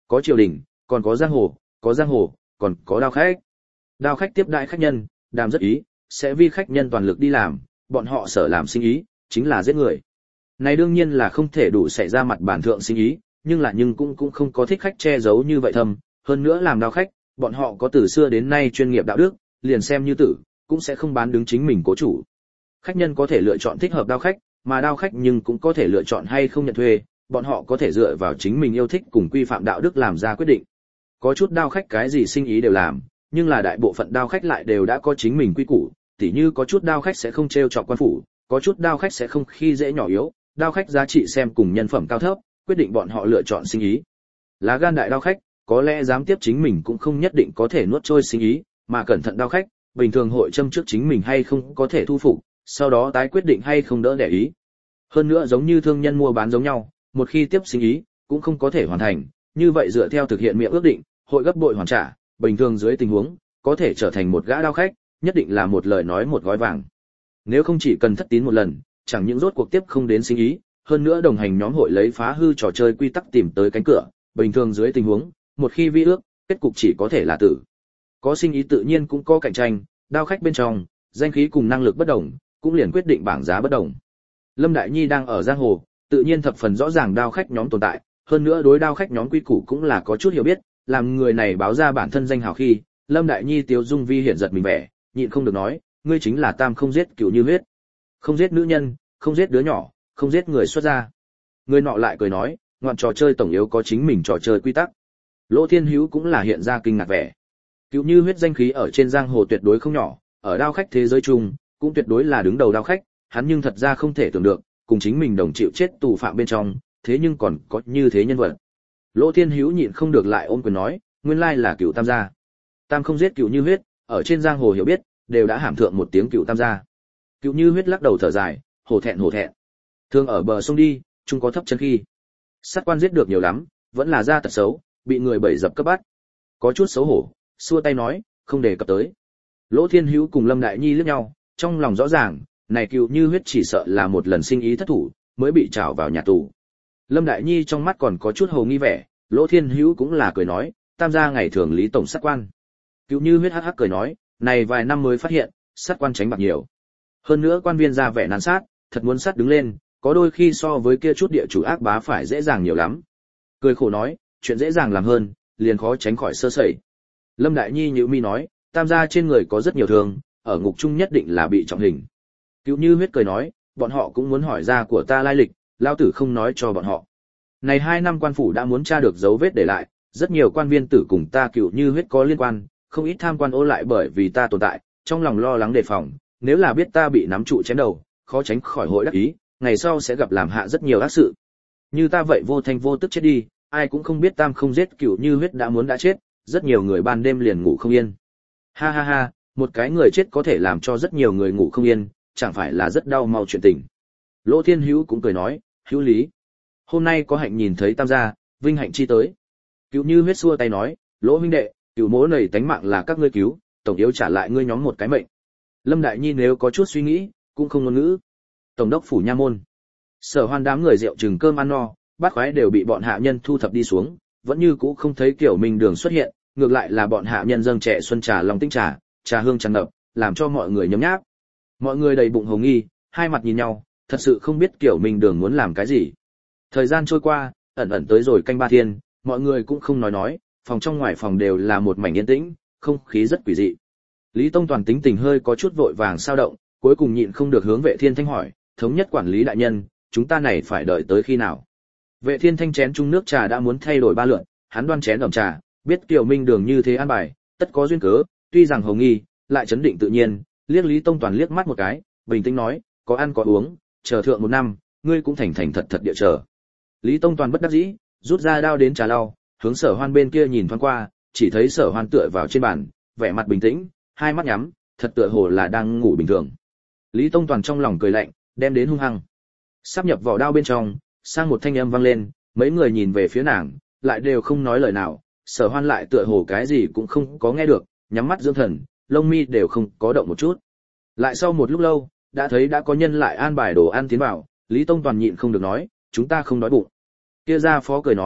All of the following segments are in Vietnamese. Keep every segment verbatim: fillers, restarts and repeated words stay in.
Có triều đình, còn có giang hồ, có giang hồ, còn có đao khách. Đao khách tiếp đãi khách nhân, đàm rất ý, sẽ vi khách nhân toàn lực đi làm, bọn họ sở làm sinh ý, chính là giết người. Này đương nhiên là không thể đủ xảy ra mặt bản thượng sinh ý, nhưng là nhưng cũng cũng không có thích khách che giấu như vậy thầm, hơn nữa làm đao khách, bọn họ có từ xưa đến nay chuyên nghiệp đạo đức, liền xem như tử, cũng sẽ không bán đứng chính mình cố chủ. Khách nhân có thể lựa chọn thích hợp đao khách, mà đao khách nhưng cũng có thể lựa chọn hay không nhận thuê, bọn họ có thể dựa vào chính mình yêu thích cùng quy phạm đạo đức làm ra quyết định. Có chút đao khách cái gì sinh ý đều làm, nhưng là đại bộ phận đao khách lại đều đã có chính mình quy củ, tỉ như có chút đao khách sẽ không trêu chọc quan phủ, có chút đao khách sẽ không khi dễ nhỏ yếu, đao khách giá trị xem cùng nhân phẩm cao thấp, quyết định bọn họ lựa chọn sinh ý. Lá gan đại đao khách, có lẽ dám tiếp chính mình cũng không nhất định có thể nuốt trôi sinh ý, mà cẩn thận đao khách, bình thường hội châm trước chính mình hay không có thể thu phục, sau đó tái quyết định hay không đỡ để ý. Hơn nữa giống như thương nhân mua bán giống nhau, một khi tiếp sinh ý, cũng không có thể hoàn thành, như vậy dựa theo thực hiện miệng ước định, hội gấp bội hoàn trả, bình thường dưới tình huống, có thể trở thành một gã đao khách, nhất định là một lời nói một gói vàng. Nếu không chỉ cần thất tín một lần, chẳng những rốt cuộc tiếp không đến sinh ý, hơn nữa đồng hành nhóm hội lấy phá hư trò chơi quy tắc tìm tới cánh cửa, bình thường dưới tình huống, một khi vi ước, kết cục chỉ có thể là tử. Có sinh ý tự nhiên cũng có cạnh tranh, đao khách bên trong, danh khí cùng năng lực bất đồng, cũng liền quyết định bảng giá bất đồng. Lâm Đại Nhi đang ở giang hồ, tự nhiên thập phần rõ ràng đao khách nhóm tồn tại, hơn nữa đối đao khách nhóm quy củ cũng là có chút hiểu biết, làm người này báo ra bản thân danh hào khi, Lâm Đại Nhi tiêu dung vi hiện giật mình vẻ, nhịn không được nói, ngươi chính là Tam không giết cửu như huyết, không giết nữ nhân, không giết đứa nhỏ, không giết người xuất gia. Người nọ lại cười nói, ngoạn trò chơi tổng yếu có chính mình trò chơi quy tắc. Lỗ Thiên Hữu cũng là hiện ra kinh ngạc vẻ. Cửu như huyết danh khí ở trên giang hồ tuyệt đối không nhỏ, ở đao khách thế giới chung, cũng tuyệt đối là đứng đầu đao khách, hắn nhưng thật ra không thể tưởng được, cùng chính mình đồng chịu chết tù phạm bên trong, thế nhưng còn có như thế nhân vật. Lỗ Thiên Hữu nhịn không được lại ôm quyền nói, nguyên lai là Cửu Tam gia. Tam không giết Cửu như huyết, ở trên giang hồ hiểu biết, đều đã hàm thượng một tiếng Cửu Tam gia. Cửu như huyết lắc đầu thở dài, hổ thẹn hổ thẹn. Thường ở bờ sông đi, chung có thấp chân khi. Sát quan giết được nhiều lắm, vẫn là ra tật xấu, bị người bẩy dập cấp bắt. Có chút xấu hổ, xua tay nói, không đề cập tới. Lỗ Thiên Hữu cùng Lâm Đại Nhi liếc nhau, trong lòng rõ ràng, này Cửu như huyết chỉ sợ là một lần sinh ý thất thủ, mới bị trảo vào nhà tù. Lâm Đại Nhi trong mắt còn có chút hồ nghi vẻ, Lỗ Thiên Hữu cũng là cười nói, Tam gia ngày thường lý tổng sát quan. Cửu như huyết hắc hắc cười nói, này vài năm mới phát hiện, sát quan tránh bạc nhiều. Hơn nữa quan viên ra vẻ nàn sát, thật muốn sát đứng lên, có đôi khi so với kia chút địa chủ ác bá phải dễ dàng nhiều lắm. Cười khổ nói, chuyện dễ dàng làm hơn, liền khó tránh khỏi sơ sẩy. Lâm Đại Nhi nhíu mi nói, Tam gia trên người có rất nhiều thương, ở ngục trung nhất định là bị trọng hình. Cửu như huyết cười nói, bọn họ cũng muốn hỏi ra của ta lai lịch, lao tử không nói cho bọn họ. Này hai năm quan phủ đã muốn tra được dấu vết để lại, rất nhiều quan viên tử cùng ta Cửu như huyết có liên quan, không ít tham quan ô lại bởi vì ta tồn tại, trong lòng lo lắng đề phòng, nếu là biết ta bị nắm trụ chém đầu, khó tránh khỏi hội đắc ý, ngày sau sẽ gặp làm hạ rất nhiều ác sự. Như ta vậy vô thanh vô tức chết đi, ai cũng không biết Tam không giết Cửu như huyết đã muốn đã chết, rất nhiều người ban đêm liền ngủ không yên. Ha ha ha, một cái người chết có thể làm cho rất nhiều người ngủ không yên, chẳng phải là rất đau mau chuyện tình. Lỗ Thiên Hữu cũng cười nói, hữu lý. Hôm nay có hạnh nhìn thấy Tam gia, vinh hạnh chi tới. Cửu như huyết xua tay nói, Lỗ huynh đệ, Cửu mỗ này tánh mạng là các ngươi cứu, tổng yếu trả lại ngươi nhóm một cái mệnh. Lâm Đại Nhi nếu có chút suy nghĩ, cũng không ngôn ngữ. Tổng đốc phủ nha môn. Sở Hoan đám người rượu chừng cơm ăn no, bát khoái đều bị bọn hạ nhân thu thập đi xuống, vẫn như cũ không thấy Kiểu Minh Đường xuất hiện, ngược lại là bọn hạ nhân dâng trẻ xuân trà long tinh trà, trà hương tràn ngập, làm cho mọi người nhấm nháp. Mọi người đầy bụng hồ nghi, hai mặt nhìn nhau, thật sự không biết Kiểu Minh Đường muốn làm cái gì. Thời gian trôi qua, ẩn ẩn tới rồi canh ba thiên, mọi người cũng không nói nói, phòng trong ngoài phòng đều là một mảnh yên tĩnh, không khí rất quỷ dị. Lý Tông Toàn tính tình hơi có chút vội vàng sao động, cuối cùng nhịn không được hướng Vệ Thiên Thanh hỏi, thống nhất quản lý đại nhân, chúng ta này phải đợi tới khi nào? Vệ Thiên Thanh chén chung nước trà đã muốn thay đổi ba lượt, hắn đoan chén ẩm trà, biết Kiều Minh Đường như thế an bài, tất có duyên cớ, tuy rằng hồng nghi, lại chấn định tự nhiên, liếc Lý Tông Toàn liếc mắt một cái, bình tĩnh nói, có ăn có uống, chờ thượng một năm, ngươi cũng thành thành thật thật địa chờ. Lý Tông Toàn bất đắc dĩ, rút ra đao đến trà lau, hướng Sở Hoan bên kia nhìn thoáng qua, chỉ thấy Sở Hoan tựa vào trên bàn, vẻ mặt bình tĩnh, hai mắt nhắm, thật tựa hồ là đang ngủ bình thường. Lý Tông Toàn trong lòng cười lạnh, đem đến hung hăng. Sắp nhập vào đao bên trong, sang một thanh âm vang lên, mấy người nhìn về phía nàng, lại đều không nói lời nào, Sở Hoan lại tựa hồ cái gì cũng không có nghe được, nhắm mắt dưỡng thần, lông mi đều không có động một chút. Lại sau một lúc lâu, đã thấy đã có nhân lại an bài đồ ăn tiến vào, Lý Tông Toàn nhịn không được nói, chúng ta không đói bụng. Kia gia phó cười nói,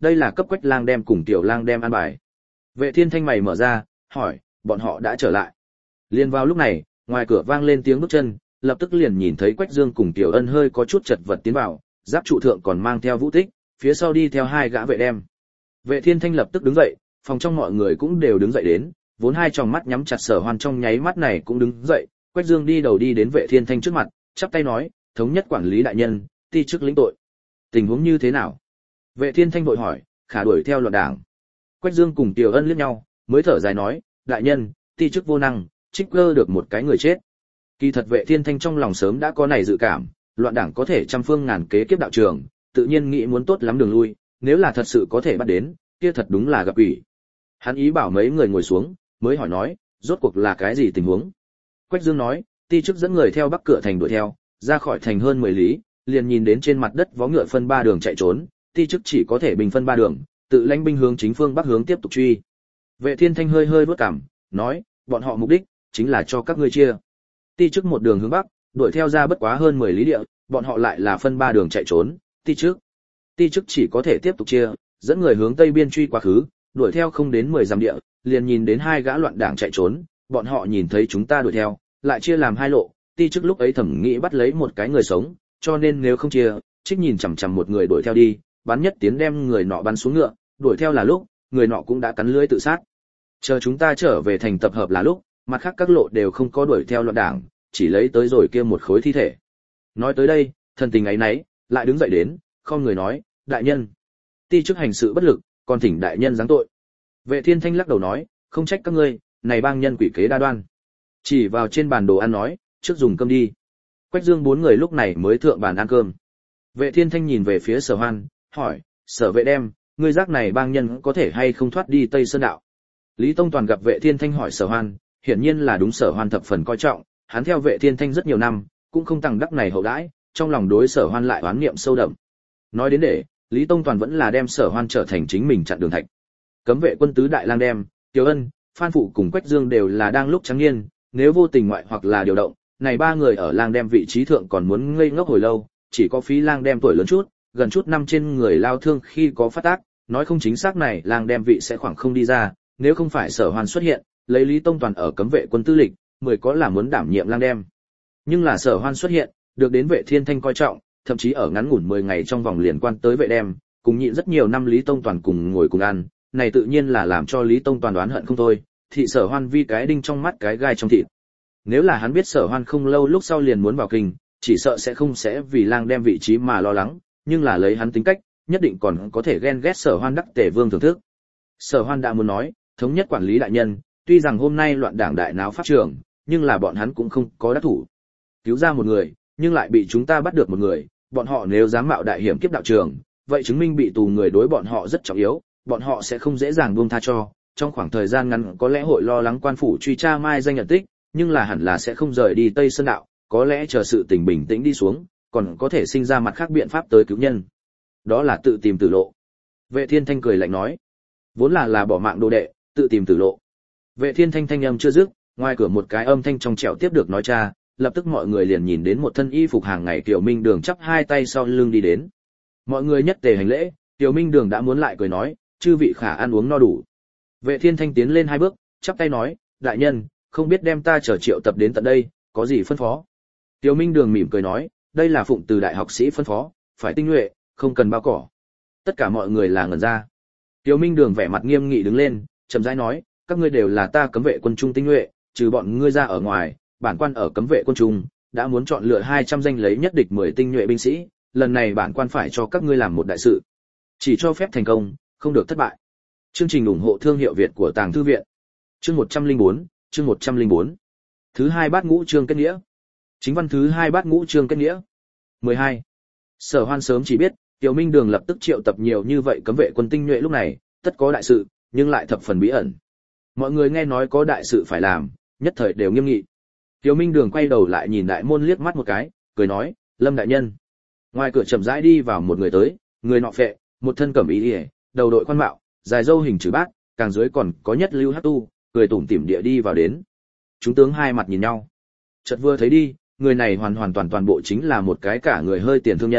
đây là cấp Quách Lang đem cùng Tiểu Lang đem an bài. Vệ Thiên Thanh mày mở ra, hỏi, bọn họ đã trở lại. Liền vào lúc này, ngoài cửa vang lên tiếng bước chân, lập tức liền nhìn thấy Quách Dương cùng Tiểu Ân hơi có chút chật vật tiến vào, giáp trụ thượng còn mang theo Vũ Tích, phía sau đi theo hai gã vệ đem. Vệ Thiên Thanh lập tức đứng dậy, phòng trong mọi người cũng đều đứng dậy đến, vốn hai tròng mắt nhắm chặt Sở Hoan trong nháy mắt này cũng đứng dậy, Quách Dương đi đầu đi đến Vệ Thiên Thanh trước mặt, chắp tay nói, thống nhất quản lý đại nhân, ti chức lĩnh tội. Tình huống như thế nào? Vệ Thiên Thanh vội hỏi, khả đuổi theo loạn đảng. Quách Dương cùng Tiểu Ân liếc nhau, mới thở dài nói, đại nhân, ti chức vô năng, trích cơ được một cái người chết. Kỳ thật Vệ Thiên Thanh trong lòng sớm đã có này dự cảm, loạn đảng có thể trăm phương ngàn kế kiếp đạo trường, tự nhiên nghĩ muốn tốt lắm đường lui, nếu là thật sự có thể bắt đến, kia thật đúng là gặp ủy. Hắn ý bảo mấy người ngồi xuống, mới hỏi nói, rốt cuộc là cái gì tình huống? Quách Dương nói, ti chức dẫn người theo bắc cửa thành đuổi theo, ra khỏi thành hơn mười lý, liền nhìn đến trên mặt đất vó ngựa phân ba đường chạy trốn, ti chức chỉ có thể bình phân ba đường, tự lãnh binh hướng chính phương bắc hướng tiếp tục truy. Vệ Thiên Thanh hơi hơi vuốt cằm, nói, bọn họ mục đích chính là cho các ngươi chia. Ti chức một đường hướng bắc, đuổi theo ra bất quá hơn mười lý địa, bọn họ lại là phân ba đường chạy trốn, ti chức. Ti chức chỉ có thể tiếp tục chia, dẫn người hướng tây biên truy quá khứ, đuổi theo không đến mười dặm địa, liền nhìn đến hai gã loạn đảng chạy trốn, bọn họ nhìn thấy chúng ta đuổi theo, lại chia làm hai lộ, ti chức lúc ấy thẩm nghĩ bắt lấy một cái người sống, cho nên nếu không chia, trích nhìn chằm chằm một người đuổi theo đi, bắn nhất tiến đem người nọ bắn xuống ngựa, đuổi theo là lúc, người nọ cũng đã cắn lưỡi tự sát. Chờ chúng ta trở về thành tập hợp là lúc, mặt khác các lộ đều không có đuổi theo loạn đảng, chỉ lấy tới rồi kia một khối thi thể. Nói tới đây, thần tình ấy nấy, lại đứng dậy đến, không người nói, đại nhân, ti chức hành sự bất lực, còn thỉnh đại nhân giáng tội. Vệ Thiên Thanh lắc đầu nói, không trách các ngươi, này bang nhân quỷ kế đa đoan. Chỉ vào trên bàn đồ ăn nói, trước dùng cơm đi. Quách Dương bốn người lúc này mới thượng bàn ăn cơm. Vệ Thiên Thanh nhìn về phía Sở Hoan, hỏi, Sở vệ đem, ngươi giác này bang nhân có thể hay không thoát đi Tây Sơn đạo? Lý Tông Toàn gặp Vệ Thiên Thanh hỏi Sở Hoan, hiển nhiên là đúng Sở Hoan thập phần coi trọng, hắn theo Vệ Thiên Thanh rất nhiều năm, cũng không tăng đắc này hậu đãi, trong lòng đối Sở Hoan lại oán niệm sâu đậm. Nói đến để, Lý Tông Toàn vẫn là đem Sở Hoan trở thành chính mình chặn đường thạch. Cấm vệ quân tứ đại lang đem, Tiểu Ân, Phan Phụ cùng Quách Dương đều là đang lúc trắng niên, nếu vô tình ngoại hoặc là điều động, này ba người ở lang đem vị trí thượng còn muốn ngây ngốc hồi lâu, chỉ có phí lang đem tuổi lớn chút, gần chút năm trên người lao thương khi có phát tác, nói không chính xác này lang đem vị sẽ khoảng không đi ra, nếu không phải Sở Hoan xuất hiện, lấy Lý Tông Toàn ở cấm vệ quân tư lịch, mười có là muốn đảm nhiệm lang đem. Nhưng là Sở Hoan xuất hiện, được đến Vệ Thiên Thanh coi trọng, thậm chí ở ngắn ngủn mười ngày trong vòng liền quan tới vệ đem, cùng nhịn rất nhiều năm Lý Tông Toàn cùng ngồi cùng ăn, này tự nhiên là làm cho Lý Tông Toàn đoán hận không thôi, thị Sở Hoan vi cái đinh trong mắt cái gai trong thịt. Nếu là hắn biết Sở Hoan không lâu lúc sau liền muốn vào kinh, chỉ sợ sẽ không sẽ vì lang đem vị trí mà lo lắng, nhưng là lấy hắn tính cách, nhất định còn có thể ghen ghét Sở Hoan đắc Tề Vương thưởng thức. Sở Hoan đã muốn nói, thống nhất quản lý đại nhân, tuy rằng hôm nay loạn đảng đại náo pháp trường, nhưng là bọn hắn cũng không có đắc thủ. Cứu ra một người, nhưng lại bị chúng ta bắt được một người, bọn họ nếu dám mạo đại hiểm kiếp đạo trường, vậy chứng minh bị tù người đối bọn họ rất trọng yếu, bọn họ sẽ không dễ dàng buông tha cho. Trong khoảng thời gian ngắn có lẽ hội lo lắng quan phủ truy tra mai danh nhận tích, nhưng là hẳn là sẽ không rời đi Tây Sơn đạo, có lẽ chờ sự tình bình tĩnh đi xuống, còn có thể sinh ra mặt khác biện pháp tới cứu nhân. Đó là tự tìm tử lộ. Vệ Thiên Thanh cười lạnh nói, vốn là là bỏ mạng đồ đệ, tự tìm tử lộ. Vệ Thiên Thanh thanh âm chưa dứt, ngoài cửa một cái âm thanh trong trẻo tiếp được nói cha, lập tức mọi người liền nhìn đến một thân y phục hàng ngày Tiểu Minh Đường chắp hai tay sau lưng đi đến. Mọi người nhất tề hành lễ, Tiểu Minh Đường đã muốn lại cười nói, chư vị khả ăn uống no đủ. Vệ Thiên Thanh tiến lên hai bước, chắp tay nói, đại nhân, không biết đem ta chờ triệu tập đến tận đây, có gì phân phó? Tiểu Minh Đường mỉm cười nói, đây là phụng từ đại học sĩ phân phó, phải tinh nhuệ, không cần bao cỏ. Tất cả mọi người là ngẩn ra. Tiểu Minh Đường vẻ mặt nghiêm nghị đứng lên, chậm rãi nói, các ngươi đều là ta cấm vệ quân trung tinh nhuệ, trừ bọn ngươi ra ở ngoài, bản quan ở cấm vệ quân trung đã muốn chọn lựa hai trăm danh lấy nhất địch mười tinh nhuệ binh sĩ, lần này bản quan phải cho các ngươi làm một đại sự, chỉ cho phép thành công, không được thất bại. Chương trình ủng hộ thương hiệu Việt của Tàng Thư viện. Chương một trăm lẻ bốn, chương một trăm lẻ bốn. Thứ hai bát ngũ chương kết nghĩa. Chính văn thứ hai bát ngũ chương kết nghĩa. mười hai. Sở Hoan sớm chỉ biết, Tiểu Minh Đường lập tức triệu tập nhiều như vậy cấm vệ quân tinh nhuệ lúc này, tất có đại sự, nhưng lại thập phần bí ẩn. Mọi người nghe nói có đại sự phải làm, nhất thời đều nghiêm nghị. Tiểu Minh Đường quay đầu lại nhìn đại môn liếc mắt một cái, cười nói, Lâm đại nhân. Ngoài cửa chậm rãi đi vào một người tới, người nọ phệ, một thân cẩm y, đầu đội quan mạo, dài râu hình chữ bát, càng dưới còn có nhất lưu hát tu, cười tủm tỉm địa đi vào đến. Chúng tướng hai mặt nhìn nhau. Chợt vừa thấy đi, người này hoàn hoàn toàn toàn bộ chính là một cái cả người hơi tiền thương nhân,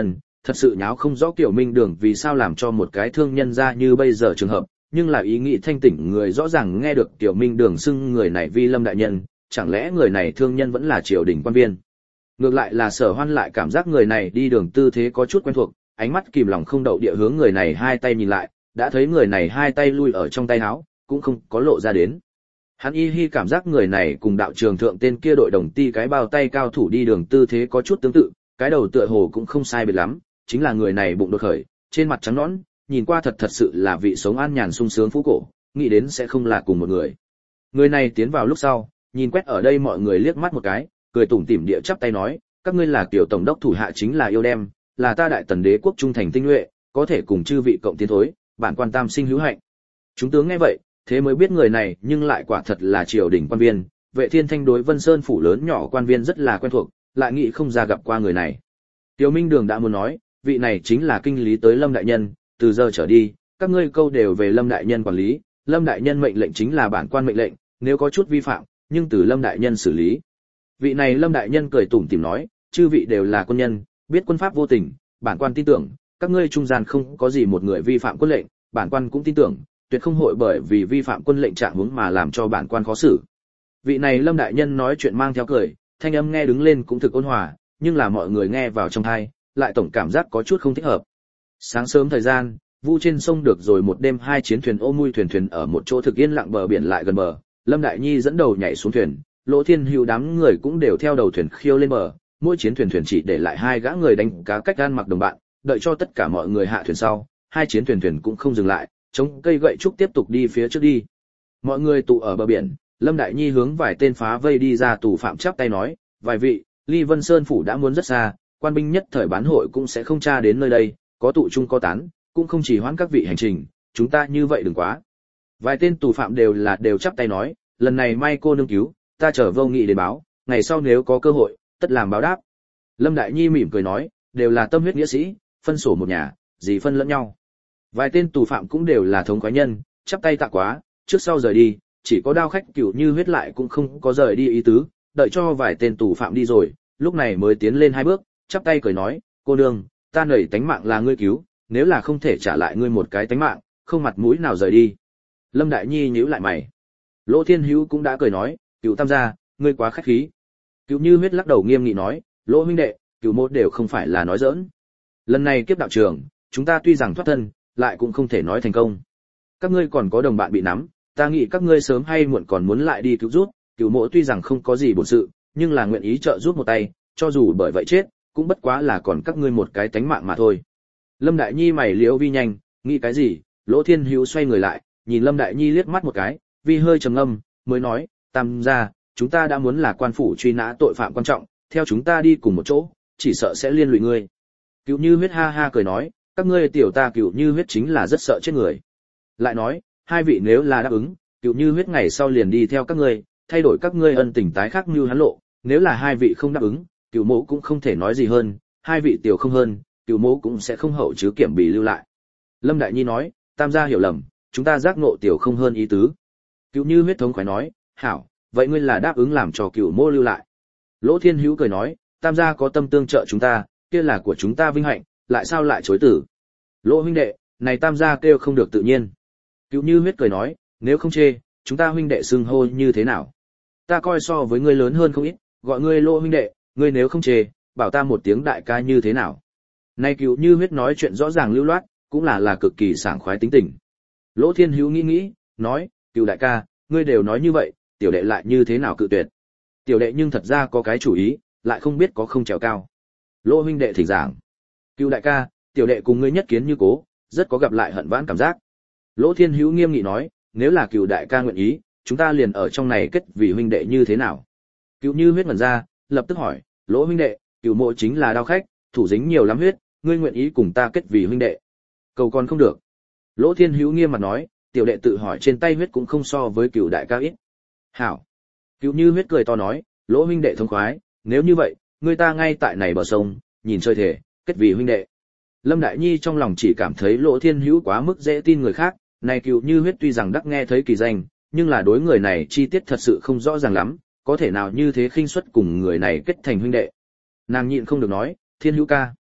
thật sự nháo không rõ Tiểu Minh Đường vì sao làm cho một cái thương nhân ra như bây giờ trường hợp, nhưng là ý nghĩ thanh tỉnh người rõ ràng nghe được Tiểu Minh Đường xưng người này vi Lâm đại nhân, chẳng lẽ người này thương nhân vẫn là triều đình quan viên. Ngược lại là Sở Hoan lại cảm giác người này đi đường tư thế có chút quen thuộc, ánh mắt kìm lòng không đậu địa hướng người này hai tay nhìn lại, đã thấy người này hai tay lui ở trong tay áo, cũng không có lộ ra đến. Hắn y hi cảm giác người này cùng đạo trường thượng tên kia đội đồng ti cái bao tay cao thủ đi đường tư thế có chút tương tự, cái đầu tựa hồ cũng không sai biệt lắm, chính là người này bụng đột khởi, trên mặt trắng nõn, nhìn qua thật thật sự là vị sống an nhàn sung sướng phú cổ, nghĩ đến sẽ không là cùng một người. Người này tiến vào lúc sau, nhìn quét ở đây mọi người liếc mắt một cái, cười tủm tỉm địa chắp tay nói, các ngươi là tiểu tổng đốc thủ hạ chính là yêu đem, là ta đại tần đế quốc trung thành tinh nhuệ, có thể cùng chư vị cộng tiến thối, bản quan tam sinh hữu hạnh. Chúng tướng nghe vậy, thế mới biết người này nhưng lại quả thật là triều đình quan viên, Vệ Thiên Thanh đối Vân Sơn phủ lớn nhỏ quan viên rất là quen thuộc, lại nghĩ không ra gặp qua người này. Tiêu Minh Đường đã muốn nói, vị này chính là kinh lý tới Lâm đại nhân, từ giờ trở đi, các ngươi câu đều về Lâm đại nhân quản lý, Lâm đại nhân mệnh lệnh chính là bản quan mệnh lệnh, nếu có chút vi phạm, nhưng từ Lâm đại nhân xử lý. Vị này Lâm đại nhân cười tủm tỉm nói, chư vị đều là quân nhân, biết quân pháp vô tình, bản quan tin tưởng, các ngươi trung gian không có gì một người vi phạm quân lệnh, bản quan cũng tin tưởng, tuyệt không hội bởi vì vi phạm quân lệnh trạng huống mà làm cho bản quan khó xử. Vị này Lâm đại nhân nói chuyện mang theo cười, thanh âm nghe đứng lên cũng thực ôn hòa, nhưng là mọi người nghe vào trong tai, lại tổng cảm giác có chút không thích hợp. Sáng sớm thời gian, vu trên sông được rồi một đêm hai chiến thuyền ô mui thuyền thuyền ở một chỗ thực yên lặng bờ biển lại gần bờ, Lâm Đại Nhi dẫn đầu nhảy xuống thuyền, Lỗ Thiên Hữu đám người cũng đều theo đầu thuyền khiêu lên bờ, mỗi chiến thuyền thuyền chỉ để lại hai gã người đánh cá cách gan mặc đồng bạn, đợi cho tất cả mọi người hạ thuyền sau, hai chiến thuyền thuyền cũng không dừng lại, chống cây gậy trúc tiếp tục đi phía trước đi. Mọi người tụ ở bờ biển, Lâm Đại Nhi hướng vài tên phá vây đi ra tù phạm chắp tay nói, vài vị, Ly Vân Sơn phủ đã muốn rất xa, quan binh nhất thời bán hội cũng sẽ không tra đến nơi đây, có tụ chung có tán, cũng không chỉ hoãn các vị hành trình, chúng ta như vậy đừng quá. Vài tên tù phạm đều là đều chắp tay nói, lần này may cô nương cứu, ta trở vô nghị để báo, ngày sau nếu có cơ hội, tất làm báo đáp. Lâm Đại Nhi mỉm cười nói, đều là tâm huyết nghĩa sĩ, phân sổ một nhà, gì phân lẫn nhau. Vài tên tù phạm cũng đều là thống khoái nhân, chắp tay tạ quá, trước sau rời đi, chỉ có Đao Khách Cửu Như Huyết lại cũng không có rời đi ý tứ, đợi cho vài tên tù phạm đi rồi, lúc này mới tiến lên hai bước, chắp tay cười nói, cô nương, ta nảy tánh mạng là ngươi cứu, nếu là không thể trả lại ngươi một cái tánh mạng, không mặt mũi nào rời đi. Lâm Đại Nhi nhíu lại mày. Lỗ Thiên Hữu cũng đã cười nói, Cửu tam gia, ngươi quá khách khí. Cửu Như Huyết lắc đầu nghiêm nghị nói, Lỗ huynh đệ, Cửu mốt đều không phải là nói giỡn. Lần này kiếp đạo trường, chúng ta tuy rằng thoát thân, lại cũng không thể nói thành công. Các ngươi còn có đồng bạn bị nắm, ta nghĩ các ngươi sớm hay muộn còn muốn lại đi cứu giúp, Cửu mộ tuy rằng không có gì bổn sự, nhưng là nguyện ý trợ giúp một tay, cho dù bởi vậy chết, cũng bất quá là còn các ngươi một cái tánh mạng mà thôi. Lâm Đại Nhi mày liễu vi nhanh, nghĩ cái gì? Lỗ Thiên Hữu xoay người lại, nhìn Lâm Đại Nhi liếc mắt một cái, vi hơi trầm ngâm, mới nói, tam gia, chúng ta đã muốn là quan phủ truy nã tội phạm quan trọng, theo chúng ta đi cùng một chỗ, chỉ sợ sẽ liên lụy ngươi. Cửu Như Huyết ha ha cười nói, các ngươi tiểu ta Cửu Như Huyết chính là rất sợ chết người. Lại nói, hai vị nếu là đáp ứng, Cửu Như Huyết ngày sau liền đi theo các ngươi, thay đổi các ngươi ân tình tái khắc như hắn lộ, nếu là hai vị không đáp ứng, Cửu mộ cũng không thể nói gì hơn, hai vị tiểu không hơn, Cửu mộ cũng sẽ không hậu chứ kiểm bì lưu lại. Lâm Đại Nhi nói, tam gia hiểu lầm, chúng ta giác ngộ tiểu không hơn ý tứ. Cửu Như Huyết thống khoái nói, hảo, vậy ngươi là đáp ứng làm cho Cửu mộ lưu lại. Lỗ Thiên Hữu cười nói, tam gia có tâm tương trợ chúng ta, kia là của chúng ta vinh hạnh, lại sao lại chối từ. Lỗ huynh đệ, này tam gia kêu không được tự nhiên. Cửu Như Huyết cười nói, nếu không chê, chúng ta huynh đệ xưng hô như thế nào? Ta coi so với ngươi lớn hơn không ít, gọi ngươi Lỗ huynh đệ, ngươi nếu không chê, bảo ta một tiếng đại ca như thế nào? Nay Cửu Như Huyết nói chuyện rõ ràng lưu loát, cũng là là cực kỳ sảng khoái tính tình. Lỗ Thiên Hữu nghĩ nghĩ, nói, Cửu đại ca, ngươi đều nói như vậy, tiểu đệ lại như thế nào cự tuyệt? Tiểu đệ nhưng thật ra có cái chủ ý, lại không biết có không trèo cao. Lỗ huynh đệ thỉnh giảng. Cửu đại ca, tiểu đệ cùng ngươi nhất kiến như cố, rất có gặp lại hận vãn cảm giác. Lỗ Thiên Hữu nghiêm nghị nói, nếu là Cửu đại ca nguyện ý, chúng ta liền ở trong này kết vì huynh đệ như thế nào? Cửu Như Huyết ngẩn ra, lập tức hỏi, Lỗ huynh đệ, Cửu mộ chính là Đao Khách, thủ dính nhiều lắm huyết, ngươi nguyện ý cùng ta kết vì huynh đệ? Cầu còn không được. Lỗ Thiên Hữu nghiêm mặt nói, tiểu đệ tự hỏi trên tay huyết cũng không so với Cửu đại ca ít. Hảo. Cửu Như Huyết cười to nói, Lỗ huynh đệ thông khoái, nếu như vậy, ngươi ta ngay tại này bờ sông, nhìn chơi thể, kết vì huynh đệ. Lâm Đại Nhi trong lòng chỉ cảm thấy Lỗ Thiên Hữu quá mức dễ tin người khác, này Cửu Như Huyết tuy rằng đắc nghe thấy kỳ danh, nhưng là đối người này chi tiết thật sự không rõ ràng lắm, có thể nào như thế khinh suất cùng người này kết thành huynh đệ. Nàng nhịn không được nói, Thiên Hữu ca,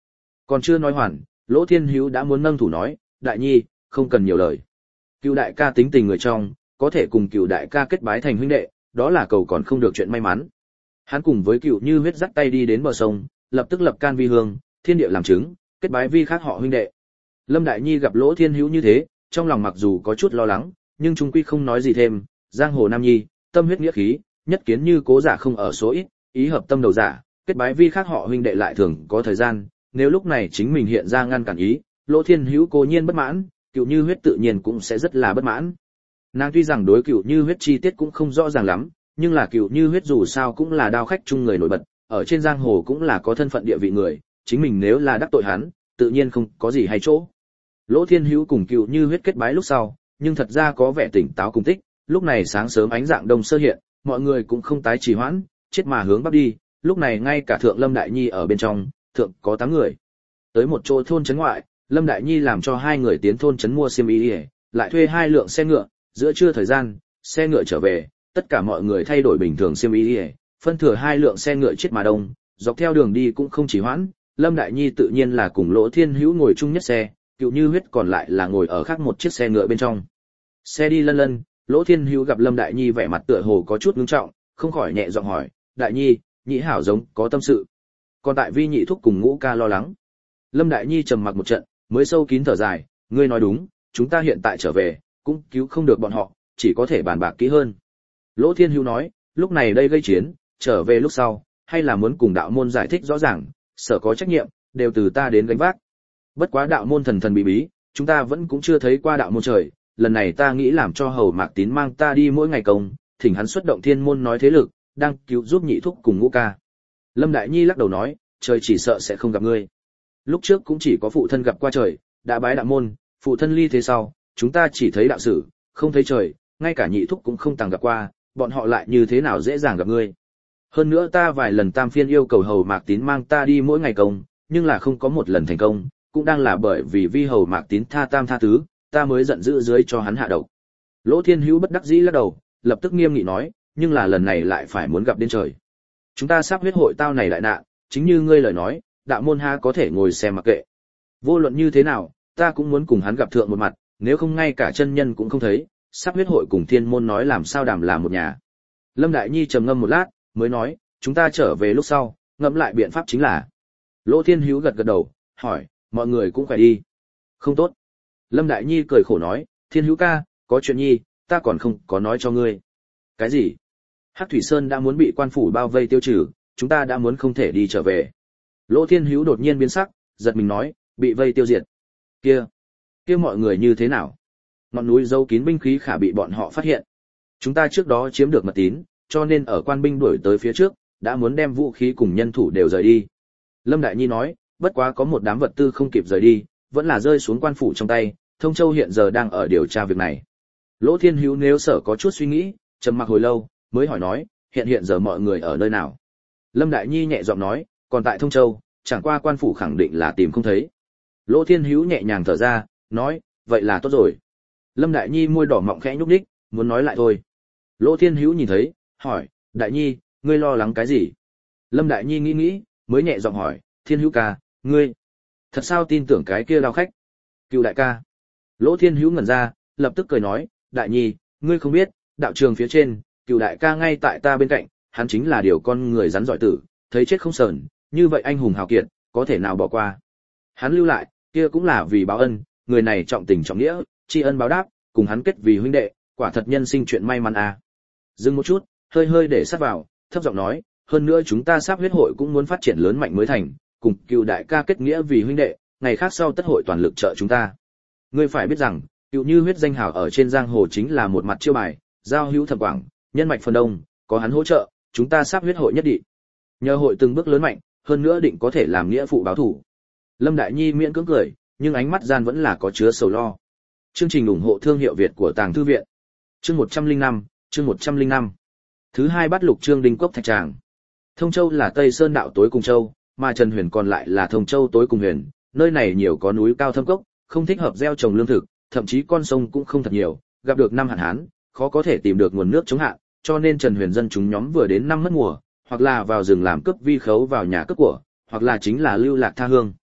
Còn chưa nói hoàn, Lỗ Thiên Hữu đã muốn nâng thủ nói, đại nhi, không cần nhiều lời. Cựu đại ca tính tình người trong, có thể cùng cựu đại ca kết bái thành huynh đệ, đó là cầu còn không được chuyện may mắn. Hắn cùng với Cựu Như Huyết dắt tay đi đến bờ sông, lập tức lập can vi hương, thiên địa làm chứng, kết bái vi khác họ huynh đệ. Lâm Đại Nhi gặp Lỗ Thiên Hữu như thế, trong lòng mặc dù có chút lo lắng, nhưng trung quy không nói gì thêm, giang hồ nam nhi, tâm huyết nghĩa khí, nhất kiến như cố giả không ở số ít, ý hợp tâm đầu giả, kết bái vi khác họ huynh đệ lại thường có thời gian, nếu lúc này chính mình hiện ra ngăn cản ý, Lỗ Thiên Hữu cố nhiên bất mãn, Cựu Như Huyết tự nhiên cũng sẽ rất là bất mãn. Nàng tuy rằng đối Cựu Như Huyết chi tiết cũng không rõ ràng lắm, nhưng là Cựu Như Huyết dù sao cũng là đao khách chung người nổi bật, ở trên giang hồ cũng là có thân phận địa vị người, chính mình nếu là đắc tội hắn, tự nhiên không có gì hay chỗ. Lỗ Thiên Hữu cùng Cựu Như Huyết kết bái lúc sau, nhưng thật ra có vẻ tỉnh táo cùng tích, lúc này sáng sớm ánh dạng đông sơ hiện, mọi người cũng không tái trì hoãn, chết mà hướng bắc đi, lúc này ngay cả Thượng Lâm Đại Nhi ở bên trong, thượng có tám người. Tới một chỗ thôn trấn ngoại, Lâm Đại Nhi làm cho hai người tiến thôn trấn mua xiêm y, lại thuê hai lượng xe ngựa, giữa trưa thời gian, xe ngựa trở về, tất cả mọi người thay đổi bình thường xiêm y, phân thừa hai lượng xe ngựa chết mà đông, dọc theo đường đi cũng không chỉ hoãn, Lâm Đại Nhi tự nhiên là cùng Lỗ Thiên Hữu ngồi chung nhất xe, Cựu Như Huyết còn lại là ngồi ở khác một chiếc xe ngựa bên trong. Xe đi lân lân, Lỗ Thiên Hữu gặp Lâm Đại Nhi vẻ mặt tựa hồ có chút ngưng trọng, không khỏi nhẹ giọng hỏi, Đại Nhi, nhĩ hảo giống có tâm sự. Còn tại Vi nhị thúc cùng Ngũ ca lo lắng. Lâm Đại Nhi trầm mặc một trận, mới sâu kín thở dài, ngươi nói đúng, chúng ta hiện tại trở về, cũng cứu không được bọn họ, chỉ có thể bàn bạc kỹ hơn. Lỗ Thiên Hữu nói, lúc này đây gây chiến, trở về lúc sau, hay là muốn cùng đạo môn giải thích rõ ràng, sở có trách nhiệm, đều từ ta đến gánh vác. Bất quá đạo môn thần thần bí bí, chúng ta vẫn cũng chưa thấy qua đạo môn trời, lần này ta nghĩ làm cho Hầu Mạc Tín mang ta đi mỗi ngày công, thỉnh hắn xuất động thiên môn nói thế lực, đang cứu giúp nhị thúc cùng Ngũ ca. Lâm Đại Nhi lắc đầu nói, trời chỉ sợ sẽ không gặp ngươi. Lúc trước cũng chỉ có phụ thân gặp qua trời, đã bái đạo môn, phụ thân ly thế sau, chúng ta chỉ thấy đạo sử, không thấy trời, ngay cả nhị thúc cũng không tàng gặp qua, bọn họ lại như thế nào dễ dàng gặp ngươi. Hơn nữa ta vài lần tam phiên yêu cầu Hầu Mạc Tín mang ta đi mỗi ngày công, nhưng là không có một lần thành công, cũng đang là bởi vì vi Hầu Mạc Tín tha tam tha tứ, ta mới giận dữ dưới cho hắn hạ độc. Lỗ Thiên Hữu bất đắc dĩ lắc đầu, lập tức nghiêm nghị nói, nhưng là lần này lại phải muốn gặp đến trời. Chúng ta sắp huyết hội tao này đại nạn, chính như ngươi lời nói, đạo môn ha có thể ngồi xem mặc kệ. Vô luận như thế nào, ta cũng muốn cùng hắn gặp thượng một mặt, nếu không ngay cả chân nhân cũng không thấy, sắp huyết hội cùng thiên môn nói làm sao đàm làm một nhà. Lâm Đại Nhi trầm ngâm một lát, mới nói, chúng ta trở về lúc sau, ngẫm lại biện pháp chính là. Lỗ Thiên Hữu gật gật đầu, hỏi, mọi người cũng khỏe đi. Không tốt. Lâm Đại Nhi cười khổ nói, Thiên Hữu ca, có chuyện nhi, ta còn không có nói cho ngươi. Cái gì? Hắc Thủy Sơn đã muốn bị quan phủ bao vây tiêu trừ, chúng ta đã muốn không thể đi trở về. Lỗ Thiên Hữu đột nhiên biến sắc, giật mình nói, bị vây tiêu diệt. Kia, kia mọi người như thế nào? Ngọn núi giấu kín binh khí khả bị bọn họ phát hiện. Chúng ta trước đó chiếm được mật tín, cho nên ở quan binh đuổi tới phía trước, đã muốn đem vũ khí cùng nhân thủ đều rời đi. Lâm Đại Nhi nói, bất quá có một đám vật tư không kịp rời đi, vẫn là rơi xuống quan phủ trong tay, Thông Châu hiện giờ đang ở điều tra việc này. Lỗ Thiên Hữu nếu sở có chút suy nghĩ, trầm mặc hồi lâu, mới hỏi nói, hiện hiện giờ mọi người ở nơi nào? Lâm Đại Nhi nhẹ giọng nói, còn tại Thông Châu, chẳng qua quan phủ khẳng định là tìm không thấy. Lỗ Thiên Hữu nhẹ nhàng thở ra, nói, vậy là tốt rồi. Lâm Đại Nhi môi đỏ mọng khẽ nhúc nhích, muốn nói lại thôi. Lỗ Thiên Hữu nhìn thấy, hỏi, Đại Nhi, ngươi lo lắng cái gì? Lâm Đại Nhi nghĩ nghĩ, mới nhẹ giọng hỏi, Thiên Hữu ca, ngươi, thật sao tin tưởng cái kia đao khách? Cựu đại ca. Lỗ Thiên Hữu ngẩn ra, lập tức cười nói, Đại Nhi, ngươi không biết, đạo trường phía trên, Cựu đại ca ngay tại ta bên cạnh, hắn chính là điều con người rắn giỏi tử, thấy chết không sờn, như vậy anh hùng hào kiệt, có thể nào bỏ qua? Hắn lưu lại, kia cũng là vì báo ân, người này trọng tình trọng nghĩa, tri ân báo đáp, cùng hắn kết vì huynh đệ, quả thật nhân sinh chuyện may mắn à. Dừng một chút, hơi hơi để sát vào, thấp giọng nói, hơn nữa chúng ta sắp huyết hội cũng muốn phát triển lớn mạnh mới thành, cùng Cựu đại ca kết nghĩa vì huynh đệ, ngày khác sau tất hội toàn lực trợ chúng ta. Ngươi phải biết rằng, Cựu Như Huyết danh hào ở trên giang hồ chính là một mặt chiêu bài, giao hữu thập quảng, nhân mạch phần đông, có hắn hỗ trợ, chúng ta sắp huyết hội nhất định. Nhờ hội từng bước lớn mạnh, hơn nữa định có thể làm nghĩa phụ báo thủ. Lâm Đại Nhi miễn cưỡng cười, nhưng ánh mắt gian vẫn là có chứa sầu lo. Chương trình ủng hộ thương hiệu Việt của Tàng Thư viện. Chương một trăm lẻ năm, chương một trăm lẻ năm. Thứ hai bắt lục chương đinh cốc thạch tràng. Thông Châu là Tây Sơn đạo tối cùng châu, mà Trần Huyền còn lại là Thông Châu tối cùng huyền, nơi này nhiều có núi cao thâm cốc, không thích hợp gieo trồng lương thực, thậm chí con sông cũng không thật nhiều, gặp được năm hạn hán, khó có thể tìm được nguồn nước chống hạn, cho nên Trần Huyền dân chúng nhóm vừa đến năm mất mùa, hoặc là vào rừng làm cướp vi khấu vào nhà cướp của, hoặc là chính là lưu lạc tha hương.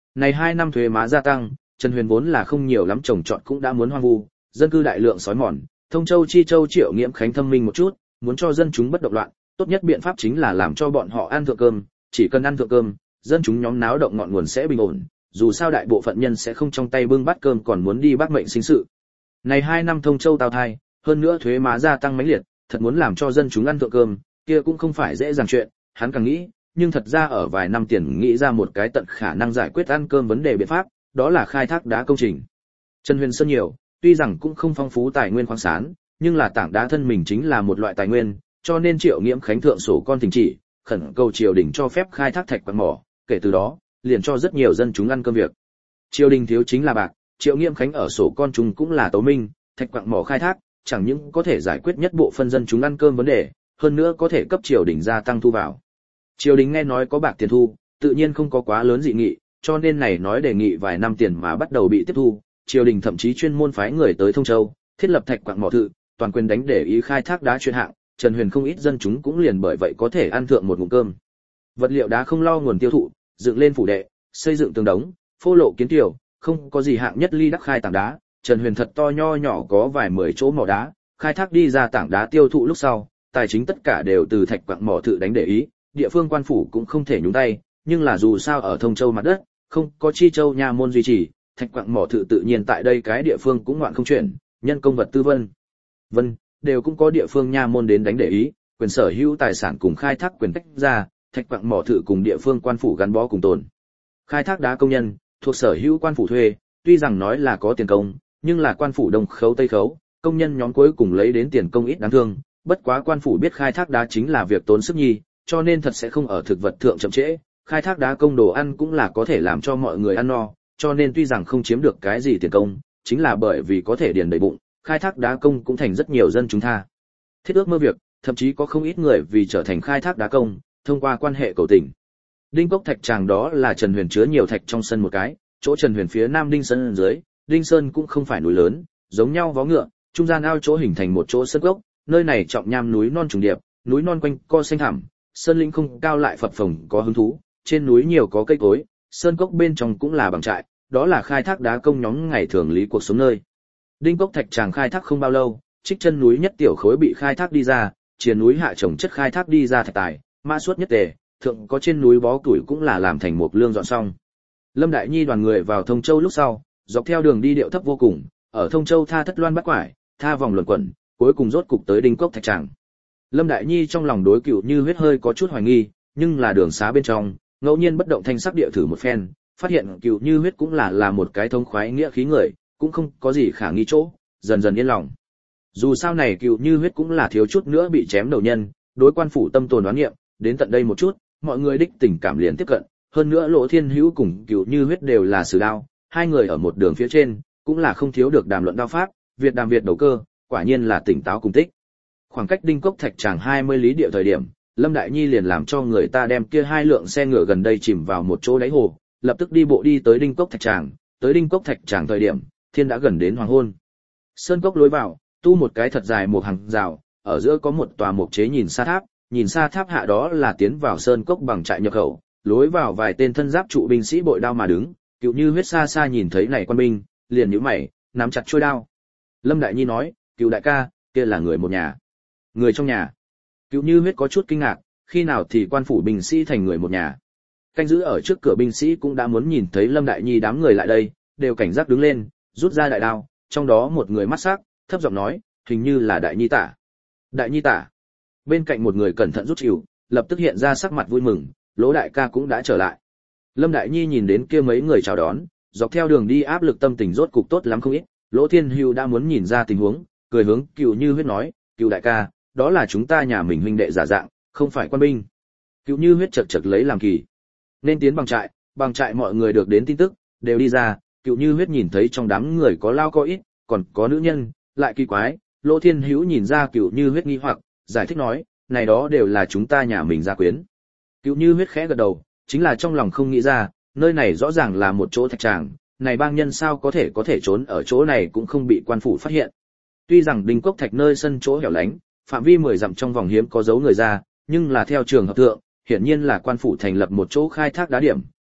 Này hai năm thuế má gia tăng, Trần Huyền vốn là không nhiều lắm trồng trọt cũng đã muốn hoang vu, dân cư đại lượng sói mòn, Thông Châu Chi Châu Triệu Nghiễm Khánh thâm minh một chút, muốn cho dân chúng bất động loạn, tốt nhất biện pháp chính là làm cho bọn họ ăn thượng cơm, chỉ cần ăn thượng cơm, dân chúng nhóm náo động ngọn nguồn sẽ bình ổn, dù sao đại bộ phận nhân sẽ không trong tay bưng bát cơm còn muốn đi bác mệnh sinh sự. Này hai năm Thông Châu tao thai, hơn nữa thuế má gia tăng mãnh liệt, thật muốn làm cho dân chúng ăn thượng cơm, kia cũng không phải dễ dàng chuyện, hắn càng nghĩ, nhưng thật ra ở vài năm tiền nghĩ ra một cái tận khả năng giải quyết ăn cơm vấn đề biện pháp, đó là khai thác đá công trình. Trần Huyền Sơn nhiều, tuy rằng cũng không phong phú tài nguyên khoáng sản, nhưng là tảng đá thân mình chính là một loại tài nguyên, cho nên Triệu Nghiễm Khánh thượng sổ con thỉnh chỉ, khẩn cầu triều đình cho phép khai thác thạch quặng mỏ, kể từ đó, liền cho rất nhiều dân chúng ăn cơm việc. Triều đình thiếu chính là bạc, Triệu Nghiễm Khánh ở sổ con chúng cũng là tấu minh, thạch quặng mỏ khai thác, chẳng những có thể giải quyết nhất bộ phân dân chúng ăn cơm vấn đề, hơn nữa có thể cấp triều đình gia tăng thu vào. Triều đình nghe nói có bạc tiền thu, tự nhiên không có quá lớn dị nghị, cho nên này nói đề nghị vài năm tiền mà bắt đầu bị tiếp thu, triều đình thậm chí chuyên môn phái người tới Thông Châu, thiết lập thạch quặng mỏ thự, toàn quyền đánh để ý khai thác đá chuyên hạng, Trần Huyền không ít dân chúng cũng liền bởi vậy có thể ăn thượng một ngụm cơm. Vật liệu đá không lo nguồn tiêu thụ, dựng lên phủ đệ, xây dựng tường đống, phô lộ kiến tiểu, không có gì hạng nhất ly đắc khai tảng đá, Trần Huyền thật to nho nhỏ có vài mười chỗ mỏ đá, khai thác đi ra tảng đá tiêu thụ lúc sau, tài chính tất cả đều từ thạch quặng mỏ thự đánh để ý, địa phương quan phủ cũng không thể nhúng tay, nhưng là dù sao ở Thông Châu mặt đất, không có Chi Châu nha môn duy trì, thạch quặng mỏ thự tự nhiên tại đây cái địa phương cũng ngoạn không chuyển, nhân công vật tư vân vân đều cũng có địa phương nha môn đến đánh để ý, quyền sở hữu tài sản cùng khai thác quyền tách ra, thạch quặng mỏ thự cùng địa phương quan phủ gắn bó cùng tồn. Khai thác đá công nhân thuộc sở hữu quan phủ thuê, tuy rằng nói là có tiền công, nhưng là quan phủ đông khấu tây khấu, công nhân nhóm cuối cùng lấy đến tiền công ít đáng thương, bất quá quan phủ biết khai thác đá chính là việc tốn sức nhi, cho nên thật sẽ không ở thực vật thượng chậm trễ, khai thác đá công đồ ăn cũng là có thể làm cho mọi người ăn no, cho nên tuy rằng không chiếm được cái gì tiền công, chính là bởi vì có thể điền đầy bụng, khai thác đá công cũng thành rất nhiều dân chúng tha thiết ước mơ việc, thậm chí có không ít người vì trở thành khai thác đá công, thông qua quan hệ cầu tình. Đinh Cốc Thạch Tràng đó là Trần Huyền chứa nhiều thạch trong sân một cái, chỗ Trần Huyền phía nam Đinh Sơn dưới, Đinh Sơn cũng không phải núi lớn, giống nhau vó ngựa, trung gian ao chỗ hình thành một chỗ sơn gốc, nơi này trọng nham núi non trùng điệp, núi non quanh co xanh thẳm, sơn linh không cao lại phập phồng có hứng thú, trên núi nhiều có cây cối, sơn cốc bên trong cũng là bằng trại, đó là khai thác đá công nhóm ngày thường lý cuộc sống nơi. Đinh Cốc Thạch Tràng khai thác không bao lâu, trích chân núi nhất tiểu khối bị khai thác đi ra, triền núi hạ trồng chất khai thác đi ra thạch tài, mã suốt nhất tề, thượng có trên núi bó tuổi cũng là làm thành một lương dọn xong. Lâm Đại Nhi đoàn người vào Thông Châu lúc sau, dọc theo đường đi điệu thấp vô cùng, ở Thông Châu tha thất loan bắt quải, tha vòng luẩn quẩn, cuối cùng rốt cục tới Đinh Cốc Thạch Tràng. Lâm Đại Nhi trong lòng đối Cựu Như Huyết hơi có chút hoài nghi, nhưng là đường xá bên trong, ngẫu nhiên bất động thanh sắc địa thử một phen, phát hiện Cựu Như Huyết cũng là là một cái thông khoái nghĩa khí người, cũng không có gì khả nghi chỗ, dần dần yên lòng. Dù sao này Cựu Như Huyết cũng là thiếu chút nữa bị chém đầu nhân, đối quan phủ tâm tồn đoán nghiệm, đến tận đây một chút, mọi người đích tình cảm liền tiếp cận, hơn nữa Lỗ Thiên Hữu cùng Cựu Như Huyết đều là sử đao, hai người ở một đường phía trên, cũng là không thiếu được đàm luận đao pháp, Việt đàm Việt đầu cơ, quả nhiên là tỉnh táo cùng tích. Khoảng cách Đinh Cốc Thạch Tràng hai mươi lý địa thời điểm, Lâm Đại Nhi liền làm cho người ta đem kia hai lượng xe ngựa gần đây chìm vào một chỗ đáy hồ, lập tức đi bộ đi tới Đinh Cốc Thạch Tràng, tới Đinh Cốc Thạch Tràng thời điểm, thiên đã gần đến hoàng hôn. Sơn cốc lối vào, tu một cái thật dài một hàng rào, ở giữa có một tòa mục chế nhìn xa tháp, nhìn xa tháp hạ đó là tiến vào sơn cốc bằng trại nhập khẩu, lối vào vài tên thân giáp trụ binh sĩ bội đao mà đứng, Cựu Như Huyết xa xa nhìn thấy này quan binh, liền nhíu mày, nắm chặt chuôi đao. Lâm Đại Nhi nói, Cựu đại ca, kia là người một nhà. Người trong nhà. Cựu Như Huyết có chút kinh ngạc, khi nào thì quan phủ binh sĩ thành người một nhà. Canh giữ ở trước cửa binh sĩ cũng đã muốn nhìn thấy Lâm Đại Nhi đám người lại đây, đều cảnh giác đứng lên, rút ra đại đao, trong đó một người mắt sắc, thấp giọng nói, hình như là Đại Nhi tả. Đại Nhi tả. Bên cạnh một người cẩn thận rút chịu, lập tức hiện ra sắc mặt vui mừng, Lỗ đại ca cũng đã trở lại. Lâm Đại Nhi nhìn đến kia mấy người chào đón, dọc theo đường đi áp lực tâm tình rốt cục tốt lắm không ít, Lỗ Thiên Hữu đã muốn nhìn ra tình huống, cười hướng Cựu Như Huyết nói, Cựu đại ca, đó là chúng ta nhà mình huynh đệ giả dạng, không phải quan binh. Cựu Như Huyết chật chật lấy làm kỳ. Nên tiến bằng trại, bằng trại mọi người được đến tin tức, đều đi ra, Cựu Như Huyết nhìn thấy trong đám người có lao có ít, còn có nữ nhân, lại kỳ quái, Lỗ Thiên Hữu nhìn ra Cựu Như Huyết nghi hoặc, giải thích nói, này đó đều là chúng ta nhà mình gia quyến. Cựu Như Huyết khẽ gật đầu, chính là trong lòng không nghĩ ra, nơi này rõ ràng là một chỗ thạch tràng, này bang nhân sao có thể có thể trốn ở chỗ này cũng không bị quan phủ phát hiện. Tuy rằng Đinh Cốc Thạch nơi sân chỗ hẻo lánh, phạm vi mười dặm trong vòng hiếm có dấu người ra, nhưng là theo trường hợp thượng, hiển nhiên là quan phủ thành lập một chỗ khai thác đá điểm,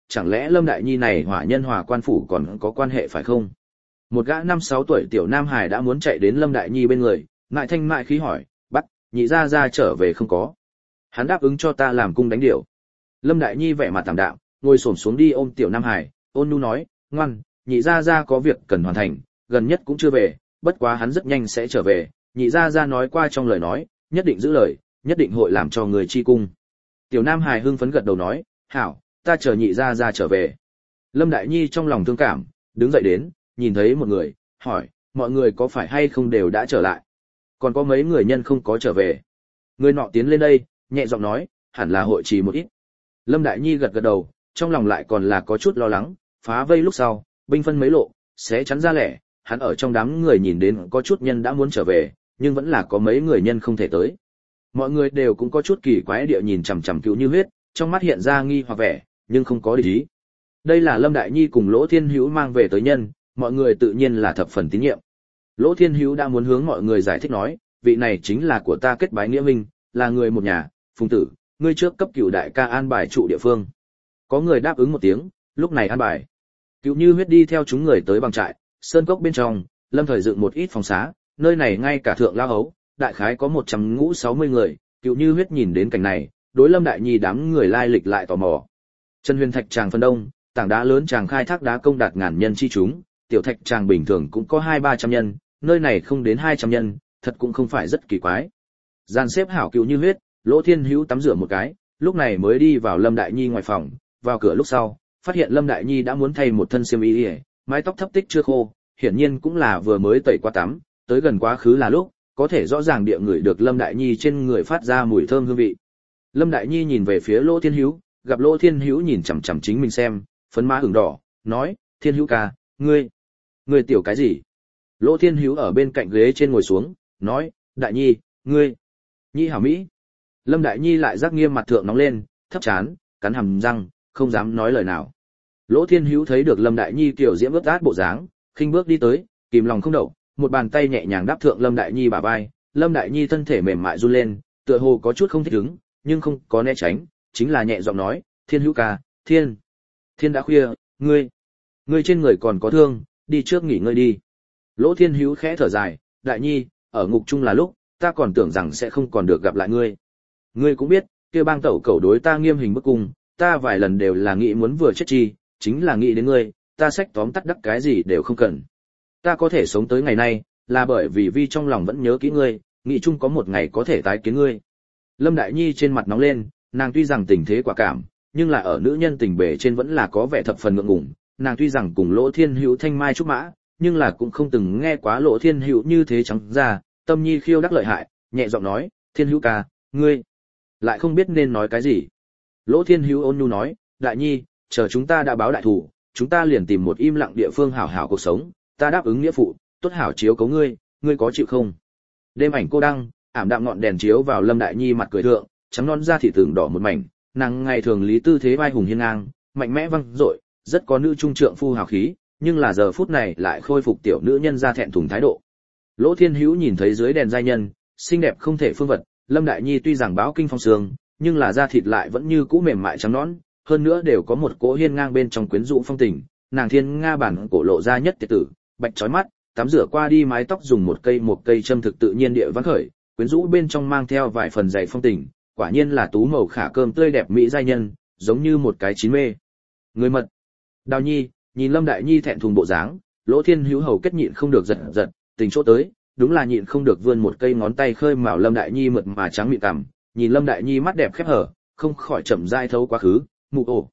chẳng lẽ Lâm Đại Nhi này hỏa nhân hòa quan phủ còn có quan hệ phải không? Một gã năm sáu tuổi tiểu nam hải đã muốn chạy đến Lâm Đại Nhi bên người, ngại thanh mại khí hỏi, bắt, nhị gia gia trở về không có? Hắn đáp ứng cho ta làm cung đánh điểu. Lâm Đại Nhi vẻ mặt tạm đạm, ngồi xổm xuống đi ôm tiểu nam hải, ôn nhu nói, ngoan, nhị gia gia có việc cần hoàn thành, gần nhất cũng chưa về, bất quá hắn rất nhanh sẽ trở về, nhị gia gia nói qua trong lời nói, nhất định giữ lời, nhất định hội làm cho người chi cung. Tiểu nam hải hưng phấn gật đầu nói, hảo, ta chờ nhị gia gia trở về. Lâm Đại Nhi trong lòng thương cảm, đứng dậy đến, nhìn thấy một người, hỏi, mọi người có phải hay không đều đã trở lại? Còn có mấy người nhân không có trở về. Người nọ tiến lên đây, nhẹ giọng nói, hẳn là hội trì một ít. Lâm Đại Nhi gật gật đầu, trong lòng lại còn là có chút lo lắng, phá vây lúc sau, binh phân mấy lộ, sẽ chắn ra lẻ, hắn ở trong đám người nhìn đến có chút nhân đã muốn trở về, nhưng vẫn là có mấy người nhân không thể tới. Mọi người đều cũng có chút kỳ quái địa nhìn chằm chằm Cựu Như Huyết, trong mắt hiện ra nghi hoặc vẻ, nhưng không có để ý. Đây là Lâm Đại Nhi cùng Lỗ Thiên Hữu mang về tới nhân, mọi người tự nhiên là thập phần tín nhiệm. Lỗ Thiên Hữu đã muốn hướng mọi người giải thích nói, vị này chính là của ta kết bái nghĩa minh, là người một nhà, Phùng tử, ngươi trước cấp Cựu đại ca an bài trụ địa phương. Có người đáp ứng một tiếng, lúc này an bài. Cựu Như Huyết đi theo chúng người tới bằng trại, sơn cốc bên trong, Lâm Thời dựng một ít phòng xá, nơi này ngay cả thượng lao hấu, đại khái có một trăm ngũ sáu mươi người, Cựu Như Huyết nhìn đến cảnh này, đối Lâm Đại Nhi đám người lai lịch lại tò mò. Chân Huyền Thạch tràng phân đông, tảng đá lớn tràng khai thác đá công đạt ngàn nhân chi chúng, tiểu thạch tràng bình thường cũng có hai ba trăm nhân, nơi này không đến hai trăm nhân, thật cũng không phải rất kỳ quái. Gian xếp hảo Cựu Như Huyết, Lỗ Thiên Hữu tắm rửa một cái, lúc này mới đi vào Lâm Đại Nhi ngoài phòng, vào cửa lúc sau, phát hiện Lâm Đại Nhi đã muốn thay một thân xiêm y, mái tóc thấp tích chưa khô, hiển nhiên cũng là vừa mới tẩy qua tắm, tới gần quá khứ là lúc, có thể rõ ràng địa ngửi được Lâm Đại Nhi trên người phát ra mùi thơm hương vị. Lâm Đại Nhi nhìn về phía Lỗ Thiên Hữu, gặp Lỗ Thiên Hữu nhìn chằm chằm chính mình xem, phấn má ửng đỏ, nói, Thiên Hữu ca, ngươi, ngươi tiểu cái gì? Lỗ Thiên Hữu ở bên cạnh ghế trên ngồi xuống, nói, Đại Nhi, ngươi, Nhi hảo mỹ. Lâm Đại Nhi lại giác nghiêm mặt thượng nóng lên, thấp chán, cắn hàm răng, không dám nói lời nào. Lỗ Thiên Hữu thấy được Lâm Đại Nhi tiểu diễm ướt át bộ dáng, khinh bước đi tới, kìm lòng không đậu, một bàn tay nhẹ nhàng đáp thượng Lâm Đại Nhi bả vai, Lâm Đại Nhi thân thể mềm mại run lên, tựa hồ có chút không thích ứng, nhưng không có né tránh, chính là nhẹ giọng nói, Thiên Hữu ca, Thiên, Thiên đã khuya, ngươi, ngươi trên người còn có thương, đi trước nghỉ ngơi đi. Lỗ Thiên Hữu khẽ thở dài, Đại Nhi, ở ngục chung là lúc, ta còn tưởng rằng sẽ không còn được gặp lại ngươi. Ngươi cũng biết, kia bang tẩu cẩu đối ta nghiêm hình bức cung, ta vài lần đều là nghĩ muốn vừa chết chi, chính là nghĩ đến ngươi, ta xách tóm tắt đắc cái gì đều không cần. Ta có thể sống tới ngày nay, là bởi vì vi trong lòng vẫn nhớ kỹ ngươi, nghĩ chung có một ngày có thể tái kiến ngươi. Lâm Đại Nhi trên mặt nóng lên, nàng tuy rằng tình thế quả cảm, nhưng là ở nữ nhân tình bề trên vẫn là có vẻ thập phần ngượng ngùng. Nàng tuy rằng cùng Lỗ Thiên Hữu thanh mai trúc mã, nhưng là cũng không từng nghe quá Lỗ Thiên Hữu như thế trắng ra, tâm nhi khiêu đắc lợi hại, nhẹ giọng nói, Thiên Hữu ca, ngươi, lại không biết nên nói cái gì. Lỗ Thiên Hữu ôn nhu nói, Đại Nhi, chờ chúng ta đã báo đại thủ, chúng ta liền tìm một im lặng địa phương hảo hảo cuộc sống, ta đáp ứng nghĩa phụ, tốt hảo chiếu cấu ngươi, ngươi có chịu không? Đêm ảnh cô đăng, ảm đạm ngọn đèn chiếu vào Lâm Đại Nhi mặt cười thượng, trắng non da thịt tường đỏ một mảnh, nàng ngày thường lý tư thế vai hùng hiên ngang, mạnh mẽ văng dội, rất có nữ trung trượng phu hào khí, nhưng là giờ phút này lại khôi phục tiểu nữ nhân ra thẹn thùng thái độ. Lỗ Thiên Hữu nhìn thấy dưới đèn giai nhân, xinh đẹp không thể phương vật, Lâm Đại Nhi tuy rằng báo kinh phong sương, nhưng là da thịt lại vẫn như cũ mềm mại trắng nõn, hơn nữa đều có một cỗ hiên ngang bên trong quyến rũ phong tình, nàng thiên nga bản cổ lộ ra nhất tiệt tử, bạch chói mắt, tắm rửa qua đi mái tóc dùng một cây một cây châm thực tự nhiên địa vãn khởi, quyến rũ bên trong mang theo vài phần dày phong tình, quả nhiên là tú màu khả cơm tươi đẹp mỹ giai nhân, giống như một cái chín mê. Người mật. Đào Nhi, nhìn Lâm Đại Nhi thẹn thùng bộ dáng, Lỗ Thiên Hữu hầu kết nhịn không được giật giật, tình chỗ tới, đúng là nhịn không được vươn một cây ngón tay khơi mào Lâm Đại Nhi mượt mà trắng mịn cằm, nhìn Lâm Đại Nhi mắt đẹp khép hở, không khỏi chậm rãi thấu quá khứ, mụ ổ.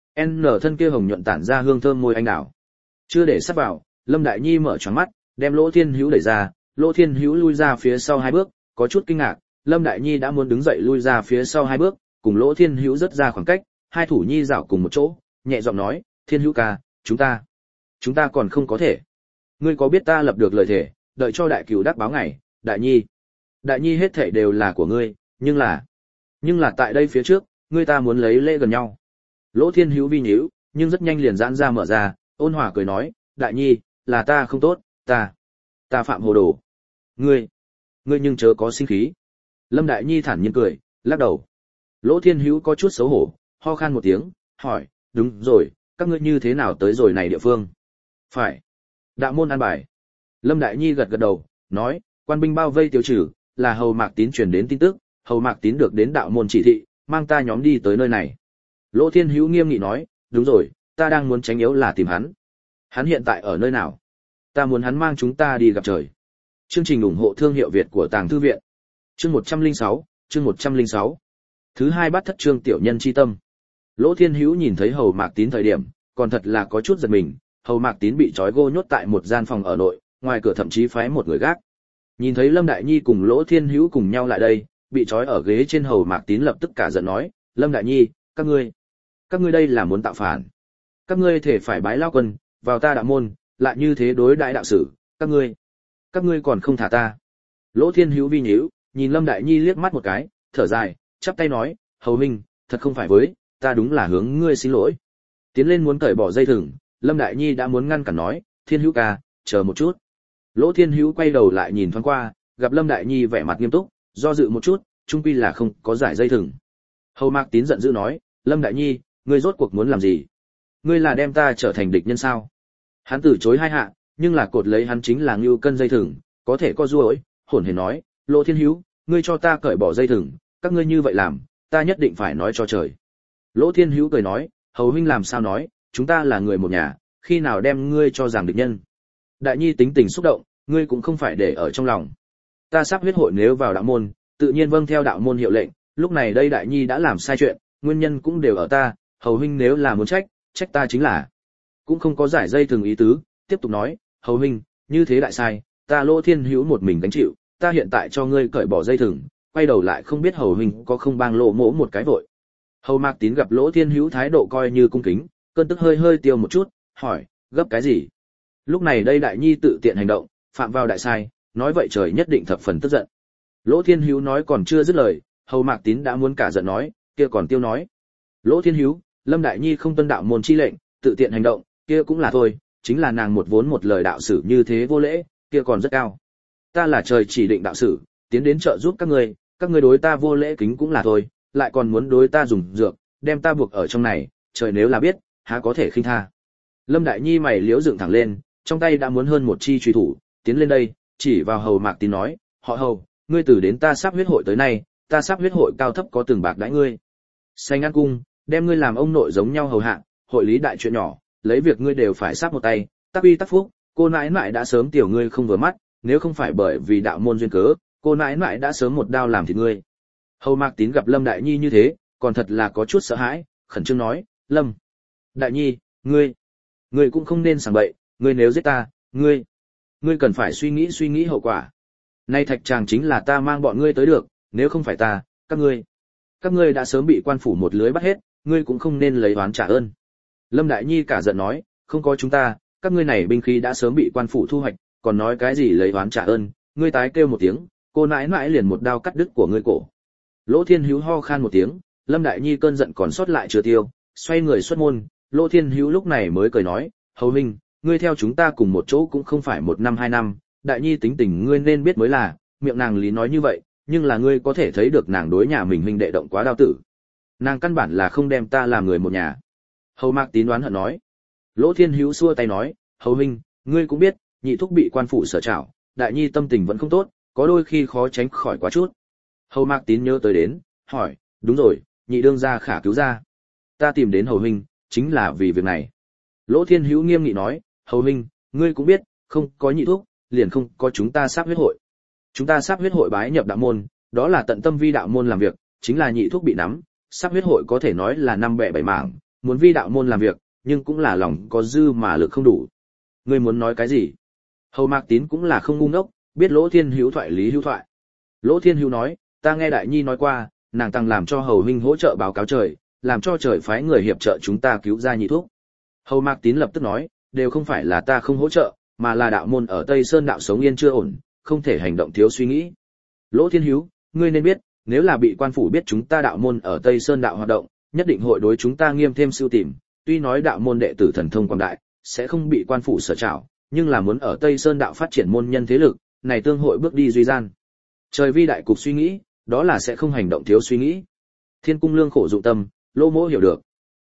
N thân kia hồng nhuận tản ra hương thơm môi anh đào. Chưa để sắp vào, Lâm Đại Nhi mở choáng mắt, đem Lỗ Thiên Hữu đẩy ra, Lỗ Thiên Hữu lui ra phía sau hai bước, có chút kinh ngạc, Lâm Đại Nhi đã muốn đứng dậy lui ra phía sau hai bước, cùng Lỗ Thiên Hữu rất ra khoảng cách, hai thủ nhi dạo cùng một chỗ, nhẹ giọng nói, Thiên Hữu ca, chúng ta, chúng ta còn không có thể. Ngươi có biết ta lập được lời thề, đợi cho đại cửu đắc báo ngày, Đại Nhi, Đại Nhi hết thảy đều là của ngươi, nhưng là, nhưng là tại đây phía trước, ngươi ta muốn lấy lễ gần nhau. Lỗ Thiên Hữu vi nhíu, nhưng rất nhanh liền giãn ra mở ra, ôn hòa cười nói, Đại Nhi, là ta không tốt, ta, ta phạm hồ đồ. Ngươi, ngươi nhưng chớ có sinh khí. Lâm Đại Nhi thản nhiên cười, lắc đầu. Lỗ Thiên Hữu có chút xấu hổ, ho khan một tiếng, hỏi, đúng rồi, các ngươi như thế nào tới rồi này địa phương? Phải. Đạo môn an bài. Lâm Đại Nhi gật gật đầu, nói, quan binh bao vây tiêu trừ, là Hầu Mạc Tín truyền đến tin tức, Hầu Mạc Tín được đến đạo môn chỉ thị, mang ta nhóm đi tới nơi này. Lỗ Thiên Hữu nghiêm nghị nói, đúng rồi, ta đang muốn tránh yếu là tìm hắn. Hắn hiện tại ở nơi nào? Ta muốn hắn mang chúng ta đi gặp trời. Chương trình ủng hộ thương hiệu Việt của Tàng Thư Viện. Chương một trăm lẻ sáu, chương một trăm lẻ sáu. Thứ hai bát thất chương tiểu nhân chi tâm. Lỗ Thiên Hữu nhìn thấy Hầu Mạc Tín thời điểm, còn thật là có chút giật mình, Hầu Mạc Tín bị trói gô nhốt tại một gian phòng ở nội, ngoài cửa thậm chí phái một người gác. Nhìn thấy Lâm Đại Nhi cùng Lỗ Thiên Hữu cùng nhau lại đây, bị trói ở ghế trên, Hầu Mạc Tín lập tức cả giận nói, Lâm Đại Nhi, các ngươi, các ngươi đây là muốn tạo phản. Các ngươi thể phải bái lao quân, vào ta đạo môn, lại như thế đối đại đạo sử, các ngươi, các ngươi còn không thả ta. Lỗ Thiên Hữu vi nhíu, nhìn Lâm Đại Nhi liếc mắt một cái, thở dài, chắp tay nói, Hầu huynh, thật không phải với, ta đúng là hướng ngươi xin lỗi. Tiến lên muốn cởi bỏ dây thừng, Lâm Đại Nhi đã muốn ngăn cản nói, Thiên Hữu ca, chờ một chút. Lỗ Thiên Hữu quay đầu lại nhìn thoáng qua, gặp Lâm Đại Nhi vẻ mặt nghiêm túc, do dự một chút, chung quy là không có giải dây thừng. Hầu Mạc Tín giận dữ nói, Lâm Đại Nhi, ngươi rốt cuộc muốn làm gì? Ngươi là đem ta trở thành địch nhân sao? Hắn từ chối hai hạ, nhưng là cột lấy hắn chính là ngưu cân dây thừng, có thể co duỗi, hổn hển nói, Lỗ Thiên Hữu, ngươi cho ta cởi bỏ dây thừng, các ngươi như vậy làm, ta nhất định phải nói cho trời. Lỗ Thiên Hữu cười nói, Hầu huynh làm sao nói, chúng ta là người một nhà, khi nào đem ngươi cho rằng địch nhân? Đại Nhi tính tình xúc động, ngươi cũng không phải để ở trong lòng. Ta sắp huyết hội nếu vào đạo môn, tự nhiên vâng theo đạo môn hiệu lệnh, lúc này đây Đại Nhi đã làm sai chuyện, nguyên nhân cũng đều ở ta, Hầu huynh nếu là muốn trách, trách ta chính là. Cũng không có giải dây thường ý tứ, tiếp tục nói, Hầu huynh, như thế đại sai, ta Lỗ Thiên Hữu một mình gánh chịu, ta hiện tại cho ngươi cởi bỏ dây thừng, quay đầu lại không biết Hầu huynh có không bang Lỗ mỗ một cái vội. Hầu Mạc Tín gặp Lỗ Thiên Hữu thái độ coi như cung kính, cơn tức hơi hơi tiêu một chút, hỏi, gấp cái gì? Lúc này đây Đại Nhi tự tiện hành động, phạm vào đại sai, nói vậy trời nhất định thập phần tức giận. Lỗ Thiên Hữu nói còn chưa dứt lời, Hầu Mạc Tín đã muốn cả giận nói, kia còn tiêu nói. Lỗ Thiên Hữu, Lâm Đại Nhi không tuân đạo môn chi lệnh, tự tiện hành động, kia cũng là thôi, chính là nàng một vốn một lời đạo sử như thế vô lễ, kia còn rất cao. Ta là trời chỉ định đạo sử, tiến đến trợ giúp các ngươi, các ngươi đối ta vô lễ kính cũng là thôi, lại còn muốn đối ta dùng dược, đem ta buộc ở trong này, trời nếu là biết, há có thể khinh tha. Lâm Đại Nhi mày liễu dựng thẳng lên, trong tay đã muốn hơn một chi truy thủ, tiến lên đây, chỉ vào Hầu Mạc Tín nói, họ Hầu, ngươi từ đến ta sắp huyết hội tới nay, ta sắp huyết hội cao thấp có từng bạc đãi ngươi. Xanh ăn cung, đem ngươi làm ông nội giống nhau hầu hạ, hội lý đại chuyện nhỏ, lấy việc ngươi đều phải sắp một tay, tác uy tác phúc, cô nãi nãi đã sớm tiểu ngươi không vừa mắt, nếu không phải bởi vì đạo môn duyên cớ, cô nãi nãi đã sớm một đao làm thịt ngươi. Hầu Mạc Tín gặp Lâm Đại Nhi như thế, còn thật là có chút sợ hãi, khẩn trương nói, Lâm Đại Nhi, ngươi, ngươi cũng không nên sảng bậy, ngươi nếu giết ta, ngươi, ngươi cần phải suy nghĩ suy nghĩ hậu quả. Nay thạch tràng chính là ta mang bọn ngươi tới được, nếu không phải ta, các ngươi, các ngươi đã sớm bị quan phủ một lưới bắt hết, ngươi cũng không nên lấy oán trả ơn. Lâm Đại Nhi cả giận nói, không có chúng ta, các ngươi này binh khí đã sớm bị quan phủ thu hoạch, còn nói cái gì lấy oán trả ơn, ngươi tái kêu một tiếng, cô nãi nãi liền một đao cắt đứt của ngươi cổ. Lỗ Thiên Hữu ho khan một tiếng, Lâm Đại Nhi cơn giận còn sót lại chưa tiêu, xoay người xuất môn, Lỗ Thiên Hữu lúc này mới cười nói, Hầu huynh, ngươi theo chúng ta cùng một chỗ cũng không phải một năm hai năm, Đại Nhi tính tình ngươi nên biết mới là, miệng nàng lý nói như vậy, nhưng là ngươi có thể thấy được nàng đối nhà mình huynh đệ động quá đao tử. Nàng căn bản là không đem ta làm người một nhà. Hầu Mạc Tín đoán hận nói. Lỗ Thiên Hữu xua tay nói, Hầu huynh, ngươi cũng biết, nhị thúc bị quan phủ sở trảo, Đại Nhi tâm tình vẫn không tốt, có đôi khi khó tránh khỏi quá chút. Hầu Mạc Tín nhớ tới đến, hỏi, đúng rồi, nhị đương gia khả cứu ra. Ta tìm đến Hầu huynh, chính là vì việc này. Lỗ Thiên Hữu nghiêm nghị nói, Hầu huynh, ngươi cũng biết, không có nhị thúc, liền không có chúng ta sắp huyết hội. Chúng ta sắp huyết hội bái nhập đạo môn, đó là tận tâm vi đạo môn làm việc, chính là nhị thúc bị nắm, sắp huyết hội có thể nói là năm bẻ bảy mảng, muốn vi đạo môn làm việc, nhưng cũng là lòng có dư mà lực không đủ. Ngươi muốn nói cái gì? Hầu Mạc Tín cũng là không ngu ngốc, biết Lỗ Thiên Hữu thoại lý hữu thoại. Lỗ Thiên Hữu nói, ta nghe Đại Nhi nói qua, nàng tăng làm cho Hầu huynh hỗ trợ báo cáo trời, làm cho trời phái người hiệp trợ chúng ta cứu ra nhị thúc. Hầu Mạc Tín lập tức nói, đều không phải là ta không hỗ trợ, mà là đạo môn ở Tây Sơn đạo sống yên chưa ổn, không thể hành động thiếu suy nghĩ. Lỗ Thiên Hữu, ngươi nên biết, nếu là bị quan phủ biết chúng ta đạo môn ở Tây Sơn đạo hoạt động, nhất định hội đối chúng ta nghiêm thêm sưu tìm, tuy nói đạo môn đệ tử thần thông quảng đại, sẽ không bị quan phủ sở trảo, nhưng là muốn ở Tây Sơn đạo phát triển môn nhân thế lực, này tương hội bước đi duy gian. Trời vi đại cục suy nghĩ, đó là sẽ không hành động thiếu suy nghĩ. Thiên cung lương khổ dụng tâm, Lỗ mỗ hiểu được.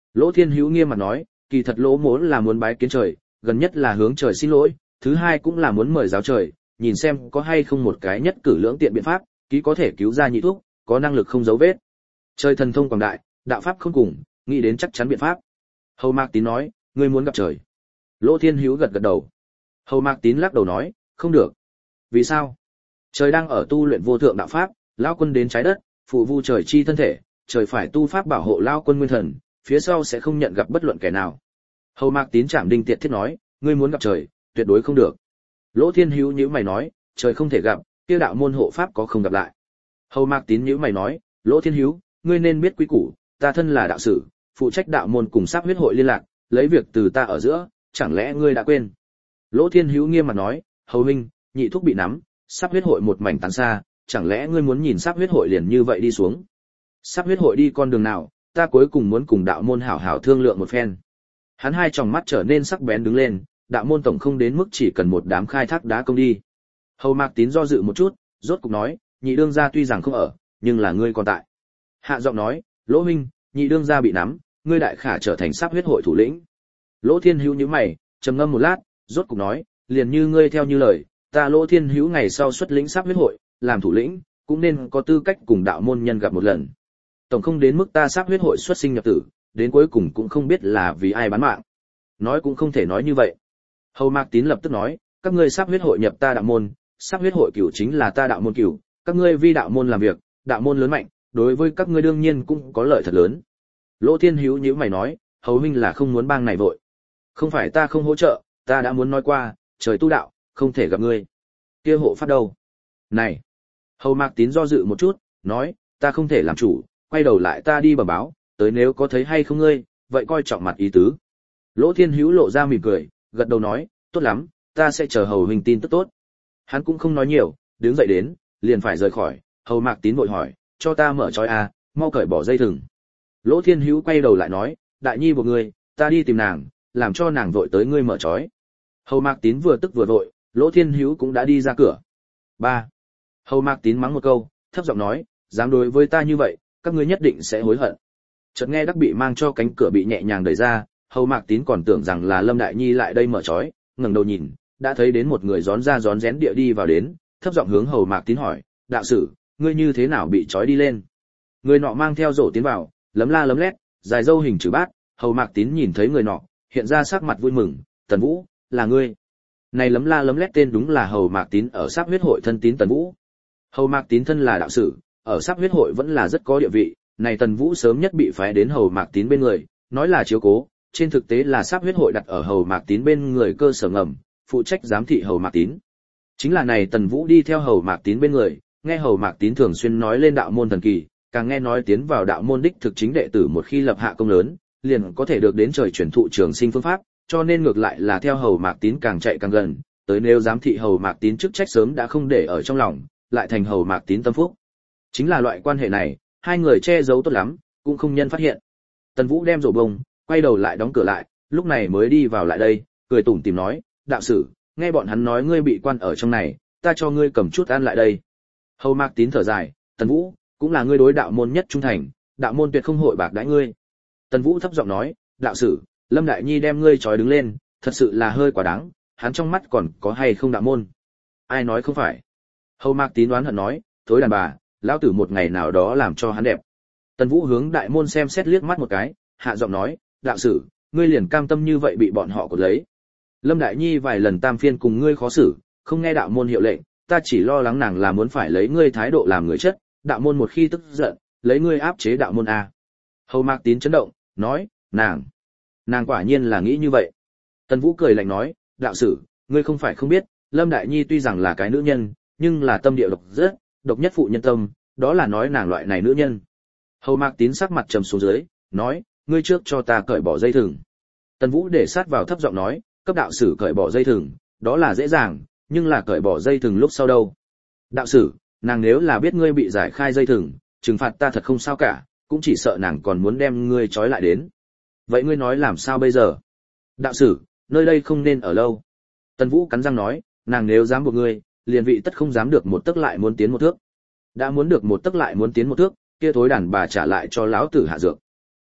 Lỗ Thiên Hữu nghiêm mặt nói, kỳ thật Lỗ Mỗ là muốn bái kiến trời, gần nhất là hướng trời xin lỗi, thứ hai cũng là muốn mời giáo trời, nhìn xem có hay không một cái nhất cử lưỡng tiện biện pháp, ký có thể cứu ra nhị thúc, có năng lực không giấu vết. Trời thần thông quảng đại, đạo pháp không cùng, nghĩ đến chắc chắn biện pháp. Hầu Mạc Tín nói, ngươi muốn gặp trời. Lỗ Thiên Hữu gật gật đầu. Hầu Mạc Tín lắc đầu nói, không được. Vì sao? Trời đang ở tu luyện vô thượng đạo pháp, lão quân đến trái đất, phụ vu trời chi thân thể, trời phải tu pháp bảo hộ lão quân nguyên thần, phía sau sẽ không nhận gặp bất luận kẻ nào. Hầu Mạc Tín chạm đinh tiệt thiết nói, ngươi muốn gặp trời, tuyệt đối không được. Lỗ Thiên Hữu nhíu mày nói, trời không thể gặp, kia đạo môn hộ pháp có không gặp lại. Hầu Mạc Tín nhíu mày nói, Lỗ Thiên Hữu, ngươi nên biết quý củ, ta thân là đạo sử, phụ trách đạo môn cùng Sắp huyết hội liên lạc, lấy việc từ ta ở giữa, chẳng lẽ ngươi đã quên? Lỗ Thiên Hữu nghiêm mặt nói, hầu huynh, nhị thúc bị nắm, Sắp huyết hội một mảnh tán xa, chẳng lẽ ngươi muốn nhìn Sắp huyết hội liền như vậy đi xuống? Sắp huyết hội đi con đường nào, ta cuối cùng muốn cùng đạo môn hảo hảo thương lượng một phen. Hắn hai tròng mắt trở nên sắc bén đứng lên, đạo môn tổng không đến mức chỉ cần một đám khai thác đá công đi. Hầu Mạc Tín do dự một chút, rốt cục nói, nhị đương gia tuy rằng không ở, nhưng là ngươi còn tại. Hạ giọng nói, Lỗ huynh, nhị đương gia bị nắm, ngươi đại khả trở thành Sắp huyết hội thủ lĩnh. Lỗ Thiên Hữu nhíu mày, trầm ngâm một lát, rốt cục nói, liền như ngươi theo như lời, ta Lỗ Thiên Hữu ngày sau xuất lĩnh Sắp huyết hội, làm thủ lĩnh, cũng nên có tư cách cùng đạo môn nhân gặp một lần. Tổng không đến mức ta Sắp huyết hội xuất sinh nhập tử, đến cuối cùng cũng không biết là vì ai bán mạng. Nói cũng không thể nói như vậy. Hầu Mạc Tín lập tức nói, các ngươi Sắp huyết hội nhập ta đạo môn, Sắp huyết hội cửu chính là ta đạo môn cửu, các ngươi vi đạo môn làm việc, đạo môn lớn mạnh, đối với các ngươi đương nhiên cũng có lợi thật lớn. Lỗ Thiên Hữu nhíu mày nói, hầu huynh là không muốn bang này vội. Không phải ta không hỗ trợ, ta đã muốn nói qua, trời tu đạo, không thể gặp ngươi. Kia hộ pháp đâu? Này. Hầu Mạc Tín do dự một chút, nói, ta không thể làm chủ, quay đầu lại ta đi bẩm báo, tới nếu có thấy hay không ngươi, vậy coi trọng mặt ý tứ. Lỗ Thiên Hữu lộ ra mỉm cười, gật đầu nói, tốt lắm, ta sẽ chờ hầu huynh tin tức tốt. Hắn cũng không nói nhiều, đứng dậy đến, liền phải rời khỏi, Hầu Mạc Tín vội hỏi, cho ta mở trói a, mau cởi bỏ dây thừng. Lỗ Thiên Hữu quay đầu lại nói, đại nhi buộc ngươi, ta đi tìm nàng, làm cho nàng vội tới ngươi mở trói. Hầu Mạc Tín vừa tức vừa vội, Lỗ Thiên Hữu cũng đã đi ra cửa. Ba. Hầu Mạc Tín mắng một câu, thấp giọng nói, dám đối với ta như vậy, các ngươi nhất định sẽ hối hận. Chợt nghe Đắc Bị mang cho cánh cửa bị nhẹ nhàng đẩy ra, Hầu Mạc Tín còn tưởng rằng là Lâm Đại Nhi lại đây mở trói, ngẩng đầu nhìn, đã thấy đến một người rón ra rón rén địa đi vào đến, thấp giọng hướng Hầu Mạc Tín hỏi, đạo sử, ngươi như thế nào bị trói đi lên? Người nọ mang theo rổ tiến vào, lấm la lấm lét, dài râu hình chữ bát, Hầu Mạc Tín nhìn thấy người nọ, hiện ra sắc mặt vui mừng, Tần Vũ, là ngươi. Này lấm la lấm lét tên đúng là Hầu Mạc Tín ở Sắp huyết hội thân tín Tần Vũ. Hầu Mạc Tín thân là đạo sử, ở Sắp huyết hội vẫn là rất có địa vị, này Tần Vũ sớm nhất bị phái đến Hầu Mạc Tín bên người, nói là chiếu cố, trên thực tế là Sắp huyết hội đặt ở Hầu Mạc Tín bên người cơ sở ngầm, phụ trách giám thị Hầu Mạc Tín. Chính là này Tần Vũ đi theo Hầu Mạc Tín bên người, nghe Hầu Mạc Tín thường xuyên nói lên đạo môn thần kỳ, càng nghe nói tiến vào đạo môn đích thực chính đệ tử một khi lập hạ công lớn, liền có thể được đến trời chuyển thụ trường sinh phương pháp, cho nên ngược lại là theo Hầu Mạc Tín càng chạy càng gần, tới nếu giám thị Hầu Mạc Tín chức trách sớm đã không để ở trong lòng, lại thành Hầu Mạc Tín tâm phúc. Chính là loại quan hệ này, hai người che giấu tốt lắm, cũng không nhân phát hiện. Tần Vũ đem rổ bông, quay đầu lại đóng cửa lại, lúc này mới đi vào lại đây, cười tủm tỉm nói, đạo sử, nghe bọn hắn nói ngươi bị quan ở trong này, ta cho ngươi cầm chút ăn lại đây. Hầu Mạc Tín thở dài, Tần Vũ, cũng là ngươi đối đạo môn nhất trung thành, đạo môn tuyệt không hội bạc đãi ngươi. Tần Vũ thấp giọng nói, đạo sử, Lâm Đại Nhi đem ngươi trói đứng lên, thật sự là hơi quá đáng, hắn trong mắt còn có hay không đạo môn? Ai nói không phải? Hầu Mạc Tín đoán hận nói, thối đàn bà, lão tử một ngày nào đó làm cho hắn đẹp. Tần Vũ hướng đại môn xem xét liếc mắt một cái, hạ giọng nói, đạo sử, ngươi liền cam tâm như vậy bị bọn họ cột lấy. Lâm Đại Nhi vài lần tam phiên cùng ngươi khó xử, không nghe đạo môn hiệu lệnh, ta chỉ lo lắng nàng là muốn phải lấy ngươi thái độ làm người chất, đạo môn một khi tức giận, lấy ngươi áp chế đạo môn a. Hầu Mạc Tín chấn động, nói, nàng, nàng quả nhiên là nghĩ như vậy. Tần Vũ cười lạnh nói, đạo sử, ngươi không phải không biết, Lâm Đại Nhi tuy rằng là cái nữ nhân, nhưng là tâm địa độc rất, độc nhất phụ nhân tâm, đó là nói nàng loại này nữ nhân. Hầu Mạc Tín sắc mặt trầm xuống dưới, nói, ngươi trước cho ta cởi bỏ dây thừng. Tần Vũ để sát vào thấp giọng nói, cấp đạo sử cởi bỏ dây thừng, đó là dễ dàng, nhưng là cởi bỏ dây thừng lúc sau đâu? Đạo sử, nàng nếu là biết ngươi bị giải khai dây thừng, trừng phạt ta thật không sao cả, cũng chỉ sợ nàng còn muốn đem ngươi trói lại đến. Vậy ngươi nói làm sao bây giờ? Đạo sử, nơi đây không nên ở lâu. Tần Vũ cắn răng nói, nàng nếu dám buộc ngươi, liền vị tất không dám được một tấc lại muốn tiến một thước. Đã muốn được một tấc lại muốn tiến một thước, kia thối đàn bà trả lại cho lão tử hạ dược.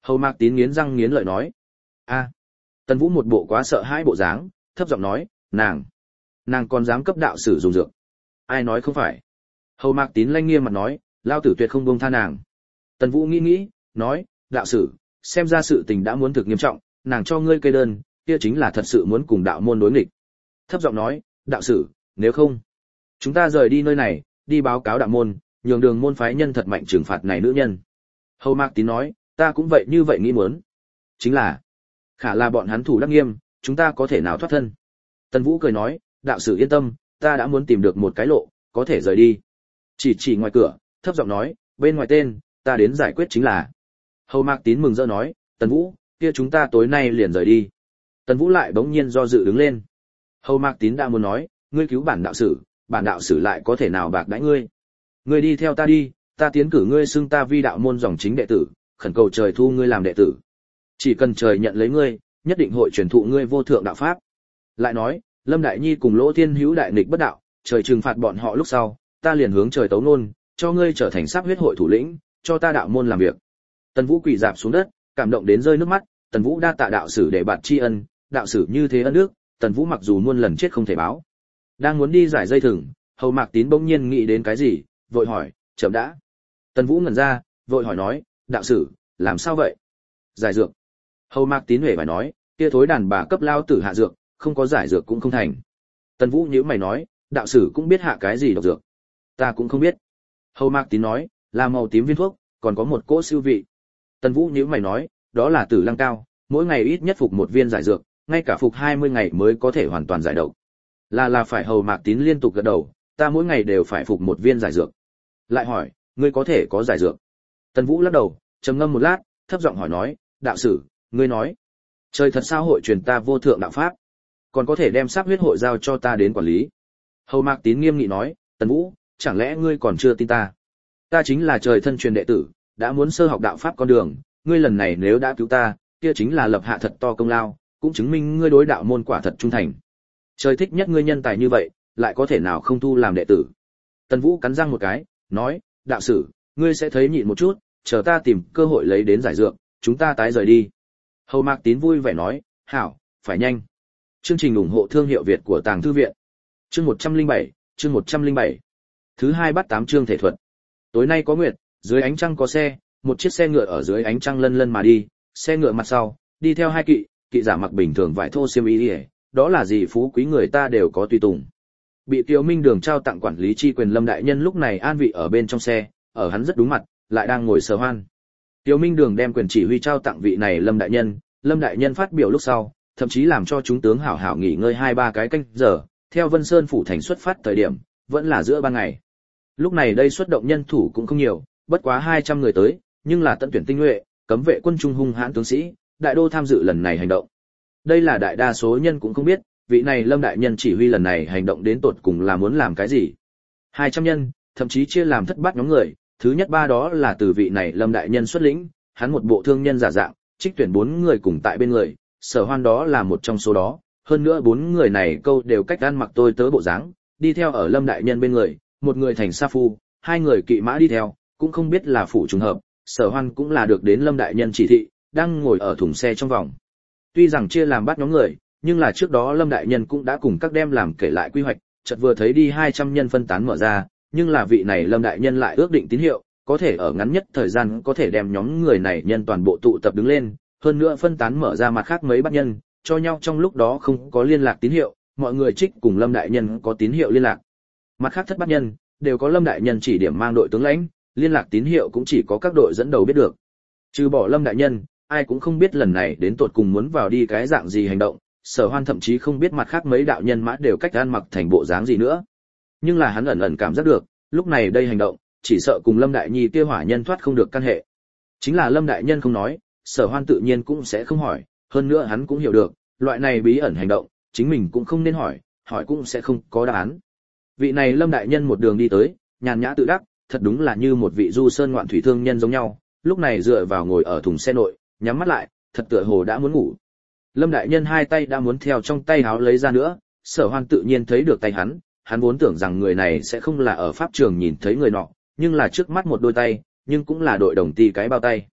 Hầu Mạc Tín nghiến răng nghiến lợi nói. A. Tần Vũ một bộ quá sợ hãi bộ dáng, thấp giọng nói, nàng, nàng còn dám cấp đạo sử dùng dược. Ai nói không phải? Hầu Mạc Tín lanh nghiêm mặt nói, lao tử tuyệt không buông tha nàng. Tần Vũ nghĩ nghĩ, nói, đạo sử, xem ra sự tình đã muốn thực nghiêm trọng, nàng cho ngươi kê đơn, kia chính là thật sự muốn cùng đạo môn đối nghịch. Thấp giọng nói, đạo sử, nếu không, chúng ta rời đi nơi này, đi báo cáo đạo môn, nhường đường môn phái nhân thật mạnh trừng phạt này nữ nhân. Hầu Mạc Tín nói, ta cũng vậy như vậy nghĩ muốn. Chính là, khả là bọn hắn thủ đắc nghiêm, chúng ta có thể nào thoát thân. Tần Vũ cười nói, đạo sử yên tâm, ta đã muốn tìm được một cái lộ, có thể rời đi. Chỉ chỉ ngoài cửa, thấp giọng nói, bên ngoài tên, ta đến giải quyết chính là. Hầu Mạc Tín mừng rỡ nói, Tần Vũ, kia chúng ta tối nay liền rời đi. Tần Vũ lại bỗng nhiên do dự đứng lên. Hầu Mạc Tín đã muốn nói, ngươi cứu bản đạo sử, bản đạo sử lại có thể nào bạc đãi ngươi. Ngươi đi theo ta đi, ta tiến cử ngươi xưng ta vi đạo môn dòng chính đệ tử, khẩn cầu trời thu ngươi làm đệ tử. Chỉ cần trời nhận lấy ngươi, nhất định hội truyền thụ ngươi vô thượng đạo pháp. Lại nói, Lâm Đại Nhi cùng Lỗ Thiên Hữu đại nghịch bất đạo, trời trừng phạt bọn họ lúc sau, ta liền hướng trời tấu nôn, cho ngươi trở thành sắp huyết hội thủ lĩnh, cho ta đạo môn làm việc. Tần Vũ quỳ rạp xuống đất, cảm động đến rơi nước mắt, Tần Vũ đa tạ đạo sử để bạt tri ân, đạo sử như thế ân đức, Tần Vũ mặc dù muôn lần chết không thể báo. Đang muốn đi giải dây thừng, Hầu Mạc Tín bỗng nhiên nghĩ đến cái gì, vội hỏi, chậm đã. Tần Vũ ngẩn ra, vội hỏi nói, đạo sử, làm sao vậy? Giải dược. Hầu Mạc Tín huệ phải nói, kia thối đàn bà cấp lao tử hạ dược, không có giải dược cũng không thành. Tần Vũ nhíu mày nói, đạo sử cũng biết hạ cái gì độc dược. Ta cũng không biết. Hầu Mạc Tín nói, là màu tím viên thuốc, còn có một cỗ siêu vị. Tần Vũ nhíu mày nói, đó là tử lăng cao, mỗi ngày ít nhất phục một viên giải dược, ngay cả phục hai mươi ngày mới có thể hoàn toàn giải độc. Là là phải. Hầu Mạc Tín liên tục gật đầu, ta mỗi ngày đều phải phục một viên giải dược. Lại hỏi, ngươi có thể có giải dược? Tần Vũ lắc đầu, trầm ngâm một lát, thấp giọng hỏi nói, đạo sử, ngươi nói, trời thật sao hội truyền ta vô thượng đạo pháp, còn có thể đem sắp huyết hội giao cho ta đến quản lý? Hầu Mạc Tín nghiêm nghị nói, Tần Vũ, chẳng lẽ ngươi còn chưa tin ta? Ta chính là trời thân truyền đệ tử, đã muốn sơ học đạo pháp con đường, ngươi lần này nếu đã cứu ta, kia chính là lập hạ thật to công lao, cũng chứng minh ngươi đối đạo môn quả thật trung thành. Trời thích nhất ngươi nhân tài như vậy, lại có thể nào không thu làm đệ tử? Tần Vũ cắn răng một cái, nói, đạo sử, ngươi sẽ thấy nhịn một chút, chờ ta tìm cơ hội lấy đến giải dược, chúng ta tái rời đi. Hầu Mạc Tín vui vẻ nói, hảo, phải nhanh. Chương trình ủng hộ thương hiệu Việt của Tàng Thư Viện. Chương một trăm lẻ bảy, chương một trăm lẻ bảy. Thứ hai bắt tám chương thể thuật. Tối nay có nguyệt, dưới ánh trăng có xe, một chiếc xe ngựa ở dưới ánh trăng lân lân mà đi, xe ngựa mặt sau, đi theo hai kỵ, kỵ giả mặc bình thường vải thô xiêm y, đó là gì phú quý người ta đều có tùy tùng. Bị Kiều Minh Đường trao tặng quản lý chi quyền Lâm đại nhân lúc này an vị ở bên trong xe, ở hắn rất đúng mặt, lại đang ngồi sờ hoan. Kiều Minh Đường đem quyền chỉ huy trao tặng vị này Lâm đại nhân, Lâm đại nhân phát biểu lúc sau, thậm chí làm cho chúng tướng hảo hảo nghỉ ngơi hai ba cái canh giờ, theo Vân Sơn phủ thành xuất phát thời điểm, vẫn là giữa ban ngày. Lúc này đây xuất động nhân thủ cũng không nhiều, bất quá hai trăm người tới, nhưng là tận tuyển tinh nhuệ, cấm vệ quân trung hung hãn tướng sĩ, đại đô tham dự lần này hành động. Đây là đại đa số nhân cũng không biết, vị này Lâm đại nhân chỉ huy lần này hành động đến tột cùng là muốn làm cái gì. hai trăm nhân, thậm chí chia làm thất bát nhóm người, thứ nhất ba đó là từ vị này Lâm đại nhân xuất lĩnh, hắn một bộ thương nhân giả dạng, trích tuyển bốn người cùng tại bên người, Sở Hoan đó là một trong số đó, hơn nữa bốn người này câu đều cách ăn mặc tôi tớ bộ dáng, đi theo ở Lâm đại nhân bên người, một người thành sa phu, hai người kỵ mã đi theo, cũng không biết là phủ trùng hợp, Sở Hoan cũng là được đến Lâm đại nhân chỉ thị, đang ngồi ở thùng xe trong vòng. Tuy rằng chia làm bát nhóm người, nhưng là trước đó Lâm đại nhân cũng đã cùng các đem làm kể lại quy hoạch, chợt vừa thấy đi hai trăm nhân phân tán mở ra, nhưng là vị này Lâm đại nhân lại ước định tín hiệu, có thể ở ngắn nhất thời gian có thể đem nhóm người này nhân toàn bộ tụ tập đứng lên, hơn nữa phân tán mở ra mặt khác mấy bát nhân, cho nhau trong lúc đó không có liên lạc tín hiệu, mọi người trích cùng Lâm đại nhân có tín hiệu liên lạc. Mặt khác thất bát nhân đều có Lâm đại nhân chỉ điểm mang đội tướng lãnh, liên lạc tín hiệu cũng chỉ có các đội dẫn đầu biết được. Trừ bỏ Lâm đại nhân, ai cũng không biết lần này đến tột cùng muốn vào đi cái dạng gì hành động, Sở Hoan thậm chí không biết mặt khác mấy đạo nhân mã đều cách ăn mặc thành bộ dáng gì nữa. Nhưng là hắn ẩn ẩn cảm giác được, lúc này đây hành động, chỉ sợ cùng Lâm đại nhi kia hỏa nhân thoát không được căn hệ. Chính là Lâm đại nhân không nói, Sở Hoan tự nhiên cũng sẽ không hỏi, hơn nữa hắn cũng hiểu được, loại này bí ẩn hành động, chính mình cũng không nên hỏi, hỏi cũng sẽ không có đáp án. Vị này Lâm đại nhân một đường đi tới, nhàn nhã tự đắc, thật đúng là như một vị du sơn ngoạn thủy thương nhân giống nhau, lúc này dựa vào ngồi ở thùng xe nội, nhắm mắt lại, thật tựa hồ đã muốn ngủ. Lâm đại nhân hai tay đã muốn theo trong tay áo lấy ra nữa, Sở Hoan tự nhiên thấy được tay hắn, hắn vốn tưởng rằng người này sẽ không là ở pháp trường nhìn thấy người nọ, nhưng là trước mắt một đôi tay, nhưng cũng là đội đồng ti cái bao tay.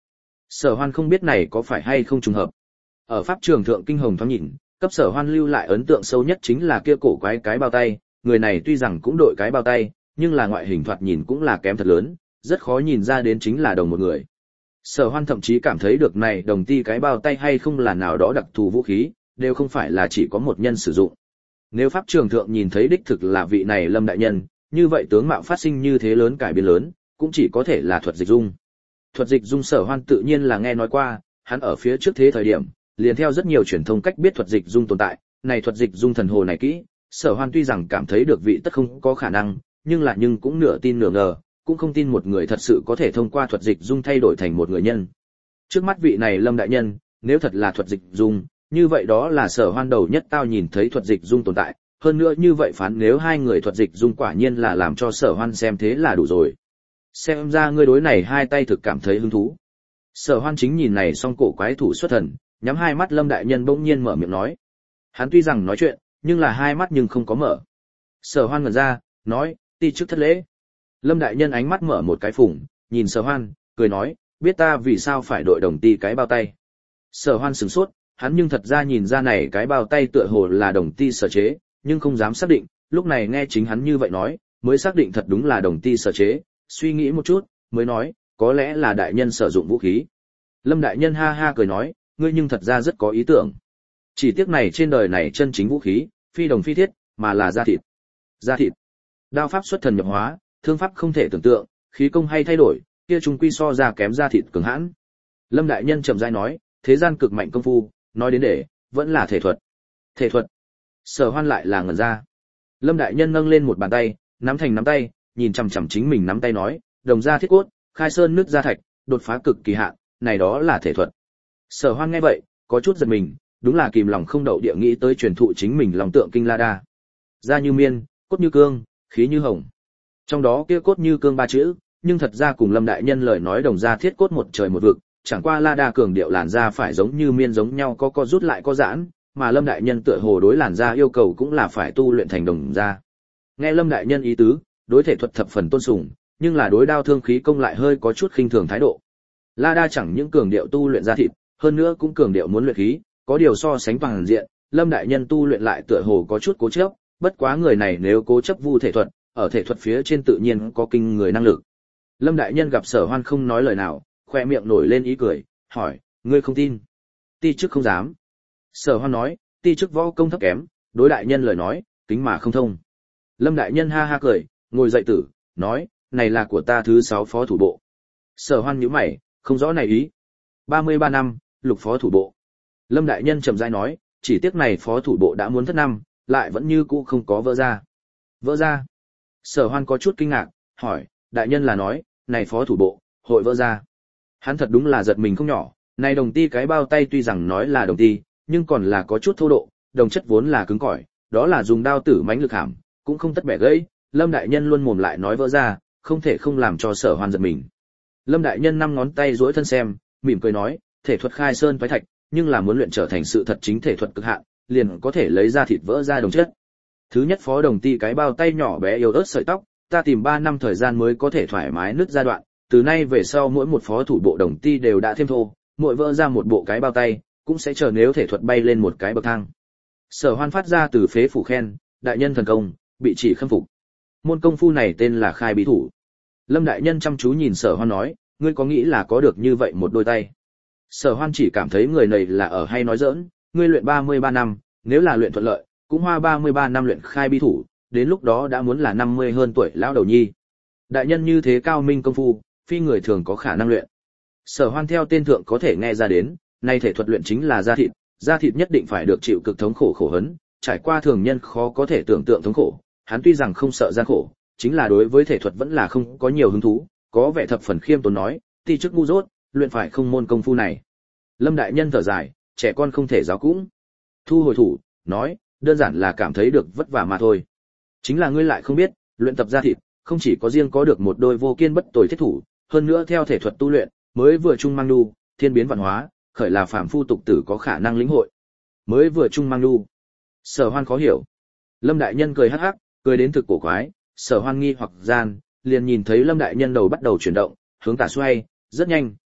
Sở Hoan không biết này có phải hay không trùng hợp. Ở pháp trường thượng kinh hồng thoáng nhìn, cấp Sở Hoan lưu lại ấn tượng sâu nhất chính là kia cổ quái cái bao tay, người này tuy rằng cũng đội cái bao tay, nhưng là ngoại hình thoạt nhìn cũng là kém thật lớn, rất khó nhìn ra đến chính là đồng một người. Sở Hoan thậm chí cảm thấy được này đồng ti cái bao tay hay không là nào đó đặc thù vũ khí, đều không phải là chỉ có một nhân sử dụng. Nếu pháp trường thượng nhìn thấy đích thực là vị này Lâm đại nhân, như vậy tướng mạo phát sinh như thế lớn cải biến lớn, cũng chỉ có thể là thuật dịch dung. Thuật dịch dung Sở Hoan tự nhiên là nghe nói qua, hắn ở phía trước thế thời điểm, liền theo rất nhiều truyền thông cách biết thuật dịch dung tồn tại, này thuật dịch dung thần hồ này kỹ, Sở Hoan tuy rằng cảm thấy được vị tất không có khả năng, nhưng là nhưng cũng nửa tin nửa ngờ, cũng không tin một người thật sự có thể thông qua thuật dịch dung thay đổi thành một người nhân. Trước mắt vị này Lâm đại nhân, nếu thật là thuật dịch dung, như vậy đó là Sở Hoan đầu nhất tao nhìn thấy thuật dịch dung tồn tại, hơn nữa như vậy phán nếu hai người thuật dịch dung quả nhiên là làm cho Sở Hoan xem thế là đủ rồi. Xem ra ngươi đối này hai tay thực cảm thấy hứng thú. Sở Hoan chính nhìn này xong cổ quái thủ xuất thần, nhắm hai mắt Lâm đại nhân bỗng nhiên mở miệng nói. Hắn tuy rằng nói chuyện, nhưng là hai mắt nhưng không có mở. Sở Hoan ngẩn ra, nói, ti chức thất lễ. Lâm đại nhân ánh mắt mở một cái phủng, nhìn Sở Hoan, cười nói, biết ta vì sao phải đội đồng ti cái bao tay. Sở Hoan sửng sốt, hắn nhưng thật ra nhìn ra này cái bao tay tựa hồ là đồng ti sở chế, nhưng không dám xác định, lúc này nghe chính hắn như vậy nói, mới xác định thật đúng là đồng ti sở chế, suy nghĩ một chút, mới nói, có lẽ là đại nhân sử dụng vũ khí. Lâm đại nhân ha ha cười nói, ngươi nhưng thật ra rất có ý tưởng. Chỉ tiếc này trên đời này chân chính vũ khí, phi đồng phi thiết, mà là da thịt. Da thịt. Đao pháp xuất thần nhập hóa, thương pháp không thể tưởng tượng, khí công hay thay đổi, kia trung quy so ra kém da thịt cường hãn. Lâm đại nhân trầm rãi nói, thế gian cực mạnh công phu, nói đến để, vẫn là thể thuật. Thể thuật. Sở Hoan lại là ngẩn ra. Lâm đại nhân nâng lên một bàn tay, nắm thành nắm tay, nhìn chằm chằm chính mình nắm tay nói, đồng da thiết cốt, khai sơn nước da thạch, đột phá cực kỳ hạn, này đó là thể thuật. Sở Hoan nghe vậy, có chút giật mình, đúng là kìm lòng không đậu địa nghĩ tới truyền thụ chính mình lòng tượng kinh La Đa. Da như miên, cốt như cương, khí như hồng. Trong đó kia cốt như cương ba chữ, nhưng thật ra cùng Lâm đại nhân lời nói đồng da thiết cốt một trời một vực, chẳng qua La Đa cường điệu làn da phải giống như miên giống nhau có co rút lại có giãn, mà Lâm đại nhân tựa hồ đối làn da yêu cầu cũng là phải tu luyện thành đồng da. Nghe Lâm đại nhân ý tứ, đối thể thuật thập phần tôn sùng, nhưng là đối đao thương khí công lại hơi có chút khinh thường thái độ. La Đa chẳng những cường điệu tu luyện da thịt, hơn nữa cũng cường điệu muốn luyện khí, có điều so sánh toàn diện, Lâm đại nhân tu luyện lại tựa hồ có chút cố chấp, bất quá người này nếu cố chấp vu thể thuật, ở thể thuật phía trên tự nhiên có kinh người năng lực. Lâm đại nhân gặp Sở Hoan không nói lời nào, khoe miệng nổi lên ý cười, hỏi, ngươi không tin? Ti chức không dám. Sở Hoan nói, ti chức võ công thấp kém, đối đại nhân lời nói, kính mà không thông. Lâm đại nhân ha ha cười, ngồi dậy tử, nói, này là của ta thứ sáu phó thủ bộ. Sở Hoan nhíu mày, không rõ này ý. ba mươi ba năm, lục phó thủ bộ. Lâm đại nhân trầm rãi nói, chỉ tiếc này phó thủ bộ đã muốn thất năm, lại vẫn như cũ không có vỡ ra. Vỡ ra? Sở Hoan có chút kinh ngạc, hỏi, đại nhân là nói, này phó thủ bộ, hội vỡ ra. Hắn thật đúng là giật mình không nhỏ, này đồng ti cái bao tay tuy rằng nói là đồng ti, nhưng còn là có chút thô độ, đồng chất vốn là cứng cỏi, đó là dùng đao tử mãnh lực hàm, cũng không tất bẻ gãy. Lâm đại nhân luôn mồm lại nói vỡ ra, không thể không làm cho Sở Hoan giật mình. Lâm đại nhân năm ngón tay duỗi thân xem, mỉm cười nói, thể thuật khai sơn phái thạch, nhưng là muốn luyện trở thành sự thật chính thể thuật cực hạn, liền có thể lấy ra thịt vỡ ra đồng chất. Thứ nhất phó đồng ti cái bao tay nhỏ bé yếu ớt sợi tóc, ta tìm ba năm thời gian mới có thể thoải mái nứt ra đoạn, từ nay về sau mỗi một phó thủ bộ đồng ti đều đã thêm thô, mỗi vỡ ra một bộ cái bao tay, cũng sẽ chờ nếu thể thuật bay lên một cái bậc thang. Sở Hoan phát ra từ phế phủ khen, đại nhân thần công, bị chỉ khâm phục. Môn công phu này tên là khai bí thủ. Lâm đại nhân chăm chú nhìn Sở Hoan nói, ngươi có nghĩ là có được như vậy một đôi tay? Sở Hoan chỉ cảm thấy người này là ở hay nói giỡn, ngươi luyện ba mươi ba năm, nếu là luyện thuận lợi, cũng hoa ba mươi ba năm luyện khai bí thủ, đến lúc đó đã muốn là năm mươi hơn tuổi lão đầu nhi. Đại nhân như thế cao minh công phu, phi người thường có khả năng luyện. Sở Hoan theo tên thượng có thể nghe ra đến, nay thể thuật luyện chính là da thịt, da thịt nhất định phải được chịu cực thống khổ khổ hấn, trải qua thường nhân khó có thể tưởng tượng thống khổ. Hắn tuy rằng không sợ gian khổ, chính là đối với thể thuật vẫn là không có nhiều hứng thú, có vẻ thập phần khiêm tốn nói, ti chức ngu dốt, luyện phải không môn công phu này. Lâm đại nhân thở dài, trẻ con không thể giáo cũng. Thu hồi thủ, nói, đơn giản là cảm thấy được vất vả mà thôi. Chính là ngươi lại không biết, luyện tập da thịt, không chỉ có riêng có được một đôi vô kiên bất tồi thiết thủ, hơn nữa theo thể thuật tu luyện, mới vừa trung mang nu, thiên biến văn hóa, khởi là phàm phu tục tử có khả năng lĩnh hội. Mới vừa trung mang nu. Sở Hoan khó hiểu. Lâm đại nhân cười hắc hắc, cười đến thực cổ quái, Sở Hoan nghi hoặc gian, liền nhìn thấy Lâm đại nhân đầu bắt đầu chuyển động, hướng tả xoay, rất nhanh,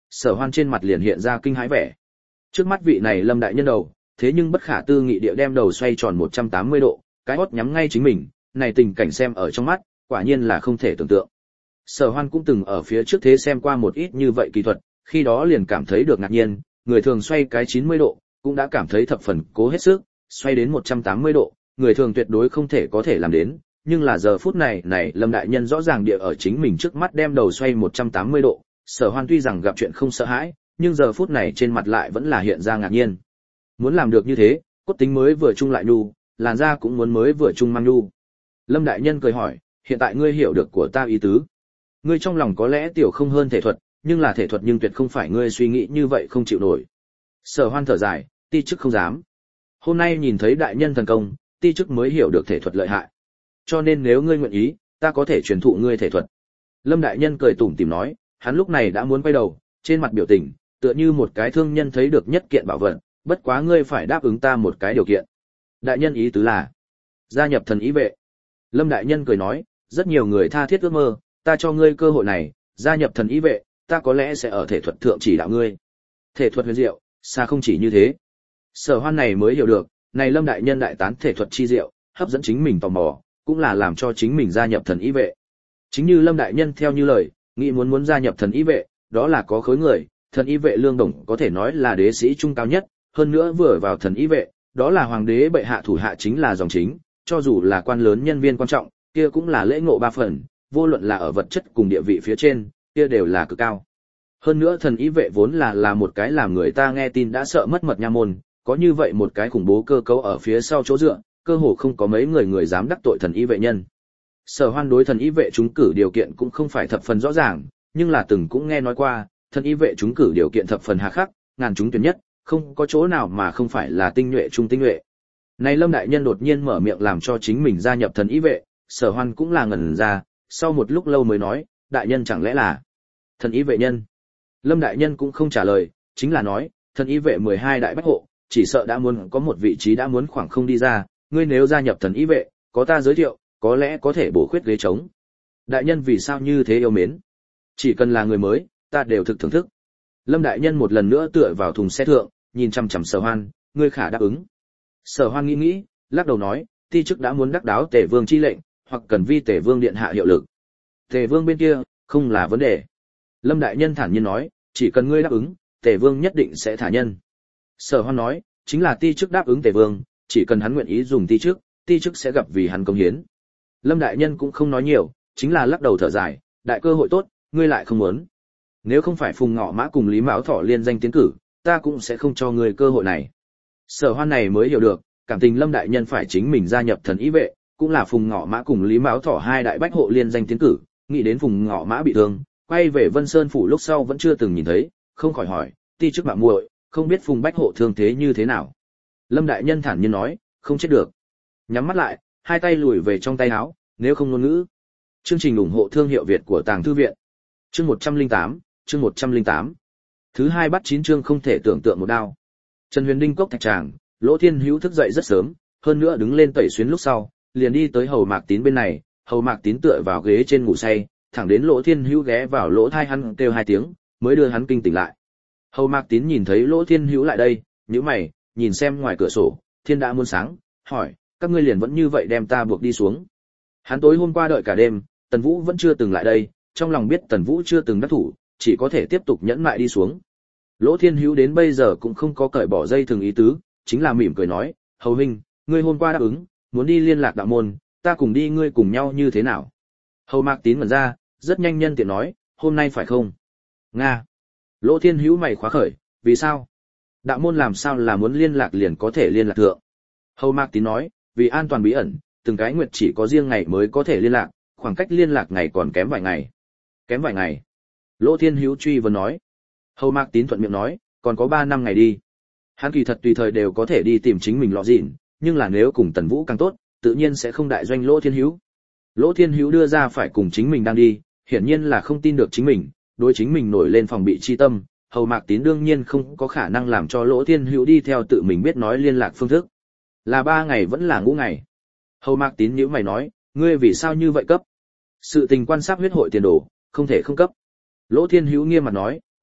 Sở Hoan trên mặt liền hiện ra kinh hãi vẻ. Trước mắt vị này Lâm đại nhân đầu, thế nhưng bất khả tư nghị địa đem đầu xoay tròn một trăm tám mươi độ, cái hốt nhắm ngay chính mình, này tình cảnh xem ở trong mắt, quả nhiên là không thể tưởng tượng. Sở Hoan cũng từng ở phía trước thế xem qua một ít như vậy kỹ thuật, khi đó liền cảm thấy được ngạc nhiên, người thường xoay cái chín mươi độ, cũng đã cảm thấy thập phần cố hết sức, xoay đến một trăm tám mươi độ, người thường tuyệt đối không thể có thể làm đến, nhưng là giờ phút này, này Lâm đại nhân rõ ràng địa ở chính mình trước mắt đem đầu xoay một trăm tám mươi độ, Sở Hoan tuy rằng gặp chuyện không sợ hãi, nhưng giờ phút này trên mặt lại vẫn là hiện ra ngạc nhiên. Muốn làm được như thế, cốt tính mới vừa chung lại nhu, làn da cũng muốn mới vừa chung mang nhu. Lâm đại nhân cười hỏi, hiện tại ngươi hiểu được của ta ý tứ. Ngươi trong lòng có lẽ tiểu không hơn thể thuật, nhưng là thể thuật nhưng tuyệt không phải ngươi suy nghĩ như vậy không chịu nổi. Sở Hoan thở dài, ti chức không dám. Hôm nay nhìn thấy đại nhân thần công, ti chức mới hiểu được thể thuật lợi hại. Cho nên nếu ngươi nguyện ý, ta có thể truyền thụ ngươi thể thuật. Lâm đại nhân cười tủm tỉm nói, hắn lúc này đã muốn quay đầu, trên mặt biểu tình, tựa như một cái thương nhân thấy được nhất kiện bảo vật, bất quá ngươi phải đáp ứng ta một cái điều kiện. Đại nhân ý tứ là gia nhập thần ý vệ. Lâm đại nhân cười nói, rất nhiều người tha thiết ước mơ, ta cho ngươi cơ hội này, gia nhập thần ý vệ, ta có lẽ sẽ ở thể thuật thượng chỉ đạo ngươi. Thể thuật huyền diệu, xa không chỉ như thế. Sở Hoan này mới hiểu được, này Lâm đại nhân đại tán thể thuật chi diệu, hấp dẫn chính mình tò mò, cũng là làm cho chính mình gia nhập thần ý vệ. Chính như Lâm đại nhân theo như lời, nghĩ muốn muốn gia nhập thần ý vệ, đó là có khối người, thần ý vệ lương đồng có thể nói là đế sĩ trung cao nhất, hơn nữa vừa vào thần ý vệ, đó là hoàng đế bệ hạ thủ hạ chính là dòng chính, cho dù là quan lớn nhân viên quan trọng, kia cũng là lễ ngộ ba phần, vô luận là ở vật chất cùng địa vị phía trên, kia đều là cực cao. Hơn nữa thần ý vệ vốn là là một cái làm người ta nghe tin đã sợ mất mật nha môn, có như vậy một cái khủng bố cơ cấu ở phía sau chỗ dựa, cơ hồ không có mấy người người dám đắc tội thần ý vệ nhân. Sở Hoan đối thần ý vệ trúng cử điều kiện cũng không phải thập phần rõ ràng, nhưng là từng cũng nghe nói qua, thần ý vệ trúng cử điều kiện thập phần hà khắc, ngàn trúng tuyển nhất, không có chỗ nào mà không phải là tinh nhuệ trung tinh nhuệ. Này Lâm đại nhân đột nhiên mở miệng làm cho chính mình gia nhập thần ý vệ, Sở Hoan cũng là ngẩn ra, sau một lúc lâu mới nói, đại nhân chẳng lẽ là thần ý vệ nhân. Lâm đại nhân cũng không trả lời, chính là nói, thần ý vệ mười hai đại bách hộ, chỉ sợ đã muốn có một vị trí đã muốn khoảng không đi ra, ngươi nếu gia nhập thần ý vệ, có ta giới thiệu, có lẽ có thể bổ khuyết ghế trống. Đại nhân vì sao như thế yêu mến? Chỉ cần là người mới, ta đều thực thưởng thức. Lâm đại nhân một lần nữa tựa vào thùng xe thượng, nhìn chằm chằm Sở Hoan, ngươi khả đáp ứng. Sở Hoan nghĩ nghĩ, lắc đầu nói, ti chức đã muốn đắc đáo Tề Vương chi lệnh, hoặc cần vi Tề Vương điện hạ hiệu lực. Tề Vương bên kia, không là vấn đề. Lâm đại nhân thản nhiên nói, chỉ cần ngươi đáp ứng, Tề Vương nhất định sẽ thả nhân. Sở Hoan nói, chính là ti chức đáp ứng Tề Vương, chỉ cần hắn nguyện ý dùng ti chức, ti chức sẽ gặp vì hắn công hiến. Lâm đại nhân cũng không nói nhiều, chính là lắc đầu thở dài, đại cơ hội tốt, ngươi lại không muốn. Nếu không phải Phùng Ngọ Mã cùng Lý Mão Thọ liên danh tiến cử, ta cũng sẽ không cho ngươi cơ hội này. Sở Hoan này mới hiểu được, cảm tình Lâm đại nhân phải chính mình gia nhập thần ý vệ, cũng là Phùng Ngọ Mã cùng Lý Mão Thọ hai đại bách hộ liên danh tiến cử, nghĩ đến Phùng Ngọ Mã bị thương, quay về Vân Sơn phủ lúc sau vẫn chưa từng nhìn thấy, không khỏi hỏi, ti chức mạng muội, không biết Phùng bách hộ thương thế như thế nào. Lâm đại nhân thản nhiên nói, không chết được. Nhắm mắt lại, hai tay lùi về trong tay áo, nếu không ngôn ngữ. Chương trình ủng hộ thương hiệu Việt của Tàng Thư viện. Chương một trăm lẻ tám, chương một trăm lẻ tám. Thứ hai bắt chín chương không thể tưởng tượng một đao. Trần Huyền Đinh cốc thạch tràng, Lỗ Thiên Hữu thức dậy rất sớm, hơn nữa đứng lên tẩy xuyến lúc sau, liền đi tới Hầu Mạc Tín bên này, Hầu Mạc Tín tựa vào ghế trên ngủ say, thẳng đến Lỗ Thiên Hữu ghé vào lỗ tai hắn kêu hai tiếng, mới đưa hắn kinh tỉnh lại. Hầu Mạc Tín nhìn thấy Lỗ Thiên Hữu lại đây, nhíu mày, nhìn xem ngoài cửa sổ, thiên đã muôn sáng, hỏi, các ngươi liền vẫn như vậy đem ta buộc đi xuống. Hắn tối hôm qua đợi cả đêm, Tần Vũ vẫn chưa từng lại đây, trong lòng biết Tần Vũ chưa từng đắc thủ, chỉ có thể tiếp tục nhẫn mại đi xuống. Lỗ Thiên Hữu đến bây giờ cũng không có cởi bỏ dây thừng ý tứ, chính là mỉm cười nói, hầu huynh, ngươi hôm qua đáp ứng, muốn đi liên lạc đạo môn, ta cùng đi ngươi cùng nhau như thế nào? Hầu Mạc Tín ngẩn ra, rất nhanh nhân tiện nói, hôm nay phải không? Nga. Lỗ Thiên Hữu mày khóa khởi, vì sao? Đạo môn làm sao là muốn liên lạc liền có thể liên lạc thượng? Hầu Mạc Tín nói, vì an toàn bí ẩn, từng cái nguyệt chỉ có riêng ngày mới có thể liên lạc, khoảng cách liên lạc ngày còn kém vài ngày. Kém vài ngày. Lỗ Thiên Hữu truy vấn nói. Hầu Mạc Tín thuận miệng nói, còn có ba năm ngày đi. Hắn kỳ thật tùy thời đều có thể đi tìm chính mình lọ dịn, nhưng là nếu cùng Tần Vũ càng tốt, tự nhiên sẽ không đại doanh Lỗ Thiên Hữu. Lỗ Thiên Hữu đưa ra phải cùng chính mình đang đi, hiển nhiên là không tin được chính mình, đối chính mình nổi lên phòng bị chi tâm. Hầu Mạc Tín đương nhiên không có khả năng làm cho Lỗ Thiên Hữu đi theo tự mình biết nói liên lạc phương thức. Là ba ngày vẫn là ngũ ngày. Hầu Mạc Tín nhíu mày nói, ngươi vì sao như vậy cấp? Sự tình quan sát huyết hội tiền đồ, không thể không cấp. Lỗ Thiên Hữu nghiêm mặt nói,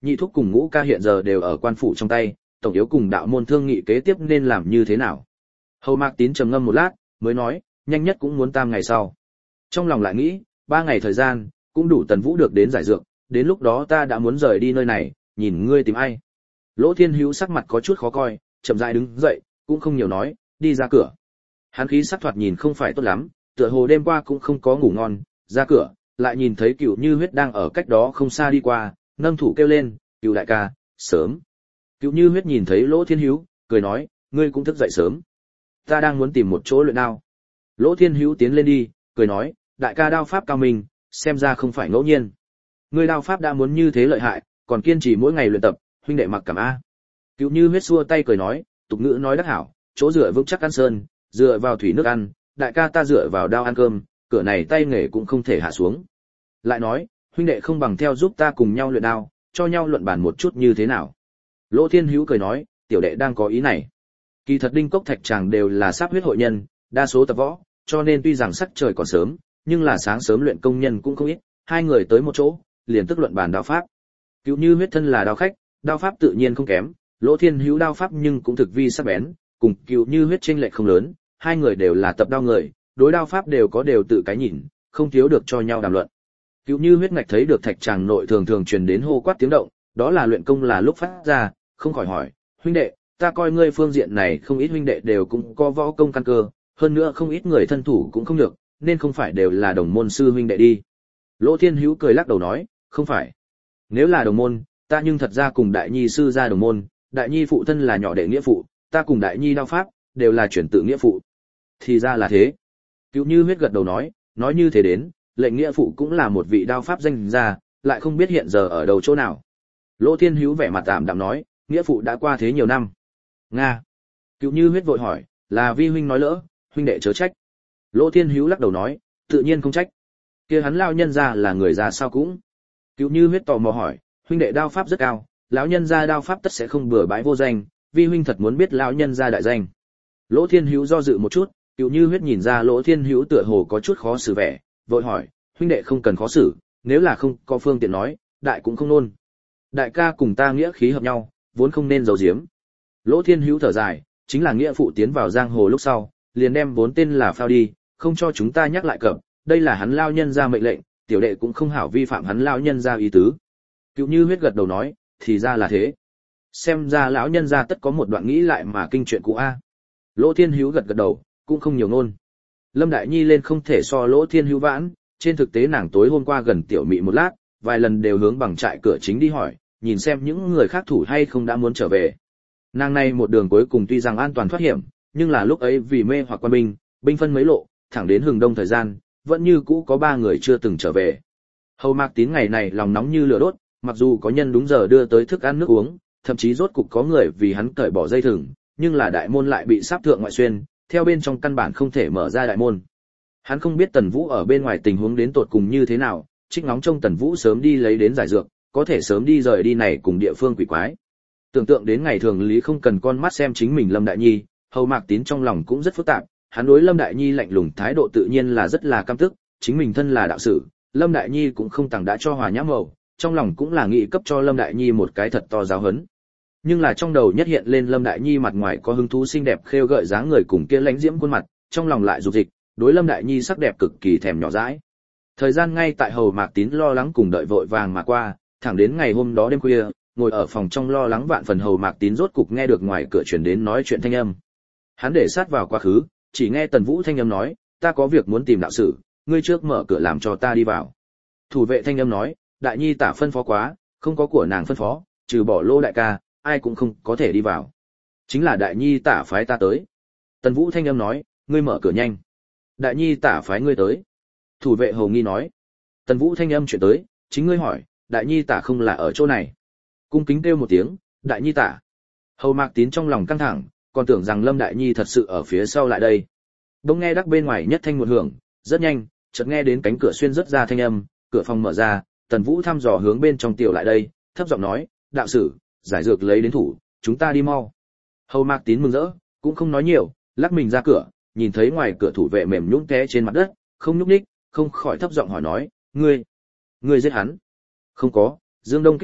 Nhị thúc cùng Ngũ ca hiện giờ đều ở quan phủ trong tay, tổng yếu cùng đạo môn thương nghị kế tiếp nên làm như thế nào. Hầu Mạc Tín trầm ngâm một lát, mới nói, nhanh nhất cũng muốn tam ngày sau. Trong lòng lại nghĩ, ba ngày thời gian, cũng đủ Tần Vũ được đến giải dược, đến lúc đó ta đã muốn rời đi nơi này, nhìn ngươi tìm ai. Lỗ Thiên Hữu sắc mặt có chút khó coi, chậm rãi đứng dậy, cũng không nhiều nói, đi ra cửa. Hắn khí sắc thoạt nhìn không phải tốt lắm, tựa hồ đêm qua cũng không có ngủ ngon, ra cửa, lại nhìn thấy Cửu Như Huyết đang ở cách đó không xa đi qua, nâng thủ kêu lên, "Cửu đại ca, sớm." Cửu Như Huyết nhìn thấy Lỗ Thiên Hữu, cười nói, "Ngươi cũng thức dậy sớm. Ta đang muốn tìm một chỗ luyện đao." Lỗ Thiên Hữu tiến lên đi, cười nói, "Đại ca đao pháp cao minh, xem ra không phải ngẫu nhiên. Ngươi đao pháp đã muốn như thế lợi hại, còn kiên trì mỗi ngày luyện tập, huynh đệ mặc cảm a." Cửu Như Huyết xua tay cười nói, tục ngữ nói đắc hảo, chỗ dựa vững chắc ăn sơn, dựa vào thủy nước ăn, đại ca ta dựa vào đao ăn cơm, cửa này tay nghề cũng không thể hạ xuống. Lại nói, huynh đệ không bằng theo giúp ta cùng nhau luyện đao, cho nhau luận bàn một chút như thế nào. Lỗ Thiên Hữu cười nói, tiểu đệ đang có ý này. Kỳ thật Đinh Cốc Thạch Tràng đều là sắp huyết hội nhân, đa số tập võ, cho nên tuy rằng sắc trời còn sớm, nhưng là sáng sớm luyện công nhân cũng không ít, hai người tới một chỗ, liền tức luận bàn đao pháp. Cửu Như Huyết thân là đao khách, đao pháp tự nhiên không kém, Lỗ Thiên Hữu đao pháp nhưng cũng thực vi sắc bén, cùng Cửu Như Huyết chênh lệch không lớn, hai người đều là tập đao người, đối đao pháp đều có đều tự cái nhìn, không thiếu được cho nhau đàm luận. Cửu Như Huyết ngạch thấy được thạch tràng nội thường thường truyền đến hô quát tiếng động, đó là luyện công là lúc phát ra, không khỏi hỏi, huynh đệ, ta coi ngươi phương diện này không ít huynh đệ đều cũng có võ công căn cơ, hơn nữa không ít người thân thủ cũng không được, nên không phải đều là đồng môn sư huynh đệ đi. Lỗ Thiên Hữu cười lắc đầu nói, không phải. Nếu là đồng môn, ta nhưng thật ra cùng đại nhi sư ra đồng môn, đại nhi phụ thân là nhỏ đệ nghĩa phụ, ta cùng đại nhi đao pháp, đều là chuyển tự nghĩa phụ. Thì ra là thế. Cửu Như Huyết gật đầu nói, nói như thế đến, lệnh nghĩa phụ cũng là một vị đao pháp danh gia, lại không biết hiện giờ ở đầu chỗ nào. Lỗ Thiên Hữu vẻ mặt tạm đạm nói, nghĩa phụ đã qua thế nhiều năm. Nga. Cửu Như Huyết vội hỏi, là vi huynh nói lỡ, huynh đệ chớ trách. Lỗ Thiên Hữu lắc đầu nói, tự nhiên không trách. Kia hắn lão nhân gia là người già sao cũng. Cửu Như Huyết tò mò hỏi, huynh đệ đao pháp rất cao, lão nhân gia đao pháp tất sẽ không bừa bãi vô danh, vi huynh thật muốn biết lão nhân gia đại danh. Lỗ Thiên Hữu do dự một chút, Cửu Như Huyết nhìn ra Lỗ Thiên Hữu tựa hồ có chút khó xử vẻ, vội hỏi, huynh đệ không cần khó xử, nếu là không có phương tiện nói, đại cũng không nôn. Đại ca cùng ta nghĩa khí hợp nhau, vốn không nên giấu giếm. Lỗ Thiên Hữu thở dài, chính là nghĩa phụ tiến vào giang hồ lúc sau, liền đem vốn tên là phao đi, không cho chúng ta nhắc lại cập, đây là hắn lao nhân ra mệnh lệnh, tiểu đệ cũng không hảo vi phạm hắn lao nhân ra ý tứ. Cửu Như Huyết gật đầu nói, thì ra là thế. Xem ra lão nhân ra tất có một đoạn nghĩ lại mà kinh chuyện cũ a. Lỗ Thiên Hữu gật gật đầu, cũng không nhiều ngôn. Lâm Đại Nhi lên không thể so Lỗ Thiên Hữu vãn, trên thực tế nàng tối hôm qua gần tiểu mị một lát, vài lần đều hướng bằng trại cửa chính đi hỏi, nhìn xem những người khác thủ hay không đã muốn trở về. Nàng này một đường cuối cùng tuy rằng an toàn thoát hiểm, nhưng là lúc ấy vì mê hoặc quân binh, binh phân mấy lộ, thẳng đến hừng đông thời gian, vẫn như cũ có ba người chưa từng trở về. Hầu Mạc Tín ngày này lòng nóng như lửa đốt, mặc dù có nhân đúng giờ đưa tới thức ăn nước uống, thậm chí rốt cục có người vì hắn cởi bỏ dây thừng, nhưng là đại môn lại bị sáp thượng ngoại xuyên, theo bên trong căn bản không thể mở ra đại môn. Hắn không biết Tần Vũ ở bên ngoài tình huống đến tột cùng như thế nào, trích ngóng trông Tần Vũ sớm đi lấy đến giải dược, có thể sớm đi rời đi này cùng địa phương quỷ quái. Tưởng tượng đến ngày thường lý không cần con mắt xem chính mình Lâm Đại Nhi, Hầu Mạc Tín trong lòng cũng rất phức tạp, hắn đối Lâm Đại Nhi lạnh lùng thái độ tự nhiên là rất là căm tức, chính mình thân là đạo士, Lâm Đại Nhi cũng không tặng đã cho hòa nhã màu, trong lòng cũng là nghĩ cấp cho Lâm Đại Nhi một cái thật to giáo huấn. Nhưng là trong đầu nhất hiện lên Lâm Đại Nhi mặt ngoài có hứng thú xinh đẹp khêu gợi dáng người cùng kia lãnh diễm khuôn mặt, trong lòng lại dục dịch, đối Lâm Đại Nhi sắc đẹp cực kỳ thèm nhỏ dãi. Thời gian ngay tại Hầu Mạc Tín lo lắng cùng đợi vội vàng mà qua, thẳng đến ngày hôm đó đêm khuya, ngồi ở phòng trong lo lắng vạn phần Hầu Mạc Tín rốt cục nghe được ngoài cửa truyền đến nói chuyện thanh âm. Hắn để sát vào quá khứ, chỉ nghe Tần Vũ thanh âm nói, ta có việc muốn tìm đạo士, ngươi trước mở cửa làm cho ta đi vào. Thủ vệ thanh âm nói, Đại Nhi tả phân phó quá, không có của nàng phân phó, trừ bỏ Lô đại ca, ai cũng không có thể đi vào. Chính là Đại Nhi tả phái ta tới. Tần Vũ thanh âm nói, ngươi mở cửa nhanh. Đại Nhi tả phái ngươi tới. Thủ vệ hầu nghi nói. Tần Vũ thanh âm chuyển tới, chính ngươi hỏi, Đại Nhi tả không là ở chỗ này. Cung kính kêu một tiếng, Đại Nhi tả. Hầu Mạc Tín trong lòng căng thẳng, còn tưởng rằng Lâm Đại Nhi thật sự ở phía sau lại đây. Bỗng nghe đắc bên ngoài nhất thanh một hưởng, rất nhanh, chợt nghe đến cánh cửa xuyên rất ra thanh âm, cửa phòng mở ra, Tần Vũ thăm dò hướng bên trong tiểu lại đây, thấp giọng nói, đạo sử, giải dược lấy đến thủ, chúng ta đi mau. Hầu Mạc Tín mừng rỡ, cũng không nói nhiều, lắc mình ra cửa, nhìn thấy ngoài cửa thủ vệ mềm nhũn té trên mặt đất, không nhúc nhích, không khỏi thấp giọng hỏi nói, ngươi, ngươi giết hắn? Không có, Dương Đông kích Tây,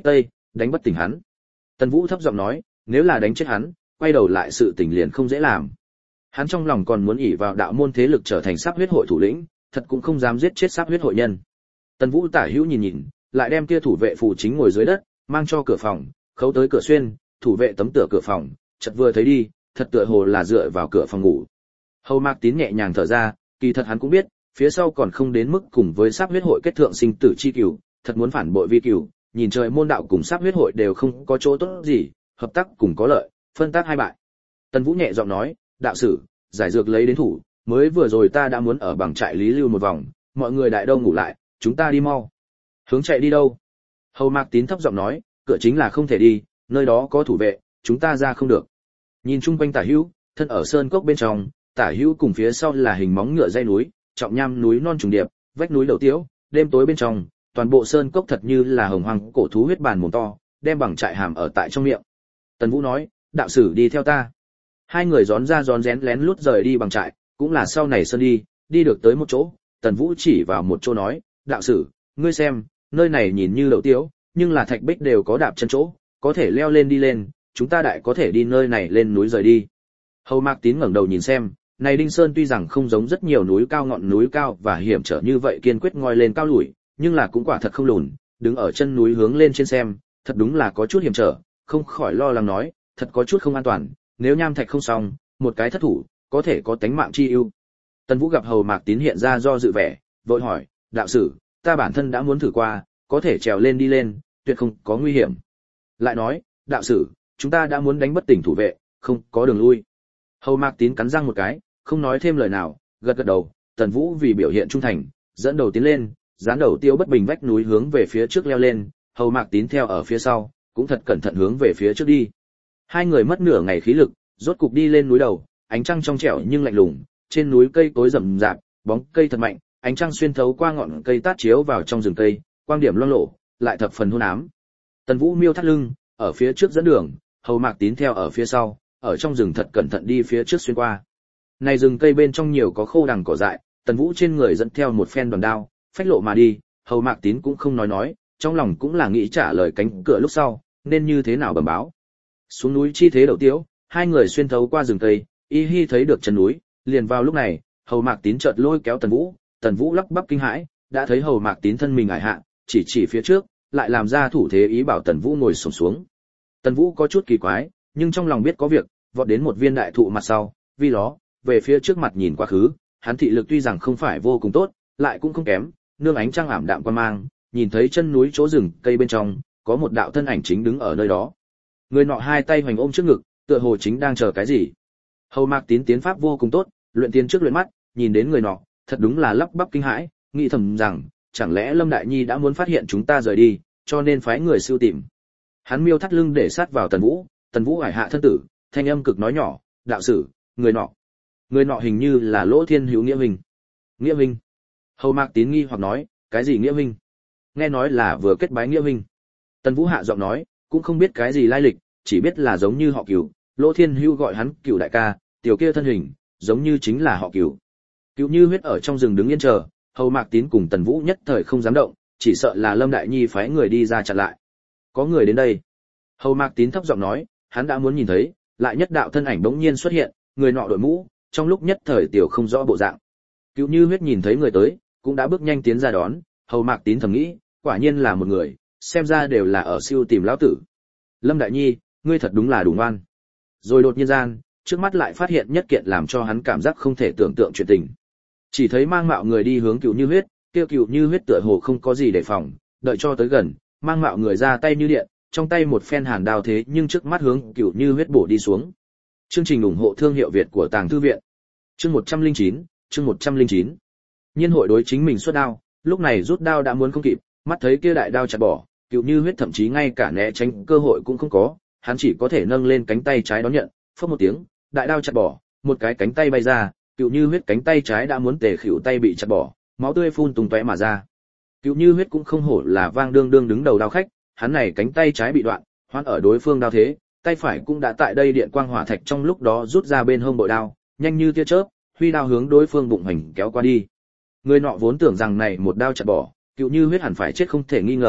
đánh bất tỉnh hắn. Tần Vũ thấp giọng nói, nếu là đánh chết hắn, quay đầu lại sự tình liền không dễ làm. Hắn trong lòng còn muốn ỷ vào đạo môn thế lực trở thành Sáp huyết hội thủ lĩnh, thật cũng không dám giết chết Sáp huyết hội nhân. Tần Vũ tả hữu nhìn nhìn, lại đem kia thủ vệ phù chính ngồi dưới đất, mang cho cửa phòng, khấu tới cửa xuyên, thủ vệ tấm tựa cửa phòng, chợt vừa thấy đi, thật tựa hồ là dựa vào cửa phòng ngủ. Hầu Mạc Tín nhẹ nhàng thở ra, kỳ thật hắn cũng biết, phía sau còn không đến mức cùng với Sáp huyết hội kết thượng sinh tử chi cửu, thật muốn phản bội vi cửu, nhìn trời môn đạo cùng Sáp huyết hội đều không có chỗ tốt gì, hợp tác cùng có lợi, phân tác hai bại. Tần Vũ nhẹ giọng nói, đạo sử, giải dược lấy đến thủ, mới vừa rồi ta đã muốn ở bằng trại lý lưu một vòng, mọi người đại đông ngủ lại, chúng ta đi mau. Hướng chạy đi đâu? Hầu Mạc Tín thấp giọng nói, cửa chính là không thể đi, nơi đó có thủ vệ, chúng ta ra không được. Nhìn chung quanh tả hữu, thân ở sơn cốc bên trong, tả hữu cùng phía sau là hình móng ngựa dây núi, trọng nham núi non trùng điệp, vách núi đầu tiếu, đêm tối bên trong, toàn bộ sơn cốc thật như là hồng hoang cổ thú huyết bàn mồm to, đem bằng trại hàm ở tại trong miệng. Tần Vũ nói, đạo sử đi theo ta. Hai người gión ra gión rén lén lút rời đi bằng trại, cũng là sau này sơn đi, đi được tới một chỗ, Tần Vũ chỉ vào một chỗ nói, đạo sử, ngươi xem, nơi này nhìn như lậu tiếu, nhưng là thạch bích đều có đạp chân chỗ, có thể leo lên đi lên, chúng ta đại có thể đi nơi này lên núi rời đi. Hầu Mạc Tín ngẩng đầu nhìn xem, này Đinh Sơn tuy rằng không giống rất nhiều núi cao ngọn núi cao và hiểm trở như vậy kiên quyết ngoi lên cao lủi, nhưng là cũng quả thật không lùn, đứng ở chân núi hướng lên trên xem, thật đúng là có chút hiểm trở, không khỏi lo lắng nói, thật có chút không an toàn, nếu nham thạch không xong, một cái thất thủ, có thể có tánh mạng chi ưu. Tần Vũ gặp Hầu Mạc Tín hiện ra do dự vẻ, vội hỏi, đạo sử, ta bản thân đã muốn thử qua, có thể trèo lên đi lên, tuyệt không có nguy hiểm. Lại nói, đạo sử, chúng ta đã muốn đánh bất tỉnh thủ vệ, không có đường lui. Hầu Mạc Tín cắn răng một cái, không nói thêm lời nào, gật gật đầu. Tần Vũ vì biểu hiện trung thành, dẫn đầu tiến lên, dán đầu tiêu bất bình vách núi hướng về phía trước leo lên, Hầu Mạc Tín theo ở phía sau, cũng thật cẩn thận hướng về phía trước đi. Hai người mất nửa ngày khí lực, rốt cục đi lên núi đầu, ánh trăng trong trẻo nhưng lạnh lùng, trên núi cây tối rậm rạp, bóng cây thật mạnh, ánh trăng xuyên thấu qua ngọn cây tát chiếu vào trong rừng cây, quang điểm loang lổ, lại thập phần hôn ám. Tần Vũ miêu thắt lưng, ở phía trước dẫn đường, Hầu Mạc Tín theo ở phía sau, ở trong rừng thật cẩn thận đi phía trước xuyên qua. Này rừng cây bên trong nhiều có khô đằng cỏ dại, Tần Vũ trên người dẫn theo một phen đòn đao, phách lộ mà đi, Hầu Mạc Tín cũng không nói nói, trong lòng cũng là nghĩ trả lời cánh cửa lúc sau, nên như thế nào bẩm báo. Xuống núi chi thế đầu tiếu, hai người xuyên thấu qua rừng cây, y hi thấy được chân núi, liền vào lúc này, Hầu Mạc Tín chợt lôi kéo Tần Vũ, Tần Vũ lắp bắp kinh hãi, đã thấy Hầu Mạc Tín thân mình ải hạ, chỉ chỉ phía trước, lại làm ra thủ thế ý bảo Tần Vũ ngồi xổm xuống. Tần Vũ có chút kỳ quái, nhưng trong lòng biết có việc, vọt đến một viên đại thụ mặt sau, vi ló, về phía trước mặt nhìn quá khứ, hắn thị lực tuy rằng không phải vô cùng tốt, lại cũng không kém, nương ánh trăng ảm đạm quan mang, nhìn thấy chân núi chỗ rừng cây bên trong, có một đạo thân ảnh chính đứng ở nơi đó. Người nọ hai tay hoành ôm trước ngực, tựa hồ chính đang chờ cái gì. Hầu Mạc Tín tiến pháp vô cùng tốt, luyện tiến trước luyện mắt, nhìn đến người nọ, thật đúng là lắp bắp kinh hãi, nghĩ thầm rằng, chẳng lẽ Lâm Đại Nhi đã muốn phát hiện chúng ta rời đi, cho nên phái người sưu tìm. Hắn miêu thắt lưng để sát vào Tần Vũ, Tần Vũ ải hạ thân tử, thanh âm cực nói nhỏ, đạo sử, người nọ. Người nọ hình như là Lỗ Thiên Hữu Nghĩa huynh. Nghĩa huynh? Hầu Mạc Tín nghi hoặc nói, cái gì Nghĩa huynh? Nghe nói là vừa kết bái Nghĩa huynh. Tần Vũ hạ giọng nói, cũng không biết cái gì lai lịch, chỉ biết là giống như họ Cửu, Lỗ Thiên Hữu gọi hắn Cửu đại ca, tiểu kia thân hình, giống như chính là họ Cửu. Cửu Như Huyết ở trong rừng đứng yên chờ, Hầu Mạc Tín cùng Tần Vũ nhất thời không dám động, chỉ sợ là Lâm Đại Nhi phái người đi ra chặn lại. Có người đến đây. Hầu Mạc Tín thấp giọng nói, hắn đã muốn nhìn thấy, lại nhất đạo thân ảnh bỗng nhiên xuất hiện, người nọ đội mũ, trong lúc nhất thời tiểu không rõ bộ dạng. Cửu Như Huyết nhìn thấy người tới, cũng đã bước nhanh tiến ra đón, Hầu Mạc Tín thầm nghĩ, quả nhiên là một người, xem ra đều là ở siêu tìm lão tử. Lâm Đại Nhi, ngươi thật đúng là đủ ngoan. Rồi đột nhiên gian, trước mắt lại phát hiện nhất kiện làm cho hắn cảm giác không thể tưởng tượng chuyện tình. Chỉ thấy mang mạo người đi hướng Cửu Như Huyết, kia Cửu Như Huyết tựa hồ không có gì để phòng, đợi cho tới gần, mang mạo người ra tay như điện, trong tay một phen hàn đao thế nhưng trước mắt hướng Cửu Như Huyết bổ đi xuống. Chương trình ủng hộ thương hiệu Việt của Tàng Thư viện. Chương một trăm lẻ chín, chương một trăm lẻ chín. Nhiên hội đối chính mình xuất đao, lúc này rút đao đã muốn không kịp, mắt thấy kia đại đao chặt bỏ, Cửu Như Huyết thậm chí ngay cả né tránh cơ hội cũng không có, hắn chỉ có thể nâng lên cánh tay trái đón nhận, phất một tiếng, đại đao chặt bỏ, một cái cánh tay bay ra, Cửu Như Huyết cánh tay trái đã muốn tề khỉu tay bị chặt bỏ, máu tươi phun tung tóe mà ra. Cửu Như Huyết cũng không hổ là vang đương đương đứng đầu đao khách, hắn này cánh tay trái bị đoạn, hoãn ở đối phương đao thế, tay phải cũng đã tại đây điện quang hỏa thạch trong lúc đó rút ra bên hông bội đao, nhanh như tia chớp, huy đao hướng đối phương bụng hành kéo qua đi. Người nọ vốn tưởng rằng này một đao chặt bỏ, Cửu Như Huyết hẳn phải chết không thể nghi ngờ,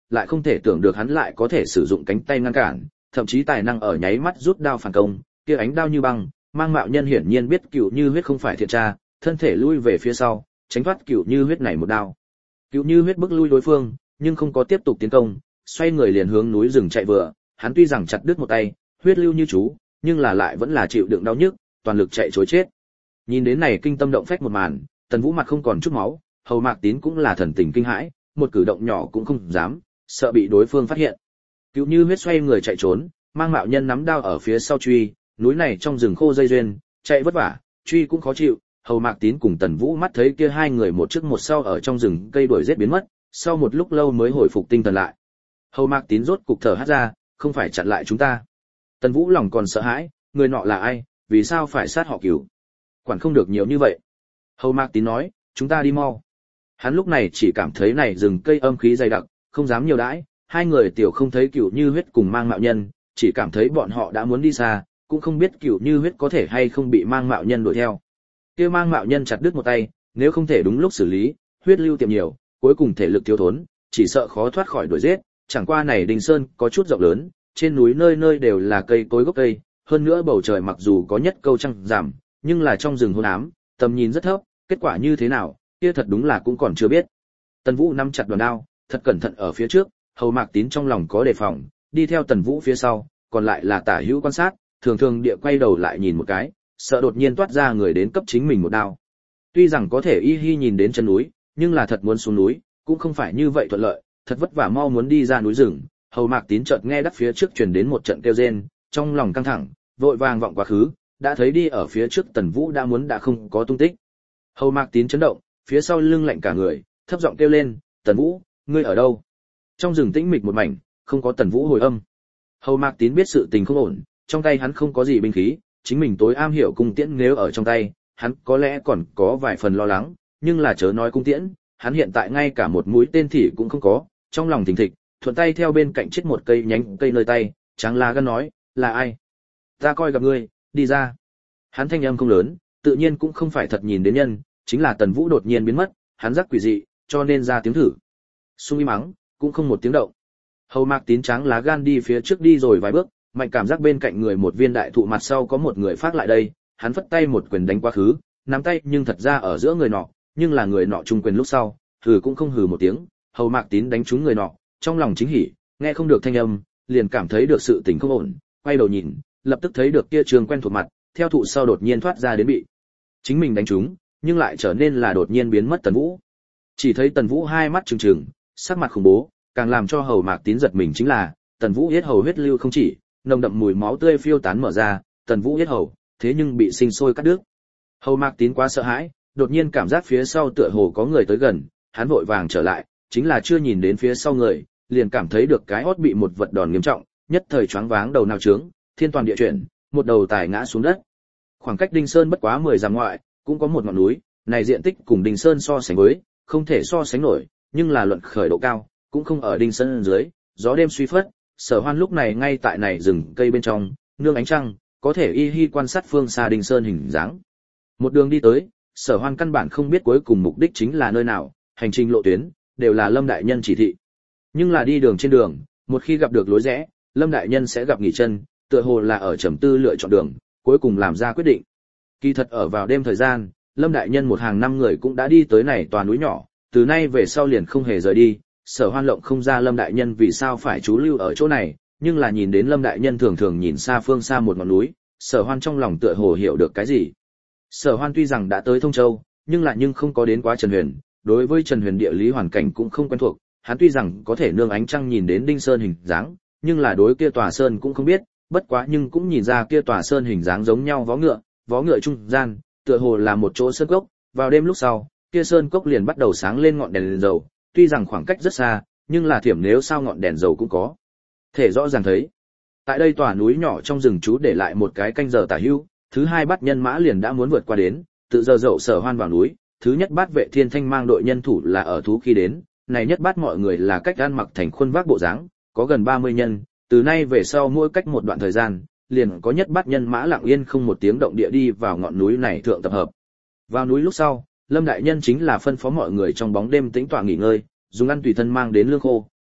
lại không thể tưởng được hắn lại có thể sử dụng cánh tay ngăn cản, thậm chí tài năng ở nháy mắt rút đao phản công, kia ánh đao như băng, Mang Mạo Nhân hiển nhiên biết Cửu Như Huyết không phải thiện tra, thân thể lui về phía sau, tránh thoát Cửu Như Huyết này một đao. Cửu Như Huyết bước lui đối phương, nhưng không có tiếp tục tiến công, xoay người liền hướng núi rừng chạy vừa, hắn tuy rằng chặt đứt một tay, huyết lưu như chú, nhưng là lại vẫn là chịu đựng đau nhức, toàn lực chạy trối chết. Nhìn đến này kinh tâm động phách một màn, Tần Vũ mặt không còn chút máu, Hầu Mạc Tín cũng là thần tình kinh hãi, một cử động nhỏ cũng không dám, sợ bị đối phương phát hiện. Cửu Như Huyết xoay người chạy trốn, Mang Mạo Nhân nắm đao ở phía sau truy, núi này trong rừng khô dây duyên, chạy vất vả, truy cũng khó chịu. Hầu Mạc Tín cùng Tần Vũ mắt thấy kia hai người một trước một sau ở trong rừng cây đuổi giết biến mất, sau một lúc lâu mới hồi phục tinh thần lại. Hầu Mạc Tín rốt cục thở hắt ra, không phải chặn lại chúng ta. Tần Vũ lòng còn sợ hãi, người nọ là ai, vì sao phải sát họ Cửu? Quản không được nhiều như vậy. Hầu Mạc Tín nói, chúng ta đi mau. Hắn lúc này chỉ cảm thấy này rừng cây âm khí dày đặc, không dám nhiều đãi, hai người tiểu không thấy Cửu Như Huyết cùng Mang Mạo Nhân, chỉ cảm thấy bọn họ đã muốn đi xa, cũng không biết Cửu Như Huyết có thể hay không bị Mang Mạo Nhân đuổi theo. Kia Mang Mạo Nhân chặt đứt một tay, nếu không thể đúng lúc xử lý, huyết lưu tiệm nhiều, cuối cùng thể lực thiếu thốn, chỉ sợ khó thoát khỏi đuổi giết. Chẳng qua này Đình Sơn có chút rộng lớn, trên núi nơi nơi đều là cây cối gốc cây, hơn nữa bầu trời mặc dù có nhất câu trăng giảm, nhưng là trong rừng hôn ám, tầm nhìn rất thấp, kết quả như thế nào, kia thật đúng là cũng còn chưa biết. Tần Vũ nắm chặt đoàn đao, thật cẩn thận ở phía trước, Hầu Mạc Tín trong lòng có đề phòng, đi theo Tần Vũ phía sau, còn lại là tả hữu quan sát, thường thường địa quay đầu lại nhìn một cái, sợ đột nhiên toát ra người đến cấp chính mình một đao. Tuy rằng có thể y hi nhìn đến chân núi, nhưng là thật muốn xuống núi, cũng không phải như vậy thuận lợi, thật vất vả mau muốn đi ra núi rừng. Hầu Mạc Tín chợt nghe đắc phía trước truyền đến một trận kêu rên, trong lòng căng thẳng, vội vàng vọng quá khứ, đã thấy đi ở phía trước Tần Vũ đã muốn đã không có tung tích. Hầu Mạc Tín chấn động, phía sau lưng lạnh cả người, thấp giọng kêu lên, "Tần Vũ, ngươi ở đâu?" Trong rừng tĩnh mịch một mảnh, không có Tần Vũ hồi âm. Hầu Mạc Tín biết sự tình không ổn, trong tay hắn không có gì binh khí, chính mình tối am hiểu cung tiễn nếu ở trong tay, hắn có lẽ còn có vài phần lo lắng, nhưng là chớ nói cung tiễn, hắn hiện tại ngay cả một mũi tên thỉ cũng không có, trong lòng thình thịch, thuận tay theo bên cạnh chết một cây nhánh cây nơi tay, tráng lá gan nói, "Là ai? Ta coi gặp ngươi, đi ra." Hắn thanh âm không lớn, tự nhiên cũng không phải thật nhìn đến nhân, chính là Tần Vũ đột nhiên biến mất, hắn giác quỷ dị, cho nên ra tiếng thử. Xung im mắng, cũng không một tiếng động. Hầu Mạc Tín tráng lá gan đi phía trước đi rồi vài bước, mạnh cảm giác bên cạnh người một viên đại thụ mặt sau có một người phát lại đây, hắn phất tay một quyền đánh quá khứ, nắm tay nhưng thật ra ở giữa người nọ, nhưng là người nọ trung quyền lúc sau, hừ cũng không hừ một tiếng. Hầu Mạc Tín đánh trúng người nọ, trong lòng chính hỉ, nghe không được thanh âm, liền cảm thấy được sự tình không ổn, quay đầu nhìn, lập tức thấy được kia trường quen thuộc mặt, theo thụ sau đột nhiên thoát ra đến bị chính mình đánh trúng, nhưng lại trở nên là đột nhiên biến mất Tần Vũ. Chỉ thấy Tần Vũ hai mắt trừng trừng, sắc mặt khủng bố, càng làm cho Hầu Mạc Tín giật mình chính là, Tần Vũ yết hầu huyết lưu không chỉ, nồng đậm mùi máu tươi phiêu tán mở ra, Tần Vũ yết hầu, thế nhưng bị sinh sôi cắt đứt. Hầu Mạc Tín quá sợ hãi, đột nhiên cảm giác phía sau tựa hồ có người tới gần, hắn vội vàng trở lại, chính là chưa nhìn đến phía sau người, liền cảm thấy được cái hốt bị một vật đòn nghiêm trọng, nhất thời choáng váng đầu nào trướng, thiên toàn địa chuyển, một đầu tài ngã xuống đất. Khoảng cách Đinh Sơn bất quá mười dặm ngoại, cũng có một ngọn núi, này diện tích cùng Đinh Sơn so sánh với, không thể so sánh nổi, nhưng là luận khởi độ cao, cũng không ở Đinh Sơn dưới, gió đêm suy phất, Sở Hoan lúc này ngay tại này rừng cây bên trong, nương ánh trăng, có thể y hi quan sát phương xa Đinh Sơn hình dáng. Một đường đi tới, Sở Hoan căn bản không biết cuối cùng mục đích chính là nơi nào, hành trình lộ tuyến đều là Lâm đại nhân chỉ thị. Nhưng là đi đường trên đường, một khi gặp được lối rẽ, Lâm đại nhân sẽ gặp nghỉ chân, tựa hồ là ở trầm tư lựa chọn đường, cuối cùng làm ra quyết định. Kỳ thật ở vào đêm thời gian, Lâm đại nhân một hàng năm người cũng đã đi tới này tòa núi nhỏ, từ nay về sau liền không hề rời đi. Sở Hoan lộng không ra Lâm đại nhân vì sao phải trú lưu ở chỗ này, nhưng là nhìn đến Lâm đại nhân thường thường nhìn xa phương xa một ngọn núi, Sở Hoan trong lòng tựa hồ hiểu được cái gì. Sở Hoan tuy rằng đã tới Thông Châu, nhưng lại nhưng không có đến quá Trần Huyền, đối với Trần Huyền địa lý hoàn cảnh cũng không quen thuộc, hắn tuy rằng có thể nương ánh trăng nhìn đến Đinh Sơn hình dáng, nhưng là đối kia tòa sơn cũng không biết, bất quá nhưng cũng nhìn ra kia tòa sơn hình dáng giống nhau vó ngựa, vó ngựa trung gian, tựa hồ là một chỗ sơn cốc, vào đêm lúc sau, kia sơn cốc liền bắt đầu sáng lên ngọn đèn, đèn dầu, tuy rằng khoảng cách rất xa, nhưng là thiểm nếu sao ngọn đèn dầu cũng có thể rõ ràng thấy. Tại đây tòa núi nhỏ trong rừng trú để lại một cái canh giờ tả hữu, thứ hai bắt nhân mã liền đã muốn vượt qua đến, tự giờ dậu Sở Hoan vào núi, thứ nhất bát vệ thiên thanh mang đội nhân thủ là ở thú khi đến, này nhất bát mọi người là cách ăn mặc thành khuôn vác bộ dáng, có gần ba mươi nhân, từ nay về sau mỗi cách một đoạn thời gian, liền có nhất bát nhân mã lặng yên không một tiếng động địa đi vào ngọn núi này thượng tập hợp. Vào núi lúc sau, Lâm đại nhân chính là phân phó mọi người trong bóng đêm tĩnh tọa nghỉ ngơi, dùng ăn tùy thân mang đến lương khô,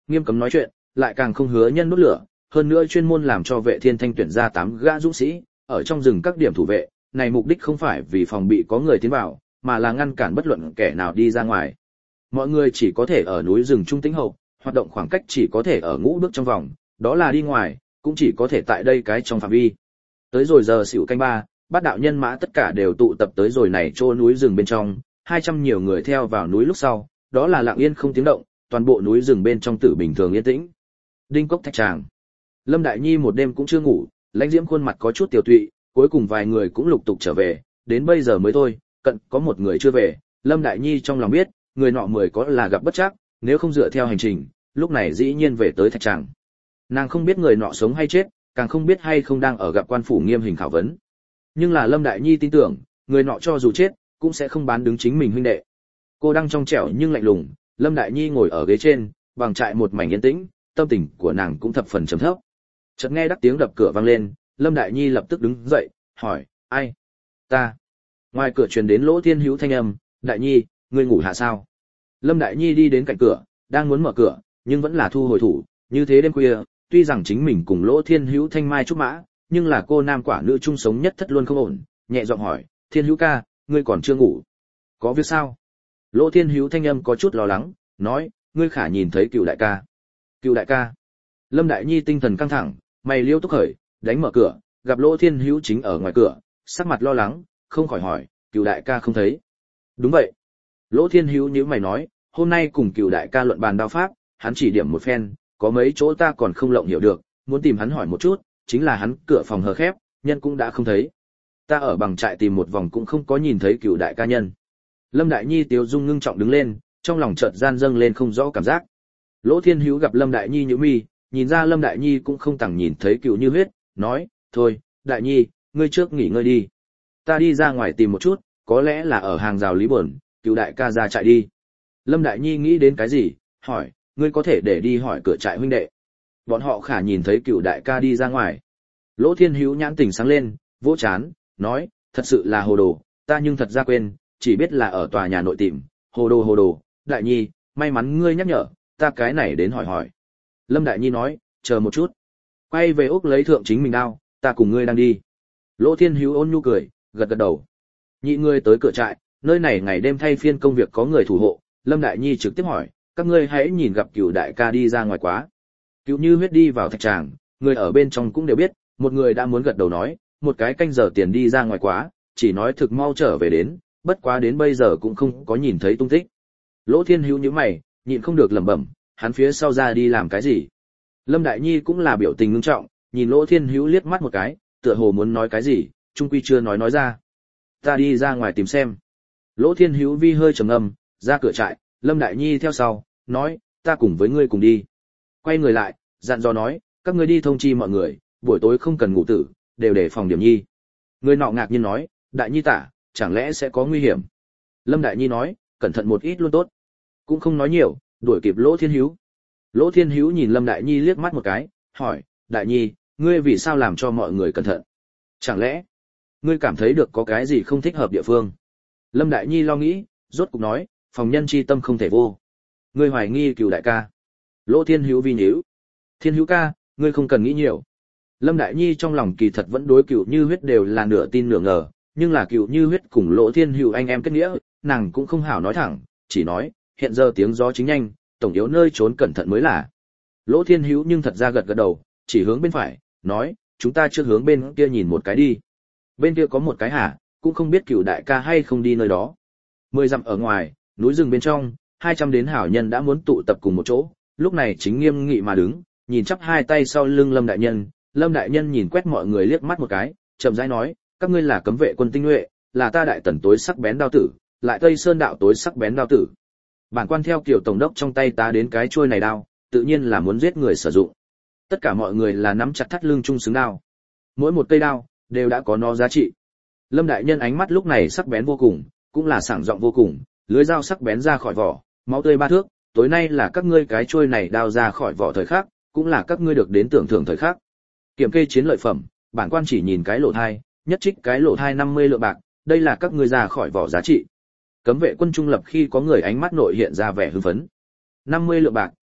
nghiêm cấm nói chuyện, lại càng không hứa nhân đốt lửa, hơn nữa chuyên môn làm cho Vệ Thiên Thanh tuyển ra tám gã dũng sĩ, ở trong rừng các điểm thủ vệ, này mục đích không phải vì phòng bị có người tiến vào, mà là ngăn cản bất luận kẻ nào đi ra ngoài. Mọi người chỉ có thể ở núi rừng trung tĩnh hậu, hoạt động khoảng cách chỉ có thể ở ngũ bước trong vòng, đó là đi ngoài, cũng chỉ có thể tại đây cái trong phạm vi. Tới rồi giờ xỉu canh ba, bát đạo nhân mã tất cả đều tụ tập tới rồi này chỗ núi rừng bên trong, hai trăm nhiều người theo vào núi lúc sau, đó là lặng yên không tiếng động, toàn bộ núi rừng bên trong tử bình thường yên tĩnh. Đinh cốc thạch tràng. Lâm Đại Nhi một đêm cũng chưa ngủ, lãnh diễm khuôn mặt có chút tiểu tụy, cuối cùng vài người cũng lục tục trở về, đến bây giờ mới thôi, cận có một người chưa về, Lâm Đại Nhi trong lòng biết, người nọ mười có là gặp bất trắc, nếu không dựa theo hành trình, lúc này dĩ nhiên về tới thạch tràng. Nàng không biết người nọ sống hay chết, càng không biết hay không đang ở gặp quan phủ nghiêm hình khảo vấn. Nhưng là Lâm Đại Nhi tin tưởng, người nọ cho dù chết, cũng sẽ không bán đứng chính mình huynh đệ. Cô đang trong trẻo nhưng lạnh lùng, Lâm Đại Nhi ngồi ở ghế trên, bằng trại một mảnh yên tĩnh, tâm tình của nàng cũng thập phần trầm thấp. Chợt nghe đắc tiếng đập cửa vang lên, Lâm Đại Nhi lập tức đứng dậy, hỏi, ai? Ta. Ngoài cửa truyền đến Lỗ Thiên Hữu thanh âm, Đại Nhi, ngươi ngủ hạ sao? Lâm Đại Nhi đi đến cạnh cửa, đang muốn mở cửa, nhưng vẫn là thu hồi thủ, như thế đêm khuya, tuy rằng chính mình cùng Lỗ Thiên Hữu thanh mai trúc mã, nhưng là cô nam quả nữ chung sống nhất thất luôn không ổn, nhẹ giọng hỏi, Thiên Hữu ca, ngươi còn chưa ngủ? Có việc sao? Lỗ Thiên Hữu thanh âm có chút lo lắng, nói, ngươi khả nhìn thấy Cửu đại ca. Cửu đại ca. Lâm Đại Nhi tinh thần căng thẳng, mày liêu túc khởi, đánh mở cửa, gặp Lỗ Thiên Hữu chính ở ngoài cửa, sắc mặt lo lắng, không khỏi hỏi, Cửu đại ca không thấy? Đúng vậy. Lỗ Thiên Hữu nhíu mày nói, hôm nay cùng Cửu đại ca luận bàn đao pháp, hắn chỉ điểm một phen, có mấy chỗ ta còn không lộng hiểu được, muốn tìm hắn hỏi một chút, chính là hắn cửa phòng hờ khép, nhân cũng đã không thấy. Ta ở bằng trại tìm một vòng cũng không có nhìn thấy Cửu đại ca nhân. Lâm Đại Nhi tiếu dung ngưng trọng đứng lên, trong lòng chợt gian dâng lên không rõ cảm giác. Lỗ Thiên Hữu gặp Lâm Đại Nhi nhíu mi, nhìn ra Lâm Đại Nhi cũng không tẳng nhìn thấy Cửu Như Huyết, nói, thôi, Đại Nhi, ngươi trước nghỉ ngơi đi. Ta đi ra ngoài tìm một chút, có lẽ là ở hàng rào Lý Bổn, Cửu đại ca ra trại đi. Lâm Đại Nhi nghĩ đến cái gì, hỏi, ngươi có thể để đi hỏi cửa trại huynh đệ. Bọn họ khả nhìn thấy Cửu đại ca đi ra ngoài. Lỗ Thiên Hữu nhãn tỉnh sáng lên, vỗ chán, nói, thật sự là hồ đồ, ta nhưng thật ra quên, chỉ biết là ở tòa nhà nội tìm, hồ đồ hồ đồ, Đại Nhi, may mắn ngươi nhắc nhở, ta cái này đến hỏi hỏi. Lâm Đại Nhi nói, chờ một chút. Quay về úc lấy thượng chính mình đao, ta cùng ngươi đang đi. Lỗ Thiên Hữu ôn nhu cười, gật gật đầu. Nhị ngươi tới cửa trại, nơi này ngày đêm thay phiên công việc có người thủ hộ. Lâm Đại Nhi trực tiếp hỏi, các ngươi hãy nhìn gặp Cửu đại ca đi ra ngoài quá. Cửu Như Huyết đi vào thạch tràng, người ở bên trong cũng đều biết, một người đã muốn gật đầu nói, một cái canh giờ tiền đi ra ngoài quá, chỉ nói thực mau trở về đến, bất quá đến bây giờ cũng không có nhìn thấy tung tích. Lỗ Thiên Hữu nhíu mày, nhịn không được lẩm bẩm, hắn phía sau ra đi làm cái gì? Lâm Đại Nhi cũng là biểu tình ngưng trọng, nhìn Lỗ Thiên Hữu liếc mắt một cái, tựa hồ muốn nói cái gì, trung quy chưa nói nói ra. Ta đi ra ngoài tìm xem. Lỗ Thiên Hữu vi hơi trầm ngâm, ra cửa trại, Lâm Đại Nhi theo sau, nói, ta cùng với ngươi cùng đi. Quay người lại, dặn dò nói, các ngươi đi thông chi mọi người, buổi tối không cần ngủ tử, đều để phòng điểm nhi. Người nọ ngạc nhiên nói, Đại Nhi tả, chẳng lẽ sẽ có nguy hiểm? Lâm Đại Nhi nói, cẩn thận một ít luôn tốt. Cũng không nói nhiều, đuổi kịp Lỗ Thiên Hữu. Lỗ Thiên Hữu nhìn Lâm Đại Nhi liếc mắt một cái, hỏi, Đại Nhi, ngươi vì sao làm cho mọi người cẩn thận? Chẳng lẽ, ngươi cảm thấy được có cái gì không thích hợp địa phương? Lâm Đại Nhi lo nghĩ, rốt cục nói, phòng nhân chi tâm không thể vô. Ngươi hoài nghi Cửu đại ca. Lỗ Thiên Hữu vi nhíu. Thiên Hữu ca, ngươi không cần nghĩ nhiều. Lâm Đại Nhi trong lòng kỳ thật vẫn đối Cửu Như Huyết đều là nửa tin nửa ngờ, nhưng là Cửu Như Huyết cùng Lỗ Thiên Hữu anh em kết nghĩa, nàng cũng không hảo nói thẳng, chỉ nói, hiện giờ tiếng gió chính nhanh, tổng yếu nơi trốn cẩn thận mới là. Lỗ Thiên Hữu nhưng thật ra gật gật đầu, chỉ hướng bên phải, nói, chúng ta chưa hướng bên kia nhìn một cái đi. Bên kia có một cái hả, cũng không biết Cửu đại ca hay không đi nơi đó. Mười dặm ở ngoài, núi rừng bên trong, hai trăm đến hảo nhân đã muốn tụ tập cùng một chỗ, lúc này chính nghiêm nghị mà đứng, nhìn chắp hai tay sau lưng Lâm đại nhân. Lâm đại nhân nhìn quét mọi người liếc mắt một cái, chậm rãi nói, các ngươi là cấm vệ quân tinh nhuệ, là ta đại tần tối sắc bén đao tử, lại Tây Sơn đạo tối sắc bén đao tử. Bản quan theo kiểu tổng đốc trong tay ta đến cái chuôi này đao, tự nhiên là muốn giết người sử dụng. Tất cả mọi người là nắm chặt thắt lưng chung xứng đao. Mỗi một cây đao đều đã có nó giá trị. Lâm đại nhân ánh mắt lúc này sắc bén vô cùng, cũng là sảng giọng vô cùng, lưới dao sắc bén ra khỏi vỏ, máu tươi ba thước, tối nay là các ngươi cái chuôi này đao ra khỏi vỏ thời khắc, cũng là các ngươi được đến tưởng thưởng thời khắc. Kiểm kê chiến lợi phẩm, bản quan chỉ nhìn cái lỗ thai, nhất trích cái lỗ thai năm mươi lượng bạc, đây là các ngươi ra khỏi vỏ giá trị. Cấm vệ quân trung lập khi có người ánh mắt nội hiện ra vẻ hưng phấn. năm mươi lượng bạc,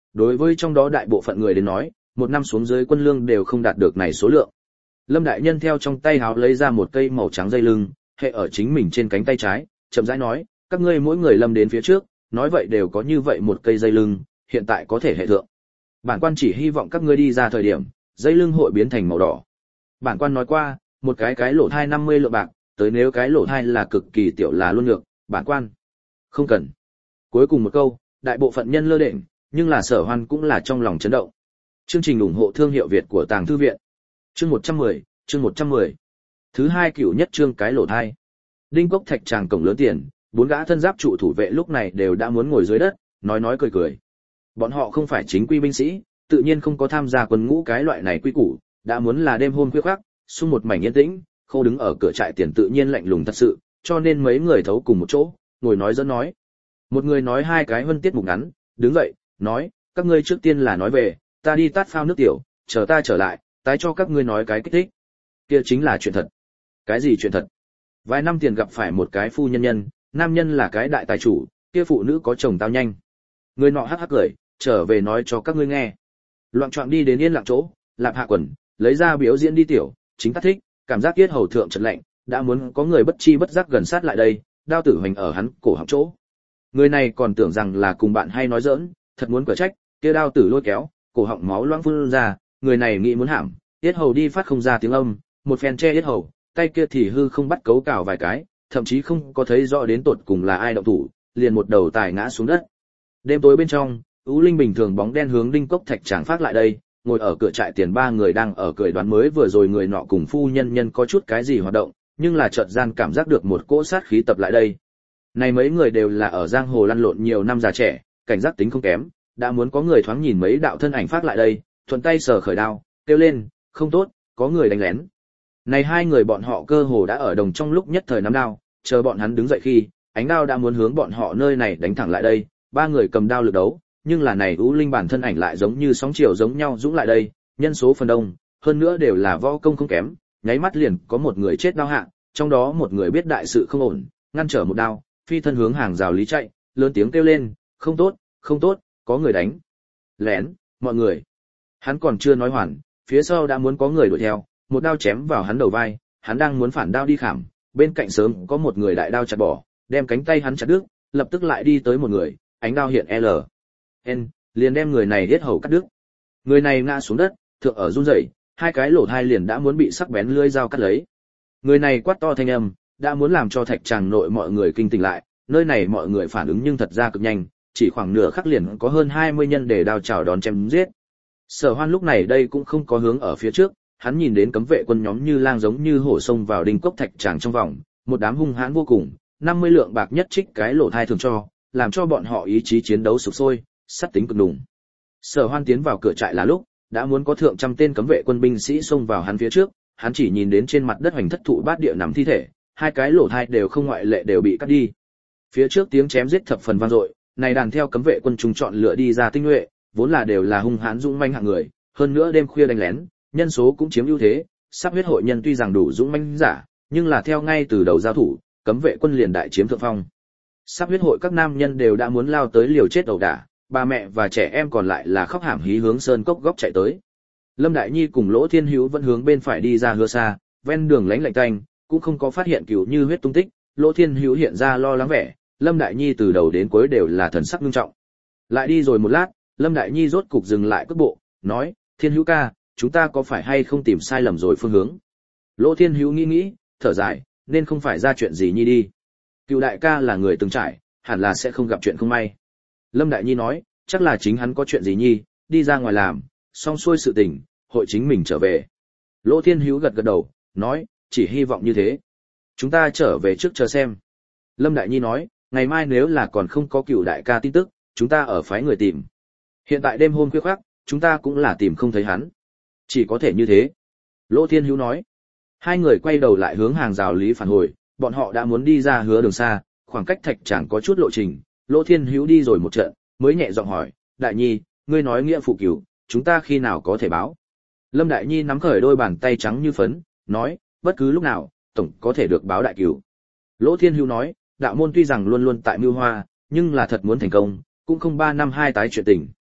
đối với trong đó đại bộ phận người đến nói, một năm xuống dưới quân lương đều không đạt được này số lượng. Lâm đại nhân theo trong tay háo lấy ra một cây màu trắng dây lưng, hệ ở chính mình trên cánh tay trái, chậm rãi nói, các ngươi mỗi người lâm đến phía trước, nói vậy đều có như vậy một cây dây lưng, hiện tại có thể hệ thượng. Bản quan chỉ hy vọng các ngươi đi ra thời điểm, dây lưng hội biến thành màu đỏ. Bản quan nói qua, một cái cái lỗ thai năm mươi lượng bạc, tới nếu cái lỗ thai là cực kỳ tiểu là luôn được, bản quan không cần. Cuối cùng một câu, đại bộ phận nhân lơ đễnh, nhưng là Sở Hoan cũng là trong lòng chấn động. Chương trình ủng hộ thương hiệu Việt của Tàng Thư viện. Chương một trăm mười, chương một trăm mười. Thứ hai cửu nhất chương cái lỗ thai. Đinh Cốc Thạch tràng cổng lớn tiền, bốn gã thân giáp trụ thủ vệ lúc này đều đã muốn ngồi dưới đất, nói nói cười cười. Bọn họ không phải chính quy binh sĩ, tự nhiên không có tham gia quân ngũ cái loại này quy củ, đã muốn là đêm hôm khuya khoắt, xung một mảnh yên tĩnh, Khâu đứng ở cửa trại tiền tự nhiên lạnh lùng thật sự, cho nên mấy người thấu cùng một chỗ, ngồi nói dẫn nói. Một người nói hai cái vân tiết mục ngắn, đứng dậy, nói, các ngươi trước tiên là nói về, ta đi tát phao nước tiểu, chờ ta trở lại, tái cho các ngươi nói cái kích thích. Kia chính là chuyện thật. Cái gì chuyện thật? Vài năm tiền gặp phải một cái phu nhân nhân, nam nhân là cái đại tài chủ, kia phụ nữ có chồng tao nhanh. Người nọ hắc hắc cười, trở về nói cho các ngươi nghe. Loạn choạng đi đến yên lặng chỗ, lạp hạ quần, lấy ra biểu diễn đi tiểu, chính tác thích, cảm giác yết hầu thượng trật lạnh, đã muốn có người bất chi bất giác gần sát lại đây, đao tử hoành ở hắn cổ họng chỗ. Người này còn tưởng rằng là cùng bạn hay nói giỡn, thật muốn cửa trách, kia đao tử lôi kéo, cổ họng máu loãng phun ra, người này nghĩ muốn hãm, yết hầu đi phát không ra tiếng âm, một phen che yết hầu, tay kia thì hư không bắt cấu cào vài cái, thậm chí không có thấy rõ đến tột cùng là ai động thủ, liền một đầu tài ngã xuống đất. Đêm tối bên trong, U Linh bình thường bóng đen hướng Đinh Cốc Thạch tràng phát lại đây, ngồi ở cửa trại tiền ba người đang ở cười đoán mới vừa rồi người nọ cùng phu nhân nhân có chút cái gì hoạt động, nhưng là chợt gian cảm giác được một cỗ sát khí tập lại đây. Này mấy người đều là ở giang hồ lăn lộn nhiều năm già trẻ, cảnh giác tính không kém, đã muốn có người thoáng nhìn mấy đạo thân ảnh phát lại đây, thuận tay sờ khởi đao, kêu lên, không tốt, có người đánh lén. Này hai người bọn họ cơ hồ đã ở đồng trong lúc nhất thời nắm đao, chờ bọn hắn đứng dậy khi, ánh đao đã muốn hướng bọn họ nơi này đánh thẳng lại đây, ba người cầm đao lực đấu, nhưng là này U Linh bản thân ảnh lại giống như sóng chiều giống nhau dũng lại đây, nhân số phần đông, hơn nữa đều là võ công không kém, nháy mắt liền có một người chết đao hạ, trong đó một người biết đại sự không ổn, ngăn trở một đao, phi thân hướng hàng rào lý chạy, lớn tiếng kêu lên, không tốt, không tốt, có người đánh lén, mọi người. Hắn còn chưa nói hoàn, phía sau đã muốn có người đuổi theo, một đao chém vào hắn đầu vai, hắn đang muốn phản đao đi khảm, bên cạnh sớm có một người đại đao chặt bỏ, đem cánh tay hắn chặt đứt, lập tức lại đi tới một người, ánh đao hiện L. N, liền đem người này giết hầu cắt đứt. Người này ngã xuống đất, thượng ở run rẩy, hai cái lỗ thai liền đã muốn bị sắc bén lưỡi dao cắt lấy. Người này quát to thanh âm, đã muốn làm cho thạch tràng nội mọi người kinh tỉnh lại, nơi này mọi người phản ứng nhưng thật ra cực nhanh, chỉ khoảng nửa khắc liền có hơn hai mươi nhân để đao chào đón chém giết. Sở Hoan lúc này đây cũng không có hướng ở phía trước, hắn nhìn đến cấm vệ quân nhóm như lang giống như hổ sông vào Đinh Cốc Thạch tràng trong vòng, một đám hung hãn vô cùng, năm mươi lượng bạc nhất trích cái lỗ thai thường cho, làm cho bọn họ ý chí chiến đấu sục sôi, sát tính cực đùng. Sở Hoan tiến vào cửa trại là lúc, đã muốn có thượng trăm tên cấm vệ quân binh sĩ xông vào hắn phía trước, hắn chỉ nhìn đến trên mặt đất hoành thất thụ bát địa nằm thi thể, hai cái lỗ thai đều không ngoại lệ đều bị cắt đi. Phía trước tiếng chém giết thập phần vang dội, này đàn theo cấm vệ quân chúng chọn lựa đi ra tinh nhuệ, vốn là đều là hung hãn dũng manh hạng người, hơn nữa đêm khuya đánh lén, nhân số cũng chiếm ưu thế, sắp huyết hội nhân tuy rằng đủ dũng manh giả, nhưng là theo ngay từ đầu giao thủ, cấm vệ quân liền đại chiếm thượng phong. Sắp huyết hội các nam nhân đều đã muốn lao tới liều chết ẩu đả, bà mẹ và trẻ em còn lại là khóc hàm hí hướng sơn cốc góc chạy tới. Lâm Đại Nhi cùng Lỗ Thiên Hữu vẫn hướng bên phải đi ra hứa xa, ven đường lánh lạnh tanh, cũng không có phát hiện Cửu Như huyết tung tích. Lỗ Thiên Hữu hiện ra lo lắng vẻ, Lâm Đại Nhi từ đầu đến cuối đều là thần sắc nghiêm trọng. Lại đi rồi một lát, Lâm Đại Nhi rốt cục dừng lại cước bộ, nói: "Thiên Hữu ca, chúng ta có phải hay không tìm sai lầm rồi phương hướng?" Lỗ Thiên Hữu nghĩ nghĩ, thở dài, nên không phải ra chuyện gì nhi đi. Cựu đại ca là người từng trải, hẳn là sẽ không gặp chuyện không may. Lâm Đại Nhi nói, chắc là chính hắn có chuyện gì nhi, đi ra ngoài làm, xong xuôi sự tình, hội chính mình trở về. Lỗ Thiên Hữu gật gật đầu, nói, chỉ hy vọng như thế. Chúng ta trở về trước chờ xem. Lâm Đại Nhi nói, ngày mai nếu là còn không có cựu đại ca tin tức, chúng ta ở phái người tìm. Hiện tại đêm hôm khuya khoắt, chúng ta cũng là tìm không thấy hắn. Chỉ có thể như thế. Lỗ Thiên Hữu nói. Hai người quay đầu lại hướng hàng rào lý phản hồi, bọn họ đã muốn đi ra hứa đường xa, khoảng cách thạch chẳng có chút lộ trình. Lỗ Thiên Hữu đi rồi một trận, mới nhẹ giọng hỏi, Đại Nhi, ngươi nói nghĩa phụ cửu, chúng ta khi nào có thể báo? Lâm Đại Nhi nắm khởi đôi bàn tay trắng như phấn, nói, bất cứ lúc nào, tổng có thể được báo đại cửu. Lỗ Thiên Hữu nói, đạo môn tuy rằng luôn luôn tại mưu hoa, nhưng là thật muốn thành công, cũng không ba năm hai tái chuyện tình.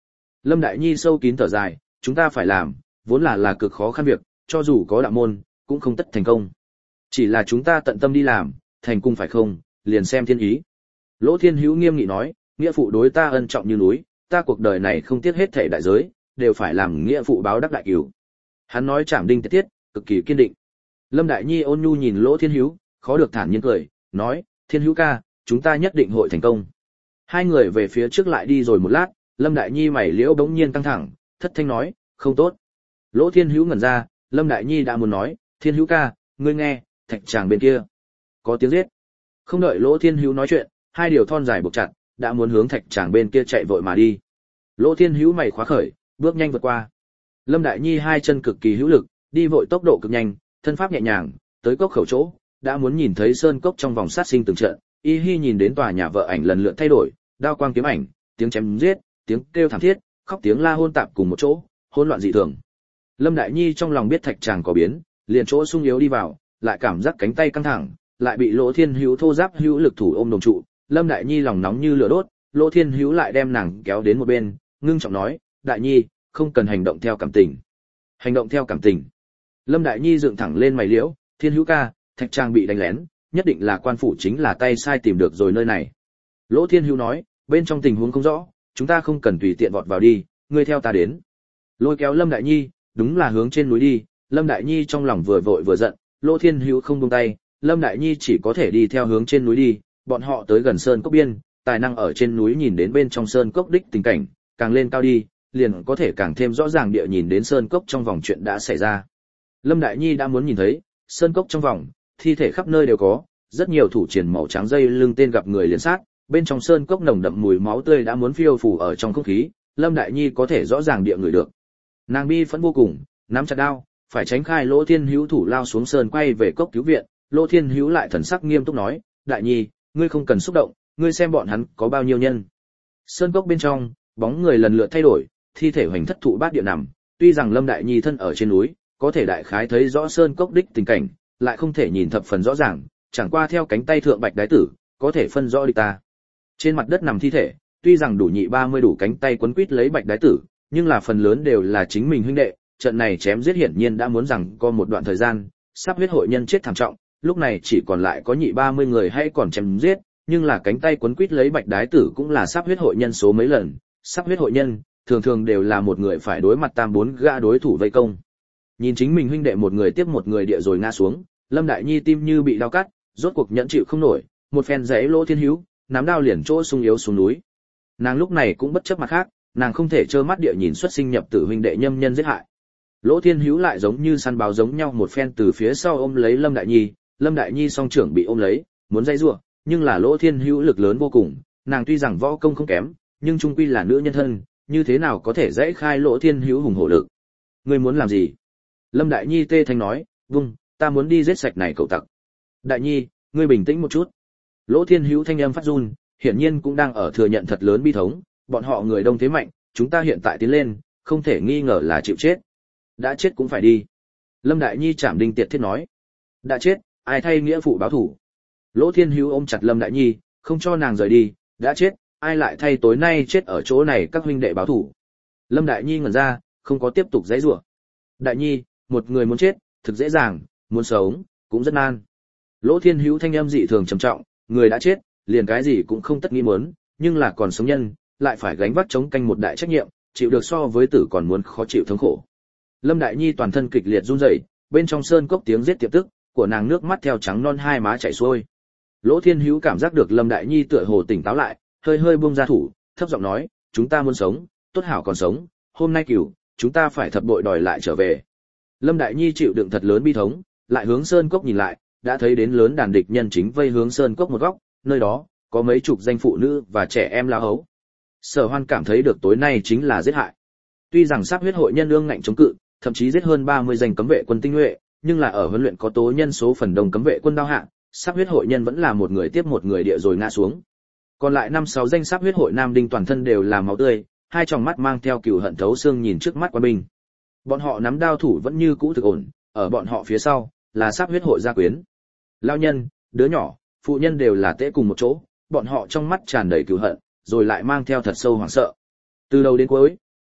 Lâm Đại Nhi sâu kín thở dài, chúng ta phải làm, vốn là là cực khó khăn việc, cho dù có đạo môn, cũng không tất thành công. Chỉ là chúng ta tận tâm đi làm, thành cung phải không, liền xem thiên ý. Lỗ Thiên Hữu nghiêm nghị nói, nghĩa phụ đối ta ân trọng như núi, ta cuộc đời này không tiếc hết thảy đại giới, đều phải làm nghĩa phụ báo đáp đại cửu. Hắn nói chạm đinh tiết tiết, cực kỳ kiên định. Lâm Đại Nhi ôn nhu nhìn Lỗ Thiên Hữu, khó được thản nhiên cười, nói, Thiên Hữu ca, chúng ta nhất định hội thành công. Hai người về phía trước lại đi rồi một lát, Lâm Đại Nhi mày liễu bỗng nhiên căng thẳng, thất thanh nói, không tốt. Lỗ Thiên Hữu ngẩn ra, Lâm Đại Nhi đã muốn nói, Thiên Hữu ca, ngươi nghe, thạch tràng bên kia có tiếng giết. Không đợi Lỗ Thiên Hữu nói chuyện, hai điều thon dài buộc chặt, đã muốn hướng thạch tràng bên kia chạy vội mà đi. Lỗ Thiên Hữu mày khóa khởi, bước nhanh vượt qua. Lâm Đại Nhi hai chân cực kỳ hữu lực, đi vội tốc độ cực nhanh, thân pháp nhẹ nhàng, tới cốc khẩu chỗ, đã muốn nhìn thấy sơn cốc trong vòng sát sinh từng trận. Y Hi nhìn đến tòa nhà vợ ảnh lần lượt thay đổi, đao quang kiếm ảnh, tiếng chém giết, tiếng kêu thảm thiết, khóc tiếng la hôn tạp cùng một chỗ, hỗn loạn dị thường. Lâm Đại Nhi trong lòng biết thạch tràng có biến, liền chỗ sung yếu đi vào, lại cảm giác cánh tay căng thẳng, lại bị Lỗ Thiên Hữu thô giáp hữu lực thủ ôm đồng trụ. Lâm Đại Nhi lòng nóng như lửa đốt, Lỗ Thiên Hữu lại đem nàng kéo đến một bên, ngưng trọng nói, Đại Nhi, không cần hành động theo cảm tình. Hành động theo cảm tình. Lâm Đại Nhi dựng thẳng lên mày liễu, Thiên Hữu ca, thạch tràng bị đánh lén, nhất định là quan phủ chính là tay sai tìm được rồi nơi này. Lỗ Thiên Hữu nói, bên trong tình huống không rõ, chúng ta không cần tùy tiện vọt vào đi, ngươi theo ta đến. Lôi kéo Lâm Đại Nhi, đúng là hướng trên núi đi. Lâm Đại Nhi trong lòng vừa vội vừa giận, Lỗ Thiên Hữu không buông tay, Lâm Đại Nhi chỉ có thể đi theo hướng trên núi đi. Bọn họ tới gần sơn cốc biên, tài năng ở trên núi nhìn đến bên trong sơn cốc đích tình cảnh, càng lên cao đi, liền có thể càng thêm rõ ràng địa nhìn đến sơn cốc trong vòng chuyện đã xảy ra. Lâm Đại Nhi đã muốn nhìn thấy, sơn cốc trong vòng, thi thể khắp nơi đều có, rất nhiều thủ triển màu trắng dây lưng tên gặp người liền sát, bên trong sơn cốc nồng đậm mùi máu tươi đã muốn phiêu phù ở trong không khí, Lâm Đại Nhi có thể rõ ràng địa người được. Nàng bi phẫn vô cùng, nắm chặt đao, phải tránh khai Lỗ Thiên Hữu thủ lao xuống sơn quay về cốc cứu viện. Lỗ Thiên Hữu lại thần sắc nghiêm túc nói, Đại Nhi, ngươi không cần xúc động, ngươi xem bọn hắn có bao nhiêu nhân. Sơn cốc bên trong, bóng người lần lượt thay đổi, thi thể hoành thất thụ bát địa nằm, tuy rằng Lâm Đại Nhi thân ở trên núi, có thể đại khái thấy rõ sơn cốc đích tình cảnh, lại không thể nhìn thập phần rõ ràng, chẳng qua theo cánh tay thượng bạch đái tử, có thể phân rõ địch ta. Trên mặt đất nằm thi thể, tuy rằng đủ nhị ba mươi đủ cánh tay quấn quít lấy bạch đái tử, nhưng là phần lớn đều là chính mình huynh đệ, trận này chém giết hiển nhiên đã muốn rằng có một đoạn thời gian, sắp huyết hội nhân chết thảm trọng, lúc này chỉ còn lại có nhị ba mươi người hay còn chém giết, nhưng là cánh tay quấn quít lấy bạch đái tử cũng là sắp huyết hội nhân số mấy lần, sắp huyết hội nhân, thường thường đều là một người phải đối mặt tam bốn gã đối thủ vây công. Nhìn chính mình huynh đệ một người tiếp một người địa rồi ngã xuống, Lâm Đại Nhi tim như bị đau cắt, rốt cuộc nhẫn chịu không nổi, một phen giấy Lỗ Thiên Hữu, nắm đao liền chỗ sung yếu xuống núi. Nàng lúc này cũng bất chấp mặt khác, nàng không thể trơ mắt địa nhìn xuất sinh nhập tử huynh đệ nhâm nhân giết hại. Lỗ Thiên Hữu lại giống như săn báo giống nhau một phen từ phía sau ôm lấy Lâm Đại Nhi, Lâm Đại Nhi song trưởng bị ôm lấy, muốn dây rủa, nhưng là Lỗ Thiên Hữu lực lớn vô cùng, nàng tuy rằng võ công không kém, nhưng chung quy là nữ nhân thân, như thế nào có thể dãy khai Lỗ Thiên Hữu hùng hổ lực. Ngươi muốn làm gì? Lâm Đại Nhi tê thanh nói, vung, ta muốn đi giết sạch này cậu tặc. Đại Nhi, ngươi bình tĩnh một chút. Lỗ Thiên Hữu thanh âm phát run, hiển nhiên cũng đang ở thừa nhận thật lớn bi thống, bọn họ người đông thế mạnh, chúng ta hiện tại tiến lên, không thể nghi ngờ là chịu chết. Đã chết cũng phải đi. Lâm Đại Nhi chạm đinh tiệt thiết nói. Đã chết, ai thay nghĩa phụ báo thủ? Lỗ Thiên Hữu ôm chặt Lâm Đại Nhi, không cho nàng rời đi, đã chết, ai lại thay tối nay chết ở chỗ này các huynh đệ báo thủ? Lâm Đại Nhi ngẩn ra, không có tiếp tục giãy giụa. Đại Nhi, một người muốn chết, thực dễ dàng, muốn sống, cũng rất nan. Lỗ Thiên Hữu thanh âm dị thường trầm trọng, người đã chết, liền cái gì cũng không tất nghĩ muốn, nhưng là còn sống nhân, lại phải gánh vác chống canh một đại trách nhiệm, chịu được so với tử còn muốn khó chịu thống khổ. Lâm Đại Nhi toàn thân kịch liệt run rẩy, bên trong sơn cốc tiếng giết tiệp tức, của nàng nước mắt theo trắng non hai má chảy xuôi. Lỗ Thiên Hữu cảm giác được Lâm Đại Nhi tựa hồ tỉnh táo lại, hơi hơi buông ra thủ, thấp giọng nói, chúng ta muốn sống, tốt hảo còn sống, hôm nay cửu, chúng ta phải thập bội đòi lại trở về. Lâm Đại Nhi chịu đựng thật lớn bi thống, lại hướng sơn cốc nhìn lại, đã thấy đến lớn đàn địch nhân chính vây hướng sơn cốc một góc, nơi đó có mấy chục danh phụ nữ và trẻ em la hấu. Sở Hoan cảm thấy được tối nay chính là giết hại. Tuy rằng sắp huyết hội nhân ương ngạnh chống cự, thậm chí giết hơn ba mươi danh cấm vệ quân tinh nhuệ, nhưng là ở huấn luyện có tố nhân số phần đông cấm vệ quân đao hạ, sắp huyết hội nhân vẫn là một người tiếp một người địa rồi ngã xuống. Còn lại năm sáu danh sắp huyết hội nam đinh toàn thân đều là máu tươi, hai tròng mắt mang theo cừu hận thấu xương nhìn trước mắt quan binh. Bọn họ nắm đao thủ vẫn như cũ thực ổn, ở bọn họ phía sau là sắp huyết hội gia quyến. Lão nhân, đứa nhỏ, phụ nhân đều là tễ cùng một chỗ, bọn họ trong mắt tràn đầy cừu hận, rồi lại mang theo thật sâu hoảng sợ. Từ đầu đến cuối,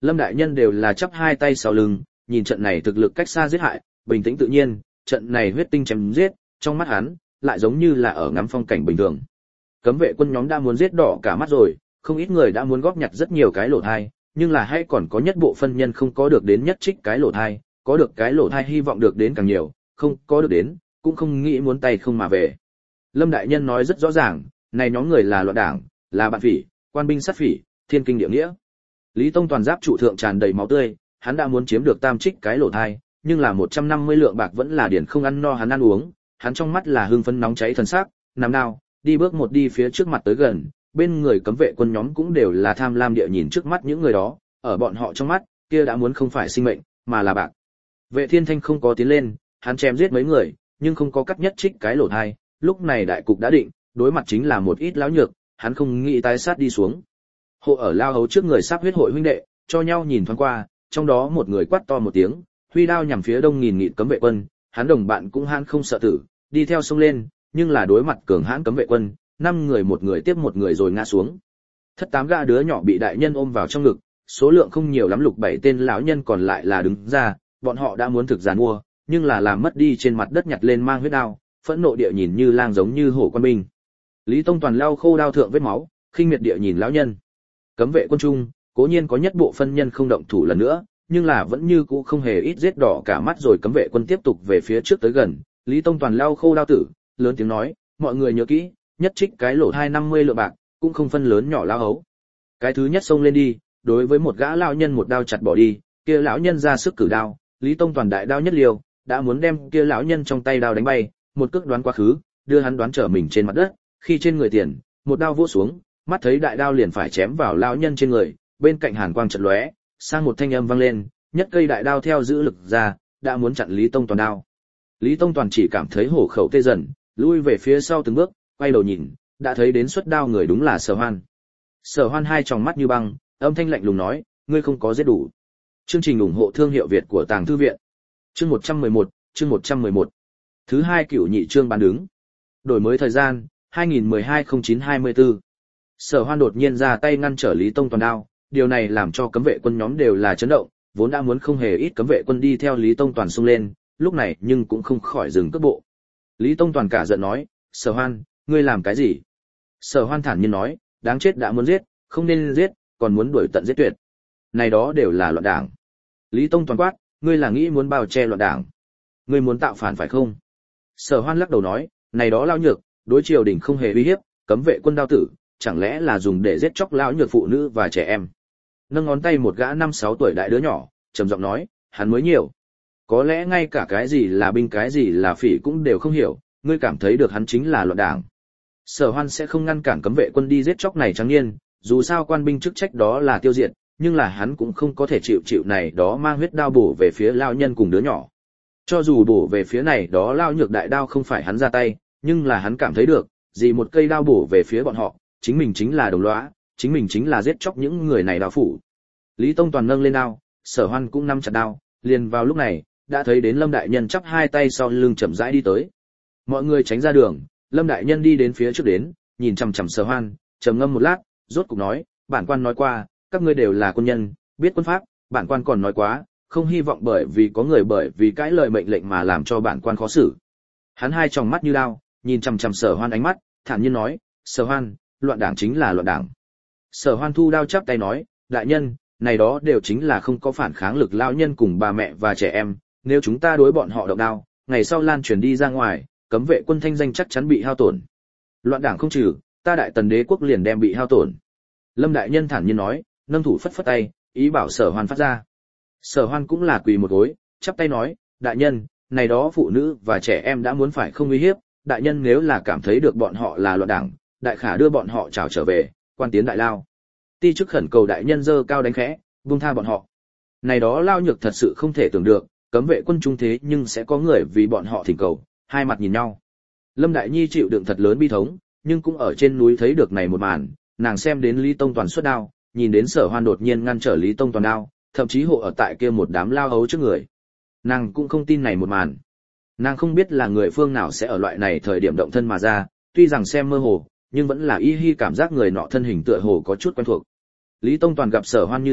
Lâm đại nhân đều là chắp hai tay sau lưng, nhìn trận này thực lực cách xa giết hại, bình tĩnh tự nhiên, trận này huyết tinh chém giết, trong mắt hắn lại giống như là ở ngắm phong cảnh bình thường. Cấm vệ quân nhóm đã muốn giết đỏ cả mắt rồi, không ít người đã muốn góp nhặt rất nhiều cái lỗ thai, nhưng là hay còn có nhất bộ phân nhân không có được đến nhất trích cái lỗ thai, có được cái lỗ thai hy vọng được đến càng nhiều, không có được đến, cũng không nghĩ muốn tay không mà về. Lâm đại nhân nói rất rõ ràng, này nhóm người là loạn đảng, là bạn phỉ, quan binh sát phỉ, thiên kinh địa nghĩa. Lý Tông toàn giáp trụ thượng tràn đầy máu tươi, hắn đã muốn chiếm được tam trích cái lỗ thai, nhưng là một trăm năm mươi lượng bạc vẫn là điển không ăn no hắn ăn uống, hắn trong mắt là hưng phấn nóng cháy thần sắc, nằm nào, đi bước một đi phía trước mặt tới gần, bên người cấm vệ quân nhóm cũng đều là tham lam địa nhìn trước mắt những người đó, ở bọn họ trong mắt, kia đã muốn không phải sinh mệnh, mà là bạc. Vệ Thiên Thanh không có tiến lên, hắn chém giết mấy người, nhưng không có cắt nhất trích cái lỗ thai, lúc này đại cục đã định, đối mặt chính là một ít lão nhược, hắn không nghĩ tái sát đi xuống. Hộ ở lao hấu trước người sắp huyết hội huynh đệ, cho nhau nhìn thoáng qua, trong đó một người quát to một tiếng, huy đao nhằm phía đông nghìn nghịt cấm vệ quân, hắn đồng bạn cũng hãn không sợ tử, đi theo sông lên, nhưng là đối mặt cường hãn cấm vệ quân, năm người một người tiếp một người rồi ngã xuống. Thất tám gã đứa nhỏ bị đại nhân ôm vào trong ngực, số lượng không nhiều lắm, lục bảy tên lão nhân còn lại là đứng ra, bọn họ đã muốn thực giàn mua, nhưng là làm mất đi trên mặt đất nhặt lên mang huyết đao, phẫn nộ địa nhìn như lang giống như hổ quân binh. Lý Tông toàn lau khô đao thượng vết máu, khinh miệt địa nhìn lão nhân. Cấm vệ quân trung, cố nhiên có nhất bộ phân nhân không động thủ lần nữa, nhưng là vẫn như cũ không hề ít giết đỏ cả mắt rồi. Cấm vệ quân tiếp tục về phía trước tới gần, Lý Tông toàn lau khô đao tử, lớn tiếng nói, mọi người nhớ kỹ, nhất trích cái lỗ hai năm mươi lượng bạc, cũng không phân lớn nhỏ lao hấu. Cái thứ nhất xông lên đi, đối với một gã lão nhân một đao chặt bỏ đi, kia lão nhân ra sức cử đao, Lý Tông toàn đại đao nhất liều, đã muốn đem kia lão nhân trong tay đao đánh bay, một cước đoán quá khứ, đưa hắn đoán trở mình trên mặt đất, khi trên người tiền, một đao vỗ xuống, mắt thấy đại đao liền phải chém vào lão nhân trên người, bên cạnh hàn quang chợt lóe, sang một thanh âm vang lên, nhất cây đại đao theo giữ lực ra, đã muốn chặn Lý Tông toàn đao. Lý Tông toàn chỉ cảm thấy hổ khẩu tê dần, lui về phía sau từng bước, quay đầu nhìn, đã thấy đến xuất đao người đúng là Sở Hoan. Sở Hoan hai tròng mắt như băng, âm thanh lạnh lùng nói, ngươi không có giết đủ. Chương trình ủng hộ thương hiệu Việt của Tàng Thư viện. Chương một trăm mười một, chương một trăm mười một. Thứ hai cửu nhị chương bán đứng. Đổi mới thời gian, hai nghìn mười hai không chín hai mươi tư. Sở Hoan đột nhiên ra tay ngăn trở Lý Tông toàn đao, điều này làm cho cấm vệ quân nhóm đều là chấn động, vốn đã muốn không hề ít cấm vệ quân đi theo Lý Tông toàn xung lên, lúc này nhưng cũng không khỏi dừng cước bộ. Lý Tông toàn cả giận nói, Sở Hoan, ngươi làm cái gì? Sở Hoan thản nhiên nói, đáng chết đã muốn giết, không nên giết, còn muốn đuổi tận giết tuyệt. Này đó đều là loạn đảng. Lý Tông toàn quát, ngươi là nghĩ muốn bao che loạn đảng, ngươi muốn tạo phản phải không? Sở Hoan lắc đầu nói, này đó lao nhược, đối triều đình không hề uy hiếp, cấm vệ quân đao tử, chẳng lẽ là dùng để giết chóc lão nhược phụ nữ và trẻ em? Nâng ngón tay một gã năm sáu tuổi đại đứa nhỏ, trầm giọng nói, hắn mới nhiều, có lẽ ngay cả cái gì là binh cái gì là phỉ cũng đều không hiểu, ngươi cảm thấy được hắn chính là loạn đảng. Sở Hoan sẽ không ngăn cản cấm vệ quân đi giết chóc này trắng niên, dù sao quan binh chức trách đó là tiêu diệt, nhưng là hắn cũng không có thể chịu chịu này đó mang huyết đao bổ về phía lao nhân cùng đứa nhỏ. Cho dù bổ về phía này đó lao nhược đại đao không phải hắn ra tay, nhưng là hắn cảm thấy được, gì một cây đao bổ về phía bọn họ, chính mình chính là đồng lõa, chính mình chính là giết chóc những người này đao phủ. Lý Tông toàn nâng lên đao, Sở Hoan cũng nắm chặt đao, liền vào lúc này, đã thấy đến Lâm đại nhân chắp hai tay sau lưng chậm rãi đi tới. Mọi người tránh ra đường, Lâm đại nhân đi đến phía trước đến, nhìn chằm chằm Sở Hoan, trầm ngâm một lát, rốt cục nói, bản quan nói qua, các ngươi đều là quân nhân, biết quân pháp, bản quan còn nói quá, không hy vọng bởi vì có người bởi vì cãi lời mệnh lệnh mà làm cho bản quan khó xử. Hắn hai tròng mắt như đao, nhìn chằm chằm Sở Hoan ánh mắt, thản nhiên nói, Sở Hoan, loạn đảng chính là loạn đảng. Sở Hoan thu đao chắp tay nói, đại nhân, này đó đều chính là không có phản kháng lực lao nhân cùng bà mẹ và trẻ em, nếu chúng ta đối bọn họ động đao, ngày sau lan truyền đi ra ngoài, cấm vệ quân thanh danh chắc chắn bị hao tổn. Loạn đảng không trừ, ta đại tần đế quốc liền đem bị hao tổn. Lâm đại nhân thản nhiên nói, nâng thủ phất phất tay, ý bảo Sở Hoan phát ra. Sở Hoan cũng là quỳ một gối, chắp tay nói, đại nhân, này đó phụ nữ và trẻ em đã muốn phải không uy hiếp, đại nhân nếu là cảm thấy được bọn họ là loạn đảng, đại khả đưa bọn họ trảo trở về, quan tiến đại lao. Ti chức khẩn cầu đại nhân dơ cao đánh khẽ, buông tha bọn họ. Này đó lao nhược thật sự không thể tưởng được, cấm vệ quân trung thế nhưng sẽ có người vì bọn họ thỉnh cầu, hai mặt nhìn nhau. Lâm Đại Nhi chịu đựng thật lớn bi thống, nhưng cũng ở trên núi thấy được này một màn, nàng xem đến Lý Tông toàn xuất đao, nhìn đến Sở Hoan đột nhiên ngăn trở Lý Tông toàn đao, thậm chí hộ ở tại kia một đám lao hấu trước người. Nàng cũng không tin này một màn. Nàng không biết là người phương nào sẽ ở loại này thời điểm động thân mà ra, tuy rằng xem mơ hồ, nhưng vẫn là y hi cảm giác người nọ thân hình tựa hồ có chút quen thuộc. Lý Tông toàn gặp Sở Hoan như thế,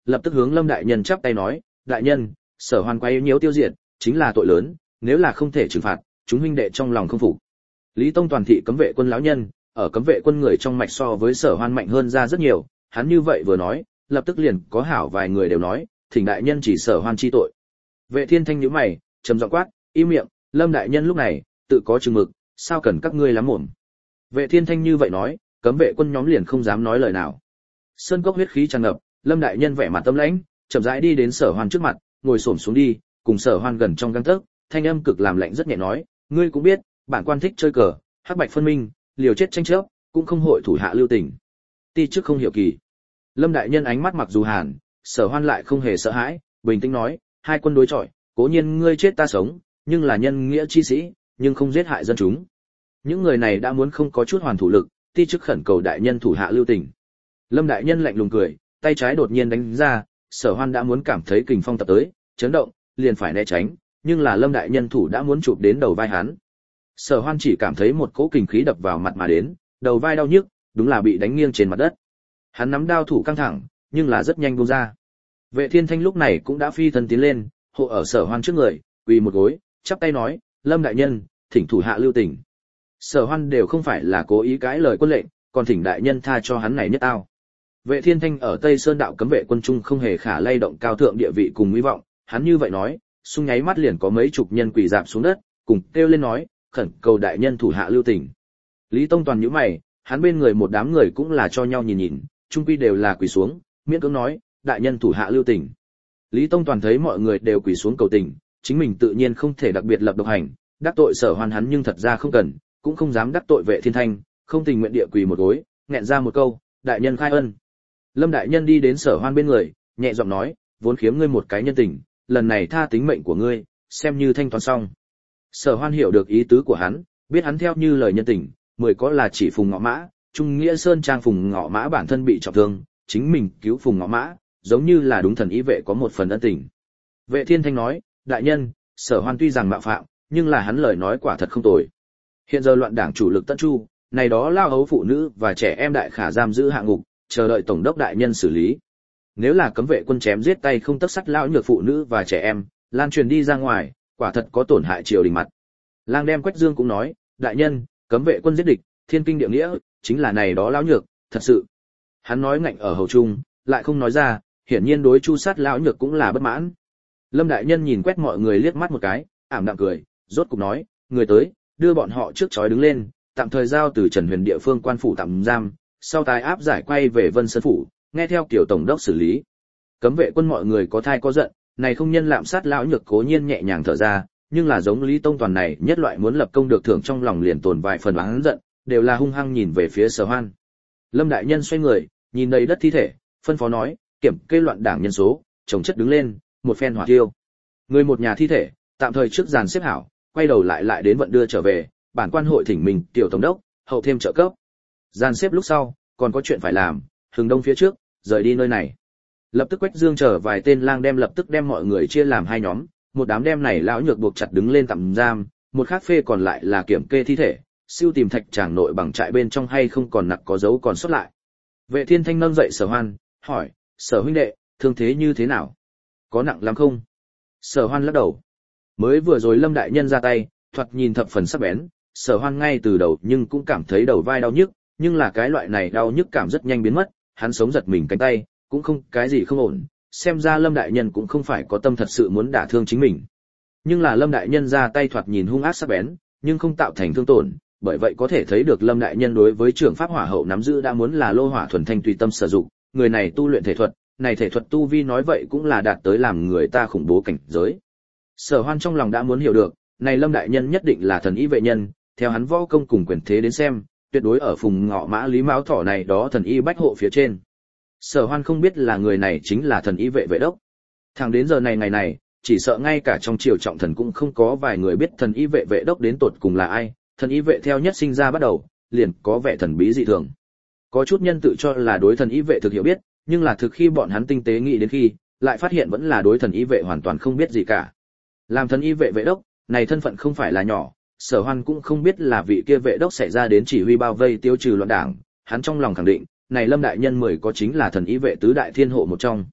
lập tức hướng Lâm đại nhân chắp tay nói, đại nhân, Sở Hoan quấy nhiễu tiêu diệt, chính là tội lớn, nếu là không thể trừng phạt, chúng huynh đệ trong lòng không phục. Lý Tông toàn thị cấm vệ quân lão nhân, ở cấm vệ quân người trong mạch so với Sở Hoan mạnh hơn ra rất nhiều, hắn như vậy vừa nói, lập tức liền có hảo vài người đều nói, thỉnh đại nhân chỉ Sở Hoan chi tội. Vệ Thiên Thanh nhíu mày, trầm giọng quát, im miệng, Lâm đại nhân lúc này tự có chừng mực, sao cần các ngươi lắm mồm. Vệ Thiên Thanh như vậy nói, cấm vệ quân nhóm liền không dám nói lời nào. Sơn cốc huyết khí tràn ngập, Lâm đại nhân vẻ mặt tâm lãnh, chậm rãi đi đến Sở Hoan trước mặt, ngồi xổm xuống đi, cùng Sở Hoan gần trong gang tấc, thanh âm cực làm lạnh rất nhẹ nói, ngươi cũng biết, bản quan thích chơi cờ, hắc bạch phân minh, liều chết tranh chấp, cũng không hội thủ hạ lưu tình. Ti trước không hiểu kỳ. Lâm đại nhân ánh mắt mặc dù hàn, Sở Hoan lại không hề sợ hãi, bình tĩnh nói, hai quân đối chọi, cố nhiên ngươi chết ta sống, nhưng là nhân nghĩa chi sĩ, nhưng không giết hại dân chúng. Những người này đã muốn không có chút hoàn thủ lực, ti chức khẩn cầu đại nhân thủ hạ lưu tình. Lâm đại nhân lạnh lùng cười, tay trái đột nhiên đánh ra, Sở Hoan đã muốn cảm thấy kình phong tập tới, chấn động, liền phải né tránh, nhưng là Lâm đại nhân thủ đã muốn chụp đến đầu vai hắn. Sở Hoan chỉ cảm thấy một cỗ kình khí đập vào mặt mà đến, đầu vai đau nhức, đúng là bị đánh nghiêng trên mặt đất. Hắn nắm đao thủ căng thẳng, nhưng là rất nhanh buông ra. Vệ Thiên Thanh lúc này cũng đã phi thân tiến lên, hộ ở Sở Hoan trước người, quỳ một gối, chắp tay nói, Lâm đại nhân, thỉnh thủ hạ lưu tình. Sở Hoan đều không phải là cố ý cãi lời quân lệnh, còn thỉnh đại nhân tha cho hắn này nhất ao. Vệ Thiên Thanh ở Tây Sơn đạo cấm vệ quân trung không hề khả lay động cao thượng địa vị cùng hy vọng, hắn như vậy nói, xung nháy mắt liền có mấy chục nhân quỳ rạp xuống đất, cùng kêu lên nói, khẩn cầu đại nhân thủ hạ lưu tình. Lý Tông toàn nhíu mày, hắn bên người một đám người cũng là cho nhau nhìn nhìn, chung quy đều là quỳ xuống, miễn cưỡng nói, đại nhân thủ hạ lưu tình. Lý Tông toàn thấy mọi người đều quỳ xuống cầu tình, chính mình tự nhiên không thể đặc biệt lập độc hành, đắc tội Sở Hoan hắn nhưng thật ra không cần, cũng không dám đắc tội Vệ Thiên Thanh, không tình nguyện địa quỳ một gối, nghẹn ra một câu, đại nhân khai ân. Lâm đại nhân đi đến Sở Hoan bên người, nhẹ giọng nói, vốn khiếm ngươi một cái nhân tình, lần này tha tính mệnh của ngươi, xem như thanh toán xong. Sở Hoan hiểu được ý tứ của hắn, biết hắn theo như lời nhân tình, mười có là chỉ Phùng Ngọ Mã, Trung Nghĩa Sơn trang Phùng Ngọ Mã bản thân bị trọng thương, chính mình cứu Phùng Ngọ Mã, giống như là đúng thần ý vệ có một phần ân tình. Vệ Thiên Thanh nói, đại nhân, Sở Hoan tuy rằng mạo phạm, nhưng là hắn lời nói quả thật không tồi. Hiện giờ loạn đảng chủ lực Tân Chu, này đó lao hấu phụ nữ và trẻ em đại khả giam giữ hạ ngục, chờ đợi tổng đốc đại nhân xử lý. Nếu là cấm vệ quân chém giết tay không tấc sắt lão nhược phụ nữ và trẻ em, lan truyền đi ra ngoài, quả thật có tổn hại triều đình mặt. Lang đem Quách Dương cũng nói, đại nhân, cấm vệ quân giết địch, thiên kinh địa nghĩa, chính là này đó lão nhược, thật sự. Hắn nói ngạnh ở hầu trung, lại không nói ra, hiển nhiên đối chu sát lão nhược cũng là bất mãn. Lâm đại nhân nhìn quét mọi người liếc mắt một cái, ảm đạm cười, rốt cục nói, người tới, đưa bọn họ trước chói đứng lên, tạm thời giao từ Trần Huyền địa phương quan phủ tạm giam, sau tái áp giải quay về Vân Sơn phủ, nghe theo kiểu tổng đốc xử lý. Cấm vệ quân mọi người có thai có giận, này không nhân lạm sát lão nhược cố nhiên nhẹ nhàng thở ra, nhưng là giống Lý Tông toàn này nhất loại muốn lập công được thưởng trong lòng liền tồn vài phần oán giận, đều là hung hăng nhìn về phía Sở Hoan. Lâm đại nhân xoay người, nhìn đầy đất thi thể, phân phó nói, kiểm kê loạn đảng nhân số, chồng chất đứng lên, một phen hỏa thiêu. Người một nhà thi thể, tạm thời trước dàn xếp hảo, quay đầu lại lại đến vận đưa trở về, bản quan hội thỉnh mình, tiểu tổng đốc, hậu thêm trợ cấp. Dàn xếp lúc sau, còn có chuyện phải làm, Hừng Đông phía trước, rời đi nơi này. Lập tức Quách Dương chờ vài tên lang đem lập tức đem mọi người chia làm hai nhóm, một đám đem này lão nhược buộc chặt đứng lên tạm giam, một khác phê còn lại là kiểm kê thi thể, siêu tìm thạch tràng nội bằng trại bên trong hay không còn nặng có dấu còn sót lại. Vệ Thiên Thanh nâng dậy Sở Hoan, hỏi, Sở huynh đệ, thương thế như thế nào? Có nặng lắm không? Sở Hoan lắc đầu. Mới vừa rồi Lâm đại nhân ra tay, thoạt nhìn thập phần sắc bén, Sở Hoan ngay từ đầu nhưng cũng cảm thấy đầu vai đau nhức, nhưng là cái loại này đau nhức cảm rất nhanh biến mất, hắn sống giật mình cánh tay, cũng không cái gì không ổn, xem ra Lâm đại nhân cũng không phải có tâm thật sự muốn đả thương chính mình. Nhưng là Lâm đại nhân ra tay thoạt nhìn hung ác sắc bén, nhưng không tạo thành thương tổn, bởi vậy có thể thấy được Lâm đại nhân đối với trưởng pháp hỏa hậu nắm giữ đã muốn là lô hỏa thuần thanh tùy tâm sử dụng, người này tu luyện thể thuật, này thể thuật tu vi nói vậy cũng là đạt tới làm người ta khủng bố cảnh giới. Sở Hoan trong lòng đã muốn hiểu được, này Lâm đại nhân nhất định là thần y vệ nhân, theo hắn võ công cùng quyền thế đến xem, tuyệt đối ở Phùng Ngọ Mã Lý Mão Thỏ này đó thần y bách hộ phía trên. Sở Hoan không biết là người này chính là thần y vệ vệ đốc. Thẳng đến giờ này ngày này, chỉ sợ ngay cả trong triều trọng thần cũng không có vài người biết thần y vệ vệ đốc đến tột cùng là ai, thần y vệ theo nhất sinh ra bắt đầu, liền có vẻ thần bí dị thường. Có chút nhân tự cho là đối thần y vệ thực hiểu biết, nhưng là thực khi bọn hắn tinh tế nghĩ đến khi, lại phát hiện vẫn là đối thần y vệ hoàn toàn không biết gì cả. Làm thần y vệ vệ đốc, này thân phận không phải là nhỏ, Sở Hoan cũng không biết là vị kia vệ đốc sẽ ra đến chỉ huy bao vây tiêu trừ loạn đảng, hắn trong lòng khẳng định, này Lâm đại nhân mười có chính là thần y vệ tứ đại thiên hộ một trong.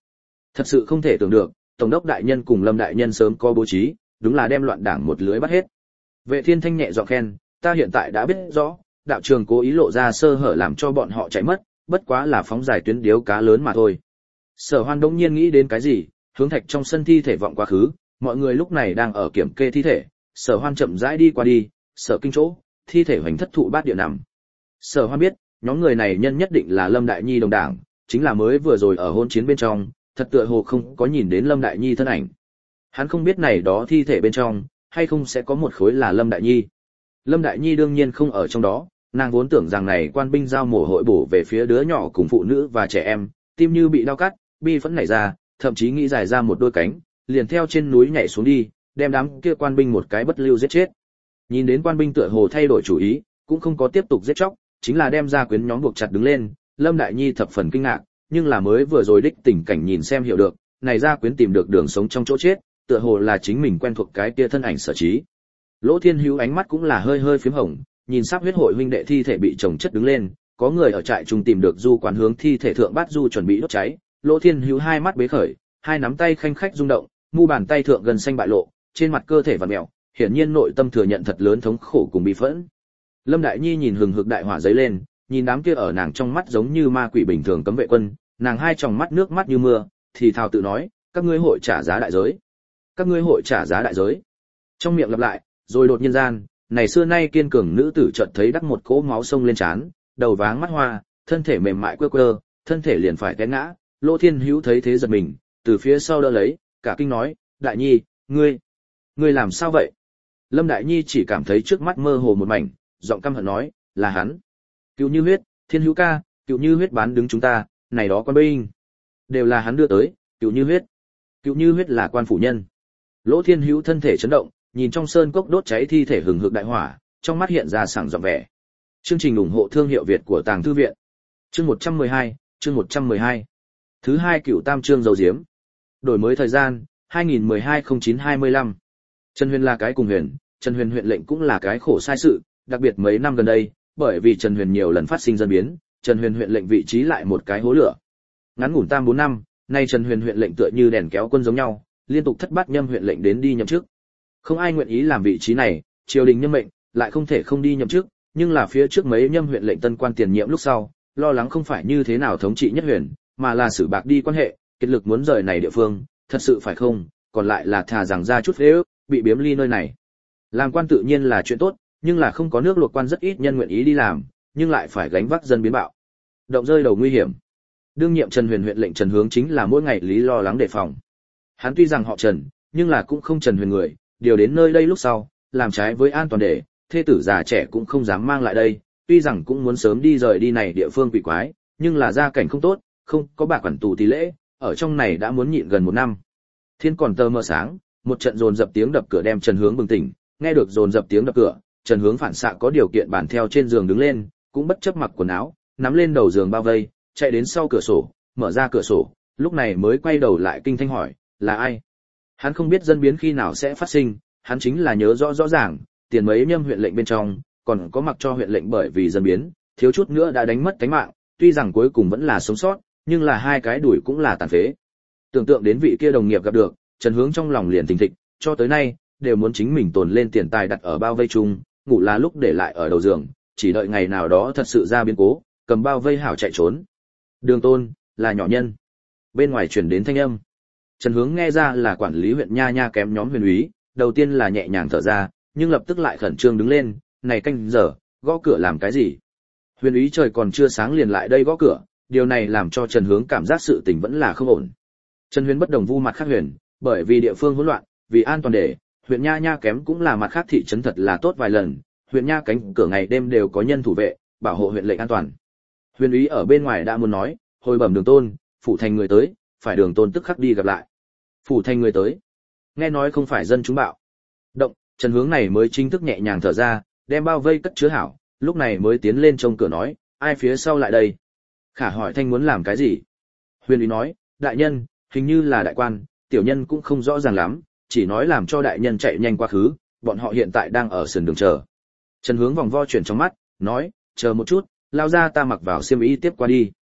Thật sự không thể tưởng được, tổng đốc đại nhân cùng Lâm đại nhân sớm có bố trí, đúng là đem loạn đảng một lưới bắt hết. Vệ Thiên Thanh nhẹ giọng khen, ta hiện tại đã biết rõ, đạo trường cố ý lộ ra sơ hở làm cho bọn họ chạy mất, bất quá là phóng giải tuyến điếu cá lớn mà thôi. Sở Hoan đống nhiên nghĩ đến cái gì, hướng thạch trong sân thi thể vọng quá khứ, mọi người lúc này đang ở kiểm kê thi thể, Sở Hoan chậm rãi đi qua đi, Sở Kinh chỗ, thi thể hoành thất thụ bát địa nằm. Sở Hoan biết, nhóm người này nhân nhất định là Lâm Đại Nhi đồng đảng, chính là mới vừa rồi ở hôn chiến bên trong, thật tựa hồ không có nhìn đến Lâm Đại Nhi thân ảnh. Hắn không biết này đó thi thể bên trong, hay không sẽ có một khối là Lâm Đại Nhi. Lâm Đại Nhi đương nhiên không ở trong đó, nàng vốn tưởng rằng này quan binh giao mổ hội bổ về phía đứa nhỏ cùng phụ nữ và trẻ em, tim như bị đau cắt, bi phẫn nảy ra, thậm chí nghĩ dài ra một đôi cánh, liền theo trên núi nhảy xuống đi, đem đám kia quan binh một cái bất lưu giết chết. Nhìn đến quan binh tựa hồ thay đổi chủ ý, cũng không có tiếp tục giết chóc, chính là đem ra quyến nhóm buộc chặt đứng lên, Lâm Đại Nhi thập phần kinh ngạc, nhưng là mới vừa rồi đích tình cảnh nhìn xem hiểu được, này ra quyến tìm được đường sống trong chỗ chết, tựa hồ là chính mình quen thuộc cái kia thân ảnh sở trí. Lỗ Thiên Hữu ánh mắt cũng là hơi hơi phím hồng, nhìn sắp huyết hội huynh đệ thi thể bị chồng chất đứng lên, có người ở trại trung tìm được du quán hướng thi thể thượng bát du chuẩn bị đốt cháy, Lỗ Thiên Hữu hai mắt bế khởi, hai nắm tay khanh khách rung động, mu bàn tay thượng gần xanh bại lộ, trên mặt cơ thể vặn mèo, hiển nhiên nội tâm thừa nhận thật lớn thống khổ cùng bi phẫn. Lâm Đại Nhi nhìn hừng hực đại hỏa giấy lên, nhìn đám kia ở nàng trong mắt giống như ma quỷ bình thường cấm vệ quân, nàng hai tròng mắt nước mắt như mưa, thì thào tự nói, các ngươi hội trả giá đại giới. Các ngươi hội trả giá đại giới. Trong miệng lặp lại, rồi đột nhiên gian, này xưa nay kiên cường nữ tử chợt thấy đắc một cỗ máu sông lên trán, đầu váng mắt hoa, thân thể mềm mại quơ quơ, thân thể liền phải té ngã. Lỗ Thiên Hữu thấy thế giật mình, từ phía sau đỡ lấy, cả kinh nói, Đại Nhi, ngươi, ngươi làm sao vậy? Lâm Đại Nhi chỉ cảm thấy trước mắt mơ hồ một mảnh, giọng căm hận nói, là hắn. Cựu Như Huyết, Thiên Hữu ca, Cựu Như Huyết bán đứng chúng ta, này đó quan binh, đều là hắn đưa tới, Cựu Như Huyết. Cựu Như Huyết là quan phủ nhân. Lỗ Thiên Hữu thân thể chấn động, nhìn trong sơn cốc đốt cháy thi thể hừng hực đại hỏa, trong mắt hiện ra sảng giọng vẻ. Chương trình ủng hộ thương hiệu Việt của Tàng Thư viện. Chương một trăm mười hai, chương một trăm mười hai. Thứ hai Cựu Tam chương dầu diếm. Đổi mới thời gian, hai nghìn mười hai không chín hai mươi lăm. Trần Huyền là cái cùng huyền, Trần Huyền huyện lệnh cũng là cái khổ sai sự, đặc biệt mấy năm gần đây, bởi vì Trần Huyền nhiều lần phát sinh dân biến, Trần Huyền huyện lệnh vị trí lại một cái hố lửa. Ngắn ngủn tam bốn năm, nay Trần Huyền huyện lệnh tựa như đèn kéo quân giống nhau, liên tục thất bát nhâm huyện lệnh đến đi nhậm chức. Không ai nguyện ý làm vị trí này, triều đình nhân mệnh, lại không thể không đi nhậm chức, nhưng là phía trước mấy nhâm huyện lệnh tân quan tiền nhiệm lúc sau, lo lắng không phải như thế nào thống trị nhất huyền, mà là xử bạc đi quan hệ, kết lực muốn rời này địa phương, thật sự phải không, còn lại là thà rằng ra chút phế ước, bị biếm ly nơi này. Làm quan tự nhiên là chuyện tốt, nhưng là không có nước luộc quan rất ít nhân nguyện ý đi làm, nhưng lại phải gánh vác dân biến bạo. Động rơi đầu nguy hiểm. Đương nhiệm Trần Huyền huyện lệnh Trần Hướng chính là mỗi ngày lý lo lắng đề phòng. Hắn tuy rằng họ Trần, nhưng là cũng không Trần Huyền người, điều đến nơi đây lúc sau, làm trái với an toàn để, thê tử già trẻ cũng không dám mang lại đây, tuy rằng cũng muốn sớm đi rời đi này địa phương quỷ quái, nhưng là gia cảnh không tốt, không có bạc quản tù tỷ lễ, ở trong này đã muốn nhịn gần một năm. Thiên còn tơ mơ sáng, một trận dồn dập tiếng đập cửa đem Trần Hướng bừng tỉnh, nghe được dồn dập tiếng đập cửa, Trần Hướng phản xạ có điều kiện bản theo trên giường đứng lên, cũng bất chấp mặc quần áo, nắm lên đầu giường bao vây, chạy đến sau cửa sổ, mở ra cửa sổ, lúc này mới quay đầu lại kinh thanh hỏi, là ai? Hắn không biết dân biến khi nào sẽ phát sinh, hắn chính là nhớ rõ rõ ràng, tiền mấy nhâm huyện lệnh bên trong, còn có mặc cho huyện lệnh bởi vì dân biến, thiếu chút nữa đã đánh mất tính mạng, tuy rằng cuối cùng vẫn là sống sót, nhưng là hai cái đuổi cũng là tàn phế. Tưởng tượng đến vị kia đồng nghiệp gặp được, Trần Hướng trong lòng liền thình thịch, cho tới nay, đều muốn chính mình tồn lên tiền tài đặt ở bao vây chung, ngủ là lúc để lại ở đầu giường, chỉ đợi ngày nào đó thật sự ra biến cố, cầm bao vây hảo chạy trốn. Đường Tôn, là nhỏ nhân. Bên ngoài truyền đến thanh âm. Trần Hướng nghe ra là quản lý huyện Nha Nha kém nhóm huyền úy, đầu tiên là nhẹ nhàng thở ra, nhưng lập tức lại khẩn trương đứng lên, này canh giờ, gõ cửa làm cái gì? Huyền úy trời còn chưa sáng liền lại đây gõ cửa, điều này làm cho Trần Hướng cảm giác sự tình vẫn là không ổn. Trần Huyền bất đồng vu mặt khác huyền, bởi vì địa phương hỗn loạn, vì an toàn để, huyện Nha Nha kém cũng là mặt khác thị trấn thật là tốt vài lần, huyện Nha cánh cửa ngày đêm đều có nhân thủ vệ, bảo hộ huyện lệnh an toàn. Huyền úy ở bên ngoài đã muốn nói, hồi bẩm Đường Tôn, phủ thành người tới, phải Đường Tôn tức khắc đi gặp lại. Phủ thành người tới. Nghe nói không phải dân chúng bạo. Động, Trần Hướng này mới chính thức nhẹ nhàng thở ra, đem bao vây cất chứa hảo, lúc này mới tiến lên trông cửa nói, ai phía sau lại đây? Khả hỏi thanh muốn làm cái gì? Huyền úy nói, đại nhân, hình như là đại quan, tiểu nhân cũng không rõ ràng lắm, chỉ nói làm cho đại nhân chạy nhanh qua khứ, bọn họ hiện tại đang ở sườn đường chờ. Trần Hướng vòng vo chuyển trong mắt, nói, chờ một chút, lao ra ta mặc vào xiêm y tiếp qua đi.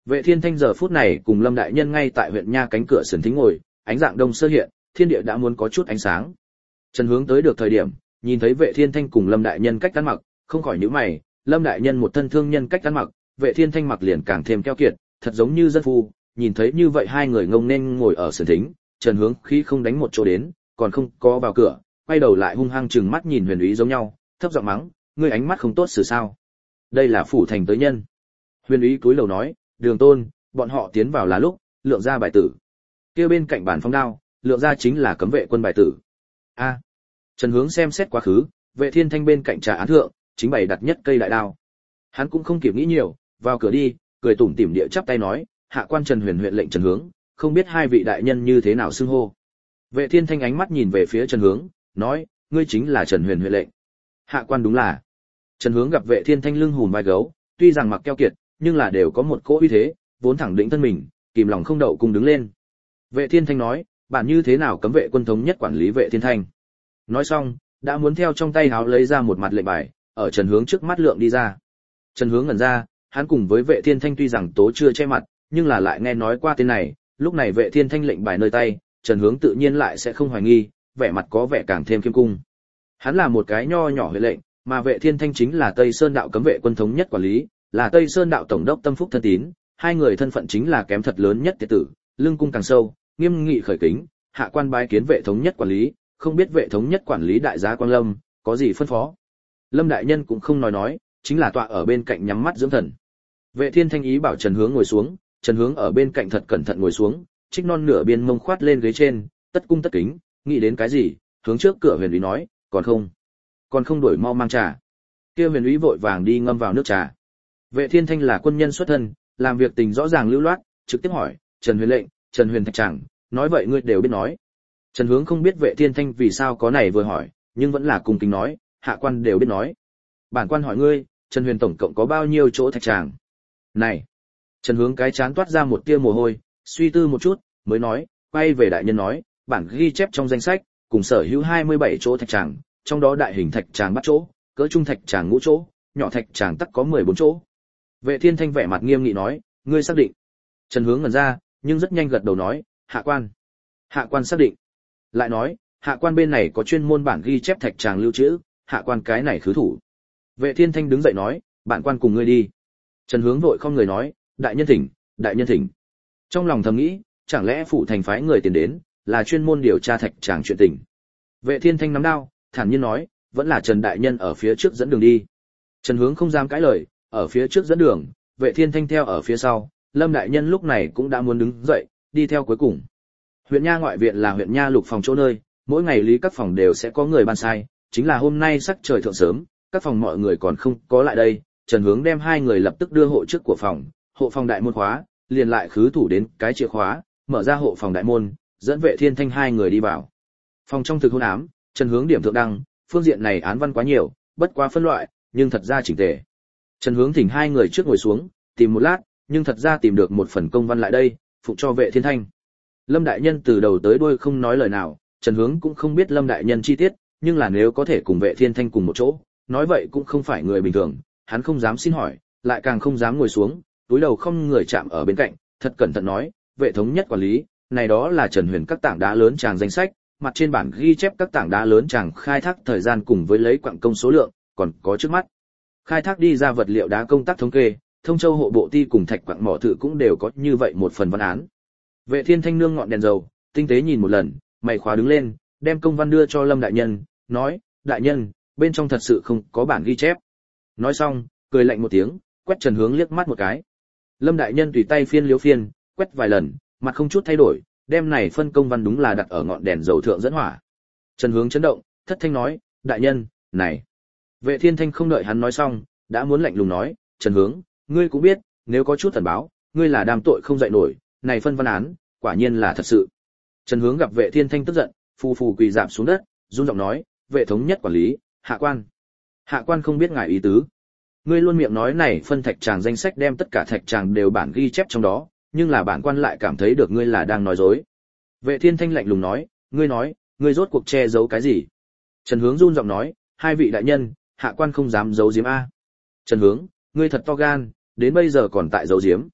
Vệ Thiên Thanh giờ phút này cùng Lâm đại nhân ngay tại huyện nha cánh cửa sườn thính ngồi, ánh dạng đông sơ hiện, thiên địa đã muốn có chút ánh sáng. Trần Hướng tới được thời điểm, nhìn thấy Vệ Thiên Thanh cùng Lâm đại nhân cách ăn mặc, không khỏi nhíu mày, Lâm đại nhân một thân thương nhân cách ăn mặc, Vệ Thiên Thanh mặc liền càng thêm keo kiệt, thật giống như dân phu, nhìn thấy như vậy hai người ngông nên ngồi ở sườn thính, Trần Hướng khí không đánh một chỗ đến, còn không có vào cửa, quay đầu lại hung hăng trừng mắt nhìn Huyền Úy giống nhau, thấp giọng mắng, ngươi ánh mắt không tốt xử sao? Đây là phủ thành tới nhân. Huyền Úy cúi đầu nói, Đường Tôn, bọn họ tiến vào là lúc, lượng ra bài tử. Kia bên cạnh bàn phong đao, lượng ra chính là cấm vệ quân bài tử. A. Trần Hướng xem xét quá khứ, Vệ Thiên Thanh bên cạnh trà án thượng, chính bày đặt nhất cây đại đao. Hắn cũng không kịp nghĩ nhiều, vào cửa đi, cười tủm tỉm địa chắp tay nói, hạ quan Trần Huyền huyện lệnh Trần Hướng, không biết hai vị đại nhân như thế nào xưng hô. Vệ Thiên Thanh ánh mắt nhìn về phía Trần Hướng, nói, ngươi chính là Trần Huyền huyện lệnh. Hạ quan đúng là. Trần Hướng gặp Vệ Thiên Thanh lưng hùm vai gấu, tuy rằng mặc keo kiệt, nhưng là đều có một cỗ uy thế, vốn thẳng định thân mình, kìm lòng không đậu cùng đứng lên. Vệ Thiên Thanh nói, bản như thế nào cấm vệ quân thống nhất quản lý Vệ Thiên Thanh. Nói xong, đã muốn theo trong tay háo lấy ra một mặt lệnh bài, ở Trần Hướng trước mắt lượng đi ra. Trần Hướng ngẩn ra, hắn cùng với Vệ Thiên Thanh tuy rằng tố chưa che mặt, nhưng là lại nghe nói qua tên này, lúc này Vệ Thiên Thanh lệnh bài nơi tay, Trần Hướng tự nhiên lại sẽ không hoài nghi, vẻ mặt có vẻ càng thêm kiêm cung. Hắn là một cái nho nhỏ huyện lệnh, mà Vệ Thiên Thanh chính là Tây Sơn đạo cấm vệ quân thống nhất quản lý, là Tây Sơn đạo tổng đốc tâm phúc thân tín, hai người thân phận chính là kém thật lớn nhất tiệt tử, lưng cung càng sâu, nghiêm nghị khởi kính, hạ quan bái kiến vệ thống nhất quản lý, không biết vệ thống nhất quản lý đại giá Quang Lâm, có gì phân phó. Lâm đại nhân cũng không nói nói, chính là tọa ở bên cạnh nhắm mắt dưỡng thần. Vệ Thiên Thanh ý bảo Trần Hướng ngồi xuống, Trần Hướng ở bên cạnh thật cẩn thận ngồi xuống, trích non nửa biên mông khoát lên ghế trên, tất cung tất kính, nghĩ đến cái gì, hướng trước cửa Huyền Úy nói, còn không, còn không đổi mau mang trà. Kia Huyền Úy vội vàng đi ngâm vào nước trà. Vệ Thiên Thanh là quân nhân xuất thân, làm việc tình rõ ràng lưu loát, trực tiếp hỏi, Trần Huyền lệnh, Trần Huyền thạch chẳng, nói vậy ngươi đều biết nói. Trần Hướng không biết Vệ Thiên Thanh vì sao có này vừa hỏi, nhưng vẫn là cung kính nói, hạ quan đều biết nói. Bản quan hỏi ngươi, Trần Huyền tổng cộng có bao nhiêu chỗ thạch tràng? Này, Trần Hướng cái chán toát ra một tia mồ hôi, suy tư một chút, mới nói, quay về đại nhân nói, bản ghi chép trong danh sách, cùng sở hữu hai mươi bảy chỗ thạch tràng, trong đó đại hình thạch tràng bắt chỗ, cỡ trung thạch tràng ngũ chỗ, nhỏ thạch tràng tắc có mười bốn chỗ. Vệ Thiên Thanh vẻ mặt nghiêm nghị nói, ngươi xác định? Trần Hướng ngẩn ra, nhưng rất nhanh gật đầu nói, hạ quan. Hạ quan xác định. Lại nói, hạ quan bên này có chuyên môn bản ghi chép thạch tràng lưu trữ, hạ quan cái này khứ thủ. Vệ Thiên Thanh đứng dậy nói, bản quan cùng ngươi đi. Trần Hướng vội không người nói, đại nhân thỉnh, đại nhân thỉnh. Trong lòng thầm nghĩ, chẳng lẽ phụ thành phái người tiền đến, là chuyên môn điều tra thạch tràng chuyện tình. Vệ Thiên Thanh nắm đao, thản nhiên nói, vẫn là Trần đại nhân ở phía trước dẫn đường đi. Trần Hướng không dám cãi lời, ở phía trước dẫn đường, Vệ Thiên Thanh theo ở phía sau, Lâm đại nhân lúc này cũng đã muốn đứng dậy, đi theo cuối cùng. Huyện nha ngoại viện là huyện nha lục phòng chỗ nơi, mỗi ngày lý các phòng đều sẽ có người ban sai, chính là hôm nay sắc trời thượng sớm, các phòng mọi người còn không có lại đây, Trần Hướng đem hai người lập tức đưa hộ trước của phòng, hộ phòng đại môn khóa, liền lại khứ thủ đến cái chìa khóa, mở ra hộ phòng đại môn, dẫn Vệ Thiên Thanh hai người đi vào. Phòng trong thực hôn ám, Trần Hướng điểm thượng đăng, phương diện này án văn quá nhiều, bất quá phân loại, nhưng thật ra chỉnh tề. Trần Hướng thỉnh hai người trước ngồi xuống, tìm một lát, nhưng thật ra tìm được một phần công văn lại đây, phụ cho Vệ Thiên Thanh. Lâm đại nhân từ đầu tới đuôi không nói lời nào, Trần Hướng cũng không biết Lâm đại nhân chi tiết, nhưng là nếu có thể cùng Vệ Thiên Thanh cùng một chỗ, nói vậy cũng không phải người bình thường, hắn không dám xin hỏi, lại càng không dám ngồi xuống, túi đầu không người chạm ở bên cạnh, thật cẩn thận nói, Vệ thống nhất quản lý, này đó là Trần Huyền các tảng đá lớn tràng danh sách, mặt trên bản ghi chép các tảng đá lớn tràng khai thác thời gian cùng với lấy quặng công số lượng, còn có trước mắt khai thác đi ra vật liệu đá công tác thống kê, Thông Châu hộ bộ ti cùng thạch quặng mỏ thự cũng đều có như vậy một phần văn án. Vệ Thiên Thanh nương ngọn đèn dầu, tinh tế nhìn một lần, mày khóa đứng lên, đem công văn đưa cho Lâm đại nhân, nói, đại nhân, bên trong thật sự không có bản ghi chép. Nói xong, cười lạnh một tiếng, quét Trần Hướng liếc mắt một cái. Lâm đại nhân tùy tay phiên liếu phiên, quét vài lần, mặt không chút thay đổi, đem này phân công văn đúng là đặt ở ngọn đèn dầu thượng dẫn hỏa. Trần Hướng chấn động, thất thanh nói, đại nhân, này. Vệ Thiên Thanh không đợi hắn nói xong, đã muốn lạnh lùng nói, Trần Hướng, ngươi cũng biết, nếu có chút thần báo, ngươi là đam tội không dậy nổi, này phân văn án, quả nhiên là thật sự. Trần Hướng gặp Vệ Thiên Thanh tức giận, phù phù quỳ rạp xuống đất, run giọng nói, Vệ thống nhất quản lý, hạ quan. Hạ quan không biết ngài ý tứ. Ngươi luôn miệng nói này phân thạch tràng danh sách đem tất cả thạch tràng đều bản ghi chép trong đó, nhưng là bản quan lại cảm thấy được ngươi là đang nói dối. Vệ Thiên Thanh lạnh lùng nói, ngươi nói, ngươi rốt cuộc che giấu cái gì? Trần Hướng run giọng nói, hai vị đại nhân, hạ quan không dám giấu giếm a. Trần Hướng, ngươi thật to gan, đến bây giờ còn tại giấu giếm.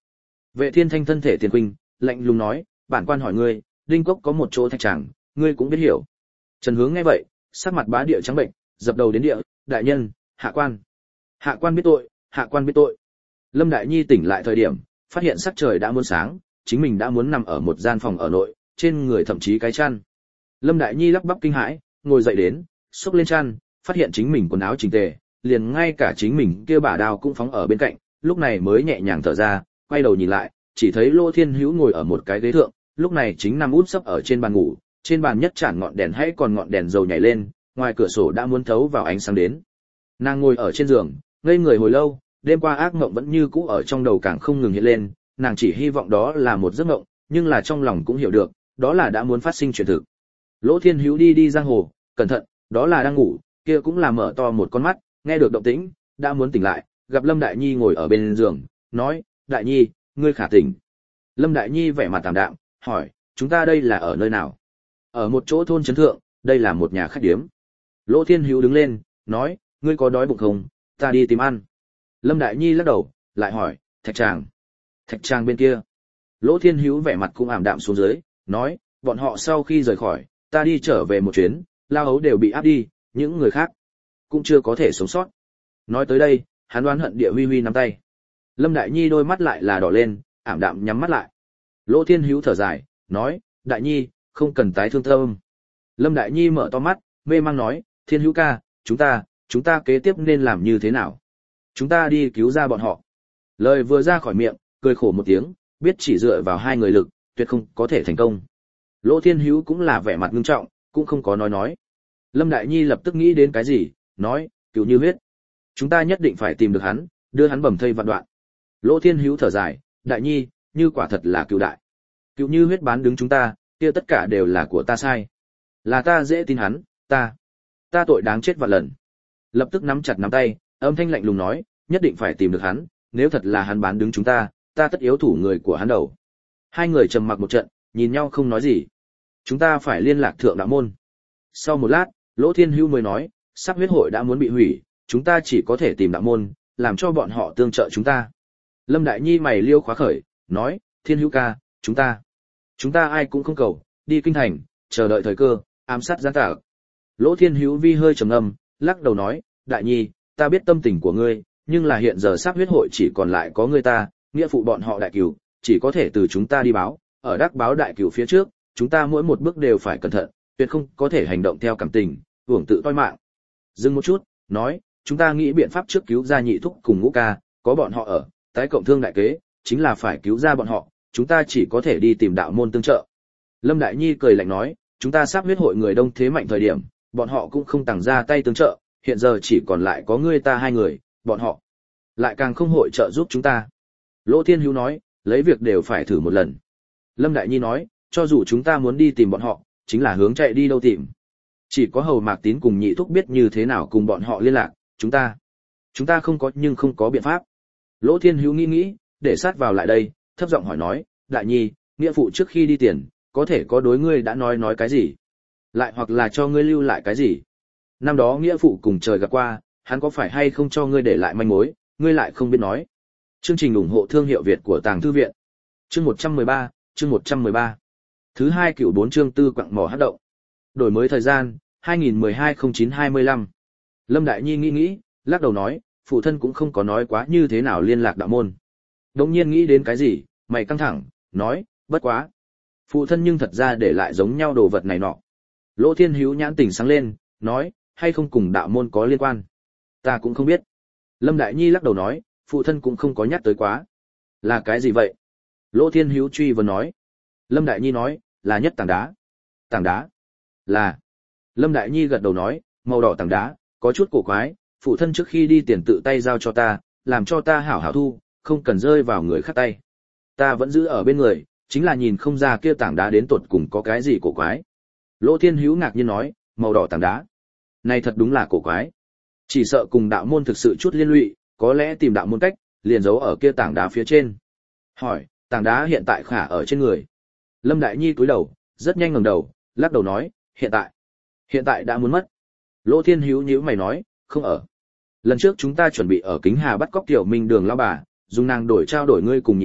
Vệ Thiên Thanh thân thể tiền huynh, lạnh lùng nói, bản quan hỏi ngươi, Đinh Cốc có một chỗ thạch tràng, ngươi cũng biết hiểu. Trần Hướng nghe vậy, sắc mặt bá địa trắng bệnh, dập đầu đến địa, đại nhân, hạ quan. Hạ quan biết tội, hạ quan biết tội. Lâm Đại Nhi tỉnh lại thời điểm, phát hiện sắc trời đã muôn sáng, chính mình đã muốn nằm ở một gian phòng ở nội, trên người thậm chí cái chăn. Lâm Đại Nhi lắp bắp kinh hãi, ngồi dậy đến, xốc lên chăn, phát hiện chính mình quần áo chỉnh tề, liền ngay cả chính mình kia bả đao cũng phóng ở bên cạnh, lúc này mới nhẹ nhàng thở ra, quay đầu nhìn lại, chỉ thấy Lô Thiên Hữu ngồi ở một cái ghế thượng, lúc này chính nằm úp sấp ở trên bàn ngủ, trên bàn nhất chản ngọn đèn hãy còn ngọn đèn dầu nhảy lên, ngoài cửa sổ đã muốn thấu vào ánh sáng đến. Nàng ngồi ở trên giường, ngây người hồi lâu, đêm qua ác mộng vẫn như cũ ở trong đầu càng không ngừng hiện lên, nàng chỉ hy vọng đó là một giấc mộng, nhưng là trong lòng cũng hiểu được, đó là đã muốn phát sinh chuyện thực. Lỗ Thiên Hữu đi đi giang hồ, cẩn thận, đó là đang ngủ, kia cũng là mở to một con mắt, nghe được động tĩnh, đã muốn tỉnh lại, gặp Lâm Đại Nhi ngồi ở bên giường, nói, Đại Nhi, ngươi khả tỉnh. Lâm Đại Nhi vẻ mặt tạm đạm, hỏi, chúng ta đây là ở nơi nào? Ở một chỗ thôn trấn thượng, đây là một nhà khách điếm. Lỗ Thiên Hữu đứng lên, nói, ngươi có đói bụng không, ta đi tìm ăn. Lâm Đại Nhi lắc đầu, lại hỏi, thạch tràng. Thạch tràng bên kia. Lỗ Thiên Hữu vẻ mặt cũng ảm đạm xuống dưới, nói, bọn họ sau khi rời khỏi, ta đi trở về một chuyến, lao hấu đều bị áp đi, những người khác cũng chưa có thể sống sót. Nói tới đây, hắn đoán hận địa huy huy nắm tay. Lâm Đại Nhi đôi mắt lại là đỏ lên, ảm đạm nhắm mắt lại. Lỗ Thiên Hữu thở dài, nói, Đại Nhi, không cần tái thương tâm. Lâm Đại Nhi mở to mắt, mê mang nói, Thiên Hữu ca, chúng ta, chúng ta kế tiếp nên làm như thế nào? Chúng ta đi cứu ra bọn họ. Lời vừa ra khỏi miệng, cười khổ một tiếng, biết chỉ dựa vào hai người lực, tuyệt không có thể thành công. Lỗ Thiên Hữu cũng là vẻ mặt ngưng trọng, cũng không có nói nói. Lâm Đại Nhi lập tức nghĩ đến cái gì, nói, cứu Như Huyết. Chúng ta nhất định phải tìm được hắn, đưa hắn bầm thây vạn đoạn. Lỗ Thiên Hữu thở dài, Đại Nhi, như quả thật là cứu đại. Cứu Như Huyết bán đứng chúng ta, kia tất cả đều là của ta sai. Là ta dễ tin hắn, ta, ta tội đáng chết vạn lần. Lập tức nắm chặt nắm tay, âm thanh lạnh lùng nói, nhất định phải tìm được hắn, nếu thật là hắn bán đứng chúng ta, ta tất yếu thủ người của hắn đầu. Hai người trầm mặc một trận, nhìn nhau không nói gì. Chúng ta phải liên lạc thượng đạo môn. Sau một lát, Lỗ Thiên Hữu mới nói, sắp huyết hội đã muốn bị hủy, chúng ta chỉ có thể tìm đạo môn, làm cho bọn họ tương trợ chúng ta. Lâm Đại Nhi mày liêu khóa khởi, nói, Thiên Hữu ca, chúng ta, chúng ta ai cũng không cầu, đi kinh thành, chờ đợi thời cơ, ám sát gian tà. Lỗ Thiên Hữu vi hơi trầm ngâm, lắc đầu nói, Đại Nhi, ta biết tâm tình của ngươi, nhưng là hiện giờ sắp huyết hội chỉ còn lại có ngươi ta, nghĩa phụ bọn họ đại cửu, chỉ có thể từ chúng ta đi báo, ở đắc báo đại cửu phía trước, chúng ta mỗi một bước đều phải cẩn thận, tuyệt không có thể hành động theo cảm tình, hưởng tự toi mạng. Dừng một chút, nói, chúng ta nghĩ biện pháp trước cứu ra Nhị Thúc cùng Ngũ ca, có bọn họ ở, tái cộng thương đại kế, chính là phải cứu ra bọn họ, chúng ta chỉ có thể đi tìm đạo môn tương trợ. Lâm Đại Nhi cười lạnh nói, chúng ta sắp huyết hội người đông thế mạnh thời điểm, bọn họ cũng không tàng ra tay tương trợ, hiện giờ chỉ còn lại có ngươi ta hai người, bọn họ lại càng không hội trợ giúp chúng ta. Lỗ Thiên Hữu nói, lấy việc đều phải thử một lần. Lâm Đại Nhi nói, cho dù chúng ta muốn đi tìm bọn họ, chính là hướng chạy đi đâu tìm. Chỉ có Hầu Mạc Tín cùng Nhị Thúc biết như thế nào cùng bọn họ liên lạc, chúng ta, chúng ta không có nhưng không có biện pháp. Lỗ Thiên Hữu nghĩ nghĩ, để sát vào lại đây, thấp giọng hỏi nói, Đại Nhi, nghĩa phụ trước khi đi tiền, có thể có đối ngươi đã nói nói cái gì? Lại hoặc là cho ngươi lưu lại cái gì? Năm đó nghĩa phụ cùng trời gặp qua, hắn có phải hay không cho ngươi để lại manh mối, ngươi lại không biết nói. Chương trình ủng hộ thương hiệu Việt của Tàng Thư Viện. Chương một trăm mười ba, chương một trăm mười ba. Thứ hai cửu bốn chương tư quặng mỏ hát động. Đổi mới thời gian, hai nghìn mười hai không chín hai mươi lăm. Lâm Đại Nhi nghĩ nghĩ, lắc đầu nói, phụ thân cũng không có nói quá như thế nào liên lạc đạo môn. Đống nhiên nghĩ đến cái gì, mày căng thẳng, nói, bất quá. Phụ thân nhưng thật ra để lại giống nhau đồ vật này nọ. Lỗ Thiên Hữu nhãn tỉnh sáng lên, nói, hay không cùng đạo môn có liên quan. Ta cũng không biết. Lâm Đại Nhi lắc đầu nói, phụ thân cũng không có nhắc tới quá. Là cái gì vậy? Lỗ Thiên Hữu truy vấn nói. Lâm Đại Nhi nói, là nhất tảng đá. Tảng đá? Là. Lâm Đại Nhi gật đầu nói, màu đỏ tảng đá, có chút cổ quái, phụ thân trước khi đi tiền tự tay giao cho ta, làm cho ta hảo hảo thu, không cần rơi vào người khác tay. Ta vẫn giữ ở bên người, chính là nhìn không ra kia tảng đá đến tột cùng có cái gì cổ quái. Lỗ Thiên Hữu ngạc nhiên nói, màu đỏ tảng đá. Này thật đúng là cổ quái. Chỉ sợ cùng đạo môn thực sự chút liên lụy, có lẽ tìm đạo môn cách, liền giấu ở kia tảng đá phía trên. Hỏi, tảng đá hiện tại khả ở trên người. Lâm Đại Nhi cúi đầu, rất nhanh ngẩng đầu, lắc đầu nói, hiện tại, hiện tại đã muốn mất. Lỗ Thiên Hữu nhíu mày nói, không ở. Lần trước chúng ta chuẩn bị ở Kính Hà bắt cóc Tiểu Minh Đường lão bà, dùng nàng đổi trao đổi ngươi cùng Nhị Thúc,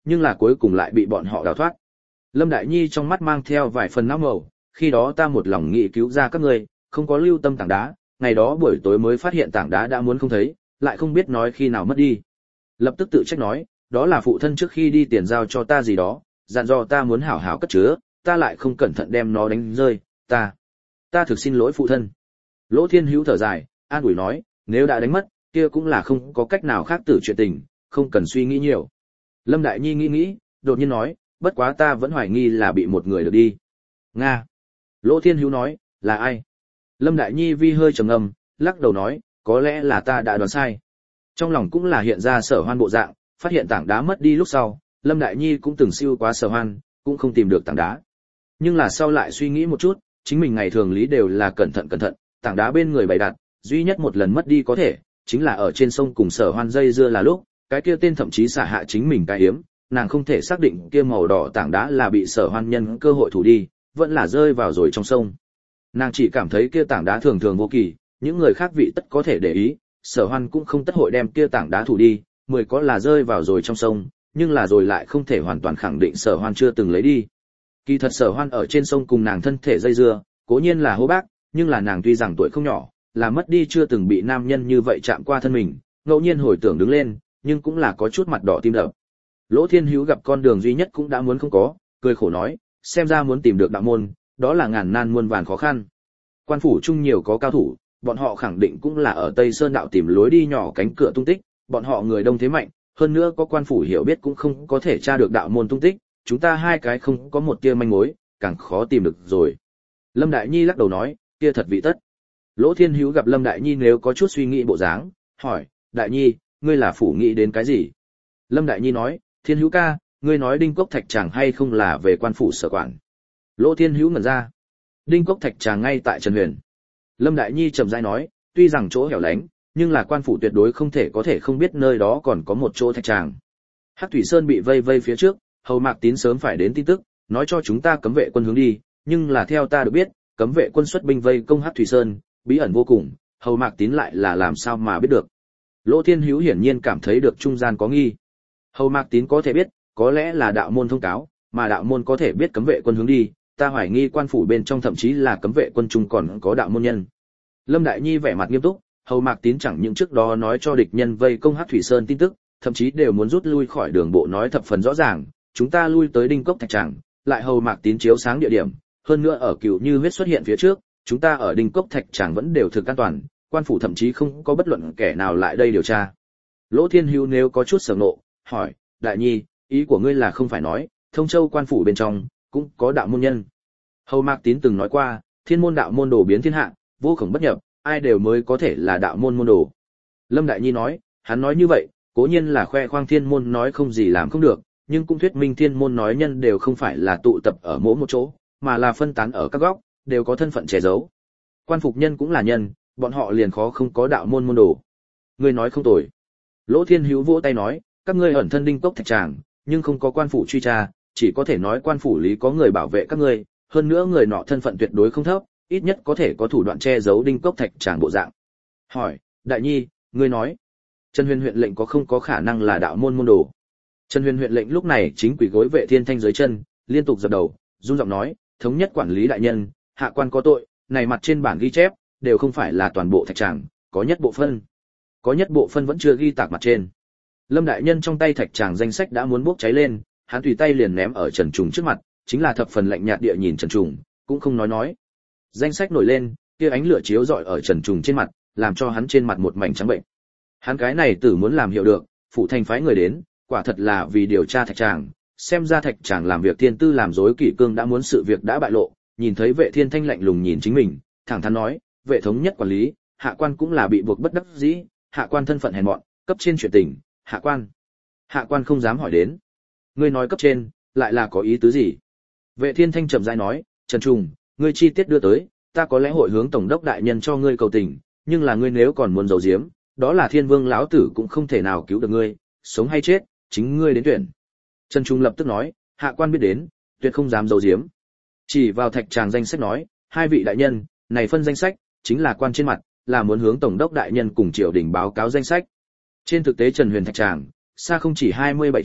nhưng là cuối cùng lại bị bọn họ đào thoát. Lâm Đại Nhi trong mắt mang theo vài phần não màu, khi đó ta một lòng nghĩ cứu ra các ngươi, không có lưu tâm tảng đá, ngày đó buổi tối mới phát hiện tảng đá đã muốn không thấy, lại không biết nói khi nào mất đi. Lập tức tự trách nói, đó là phụ thân trước khi đi tiền giao cho ta gì đó, dặn dò ta muốn hảo hảo cất chứa, ta lại không cẩn thận đem nó đánh rơi, ta, ta thực xin lỗi phụ thân. Lỗ Thiên Hữu thở dài, an ủi nói, nếu đã đánh mất, kia cũng là không có cách nào khác tử chuyện tình, không cần suy nghĩ nhiều. Lâm Đại Nhi nghĩ nghĩ, đột nhiên nói, bất quá ta vẫn hoài nghi là bị một người được đi. Nga. Lỗ Thiên Hữu nói, là ai? Lâm Đại Nhi vi hơi trầm ngâm, lắc đầu nói, có lẽ là ta đã đoán sai. Trong lòng cũng là hiện ra Sở Hoan bộ dạng, phát hiện tảng đá mất đi lúc sau, Lâm Đại Nhi cũng từng siêu quá Sở Hoan, cũng không tìm được tảng đá. Nhưng là sau lại suy nghĩ một chút, chính mình ngày thường lý đều là cẩn thận cẩn thận, tảng đá bên người bày đặt, duy nhất một lần mất đi có thể, chính là ở trên sông cùng Sở Hoan dây dưa là lúc, cái kia tên thậm chí xả hạ chính mình cái hiếm, nàng không thể xác định kia màu đỏ tảng đá là bị Sở Hoan nhân cơ hội thủ đi, vẫn là rơi vào rồi trong sông. Nàng chỉ cảm thấy kia tảng đá thường thường vô kỳ, những người khác vị tất có thể để ý, Sở Hoan cũng không tất hội đem kia tảng đá thủ đi, mười có là rơi vào rồi trong sông, nhưng là rồi lại không thể hoàn toàn khẳng định Sở Hoan chưa từng lấy đi. Kỳ thật Sở Hoan ở trên sông cùng nàng thân thể dây dưa, cố nhiên là hô bác, nhưng là nàng tuy rằng tuổi không nhỏ, là mất đi chưa từng bị nam nhân như vậy chạm qua thân mình, ngẫu nhiên hồi tưởng đứng lên, nhưng cũng là có chút mặt đỏ tim đập. Lỗ Thiên Hữu gặp con đường duy nhất cũng đã muốn không có, cười khổ nói, xem ra muốn tìm được đạo môn, đó là ngàn nan muôn vàn khó khăn. Quan phủ chung nhiều có cao thủ, bọn họ khẳng định cũng là ở Tây Sơn đạo tìm lối đi nhỏ cánh cửa tung tích, bọn họ người đông thế mạnh, hơn nữa có quan phủ hiểu biết cũng không có thể tra được đạo môn tung tích, chúng ta hai cái không có một tia manh mối, càng khó tìm được rồi. Lâm Đại Nhi lắc đầu nói, kia thật vị tất. Lỗ Thiên Hữu gặp Lâm Đại Nhi nếu có chút suy nghĩ bộ dáng, hỏi, Đại Nhi, ngươi là phủ nghĩ đến cái gì? Lâm Đại Nhi nói, Thiên Hữu ca, ngươi nói Đinh Cốc Thạch Tràng hay không là về quan phủ sở quản? Lỗ Thiên Hữu ngẩn ra. Đinh Cốc Thạch Tràng ngay tại Trần Huyền. Lâm Đại Nhi trầm rãi nói, tuy rằng chỗ hẻo lánh, nhưng là quan phủ tuyệt đối không thể có thể không biết nơi đó còn có một chỗ thạch tràng. Hắc Thủy Sơn bị vây vây phía trước, Hầu Mạc Tín sớm phải đến tin tức, nói cho chúng ta cấm vệ quân hướng đi, nhưng là theo ta được biết, cấm vệ quân xuất binh vây công Hắc Thủy Sơn, bí ẩn vô cùng, Hầu Mạc Tín lại là làm sao mà biết được. Lỗ Thiên Hữu hiển nhiên cảm thấy được trung gian có nghi. Hầu Mạc Tín có thể biết, có lẽ là đạo môn thông cáo, mà đạo môn có thể biết cấm vệ quân hướng đi, ta hoài nghi quan phủ bên trong thậm chí là cấm vệ quân trung còn có đạo môn nhân. Lâm Đại Nhi vẻ mặt nghiêm túc, Hầu Mạc Tín chẳng những trước đó nói cho địch nhân vây công Hắc Thủy Sơn tin tức, thậm chí đều muốn rút lui khỏi đường bộ nói thập phần rõ ràng, chúng ta lui tới Đinh Cốc Thạch Tràng, lại Hầu Mạc Tín chiếu sáng địa điểm, hơn nữa ở Cửu Như huyết xuất hiện phía trước, chúng ta ở Đinh Cốc Thạch Tràng vẫn đều thực an toàn, quan phủ thậm chí không có bất luận kẻ nào lại đây điều tra. Lỗ Thiên Hữu nếu có chút sở nộ, hỏi, Đại Nhi, ý của ngươi là không phải nói, Thông Châu quan phủ bên trong cũng có đạo môn nhân? Hầu Mạc Tín từng nói qua, thiên môn đạo môn đồ biến thiên hạ, vô khổng bất nhập, ai đều mới có thể là đạo môn môn đồ. Lâm Đại Nhi nói, hắn nói như vậy, cố nhiên là khoe khoang thiên môn nói không gì làm không được, nhưng cũng thuyết minh thiên môn nói nhân đều không phải là tụ tập ở mỗi một chỗ, mà là phân tán ở các góc, đều có thân phận che giấu. Quan phục nhân cũng là nhân, bọn họ liền khó không có đạo môn môn đồ. Ngươi nói không tồi. Lỗ Thiên Hữu vỗ tay nói, các ngươi ẩn thân Đinh Cốc Thạch Tràng, nhưng không có quan phủ truy tra, chỉ có thể nói quan phủ lý có người bảo vệ các ngươi, hơn nữa người nọ thân phận tuyệt đối không thấp, ít nhất có thể có thủ đoạn che giấu Đinh Cốc Thạch Tràng bộ dạng. Hỏi, Đại Nhi, ngươi nói, Trần Huyền huyện lệnh có không có khả năng là đạo môn môn đồ? Trần Huyền huyện lệnh lúc này chính quỳ gối Vệ Thiên Thanh dưới chân, liên tục dập đầu, run giọng nói, thống nhất quản lý đại nhân, hạ quan có tội, này mặt trên bản ghi chép, đều không phải là toàn bộ thạch tràng, có nhất bộ phân. Có nhất bộ phân vẫn chưa ghi tạc mặt trên. Lâm đại nhân trong tay thạch tràng danh sách đã muốn bốc cháy lên, hắn tùy tay liền ném ở Trần Trùng trước mặt, chính là thập phần lạnh nhạt địa nhìn Trần Trùng, cũng không nói nói. Danh sách nổi lên, kia ánh lửa chiếu rọi ở Trần Trùng trên mặt, làm cho hắn trên mặt một mảnh trắng bệnh. Hắn cái này tử muốn làm hiệu được, phụ thành phái người đến, quả thật là vì điều tra thạch tràng, xem ra thạch tràng làm việc thiên tư làm dối kỷ cương đã muốn sự việc đã bại lộ, nhìn thấy Vệ Thiên Thanh lạnh lùng nhìn chính mình, thẳng thắn nói, vệ thống nhất quản lý, hạ quan cũng là bị buộc bất đắc dĩ, hạ quan thân phận hèn mọn, cấp trên chuyện tình, hạ quan. Hạ quan không dám hỏi đến. Ngươi nói cấp trên, lại là có ý tứ gì? Vệ Thiên Thanh chậm rãi nói, Trần Trùng, ngươi chi tiết đưa tới, ta có lẽ hội hướng tổng đốc đại nhân cho ngươi cầu tình, nhưng là ngươi nếu còn muốn giấu giếm, đó là Thiên Vương lão tử cũng không thể nào cứu được ngươi, sống hay chết, chính ngươi đến tuyển. Trần Trung lập tức nói, hạ quan biết đến, tuyệt không dám giấu giếm. Chỉ vào thạch tràng danh sách nói, hai vị đại nhân, này phân danh sách, chính là quan trên mặt, là muốn hướng tổng đốc đại nhân cùng triều đình báo cáo danh sách. Trên thực tế Trần Huyền thạch tràng, xa không chỉ hai mươi bảy chỗ,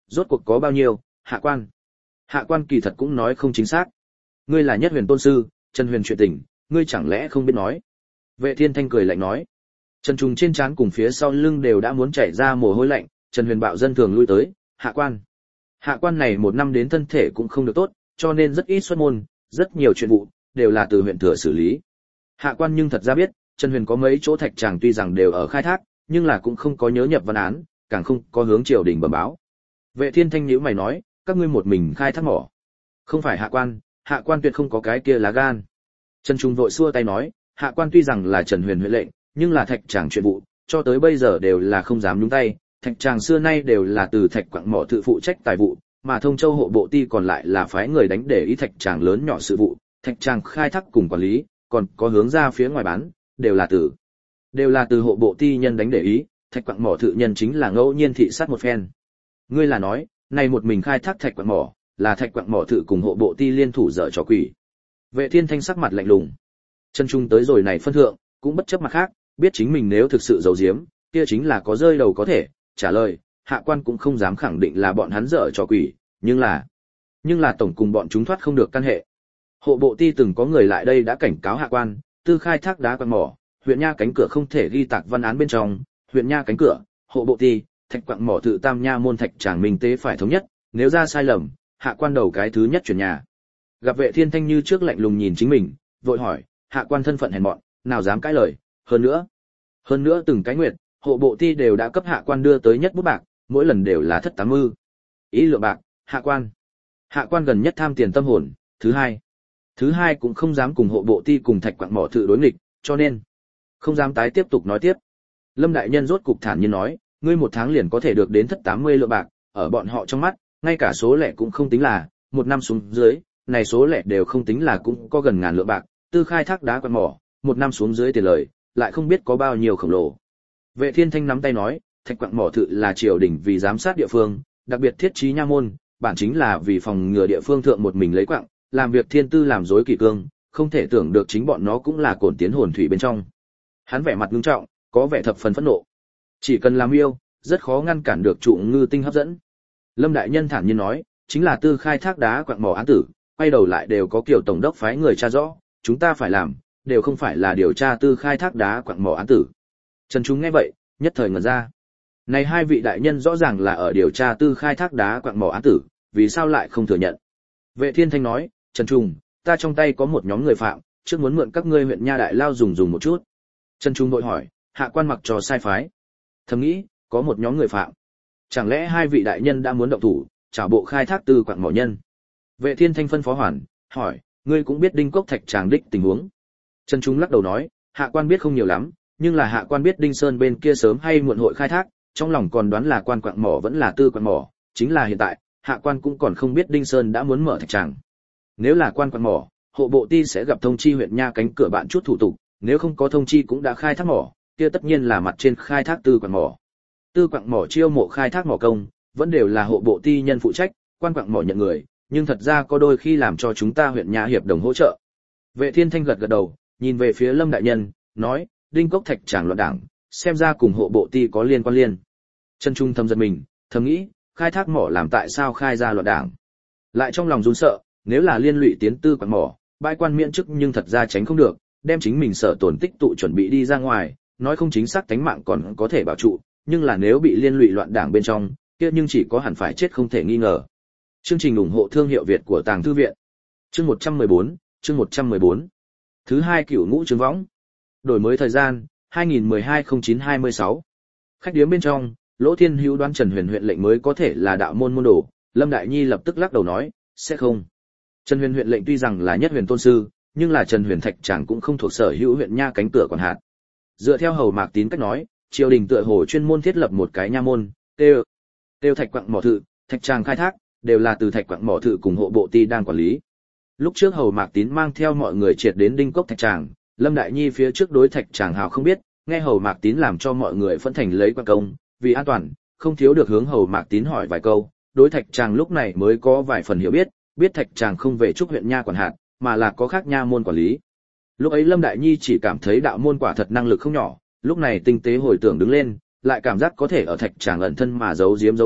rốt cuộc có bao nhiêu, hạ quan. Hạ quan kỳ thật cũng nói không chính xác. Ngươi là Nhất Huyền tôn sư, Trần Huyền chuyện tình, ngươi chẳng lẽ không biết nói. Vệ Thiên Thanh cười lạnh nói. Trần Trùng trên trán cùng phía sau lưng đều đã muốn chảy ra mồ hôi lạnh, Trần Huyền bạo dân thường lui tới, hạ quan. Hạ quan này một năm đến thân thể cũng không được tốt, cho nên rất ít xuất môn, rất nhiều chuyện vụ, đều là từ huyện thừa xử lý. Hạ quan nhưng thật ra biết, Trần Huyền có mấy chỗ thạch tràng tuy rằng đều ở khai thác, nhưng là cũng không có nhớ nhập văn án, càng không có hướng triều đình bẩm báo. Vệ Thiên Thanh nhíu mày nói, các ngươi một mình khai thác mỏ. Không phải hạ quan, hạ quan tuyệt không có cái kia lá gan. Trần Trung vội xua tay nói, hạ quan tuy rằng là Trần Huyền huệ lệnh, nhưng là thạch tràng chuyện vụ, cho tới bây giờ đều là không dám nhúng tay, thạch tràng xưa nay đều là từ thạch quặng mỏ tự phụ trách tài vụ, mà Thông Châu hộ bộ ti còn lại là phái người đánh để ý thạch tràng lớn nhỏ sự vụ, thạch tràng khai thác cùng quản lý, còn có hướng ra phía ngoài bán, đều là từ đều là từ hộ bộ ti nhân đánh để ý, thạch quặng mỏ tự nhân chính là ngẫu nhiên thị sát một phen. Ngươi là nói, này một mình khai thác thạch quặng mỏ, là thạch quặng mỏ tự cùng hộ bộ ti liên thủ dở trò quỷ. Vệ Thiên Thanh sắc mặt lạnh lùng. Chân Trung tới rồi này phân thượng, cũng bất chấp mặt khác, biết chính mình nếu thực sự giấu giếm, kia chính là có rơi đầu có thể, trả lời, hạ quan cũng không dám khẳng định là bọn hắn dở trò quỷ, nhưng là nhưng là tổng cùng bọn chúng thoát không được căn hệ. Hộ bộ ti từng có người lại đây đã cảnh cáo hạ quan, tư khai thác đá quặng mỏ, huyện nha cánh cửa không thể ghi tạc văn án bên trong, huyện nha cánh cửa, hộ bộ ti, thạch quặng mỏ tự tam nha môn thạch tràng minh tế phải thống nhất, nếu ra sai lầm, hạ quan đầu cái thứ nhất chuyển nhà. Gặp Vệ Thiên Thanh như trước lạnh lùng nhìn chính mình, vội hỏi, hạ quan thân phận hèn mọn, nào dám cãi lời, hơn nữa, hơn nữa từng cái nguyệt, hộ bộ ti đều đã cấp hạ quan đưa tới nhất bút bạc, mỗi lần đều là thất tám mươi. Ý lượng bạc, hạ quan. Hạ quan gần nhất tham tiền tâm hồn, thứ hai. Thứ hai cũng không dám cùng hộ bộ ti cùng thạch quặng mỏ tự đối nghịch, cho nên không dám tái tiếp tục nói tiếp. Lâm đại nhân rốt cục thản nhiên nói, ngươi một tháng liền có thể được đến thất tám mươi lượng bạc, ở bọn họ trong mắt, ngay cả số lẻ cũng không tính là, một năm xuống dưới, này số lẻ đều không tính là cũng có gần ngàn lượng bạc, tư khai thác đá quặng mỏ, một năm xuống dưới tiền lời, lại không biết có bao nhiêu khổng lồ. Vệ Thiên Thanh nắm tay nói, thạch quặng mỏ tự là triều đình vì giám sát địa phương, đặc biệt thiết trí nha môn, bản chính là vì phòng ngừa địa phương thượng một mình lấy quặng, làm việc thiên tư làm dối kỷ cương, không thể tưởng được chính bọn nó cũng là cổn tiến hồn thủy bên trong. Hắn vẻ mặt nghiêm trọng, có vẻ thập phần phẫn nộ. Chỉ cần làm yêu, rất khó ngăn cản được trụ ngư tinh hấp dẫn. Lâm đại nhân thản nhiên nói, chính là tư khai thác đá quặng mỏ án tử, quay đầu lại đều có kiểu tổng đốc phái người tra rõ, chúng ta phải làm, đều không phải là điều tra tư khai thác đá quặng mỏ án tử. Trần Trung nghe vậy, nhất thời ngẩn ra. Này hai vị đại nhân rõ ràng là ở điều tra tư khai thác đá quặng mỏ án tử, vì sao lại không thừa nhận? Vệ Thiên Thanh nói, Trần Trung, ta trong tay có một nhóm người phạm, trước muốn mượn các ngươi huyện nha đại lao dùng dùng một chút. Trần Trung đội hỏi, hạ quan mặc trò sai phái. Thầm nghĩ, có một nhóm người phạm. Chẳng lẽ hai vị đại nhân đã muốn động thủ, trả bộ khai thác tư quặng mỏ nhân? Vệ Thiên Thanh phân phó hoàn, hỏi, ngươi cũng biết Đinh Cốc Thạch Tràng đích tình huống. Trần Trung lắc đầu nói, hạ quan biết không nhiều lắm, nhưng là hạ quan biết Đinh Sơn bên kia sớm hay muộn hội khai thác, trong lòng còn đoán là quan quặng mỏ vẫn là tư quặng mỏ, chính là hiện tại, hạ quan cũng còn không biết Đinh Sơn đã muốn mở thạch tràng. Nếu là quan quặng mỏ, hộ bộ ti sẽ gặp thông chi huyện nha cánh cửa bạn chút thủ tục, nếu không có thông chi cũng đã khai thác mỏ, kia tất nhiên là mặt trên khai thác tư quặng mỏ. Tư quặng mỏ chiêu mộ khai thác mỏ công, vẫn đều là hộ bộ ti nhân phụ trách, quan quặng mỏ nhận người, nhưng thật ra có đôi khi làm cho chúng ta huyện nha hiệp đồng hỗ trợ. Vệ Thiên Thanh gật gật đầu, nhìn về phía Lâm đại nhân, nói, Đinh Cốc Thạch Tràng loạn đảng, xem ra cùng hộ bộ ti có liên quan liên. Trần Trung thầm giật mình, thầm nghĩ, khai thác mỏ làm tại sao khai ra loạn đảng? Lại trong lòng run sợ, nếu là liên lụy tiến tư quặng mỏ, bãi quan miễn chức nhưng thật ra tránh không được, đem chính mình sở tổn tích tụ chuẩn bị đi ra ngoài, nói không chính xác tánh mạng còn có thể bảo trụ, nhưng là nếu bị liên lụy loạn đảng bên trong, kia nhưng chỉ có hẳn phải chết không thể nghi ngờ. Chương trình ủng hộ thương hiệu Việt của Tàng Thư viện. Chương một trăm mười bốn, chương một trăm mười bốn. Thứ hai cửu ngũ trướng võng. Đổi mới thời gian, hai nghìn mười hai không chín hai mươi sáu. Khách điếm bên trong, Lỗ Thiên Hữu đoán Trần Huyền huyện lệnh mới có thể là đạo môn môn đồ, Lâm Đại Nhi lập tức lắc đầu nói, sẽ không. Trần Huyền huyện lệnh tuy rằng là nhất huyền tôn sư, nhưng là Trần Huyền Thạch Tràng cũng không thuộc sở hữu huyện nha cánh cửa quản hạt. Dựa theo Hầu Mạc Tín cách nói, triều đình tựa hồ chuyên môn thiết lập một cái nha môn, tiêu tiêu thạch quặng mỏ thự, thạch tràng khai thác, đều là từ thạch quặng mỏ thự cùng hộ bộ ti đang quản lý. Lúc trước Hầu Mạc Tín mang theo mọi người triệt đến Đinh Cốc Thạch Tràng, Lâm Đại Nhi phía trước đối thạch tràng hào không biết, nghe Hầu Mạc Tín làm cho mọi người phân thành lấy quan công, vì an toàn, không thiếu được hướng Hầu Mạc Tín hỏi vài câu, đối thạch tràng lúc này mới có vài phần hiểu biết, biết thạch tràng không về trúc huyện nha quản hạt, mà là có khác nha môn quản lý. Lúc ấy Lâm Đại Nhi chỉ cảm thấy đạo môn quả thật năng lực không nhỏ, lúc này tinh tế hồi tưởng đứng lên, lại cảm giác có thể ở thạch tràng ẩn thân mà giấu giếm dấu vết,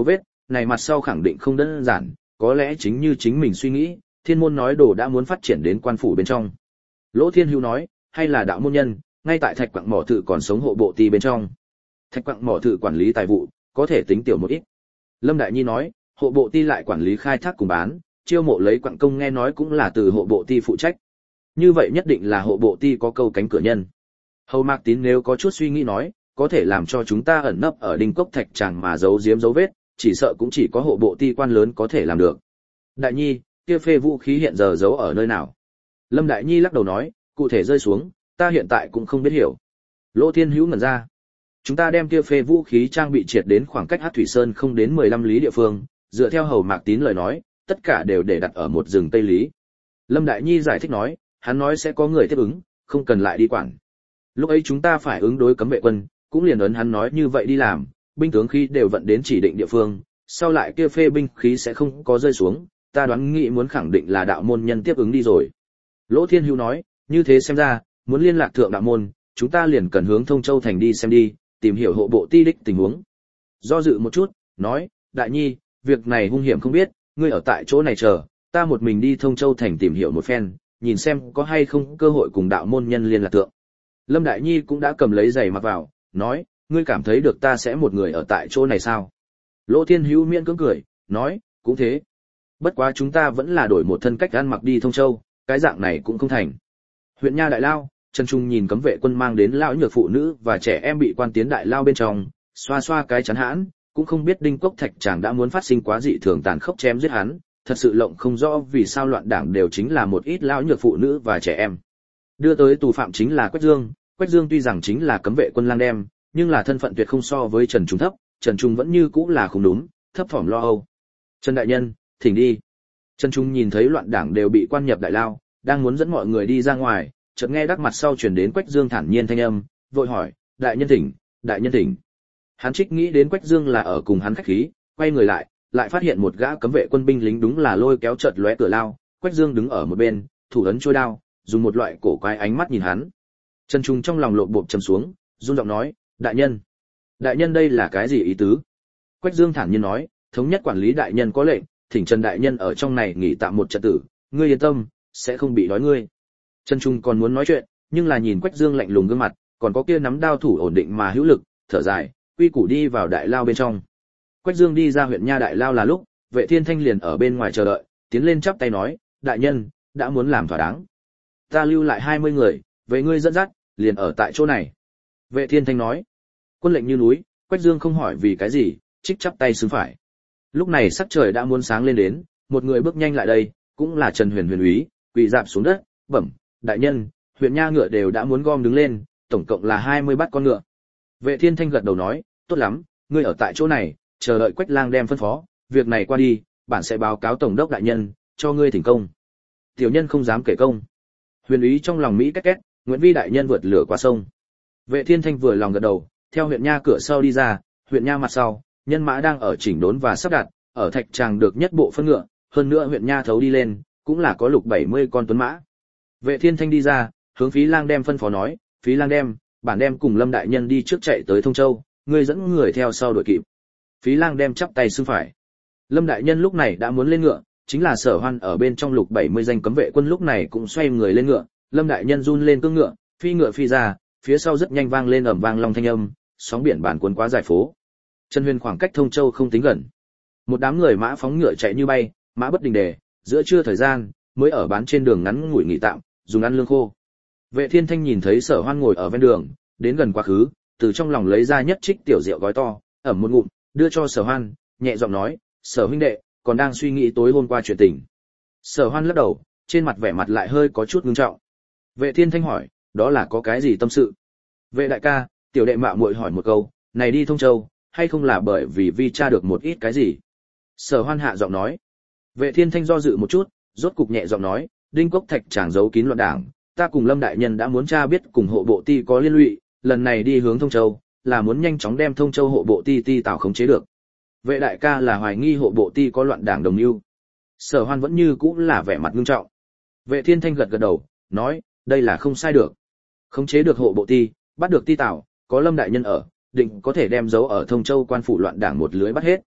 này mặt sau khẳng định không đơn giản, có lẽ chính như chính mình suy nghĩ, thiên môn nói đồ đã muốn phát triển đến quan phủ bên trong. Lỗ Thiên Hữu nói, hay là đạo môn nhân, ngay tại thạch quặng mỏ thự còn sống hộ bộ ti bên trong. Thạch quặng mỏ thự quản lý tài vụ, có thể tính tiểu một ít. Lâm Đại Nhi nói, hộ bộ ti lại quản lý khai thác cùng bán, chiêu mộ lấy quặng công nghe nói cũng là từ hộ bộ ti phụ trách. Như vậy nhất định là hộ bộ ti có câu cánh cửa nhân. Hầu Mạc Tín nếu có chút suy nghĩ nói, có thể làm cho chúng ta ẩn nấp ở đinh cốc thạch tràng mà giấu giếm dấu vết, chỉ sợ cũng chỉ có hộ bộ ti quan lớn có thể làm được. Đại Nhi, kia phê vũ khí hiện giờ giấu ở nơi nào? Lâm Đại Nhi lắc đầu nói, cụ thể rơi xuống, ta hiện tại cũng không biết hiểu. Lỗ Thiên Hữu ngẩn ra. Chúng ta đem kia phê vũ khí trang bị triệt đến khoảng cách Hắc Thủy Sơn không đến mười lăm lý địa phương, dựa theo Hầu Mạc Tín lời nói, tất cả đều để đặt ở một rừng Tây Lý. Lâm Đại Nhi giải thích nói, hắn nói sẽ có người tiếp ứng, không cần lại đi quản. Lúc ấy chúng ta phải ứng đối cấm vệ quân, cũng liền ấn hắn nói như vậy đi làm, binh tướng khí đều vận đến chỉ định địa phương, sau lại kia phê binh khí sẽ không có rơi xuống, ta đoán nghĩ muốn khẳng định là đạo môn nhân tiếp ứng đi rồi. Lỗ Thiên Hữu nói, như thế xem ra, muốn liên lạc thượng đạo môn, chúng ta liền cần hướng Thông Châu thành đi xem đi, tìm hiểu hộ bộ ti đích tình huống. Do dự một chút, nói, Đại Nhi, việc này hung hiểm không biết, ngươi ở tại chỗ này chờ, ta một mình đi Thông Châu thành tìm hiểu một phen, nhìn xem có hay không cơ hội cùng đạo môn nhân liên lạc thượng. Lâm Đại Nhi cũng đã cầm lấy giày mặc vào, nói, ngươi cảm thấy được ta sẽ một người ở tại chỗ này sao? Lỗ Thiên Hữu miễn cưỡng cười, nói, cũng thế. Bất quá chúng ta vẫn là đổi một thân cách ăn mặc đi Thông Châu, cái dạng này cũng không thành. Huyện Nha Đại Lao, Trần Trung nhìn cấm vệ quân mang đến lão nhược phụ nữ và trẻ em bị quan tiến đại lao bên trong, xoa xoa cái chắn hãn, cũng không biết đinh cốc thạch chàng đã muốn phát sinh quá dị thường tàn khốc chém giết hắn, thật sự lộng không rõ vì sao loạn đảng đều chính là một ít lão nhược phụ nữ và trẻ em. Đưa tới tù phạm chính là Quách Dương, Quách Dương tuy rằng chính là cấm vệ quân lang đem, nhưng là thân phận tuyệt không so với Trần Trung thấp, Trần Trung vẫn như cũ là không đúng, thấp thỏm lo âu. Trần đại nhân, thỉnh đi. Trần Trung nhìn thấy loạn đảng đều bị quan nhập đại lao, đang muốn dẫn mọi người đi ra ngoài, chợt nghe đắc mặt sau truyền đến Quách Dương thản nhiên thanh âm, vội hỏi, đại nhân thỉnh, đại nhân thỉnh. Hắn trích nghĩ đến Quách Dương là ở cùng hắn khách khí, quay người lại, lại phát hiện một gã cấm vệ quân binh lính đúng là lôi kéo chợt lóe cửa lao, Quách Dương đứng ở một bên, thủ ấn trôi đao, dùng một loại cổ quái ánh mắt nhìn hắn. Trần Trung trong lòng lộn bộp trầm xuống, run giọng nói, đại nhân, đại nhân đây là cái gì ý tứ? Quách Dương thản nhiên nói, thống nhất quản lý đại nhân có lệnh, thỉnh Trần đại nhân ở trong này nghỉ tạm một trận tử, ngươi yên tâm, sẽ không bị đói ngươi. Trần Trung còn muốn nói chuyện, nhưng là nhìn Quách Dương lạnh lùng gương mặt, còn có kia nắm đao thủ ổn định mà hữu lực, thở dài, quy củ đi vào đại lao bên trong. Quách Dương đi ra huyện Nha đại lao là lúc, Vệ Thiên Thanh liền ở bên ngoài chờ đợi, tiến lên chắp tay nói, đại nhân, đã muốn làm thỏa đáng. Ta lưu lại hai mươi người, về ngươi dẫn dắt, liền ở tại chỗ này. Vệ Thiên Thanh nói, quân lệnh như núi, Quách Dương không hỏi vì cái gì, trích chắp tay xứng phải. Lúc này sắc trời đã muốn sáng lên đến, một người bước nhanh lại đây, cũng là Trần Huyền Huyền úy, quỳ rạp xuống đất, bẩm, đại nhân, huyện Nha ngựa đều đã muốn gom đứng lên, tổng cộng là hai mươi bát con ngựa. Vệ Thiên Thanh gật đầu nói, tốt lắm, ngươi ở tại chỗ này, chờ đợi Quách Lang đem phân phó, việc này qua đi, bản sẽ báo cáo tổng đốc đại nhân, cho ngươi thỉnh công. Tiểu nhân không dám kể công. Huyền úy trong lòng mỹ két két, Nguyễn Vi đại nhân vượt lửa qua sông. Vệ Thiên Thanh vừa lòng gật đầu, theo huyện Nha cửa sau đi ra, huyện Nha mặt sau, nhân mã đang ở chỉnh đốn và sắp đặt, ở thạch tràng được nhất bộ phân ngựa, hơn nữa huyện Nha thấu đi lên, cũng là có lục bảy mươi con tuấn mã. Vệ Thiên Thanh đi ra, hướng Phí Lang đem phân phó nói, Phí Lang đem, bản đem cùng Lâm đại nhân đi trước chạy tới Thông Châu, ngươi dẫn người theo sau đuổi kịp. Phí Lang đem chắp tay xưng phải. Lâm đại nhân lúc này đã muốn lên ngựa, chính là Sở Hoan ở bên trong lục bảy mươi danh cấm vệ quân lúc này cũng xoay người lên ngựa, Lâm đại nhân run lên cương ngựa, phi ngựa phi ra, phía sau rất nhanh vang lên ầm vang long thanh âm, sóng biển bản cuốn quá dài phố. Trần Huyền khoảng cách Thông Châu không tính gần. Một đám người mã phóng ngựa chạy như bay, mã bất đình đề, giữa trưa thời gian, mới ở bán trên đường ngắn ngủi nghỉ tạm, dùng ăn lương khô. Vệ Thiên Thanh nhìn thấy Sở Hoan ngồi ở ven đường, đến gần quá khứ, từ trong lòng lấy ra nhất trích tiểu rượu gói to, ẩm một ngụm, đưa cho Sở Hoan, nhẹ giọng nói, Sở huynh đệ, còn đang suy nghĩ tối hôm qua chuyện tình. Sở Hoan lắc đầu, trên mặt vẻ mặt lại hơi có chút ngưng trọng. Vệ Thiên Thanh hỏi, đó là có cái gì tâm sự? Vệ đại ca, tiểu đệ mạo muội hỏi một câu, này đi Thông Châu, hay không là bởi vì vi tra được một ít cái gì? Sở Hoan hạ giọng nói. Vệ Thiên Thanh do dự một chút, rốt cục nhẹ giọng nói, đinh cốc thạch chàng giấu kín loạn đảng, ta cùng Lâm đại nhân đã muốn tra biết cùng hộ bộ ti có liên lụy, lần này đi hướng Thông Châu, là muốn nhanh chóng đem Thông Châu hộ bộ ti ti tảo khống chế được. Vệ đại ca là hoài nghi hộ bộ ti có loạn đảng đồng mưu. Sở Hoan vẫn như cũ là vẻ mặt nghiêm trọng. Vệ Thiên Thanh gật gật đầu, nói, đây là không sai được. Khống chế được hộ bộ ti, bắt được ti tảo, có Lâm đại nhân ở, định có thể đem giấu ở Thông Châu quan phủ loạn đảng một lưới bắt hết.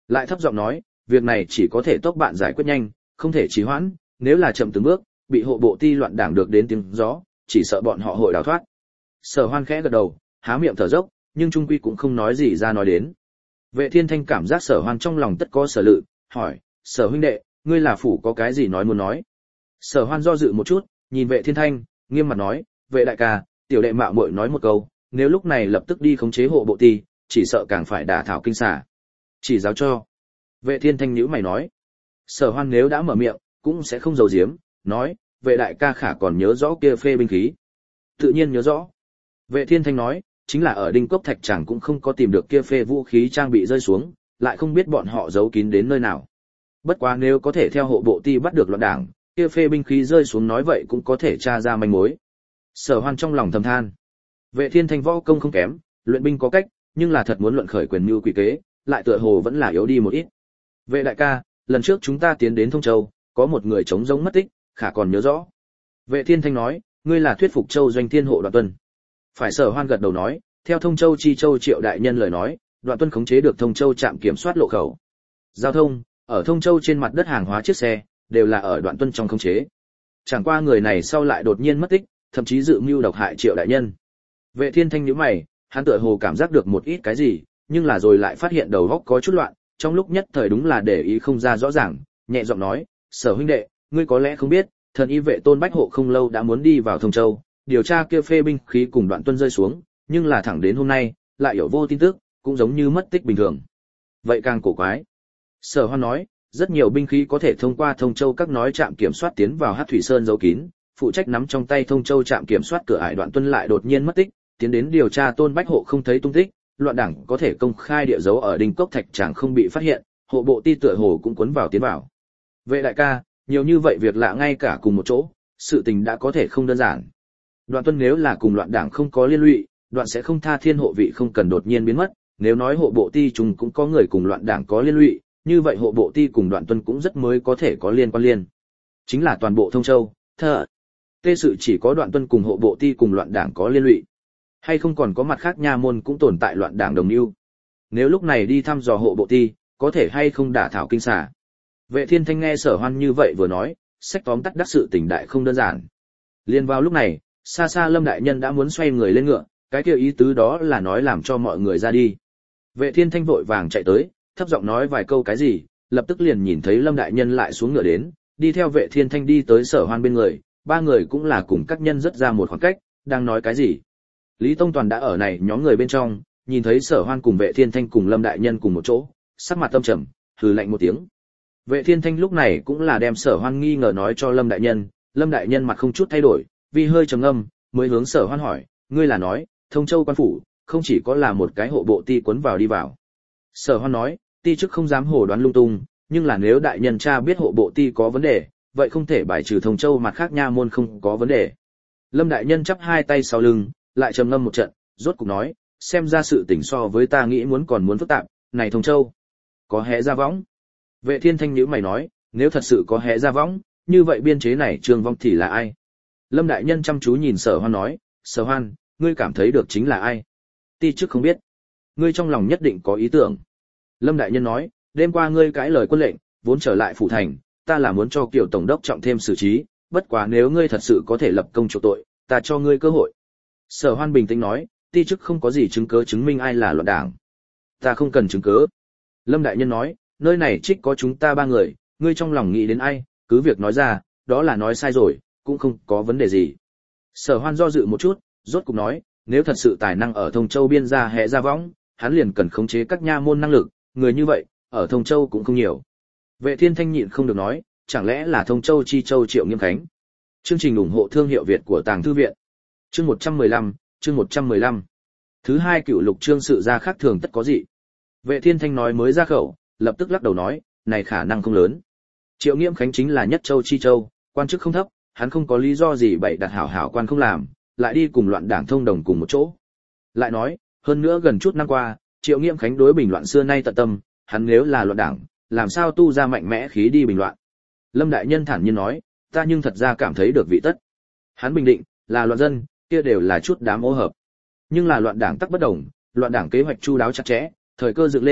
Lại thấp giọng nói, việc này chỉ có thể tốc bạn giải quyết nhanh, không thể trì hoãn, nếu là chậm từng bước, bị hộ bộ ti loạn đảng được đến tiếng gió, chỉ sợ bọn họ hội đào thoát. Sở Hoan khẽ gật đầu, há miệng thở dốc, nhưng trung quy cũng không nói gì ra nói đến. Vệ Thiên Thanh cảm giác Sở Hoan trong lòng tất có sở lự, hỏi, Sở huynh đệ, ngươi là phủ có cái gì nói muốn nói? Sở Hoan do dự một chút, nhìn Vệ Thiên Thanh, nghiêm mặt nói, Vệ đại ca, tiểu đệ mạo muội nói một câu, nếu lúc này lập tức đi khống chế hộ bộ ti, chỉ sợ càng phải đả thảo kinh xả. Chỉ giáo cho. Vệ Thiên Thanh nhíu mày nói. Sở Hoan nếu đã mở miệng, cũng sẽ không giấu giếm, nói, Vệ đại ca khả còn nhớ rõ kia phê binh khí. Tự nhiên nhớ rõ. Vệ Thiên Thanh nói, chính là ở Đinh Cốc Thạch chẳng cũng không có tìm được kia phê vũ khí trang bị rơi xuống, lại không biết bọn họ giấu kín đến nơi nào. Bất quá nếu có thể theo hộ bộ ti bắt được loạn đảng, kia phê binh khí rơi xuống nói vậy cũng có thể tra ra manh mối. Sở Hoan trong lòng thầm than. Vệ Thiên Thanh võ công không kém, luyện binh có cách, nhưng là thật muốn luận khởi quyền mưu quỷ kế, lại tựa hồ vẫn là yếu đi một ít. Vệ đại ca, lần trước chúng ta tiến đến Thông Châu, có một người trống rỗng mất tích, khả còn nhớ rõ. Vệ Thiên Thanh nói, ngươi là thuyết phục Châu doanh thiên hộ Đoạn Tuân. Phải. Sở Hoan gật đầu nói, theo Thông Châu chi Châu Triệu đại nhân lời nói, Đoạn Tuân khống chế được Thông Châu trạm kiểm soát lộ khẩu. Giao thông, ở Thông Châu trên mặt đất hàng hóa chiếc xe, đều là ở Đoạn Tuân trong khống chế. Chẳng qua người này sau lại đột nhiên mất tích, thậm chí dự mưu độc hại Triệu đại nhân. Vệ Thiên Thanh nhíu mày, hắn tựa hồ cảm giác được một ít cái gì, nhưng là rồi lại phát hiện đầu óc có chút loạn, trong lúc nhất thời đúng là để ý không ra rõ ràng, nhẹ giọng nói, Sở huynh đệ, ngươi có lẽ không biết, thần y vệ Tôn Bách Hộ không lâu đã muốn đi vào Thông Châu, điều tra kia phê binh khí cùng Đoạn Tuân rơi xuống, nhưng là thẳng đến hôm nay, lại hiểu vô tin tức, cũng giống như mất tích bình thường. Vậy càng cổ quái. Sở Hoan nói, rất nhiều binh khí có thể thông qua Thông Châu các nói trạm kiểm soát tiến vào Hắc Thủy Sơn giấu kín, phụ trách nắm trong tay Thông Châu trạm kiểm soát cửa ải Đoạn Tuân lại đột nhiên mất tích, tiến đến điều tra Tôn Bách Hộ không thấy tung tích, loạn đảng có thể công khai địa dấu ở Đinh Cốc Thạch chẳng không bị phát hiện, hộ bộ ti tựa hồ cũng cuốn vào tiến vào. Vệ đại ca, nhiều như vậy việc lạ ngay cả cùng một chỗ, sự tình đã có thể không đơn giản. Đoạn Tuân nếu là cùng loạn đảng không có liên lụy, Đoạn sẽ không tha thiên hộ vị không cần đột nhiên biến mất, nếu nói hộ bộ ti chúng cũng có người cùng loạn đảng có liên lụy, như vậy hộ bộ ti cùng Đoạn Tuân cũng rất mới có thể có liên quan liên. Chính là toàn bộ Thông Châu, thờ tê sự chỉ có Đoạn Tuân cùng hộ bộ ti cùng loạn đảng có liên lụy, hay không còn có mặt khác nha môn cũng tồn tại loạn đảng đồng mưu. Nếu lúc này đi thăm dò hộ bộ ti, có thể hay không đả thảo kinh xả. Vệ Thiên Thanh nghe Sở Hoan như vậy vừa nói, sách tóm tắt đắc sự tình đại không đơn giản. Liên vào lúc này, xa xa Lâm đại nhân đã muốn xoay người lên ngựa, cái kia ý tứ đó là nói làm cho mọi người ra đi. Vệ Thiên Thanh vội vàng chạy tới, thấp giọng nói vài câu cái gì, lập tức liền nhìn thấy Lâm đại nhân lại xuống ngựa đến, đi theo Vệ Thiên Thanh đi tới Sở Hoan bên người, ba người cũng là cùng các nhân rất ra một khoảng cách, đang nói cái gì. Lý Tông Toàn đã ở này nhóm người bên trong, nhìn thấy Sở Hoan cùng Vệ Thiên Thanh cùng Lâm đại nhân cùng một chỗ, sắc mặt tâm trầm, hừ lạnh một tiếng. Vệ Thiên Thanh lúc này cũng là đem Sở Hoan nghi ngờ nói cho Lâm đại nhân, Lâm đại nhân mặt không chút thay đổi, vì hơi trầm ngâm, mới hướng Sở Hoan hỏi, ngươi là nói, Thông Châu quan phủ, không chỉ có là một cái hộ bộ ti cuốn vào đi vào. Sở Hoan nói, ti chức không dám hồ đoán lung tung, nhưng là nếu đại nhân cha biết hộ bộ ti có vấn đề, vậy không thể bài trừ Thông Châu mặt khác nha môn không có vấn đề. Lâm đại nhân chắp hai tay sau lưng, lại trầm ngâm một trận, rốt cục nói, xem ra sự tình so với ta nghĩ muốn còn muốn phức tạp, này Thông Châu, có hé ra võng. Vệ Thiên Thanh nhíu mày nói, nếu thật sự có hé ra võng, như vậy biên chế này Trương Vong thì là ai? Lâm đại nhân chăm chú nhìn Sở Hoan nói, Sở Hoan, ngươi cảm thấy được chính là ai? Ti chức không biết. Ngươi trong lòng nhất định có ý tưởng. Lâm đại nhân nói, đêm qua ngươi cãi lời quân lệnh, vốn trở lại phủ thành, ta là muốn cho Kiều tổng đốc trọng thêm xử trí, bất quá nếu ngươi thật sự có thể lập công chuộc tội, ta cho ngươi cơ hội. Sở Hoan bình tĩnh nói, ti chức không có gì chứng cứ chứng minh ai là loạn đảng. Ta không cần chứng cứ. Lâm đại nhân nói, nơi này trích có chúng ta ba người, ngươi trong lòng nghĩ đến ai, cứ việc nói ra, đó là nói sai rồi, cũng không có vấn đề gì. Sở Hoan do dự một chút, rốt cục nói, nếu thật sự tài năng ở Thông Châu biên ra hẽ ra võng, hắn liền cần khống chế các nha môn năng lực, người như vậy, ở Thông Châu cũng không nhiều. Vệ Thiên Thanh nhịn không được nói, chẳng lẽ là Thông Châu chi Châu Triệu Nghiêm Khánh. Chương trình ủng hộ thương hiệu Việt của Tàng Thư viện. Chương một trăm mười lăm, chương một trăm mười lăm. Thứ hai cựu lục chương sự ra khác thường tất có gì. Vệ Thiên Thanh nói mới ra khẩu, lập tức lắc đầu nói, này khả năng không lớn. Triệu Nghiêm Khánh chính là nhất châu chi châu, quan chức không thấp, hắn không có lý do gì bậy đặt hảo hảo quan không làm, lại đi cùng loạn đảng thông đồng cùng một chỗ. Lại nói, hơn nữa gần chút năm qua, Triệu Nghiêm Khánh đối bình loạn xưa nay tận tâm, hắn nếu là loạn đảng, làm sao tu ra mạnh mẽ khí đi bình loạn. Lâm đại nhân thản nhiên nói, ta nhưng thật ra cảm thấy được vị tất. Hắn bình định, là loạn dân, kia đều là chút đám ô hợp. Nhưng là loạn đảng tắc bất đồng, loạn đảng kế hoạch chu đáo chặt chẽ, thời cơ dựng lên,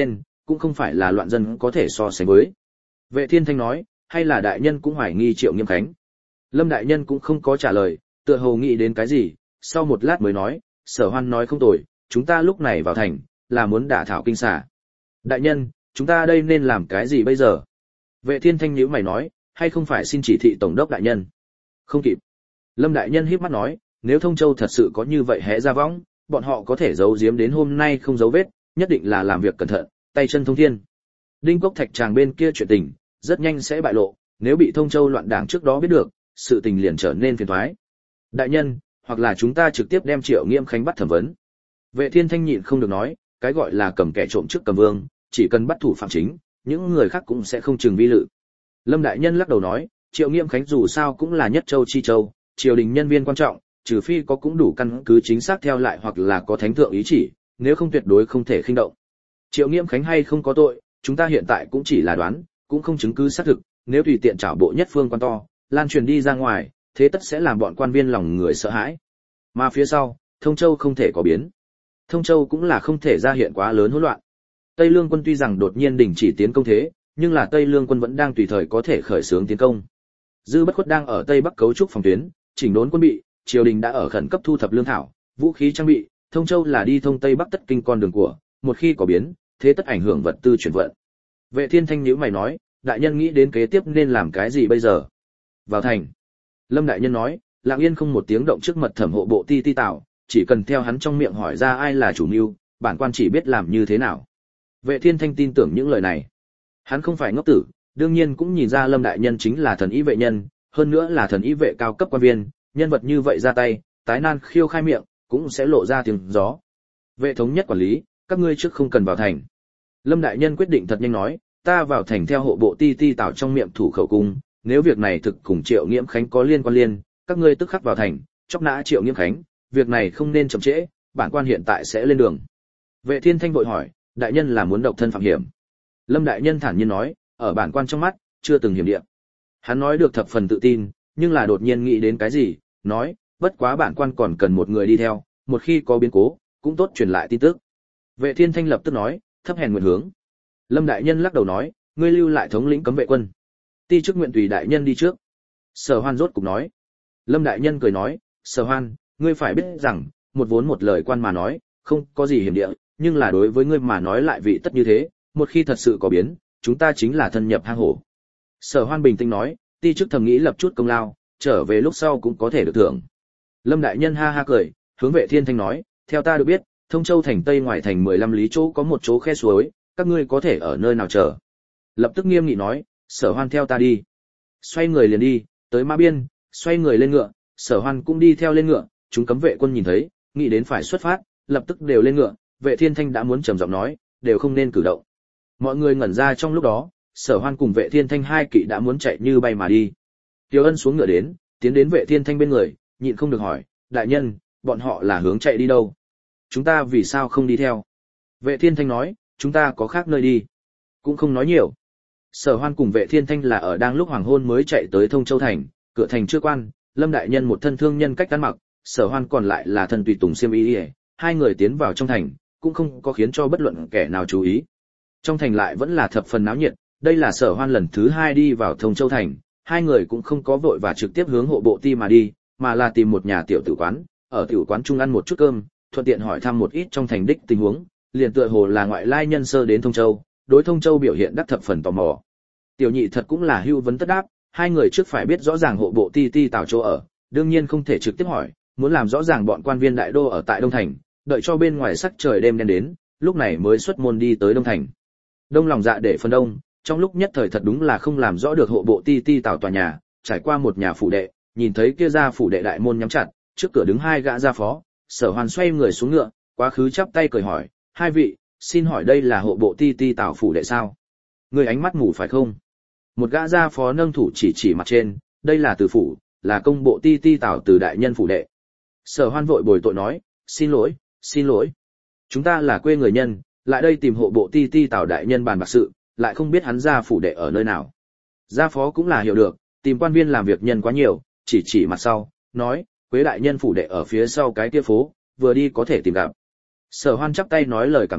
cũng không phải là loạn dân có thể so sánh với. Vệ Thiên Thanh nói, hay là đại nhân cũng hoài nghi Triệu Nghiêm Khánh. Lâm đại nhân cũng không có trả lời, tựa hồ nghĩ đến cái gì, sau một lát mới nói, Sở Hoan nói không tồi, chúng ta lúc này vào thành, là muốn đả thảo kinh xà. Đại nhân, chúng ta đây nên làm cái gì bây giờ? Vệ Thiên Thanh nhíu mày nói, hay không phải xin chỉ thị tổng đốc đại nhân? Không kịp. Lâm đại nhân híp mắt nói, nếu Thông Châu thật sự có như vậy hẽ ra võng, bọn họ có thể giấu giếm đến hôm nay không dấu vết, nhất định là làm việc cẩn thận, tay chân thông thiên. Đinh Cốc Thạch Tràng bên kia chuyện tình, rất nhanh sẽ bại lộ, nếu bị Thông Châu loạn đảng trước đó biết được, sự tình liền trở nên phiền toái. Đại nhân, hoặc là chúng ta trực tiếp đem Triệu Nghiêm Khánh bắt thẩm vấn. Vệ Thiên Thanh nhịn không được nói, cái gọi là cầm kẻ trộm trước cầm vương, chỉ cần bắt thủ phạm chính, những người khác cũng sẽ không chừng vi lự. Lâm đại nhân lắc đầu nói, Triệu Nghiêm Khánh dù sao cũng là nhất châu chi châu, triều đình nhân viên quan trọng, trừ phi có cũng đủ căn cứ chính xác theo lại hoặc là có thánh thượng ý chỉ, nếu không tuyệt đối không thể khinh động. Triệu Nghiêm Khánh hay không có tội, chúng ta hiện tại cũng chỉ là đoán, cũng không chứng cứ xác thực, nếu tùy tiện trảo bộ nhất phương quan to, lan truyền đi ra ngoài, thế tất sẽ làm bọn quan viên lòng người sợ hãi. Mà phía sau, Thông Châu không thể có biến. Thông Châu cũng là không thể ra hiện quá lớn hỗn loạn. Tây Lương quân tuy rằng đột nhiên đình chỉ tiến công thế, nhưng là Tây Lương quân vẫn đang tùy thời có thể khởi xướng tiến công. Dư Bất Khuất đang ở Tây Bắc cấu trúc phòng tuyến, chỉnh đốn quân bị, triều đình đã ở khẩn cấp thu thập lương thảo, vũ khí trang bị, Thông Châu là đi thông Tây Bắc tất kinh con đường của, một khi có biến, thế tất ảnh hưởng vật tư chuyển vận. Vệ Thiên Thanh nhíu mày nói, đại nhân nghĩ đến kế tiếp nên làm cái gì bây giờ? Vào thành. Lâm đại nhân nói, lặng yên không một tiếng động trước mật thẩm hộ bộ ti ti tạo, chỉ cần theo hắn trong miệng hỏi ra ai là chủ mưu, bản quan chỉ biết làm như thế nào. Vệ Thiên Thanh tin tưởng những lời này. Hắn không phải ngốc tử, đương nhiên cũng nhìn ra Lâm đại nhân chính là thần y vệ nhân, hơn nữa là thần y vệ cao cấp quan viên, nhân vật như vậy ra tay, tái nan khiêu khai miệng, cũng sẽ lộ ra tiếng gió. Vệ thống nhất quản lý, các ngươi trước không cần vào thành. Lâm đại nhân quyết định thật nhanh nói, ta vào thành theo hộ bộ ti ti tạo trong miệng thủ khẩu cung, nếu việc này thực cùng Triệu Nghiễm Khánh có liên quan liên, các ngươi tức khắc vào thành, chóc nã Triệu Nghiễm Khánh, việc này không nên chậm trễ, bản quan hiện tại sẽ lên đường. Vệ Thiên Thanh vội hỏi, đại nhân là muốn độc thân phạm hiểm? Lâm đại nhân thản nhiên nói, ở bản quan trong mắt, chưa từng hiểm địa. Hắn nói được thập phần tự tin, nhưng là đột nhiên nghĩ đến cái gì, nói, bất quá bản quan còn cần một người đi theo, một khi có biến cố, cũng tốt truyền lại tin tức. Vệ Thiên Thanh lập tức nói, thấp hèn nguyện hướng. Lâm đại nhân lắc đầu nói, ngươi lưu lại thống lĩnh cấm vệ quân. Ti chức nguyện tùy đại nhân đi trước. Sở Hoan rốt cục nói. Lâm đại nhân cười nói, Sở Hoan, ngươi phải biết rằng, một vốn một lời quan mà nói, không có gì hiểm địa, nhưng là đối với ngươi mà nói lại vị tất như thế, một khi thật sự có biến, chúng ta chính là thân nhập hang hổ. Sở Hoan bình tĩnh nói, ti chức thầm nghĩ lập chút công lao, trở về lúc sau cũng có thể được thưởng. Lâm đại nhân ha ha cười, hướng Vệ Thiên Thanh nói, theo ta được biết, Thông Châu thành tây ngoài thành mười lăm lý chỗ có một chỗ khe suối, các ngươi có thể ở nơi nào chờ. Lập tức nghiêm nghị nói, Sở Hoan theo ta đi. Xoay người liền đi, tới mã biên, xoay người lên ngựa, Sở Hoan cũng đi theo lên ngựa, chúng cấm vệ quân nhìn thấy, nghĩ đến phải xuất phát, lập tức đều lên ngựa, Vệ Thiên Thanh đã muốn trầm giọng nói, đều không nên cử động. Mọi người ngẩn ra trong lúc đó, Sở Hoan cùng Vệ Thiên Thanh hai kỵ đã muốn chạy như bay mà đi. Tiêu Ân xuống ngựa đến, tiến đến Vệ Thiên Thanh bên người, nhịn không được hỏi, đại nhân, bọn họ là hướng chạy đi đâu? Chúng ta vì sao không đi theo? Vệ Thiên Thanh nói, chúng ta có khác nơi đi. Cũng không nói nhiều. Sở Hoan cùng Vệ Thiên Thanh là ở đang lúc hoàng hôn mới chạy tới Thông Châu thành, cửa thành chưa quan, Lâm đại nhân một thân thương nhân cách ăn mặc, Sở Hoan còn lại là thân tùy tùng xiêm y, hai người tiến vào trong thành, cũng không có khiến cho bất luận kẻ nào chú ý. Trong thành lại vẫn là thập phần náo nhiệt, đây là Sở Hoan lần thứ hai đi vào Thông Châu thành, hai người cũng không có vội và trực tiếp hướng hộ bộ ti mà đi, mà là tìm một nhà tiểu tử quán, ở tiểu quán chung ăn một chút cơm, thuận tiện hỏi thăm một ít trong thành đích tình huống, liền tựa hồ là ngoại lai nhân sơ đến Thông Châu, đối Thông Châu biểu hiện đắc thập phần tò mò. Tiểu nhị thật cũng là hưu vấn tất đáp, hai người trước phải biết rõ ràng hộ bộ ti ti tào chỗ ở, đương nhiên không thể trực tiếp hỏi, muốn làm rõ ràng bọn quan viên đại đô ở tại Đông thành, đợi cho bên ngoài sắc trời đêm đen đến, lúc này mới xuất môn đi tới Đông thành. Đông lòng dạ để phân đông, trong lúc nhất thời thật đúng là không làm rõ được hộ bộ ti ti tào tòa nhà, trải qua một nhà phủ đệ, nhìn thấy kia gia phủ đệ đại môn nhắm chặt, trước cửa đứng hai gã gia phó, Sở Hoan xoay người xuống ngựa, quá khứ chắp tay cười hỏi, hai vị, xin hỏi đây là hộ bộ ti ti tào phủ đệ sao? Người ánh mắt mù phải không? Một gã gia phó nâng thủ chỉ chỉ mặt trên, đây là từ phủ, là công bộ ti ti tào từ đại nhân phủ đệ. Sở Hoan vội bồi tội nói, xin lỗi, xin lỗi. Chúng ta là quê người nhân, lại đây tìm hộ bộ ti ti tào đại nhân bàn bạc sự, lại không biết hắn gia phủ đệ ở nơi nào. Gia phó cũng là hiểu được, tìm quan viên làm việc nhân quá nhiều, chỉ chỉ mặt sau, nói, quế đại nhân phủ đệ ở phía sau cái kia phố, vừa đi có thể tìm gặp. Sở Hoan chắp tay nói lời cảm tạ,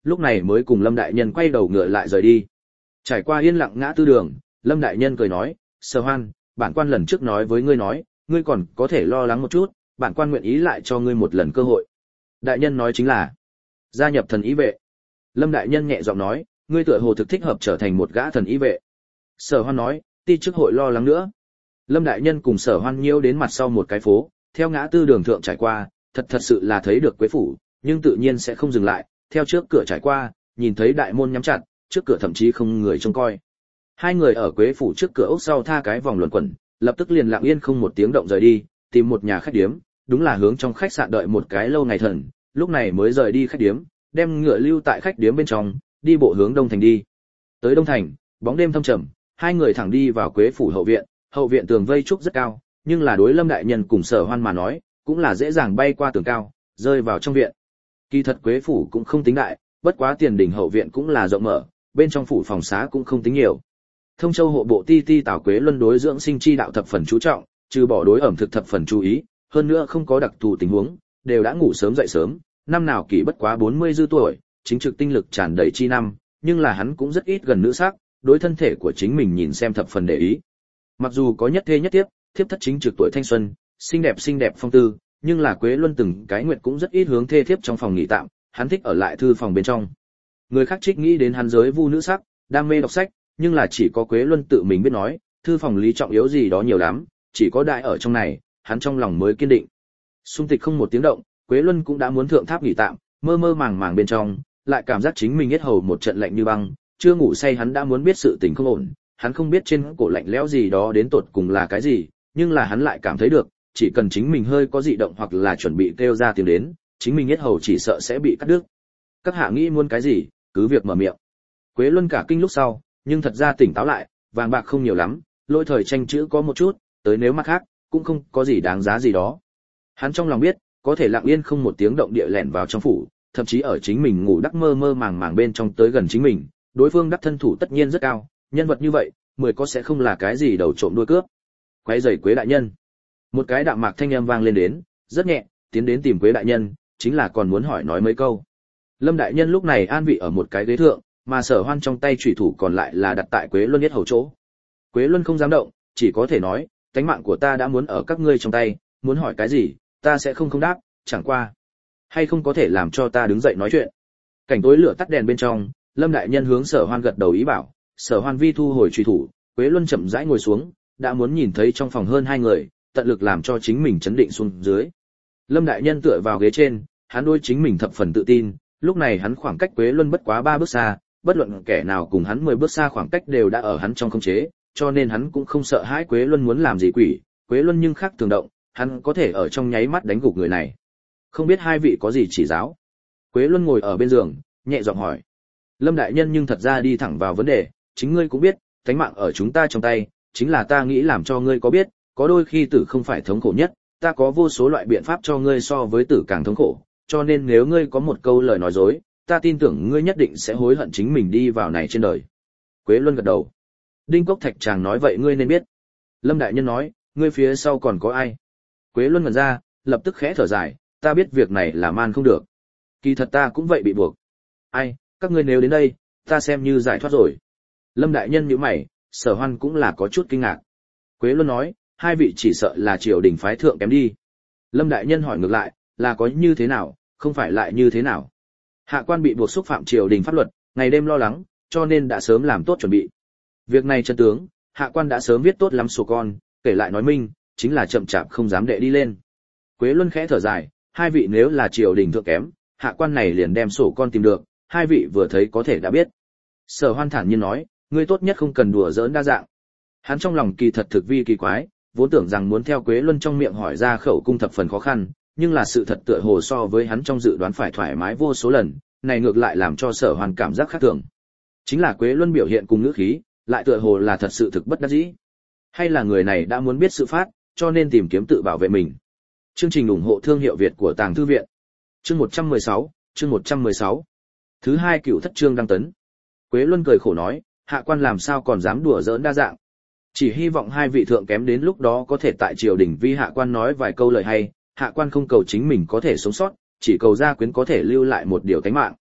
lúc này mới cùng Lâm đại nhân quay đầu ngựa lại rời đi. Trải qua yên lặng ngã tư đường, Lâm đại nhân cười nói, Sở Hoan, bản quan lần trước nói với ngươi nói, ngươi còn có thể lo lắng một chút, bản quan nguyện ý lại cho ngươi một lần cơ hội. Đại nhân nói chính là gia nhập thần ý vệ. Lâm đại nhân nhẹ giọng nói, ngươi tựa hồ thực thích hợp trở thành một gã thần ý vệ. Sở Hoan nói, ti chức hội lo lắng nữa. Lâm đại nhân cùng Sở Hoan nhiễu đến mặt sau một cái phố, theo ngã tư đường thượng trải qua, thật thật sự là thấy được Quế phủ, nhưng tự nhiên sẽ không dừng lại, theo trước cửa trải qua, nhìn thấy đại môn nhắm chặt, trước cửa thậm chí không người trông coi. Hai người ở Quế phủ trước cửa ốc sau tha cái vòng luẩn quẩn, lập tức liền lặng yên không một tiếng động rời đi, tìm một nhà khách điếm, đúng là hướng trong khách sạn đợi một cái lâu ngày thần, lúc này mới rời đi khách điếm, đem ngựa lưu tại khách điếm bên trong, đi bộ hướng Đông Thành đi. Tới Đông Thành, bóng đêm thâm trầm, hai người thẳng đi vào Quế phủ hậu viện, hậu viện tường vây trúc rất cao, nhưng là đối Lâm đại nhân cùng Sở Hoan mà nói, cũng là dễ dàng bay qua tường cao, rơi vào trong viện. Kỳ thật Quế phủ cũng không tính đại, bất quá tiền đình hậu viện cũng là rộng mở, bên trong phủ phòng xá cũng không tính nhiều. Thông Châu hộ bộ ti ti Tào Quế Luân đối dưỡng sinh chi đạo thập phần chú trọng, trừ bỏ đối ẩm thực thập phần chú ý, hơn nữa không có đặc thù tình huống, đều đã ngủ sớm dậy sớm, năm nào kỳ bất quá bốn mươi dư tuổi, chính trực tinh lực tràn đầy chi năm, nhưng là hắn cũng rất ít gần nữ sắc, đối thân thể của chính mình nhìn xem thập phần để ý. Mặc dù có nhất thê nhất tiếp, thiếp thất chính trực tuổi thanh xuân, xinh đẹp xinh đẹp phong tư, nhưng là Quế Luân từng cái nguyệt cũng rất ít hướng thê thiếp trong phòng nghỉ tạm, hắn thích ở lại thư phòng bên trong. Người khác trích nghĩ đến hắn giới vu nữ sắc, đam mê đọc sách, nhưng là chỉ có Quế Luân tự mình biết nói, thư phòng lý trọng yếu gì đó nhiều lắm, chỉ có đại ở trong này, hắn trong lòng mới kiên định. Xung tịch không một tiếng động, Quế Luân cũng đã muốn thượng tháp nghỉ tạm, mơ mơ màng màng bên trong, lại cảm giác chính mình yết hầu một trận lạnh như băng, chưa ngủ say hắn đã muốn biết sự tình không ổn, hắn không biết trên cổ lạnh lẽo gì đó đến tột cùng là cái gì, nhưng là hắn lại cảm thấy được, chỉ cần chính mình hơi có dị động hoặc là chuẩn bị kêu ra tiếng đến, chính mình yết hầu chỉ sợ sẽ bị cắt đứt. Các hạ nghĩ muốn cái gì, cứ việc mở miệng. Quế Luân cả kinh lúc sau, nhưng thật ra tỉnh táo lại, vàng bạc không nhiều lắm, lỗi thời tranh chữ có một chút, tới nếu mặt khác, cũng không có gì đáng giá gì đó. Hắn trong lòng biết, có thể lặng yên không một tiếng động địa lẻn vào trong phủ, thậm chí ở chính mình ngủ đắc mơ mơ màng màng bên trong tới gần chính mình, đối phương đắc thân thủ tất nhiên rất cao, nhân vật như vậy, mười có sẽ không là cái gì đầu trộm đuôi cướp. Quấy rầy Quế đại nhân. Một cái đạm mạc thanh âm vang lên đến, rất nhẹ, tiến đến tìm Quế đại nhân, chính là còn muốn hỏi nói mấy câu. Lâm đại nhân lúc này an vị ở một cái ghế thượng, mà Sở Hoan trong tay chủy thủ còn lại là đặt tại Quế Luân yết hầu chỗ. Quế Luân không dám động, chỉ có thể nói, tánh mạng của ta đã muốn ở các ngươi trong tay, muốn hỏi cái gì, ta sẽ không không đáp, chẳng qua hay không có thể làm cho ta đứng dậy nói chuyện. Cảnh tối lửa tắt đèn bên trong, Lâm đại nhân hướng Sở Hoan gật đầu ý bảo, Sở Hoan vi thu hồi chủy thủ, Quế Luân chậm rãi ngồi xuống, đã muốn nhìn thấy trong phòng hơn hai người, tận lực làm cho chính mình chấn định xuống dưới. Lâm đại nhân tựa vào ghế trên, hắn đối chính mình thập phần tự tin, lúc này hắn khoảng cách Quế Luân bất quá ba bước xa, bất luận kẻ nào cùng hắn mười bước xa khoảng cách đều đã ở hắn trong khống chế, cho nên hắn cũng không sợ hãi Quế Luân muốn làm gì quỷ, Quế Luân nhưng khác thường động, hắn có thể ở trong nháy mắt đánh gục người này. Không biết hai vị có gì chỉ giáo? Quế Luân ngồi ở bên giường, nhẹ giọng hỏi. Lâm đại nhân nhưng thật ra đi thẳng vào vấn đề, chính ngươi cũng biết, tánh mạng ở chúng ta trong tay, chính là ta nghĩ làm cho ngươi có biết, có đôi khi tử không phải thống khổ nhất, ta có vô số loại biện pháp cho ngươi so với tử càng thống khổ, cho nên nếu ngươi có một câu lời nói dối, ta tin tưởng ngươi nhất định sẽ hối hận chính mình đi vào này trên đời. Quế Luân gật đầu. Đinh Cốc Thạch chàng nói vậy ngươi nên biết. Lâm đại nhân nói, ngươi phía sau còn có ai? Quế Luân ngẩn ra, lập tức khẽ thở dài, ta biết việc này là man không được. Kỳ thật ta cũng vậy bị buộc. Ai, các ngươi nếu đến đây, ta xem như giải thoát rồi. Lâm đại nhân nhíu mày, Sở Hoan cũng là có chút kinh ngạc. Quế Luân nói, hai vị chỉ sợ là triều đình phái thượng kém đi. Lâm đại nhân hỏi ngược lại, là có như thế nào, không phải lại như thế nào? Hạ quan bị buộc xúc phạm triều đình pháp luật, ngày đêm lo lắng, cho nên đã sớm làm tốt chuẩn bị. Việc này chân tướng, hạ quan đã sớm viết tốt lắm sổ con, kể lại nói minh, chính là chậm chạp không dám đệ đi lên. Quế Luân khẽ thở dài, hai vị nếu là triều đình thượng kém, hạ quan này liền đem sổ con tìm được, hai vị vừa thấy có thể đã biết. Sở Hoan thản nhiên nói, ngươi tốt nhất không cần đùa giỡn đa dạng. Hắn trong lòng kỳ thật thực vi kỳ quái, vốn tưởng rằng muốn theo Quế Luân trong miệng hỏi ra khẩu cung thập phần khó khăn, nhưng là sự thật tựa hồ so với hắn trong dự đoán phải thoải mái vô số lần, này ngược lại làm cho Sở Hoan cảm giác khác thường. Chính là Quế Luân biểu hiện cùng ngữ khí, lại tựa hồ là thật sự thực bất đắc dĩ. Hay là người này đã muốn biết sự phát, cho nên tìm kiếm tự bảo vệ mình. Chương trình ủng hộ thương hiệu Việt của Tàng Thư viện. Chương một trăm mười sáu, chương một trăm mười sáu. Thứ hai cửu thất chương đăng tấn. Quế Luân cười khổ nói, hạ quan làm sao còn dám đùa giỡn đa dạng. Chỉ hy vọng hai vị thượng kém đến lúc đó có thể tại triều đình vi hạ quan nói vài câu lời hay, hạ quan không cầu chính mình có thể sống sót, chỉ cầu gia quyến có thể lưu lại một điều tánh mạng.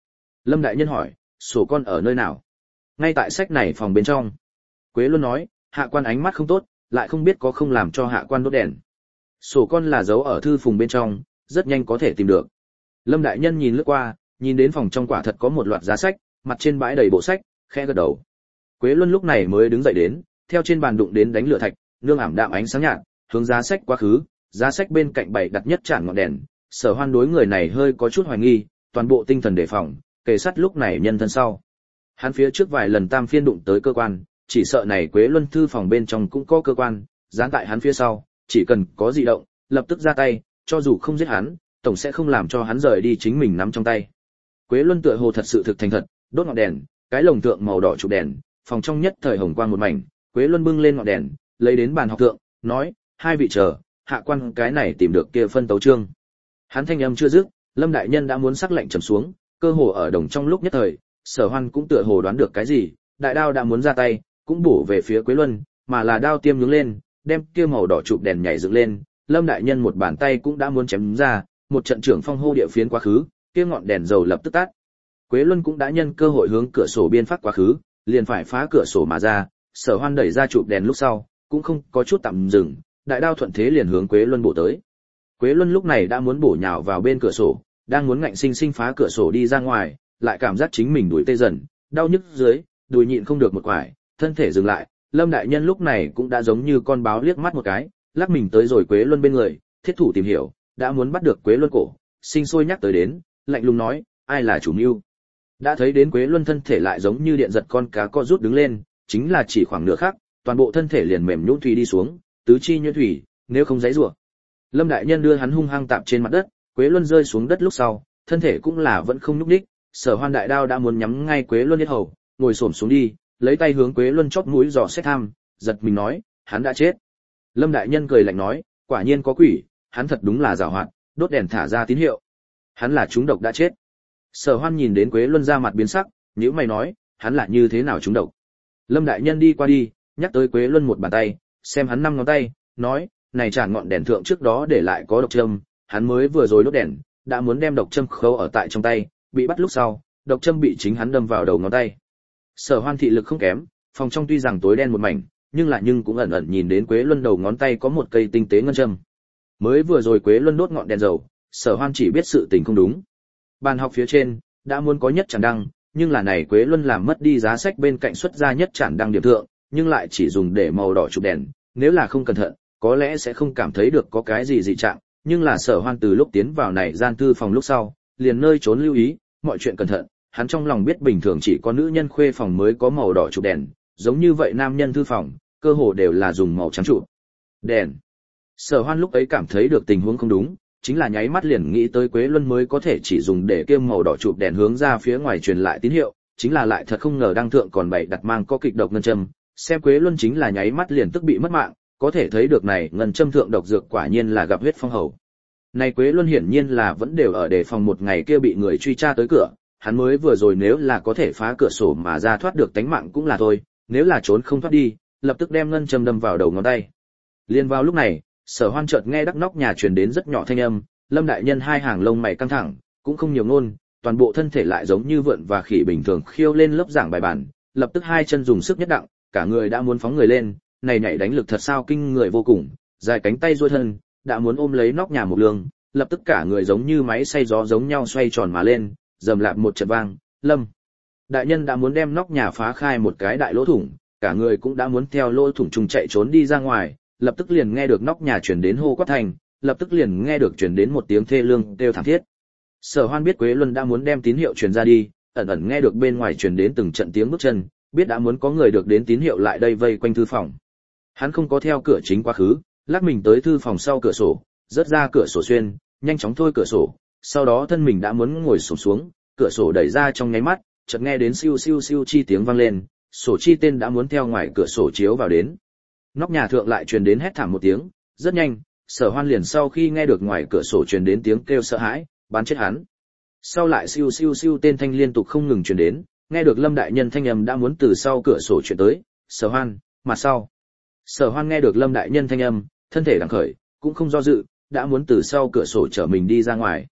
Lâm đại nhân hỏi, sổ con ở nơi nào? Ngay tại sách này phòng bên trong. Quế Luân nói, hạ quan ánh mắt không tốt, lại không biết có không làm cho hạ quan đốt đèn. Sổ con là giấu ở thư phùng bên trong, rất nhanh có thể tìm được. Lâm đại nhân nhìn lướt qua, nhìn đến phòng trong quả thật có một loạt giá sách, mặt trên bãi đầy bộ sách, khẽ gật đầu. Quế Luân lúc này mới đứng dậy đến, theo trên bàn đụng đến đánh lửa thạch, nương ảm đạm ánh sáng nhạt, hướng giá sách quá khứ, giá sách bên cạnh bày đặt nhất chản ngọn đèn. Sở Hoan đối người này hơi có chút hoài nghi, toàn bộ tinh thần đề phòng, kề sát lúc này nhân thân sau. Hắn phía trước vài lần tam phiên đụng tới cơ quan, chỉ sợ này Quế Luân thư phòng bên trong cũng có cơ quan, dán tại hắn phía sau, chỉ cần có dị động, lập tức ra tay, cho dù không giết hắn, tổng sẽ không làm cho hắn rời đi chính mình nắm trong tay. Quế Luân tựa hồ thật sự thực thành thật, đốt ngọn đèn, cái lồng tượng màu đỏ chụp đèn, phòng trong nhất thời hồng quang một mảnh. Quế Luân bưng lên ngọn đèn, lấy đến bàn học thượng, nói, hai vị chờ, hạ quan cái này tìm được kia phân tấu chương. Hắn thanh âm chưa dứt, Lâm đại nhân đã muốn sắc lệnh trầm xuống, cơ hồ ở đồng trong lúc nhất thời, Sở Hoan cũng tựa hồ đoán được cái gì, đại đao đã muốn ra tay, cũng bổ về phía Quế Luân, mà là đao tiêm nhướng lên, đem kia màu đỏ chụp đèn nhảy dựng lên, Lâm đại nhân một bàn tay cũng đã muốn chém ra, một trận trưởng phong hô địa phiến quá khứ, kia ngọn đèn dầu lập tức tắt. Quế Luân cũng đã nhân cơ hội hướng cửa sổ biên phát quá khứ, liền phải phá cửa sổ mà ra, Sở Hoan đẩy ra chụp đèn lúc sau, cũng không có chút tạm dừng, đại đao thuận thế liền hướng Quế Luân bổ tới. Quế Luân lúc này đã muốn bổ nhào vào bên cửa sổ, đang muốn ngạnh sinh sinh phá cửa sổ đi ra ngoài, lại cảm giác chính mình đuổi tê dần, đau nhức dưới, đùi nhịn không được một quải, thân thể dừng lại. Lâm đại nhân lúc này cũng đã giống như con báo liếc mắt một cái, lắc mình tới rồi Quế Luân bên người, thiết thủ tìm hiểu, đã muốn bắt được Quế Luân cổ, sinh sôi nhắc tới đến, lạnh lùng nói, ai là chủ mưu? Đã thấy đến Quế Luân thân thể lại giống như điện giật con cá co rút đứng lên, chính là chỉ khoảng nửa khắc, toàn bộ thân thể liền mềm nhũn thủy đi xuống, tứ chi nhuyễn thủy, nếu không giãy giụa. Lâm đại nhân đưa hắn hung hăng tạp trên mặt đất, Quế Luân rơi xuống đất lúc sau, thân thể cũng là vẫn không nhúc nhích, Sở Hoan đại đao đã muốn nhắm ngay Quế Luân yết hầu, ngồi xổm xuống đi, lấy tay hướng Quế Luân chóp mũi dò xét thăm, giật mình nói, hắn đã chết. Lâm đại nhân cười lạnh nói, quả nhiên có quỷ, hắn thật đúng là giàu hoạt, đốt đèn thả ra tín hiệu. Hắn là trúng độc đã chết. Sở Hoan nhìn đến Quế Luân ra mặt biến sắc, nhíu mày nói, hắn là như thế nào trúng độc? Lâm đại nhân đi qua đi, nhắc tới Quế Luân một bàn tay, xem hắn năm ngón tay, nói, này chản ngọn đèn thượng trước đó để lại có độc châm, hắn mới vừa rồi đốt đèn, đã muốn đem độc châm khâu ở tại trong tay, bị bắt lúc sau, độc châm bị chính hắn đâm vào đầu ngón tay. Sở Hoan thị lực không kém, phòng trong tuy rằng tối đen một mảnh, nhưng là nhưng cũng ẩn ẩn nhìn đến Quế Luân đầu ngón tay có một cây tinh tế ngân châm. Mới vừa rồi Quế Luân đốt ngọn đèn dầu, Sở Hoan chỉ biết sự tình không đúng. Bàn học phía trên đã muốn có nhất chản đăng, nhưng là này Quế Luân làm mất đi giá sách bên cạnh xuất ra nhất chản đăng điểm thượng, nhưng lại chỉ dùng để màu đỏ chụp đèn, nếu là không cẩn thận, có lẽ sẽ không cảm thấy được có cái gì dị trạng, nhưng là Sở Hoan từ lúc tiến vào này gian thư phòng lúc sau, liền nơi trốn lưu ý, mọi chuyện cẩn thận, hắn trong lòng biết bình thường chỉ có nữ nhân khuê phòng mới có màu đỏ chụp đèn, giống như vậy nam nhân thư phòng, cơ hồ đều là dùng màu trắng chụp đèn. Sở Hoan lúc ấy cảm thấy được tình huống không đúng, chính là nháy mắt liền nghĩ tới Quế Luân mới có thể chỉ dùng để kiêm màu đỏ chụp đèn hướng ra phía ngoài truyền lại tín hiệu, chính là lại thật không ngờ đăng thượng còn bày đặt mang có kịch độc ngân châm, xem Quế Luân chính là nháy mắt liền tức bị mất mạng, có thể thấy được này ngân châm thượng độc dược quả nhiên là gặp huyết phong hầu. Này Quế Luân hiển nhiên là vẫn đều ở đề phòng một ngày kia bị người truy tra tới cửa, hắn mới vừa rồi nếu là có thể phá cửa sổ mà ra thoát được tánh mạng cũng là thôi, nếu là trốn không thoát đi, lập tức đem ngân châm đâm vào đầu ngón tay. Liên vào lúc này, Sở Hoan chợt nghe đắc nóc nhà truyền đến rất nhỏ thanh âm, Lâm đại nhân hai hàng lông mày căng thẳng, cũng không nhiều ngôn, toàn bộ thân thể lại giống như vượn và khỉ bình thường khiêu lên lớp giảng bài bản, lập tức hai chân dùng sức nhất đặng, cả người đã muốn phóng người lên, này nhảy đánh lực thật sao kinh người vô cùng, dài cánh tay duỗi thân, đã muốn ôm lấy nóc nhà một lương, lập tức cả người giống như máy xay gió giống nhau xoay tròn mà lên, rầm lạp một trận vang, Lâm đại nhân đã muốn đem nóc nhà phá khai một cái đại lỗ thủng, cả người cũng đã muốn theo lỗ thủng trùng chạy trốn đi ra ngoài, lập tức liền nghe được nóc nhà truyền đến hô quát thành, lập tức liền nghe được truyền đến một tiếng thê lương kêu thảm thiết. Sở Hoan biết Quế Luân đã muốn đem tín hiệu truyền ra đi, ẩn ẩn nghe được bên ngoài truyền đến từng trận tiếng bước chân, biết đã muốn có người được đến tín hiệu lại đây vây quanh thư phòng. Hắn không có theo cửa chính quá khứ, lắc mình tới thư phòng sau cửa sổ, rớt ra cửa sổ xuyên, nhanh chóng thôi cửa sổ, sau đó thân mình đã muốn ngồi xổm xuống, cửa sổ đẩy ra trong nháy mắt, chợt nghe đến siêu siêu siêu chi tiếng vang lên, sổ chi tên đã muốn theo ngoài cửa sổ chiếu vào đến. Nóc nhà thượng lại truyền đến hét thảm một tiếng, rất nhanh, Sở Hoan liền sau khi nghe được ngoài cửa sổ truyền đến tiếng kêu sợ hãi, bắn chết hắn. Sau lại siêu siêu siêu tên thanh liên tục không ngừng truyền đến, nghe được Lâm đại nhân thanh âm đã muốn từ sau cửa sổ truyền tới, Sở Hoan, mặt sau. Sở Hoan nghe được Lâm đại nhân thanh âm, thân thể đằng khởi, cũng không do dự, đã muốn từ sau cửa sổ trở mình đi ra ngoài.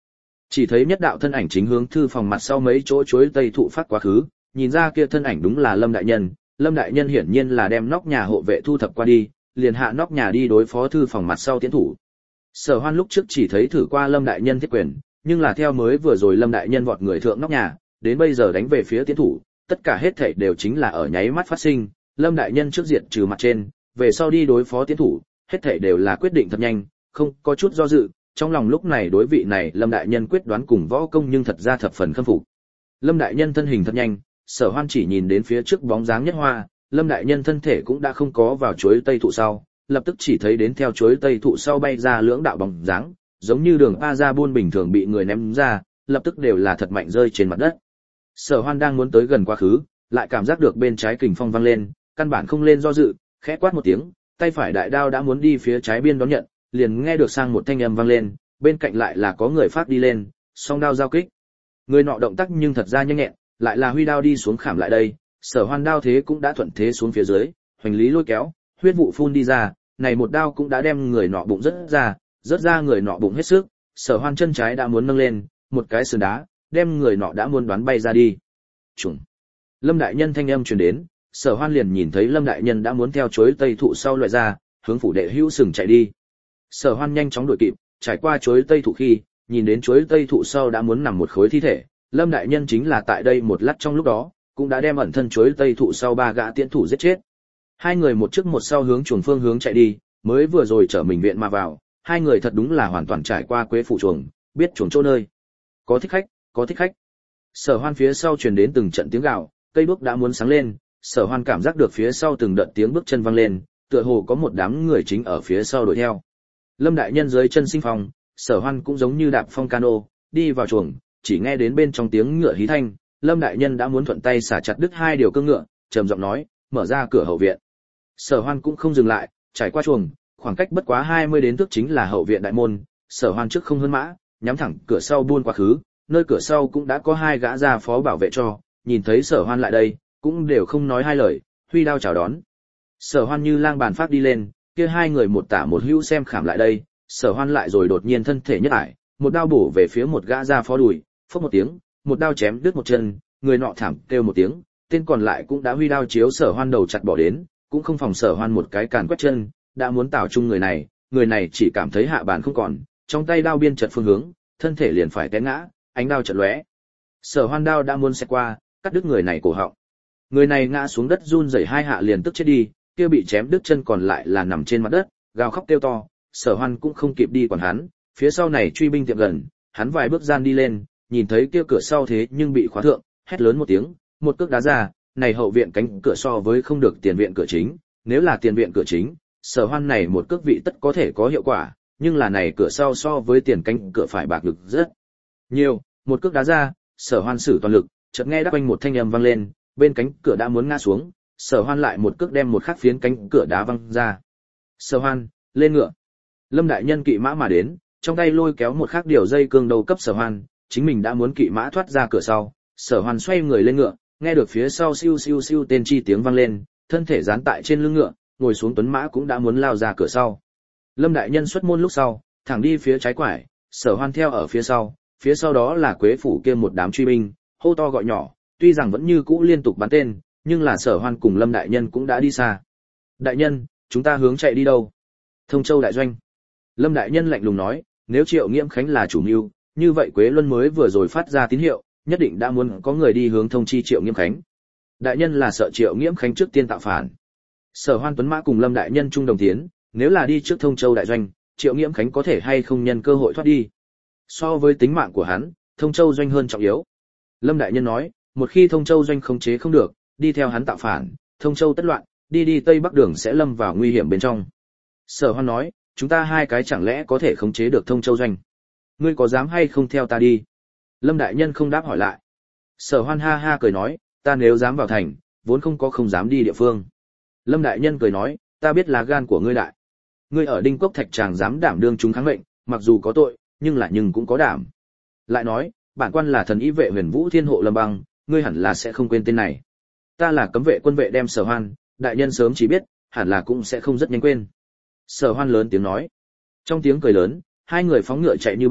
Chỉ thấy nhất đạo thân ảnh chính hướng thư phòng mặt sau mấy chỗ chuối tây thụ phát quá khứ, nhìn ra kia thân ảnh đúng là Lâm đại nhân, Lâm đại nhân hiển nhiên là đem nóc nhà hộ vệ thu thập qua đi, liền hạ nóc nhà đi đối phó thư phòng mặt sau tiến thủ. Sở Hoan lúc trước chỉ thấy thử qua Lâm đại nhân thiết quyền, nhưng là theo mới vừa rồi Lâm đại nhân vọt người thượng nóc nhà, đến bây giờ đánh về phía tiến thủ, tất cả hết thảy đều chính là ở nháy mắt phát sinh, Lâm đại nhân trước diệt trừ mặt trên, về sau đi đối phó tiến thủ, hết thảy đều là quyết định thật nhanh, không có chút do dự, trong lòng lúc này đối vị này Lâm đại nhân quyết đoán cùng võ công nhưng thật ra thập phần khâm phục. Lâm đại nhân thân hình thật nhanh, Sở Hoan chỉ nhìn đến phía trước bóng dáng nhất hoa, Lâm đại nhân thân thể cũng đã không có vào chuối tây thụ sau, lập tức chỉ thấy đến theo chuối tây thụ sau bay ra lưỡng đạo bóng dáng, giống như đường a ra buôn bình thường bị người ném ra, lập tức đều là thật mạnh rơi trên mặt đất. Sở Hoan đang muốn tới gần quá khứ, lại cảm giác được bên trái kình phong vang lên, căn bản không lên do dự, khẽ quát một tiếng, tay phải đại đao đã muốn đi phía trái biên đón nhận, liền nghe được sang một thanh âm vang lên, bên cạnh lại là có người phát đi lên, song đao giao kích. Người nọ động tác nhưng thật ra nhanh nhẹn, lại là huy đao đi xuống khảm lại đây, Sở Hoan đao thế cũng đã thuận thế xuống phía dưới, hoành lý lôi kéo, huyết vụ phun đi ra, này một đao cũng đã đem người nọ bụng rất ra, rớt ra người nọ bụng hết sức, Sở Hoan chân trái đã muốn nâng lên, một cái sườn đá, đem người nọ đã muốn đoán bay ra đi. Trùng. Lâm đại nhân thanh âm truyền đến, Sở Hoan liền nhìn thấy Lâm đại nhân đã muốn theo chuối tây thụ sau loại ra, hướng phủ đệ hữu sừng chạy đi. Sở Hoan nhanh chóng đuổi kịp, trải qua chuối tây thụ khi, nhìn đến chuối tây thụ sau đã muốn nằm một khối thi thể, Lâm đại nhân chính là tại đây một lát trong lúc đó, cũng đã đem ẩn thân chuối tây thụ sau ba gã tiễn thủ giết chết. Hai người một trước một sau hướng chuồng phương hướng chạy đi, mới vừa rồi trở mình viện mà vào, hai người thật đúng là hoàn toàn trải qua quế phủ chuồng, biết chuồng chỗ nơi. Có thích khách, có thích khách. Sở Hoan phía sau truyền đến từng trận tiếng gào, cây đuốc đã muốn sáng lên, Sở Hoan cảm giác được phía sau từng đợt tiếng bước chân vang lên, tựa hồ có một đám người chính ở phía sau đuổi theo. Lâm đại nhân dưới chân sinh phong, Sở Hoan cũng giống như đạp phong cano, đi vào chuồng, chỉ nghe đến bên trong tiếng ngựa hí thanh, Lâm đại nhân đã muốn thuận tay xả chặt đứt hai điều cương ngựa, trầm giọng nói, mở ra cửa hậu viện. Sở Hoan cũng không dừng lại, trải qua chuồng, khoảng cách bất quá hai mươi đến thước chính là hậu viện đại môn, Sở Hoan trước không hơn mã, nhắm thẳng cửa sau buôn quá khứ, nơi cửa sau cũng đã có hai gã gia phó bảo vệ cho, nhìn thấy Sở Hoan lại đây, cũng đều không nói hai lời, huy đao chào đón. Sở Hoan như lang bàn phát đi lên, kia hai người một tả một hữu xem khảm lại đây, Sở Hoan lại rồi đột nhiên thân thể nhất ải, một đao bổ về phía một gã gia phó đùi, phốc một tiếng, một đao chém đứt một chân, người nọ thảm kêu một tiếng, tên còn lại cũng đã huy đao chiếu Sở Hoan đầu chặt bỏ đến, cũng không phòng Sở Hoan một cái càn quét chân, đã muốn tảo chung người này, người này chỉ cảm thấy hạ bàn không còn, trong tay đao biên chật phương hướng, thân thể liền phải té ngã, ánh đao chợt lóe. Sở Hoan đao đã muốn xẹt qua, cắt đứt người này cổ họng. Người này ngã xuống đất run rẩy hai hạ liền tức chết đi, kia bị chém đứt chân còn lại là nằm trên mặt đất, gào khóc kêu to, Sở Hoan cũng không kịp đi quản hắn, phía sau này truy binh tiệm gần, hắn vài bước gian đi lên, nhìn thấy kia cửa sau thế nhưng bị khóa thượng, hét lớn một tiếng, một cước đá ra, này hậu viện cánh cửa so với không được tiền viện cửa chính, nếu là tiền viện cửa chính, Sở Hoan này một cước vị tất có thể có hiệu quả, nhưng là này cửa sau so với tiền cánh cửa phải bạc lực rất nhiều, một cước đá ra, Sở Hoan sử toàn lực, chợt nghe đáp quanh một thanh âm vang lên, bên cánh cửa đã muốn ngã xuống, Sở Hoan lại một cước đem một khắc phiến cánh cửa đá văng ra. Sở Hoan, lên ngựa. Lâm đại nhân kỵ mã mà đến, trong tay lôi kéo một khắc điều dây cương đầu cấp Sở Hoan, chính mình đã muốn kỵ mã thoát ra cửa sau, Sở Hoan xoay người lên ngựa, nghe được phía sau siêu siêu siêu tên chi tiếng vang lên, thân thể dán tại trên lưng ngựa, ngồi xuống tuấn mã cũng đã muốn lao ra cửa sau. Lâm đại nhân xuất môn lúc sau, thẳng đi phía trái quải, Sở Hoan theo ở phía sau, phía sau đó là quế phủ kia một đám truy binh, hô to gọi nhỏ, tuy rằng vẫn như cũ liên tục bắn tên, nhưng là Sở Hoan cùng Lâm đại nhân cũng đã đi xa. Đại nhân, chúng ta hướng chạy đi đâu? Thông Châu đại doanh. Lâm đại nhân lạnh lùng nói, nếu Triệu Nghiễm Khánh là chủ mưu, như vậy Quế Luân mới vừa rồi phát ra tín hiệu, nhất định đã muốn có người đi hướng thông chi Triệu Nghiễm Khánh. Đại nhân là sợ Triệu Nghiễm Khánh trước tiên tạo phản. Sở Hoan tuấn mã cùng Lâm đại nhân chung đồng tiến, nếu là đi trước Thông Châu đại doanh, Triệu Nghiễm Khánh có thể hay không nhân cơ hội thoát đi. So với tính mạng của hắn, Thông Châu doanh hơn trọng yếu. Lâm đại nhân nói, một khi Thông Châu doanh khống chế không được, đi theo hắn tạo phản, Thông Châu tất loạn, đi đi Tây Bắc đường sẽ lâm vào nguy hiểm bên trong. Sở Hoan nói, chúng ta hai cái chẳng lẽ có thể khống chế được Thông Châu doanh? Ngươi có dám hay không theo ta đi? Lâm đại nhân không đáp hỏi lại. Sở Hoan ha ha cười nói, ta nếu dám vào thành, vốn không có không dám đi địa phương. Lâm đại nhân cười nói, ta biết là gan của ngươi đại. Ngươi ở Đinh Cốc Thạch Tràng dám đảm đương chúng kháng mệnh, mặc dù có tội, nhưng là nhưng cũng có đảm. Lại nói, bản quan là thần ý vệ Huyền Vũ Thiên Hộ Lâm Băng, ngươi hẳn là sẽ không quên tên này. Ta là cấm vệ quân vệ đem Sở Hoan, đại nhân sớm chỉ biết, hẳn là cũng sẽ không rất nhanh quên. Sở Hoan lớn tiếng nói. Trong tiếng cười lớn, hai người phóng ngựa chạy như bay,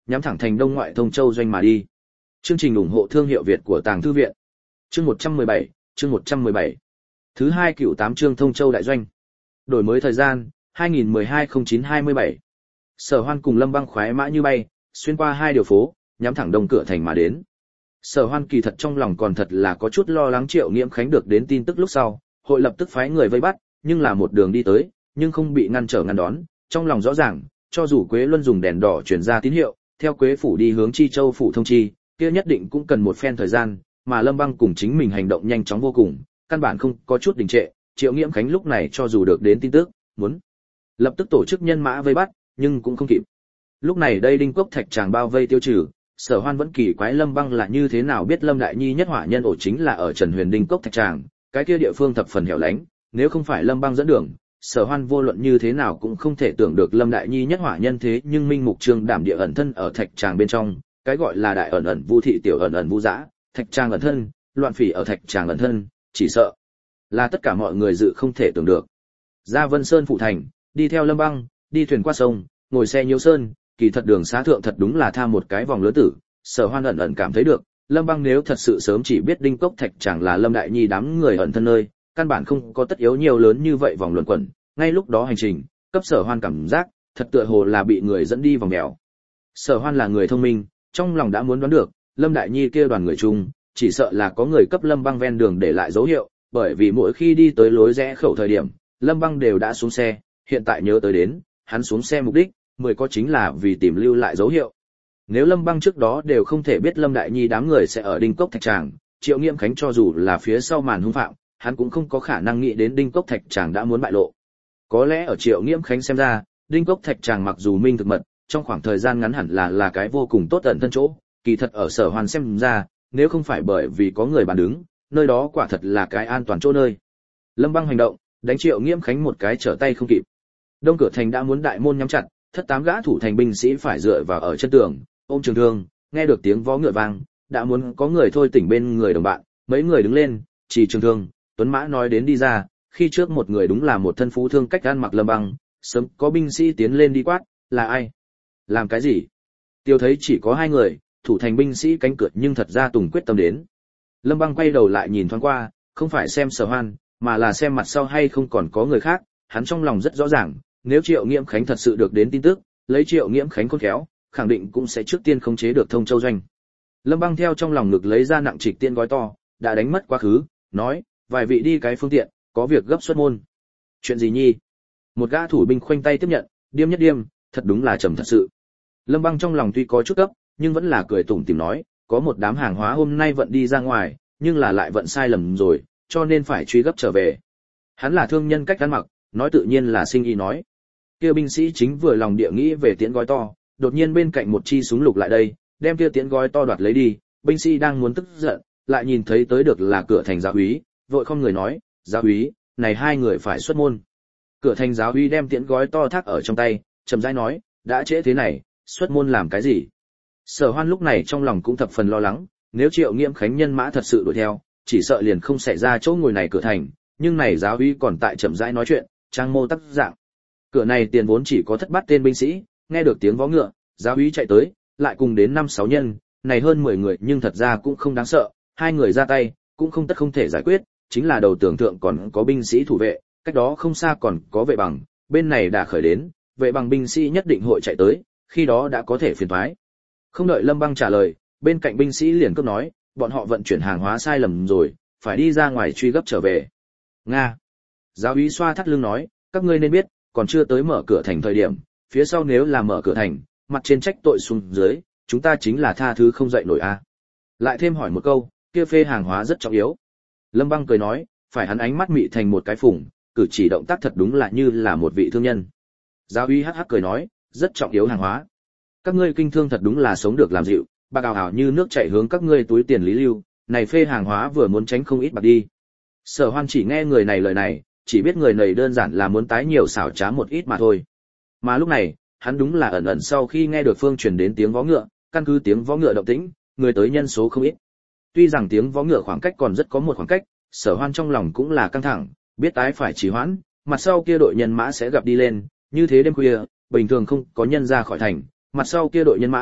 nhắm thẳng thành đông ngoại thông châu doanh mà đi. Chương trình ủng hộ thương hiệu Việt của Tàng Thư viện. Chương một trăm mười bảy, chương một trăm mười bảy. Thứ hai cựu tám chương thông châu đại doanh. Đổi mới thời gian, hai nghìn mười hai không chín hai mươi bảy. Sở Hoan cùng Lâm Băng khoái mã như bay, xuyên qua hai điều phố, nhắm thẳng đông cửa thành mà đến. Sở Hoan kỳ thật trong lòng còn thật là có chút lo lắng Triệu Nghiễm Khánh được đến tin tức lúc sau, hội lập tức phái người vây bắt, nhưng là một đường đi tới, nhưng không bị ngăn trở ngăn đón, trong lòng rõ ràng, cho dù Quế Luân dùng đèn đỏ truyền ra tín hiệu, theo Quế phủ đi hướng Chi Châu phủ thông chi, kia nhất định cũng cần một phen thời gian, mà Lâm Băng cùng chính mình hành động nhanh chóng vô cùng, căn bản không có chút đình trệ, Triệu Nghiễm Khánh lúc này cho dù được đến tin tức, muốn lập tức tổ chức nhân mã vây bắt, nhưng cũng không kịp. Lúc này đây Đinh Cốc Thạch Tràng bao vây tiêu trừ, Sở Hoan vẫn kỳ quái Lâm Băng là như thế nào biết Lâm Đại Nhi nhất hỏa nhân ổ chính là ở Trần Huyền Đinh Cốc Thạch Tràng, cái kia địa phương thập phần hẻo lánh, nếu không phải Lâm Băng dẫn đường, Sở Hoan vô luận như thế nào cũng không thể tưởng được Lâm Đại Nhi nhất hỏa nhân thế nhưng minh mục trương đảm địa ẩn thân ở Thạch Tràng bên trong, cái gọi là đại ẩn ẩn vu thị tiểu ẩn ẩn vu dã, Thạch Tràng ẩn thân, loạn phỉ ở Thạch Tràng ẩn thân, chỉ sợ là tất cả mọi người dự không thể tưởng được. Ra Vân Sơn phụ thành, đi theo Lâm Băng, đi thuyền qua sông, ngồi xe nhiễu sơn, kỳ thật đường xá thượng thật đúng là tha một cái vòng lớn tử. Sở Hoan ẩn ẩn cảm thấy được, Lâm Băng nếu thật sự sớm chỉ biết Đinh Cốc Thạch Tràng là Lâm Đại Nhi đám người ẩn thân nơi, căn bản không có tất yếu nhiều lớn như vậy vòng luẩn quẩn, ngay lúc đó hành trình, cấp Sở Hoan cảm giác, thật tựa hồ là bị người dẫn đi vòng mèo. Sở Hoan là người thông minh, trong lòng đã muốn đoán được, Lâm Đại Nhi kia đoàn người chung, chỉ sợ là có người cấp Lâm Băng ven đường để lại dấu hiệu, bởi vì mỗi khi đi tới lối rẽ khẩu thời điểm, Lâm Băng đều đã xuống xe, hiện tại nhớ tới đến, hắn xuống xe mục đích, mười có chính là vì tìm lưu lại dấu hiệu. Nếu Lâm Băng trước đó đều không thể biết Lâm Đại Nhi đám người sẽ ở Đinh Cốc Thạch Tràng, Triệu Nghiễm Khánh cho dù là phía sau màn hung phạm, hắn cũng không có khả năng nghĩ đến Đinh Cốc Thạch Tràng đã muốn bại lộ. Có lẽ ở Triệu Nghiễm Khánh xem ra, Đinh Cốc Thạch Tràng mặc dù minh thực mật, trong khoảng thời gian ngắn hẳn là là cái vô cùng tốt ẩn thân chỗ, kỳ thật ở Sở Hoan xem ra, nếu không phải bởi vì có người bàn đứng, nơi đó quả thật là cái an toàn chỗ nơi. Lâm Băng hành động, đánh Triệu Nghiễm Khánh một cái trở tay không kịp. Đông cửa thành đã muốn đại môn nhắm chặt, thất tám gã thủ thành binh sĩ phải dựa vào ở chân tường, ôm trường thương, nghe được tiếng vó ngựa vang, đã muốn có người thôi tỉnh bên người đồng bạn, mấy người đứng lên, chỉ trường thương, Tuấn Mã nói đến đi ra, khi trước một người đúng là một thân phú thương cách ăn mặc Lâm Băng, sớm có binh sĩ tiến lên đi quát, là ai? Làm cái gì? Tiêu thấy chỉ có hai người, thủ thành binh sĩ cánh cửa nhưng thật ra Tùng quyết tâm đến. Lâm Băng quay đầu lại nhìn thoáng qua, không phải xem Sở Hoan, mà là xem mặt sau hay không còn có người khác, hắn trong lòng rất rõ ràng, nếu Triệu Nghiễm Khánh thật sự được đến tin tức, lấy Triệu Nghiễm Khánh khôn khéo, khẳng định cũng sẽ trước tiên khống chế được Thông Châu doanh. Lâm Băng theo trong lòng ngực lấy ra nặng trịch tiên gói to, đã đánh mất quá khứ, nói, vài vị đi cái phương tiện, có việc gấp xuất môn. Chuyện gì nhi? Một gã thủ binh khoanh tay tiếp nhận, điềm nhất điềm, thật đúng là trầm thật sự. Lâm Băng trong lòng tuy có chút gấp, nhưng vẫn là cười tủm tỉm nói, có một đám hàng hóa hôm nay vận đi ra ngoài, nhưng là lại vận sai lầm rồi, cho nên phải truy gấp trở về. Hắn là thương nhân cách ăn mặc, nói tự nhiên là sinh ý nói. Kia binh sĩ chính vừa lòng địa nghĩ về tiễn gói to, đột nhiên bên cạnh một chi súng lục lại đây, đem kia tiễn gói to đoạt lấy đi, binh sĩ đang muốn tức giận, lại nhìn thấy tới được là cửa thành giáo úy, vội không người nói, giáo úy, này hai người phải xuất môn. Cửa thành giáo úy đem tiễn gói to thác ở trong tay, chậm rãi nói, đã trễ thế này, xuất môn làm cái gì? Sở Hoan lúc này trong lòng cũng thập phần lo lắng, nếu Triệu Nghiễm Khánh nhân mã thật sự đuổi theo, chỉ sợ liền không xảy ra chỗ ngồi này cửa thành, nhưng này giáo úy còn tại chậm rãi nói chuyện, trang mô tắc dạng. Cửa này tiền vốn chỉ có thất bát tên binh sĩ, nghe được tiếng vó ngựa, giáo úy chạy tới, lại cùng đến năm sáu nhân, này hơn mười người nhưng thật ra cũng không đáng sợ, hai người ra tay, cũng không tất không thể giải quyết, chính là đầu tường thượng còn có binh sĩ thủ vệ, cách đó không xa còn có vệ bằng, bên này đã khởi đến, vệ bằng binh sĩ nhất định hội chạy tới, khi đó đã có thể phiền toái. Không đợi Lâm Băng trả lời, bên cạnh binh sĩ liền cấp nói, bọn họ vận chuyển hàng hóa sai lầm rồi, phải đi ra ngoài truy gấp trở về. Nga. Giáo úy xoa thắt lưng nói, các ngươi nên biết, còn chưa tới mở cửa thành thời điểm, phía sau nếu là mở cửa thành, mặt trên trách tội xuống dưới, chúng ta chính là tha thứ không dậy nổi a. À. Lại thêm hỏi một câu, kia phê hàng hóa rất trọng yếu. Lâm Băng cười nói, phải hắn ánh mắt mị thành một cái phủng, cử chỉ động tác thật đúng là như là một vị thương nhân. Giáo úy hắc hắc cười nói, rất trọng yếu hàng hóa. Các ngươi kinh thương thật đúng là sống được làm dịu, bạc ảo ảo như nước chảy hướng các ngươi túi tiền lý lưu, này phê hàng hóa vừa muốn tránh không ít bạc đi. Sở Hoan chỉ nghe người này lời này, chỉ biết người này đơn giản là muốn tái nhiều xảo trá một ít mà thôi. Mà lúc này, hắn đúng là ẩn ẩn sau khi nghe được phương truyền đến tiếng vó ngựa, căn cứ tiếng vó ngựa động tĩnh, người tới nhân số không ít. Tuy rằng tiếng vó ngựa khoảng cách còn rất có một khoảng cách, Sở Hoan trong lòng cũng là căng thẳng, biết tái phải trì hoãn, mặt sau kia đội nhân mã sẽ gặp đi lên, như thế đêm khuya, bình thường không có nhân ra khỏi thành, mặt sau kia đội nhân mã,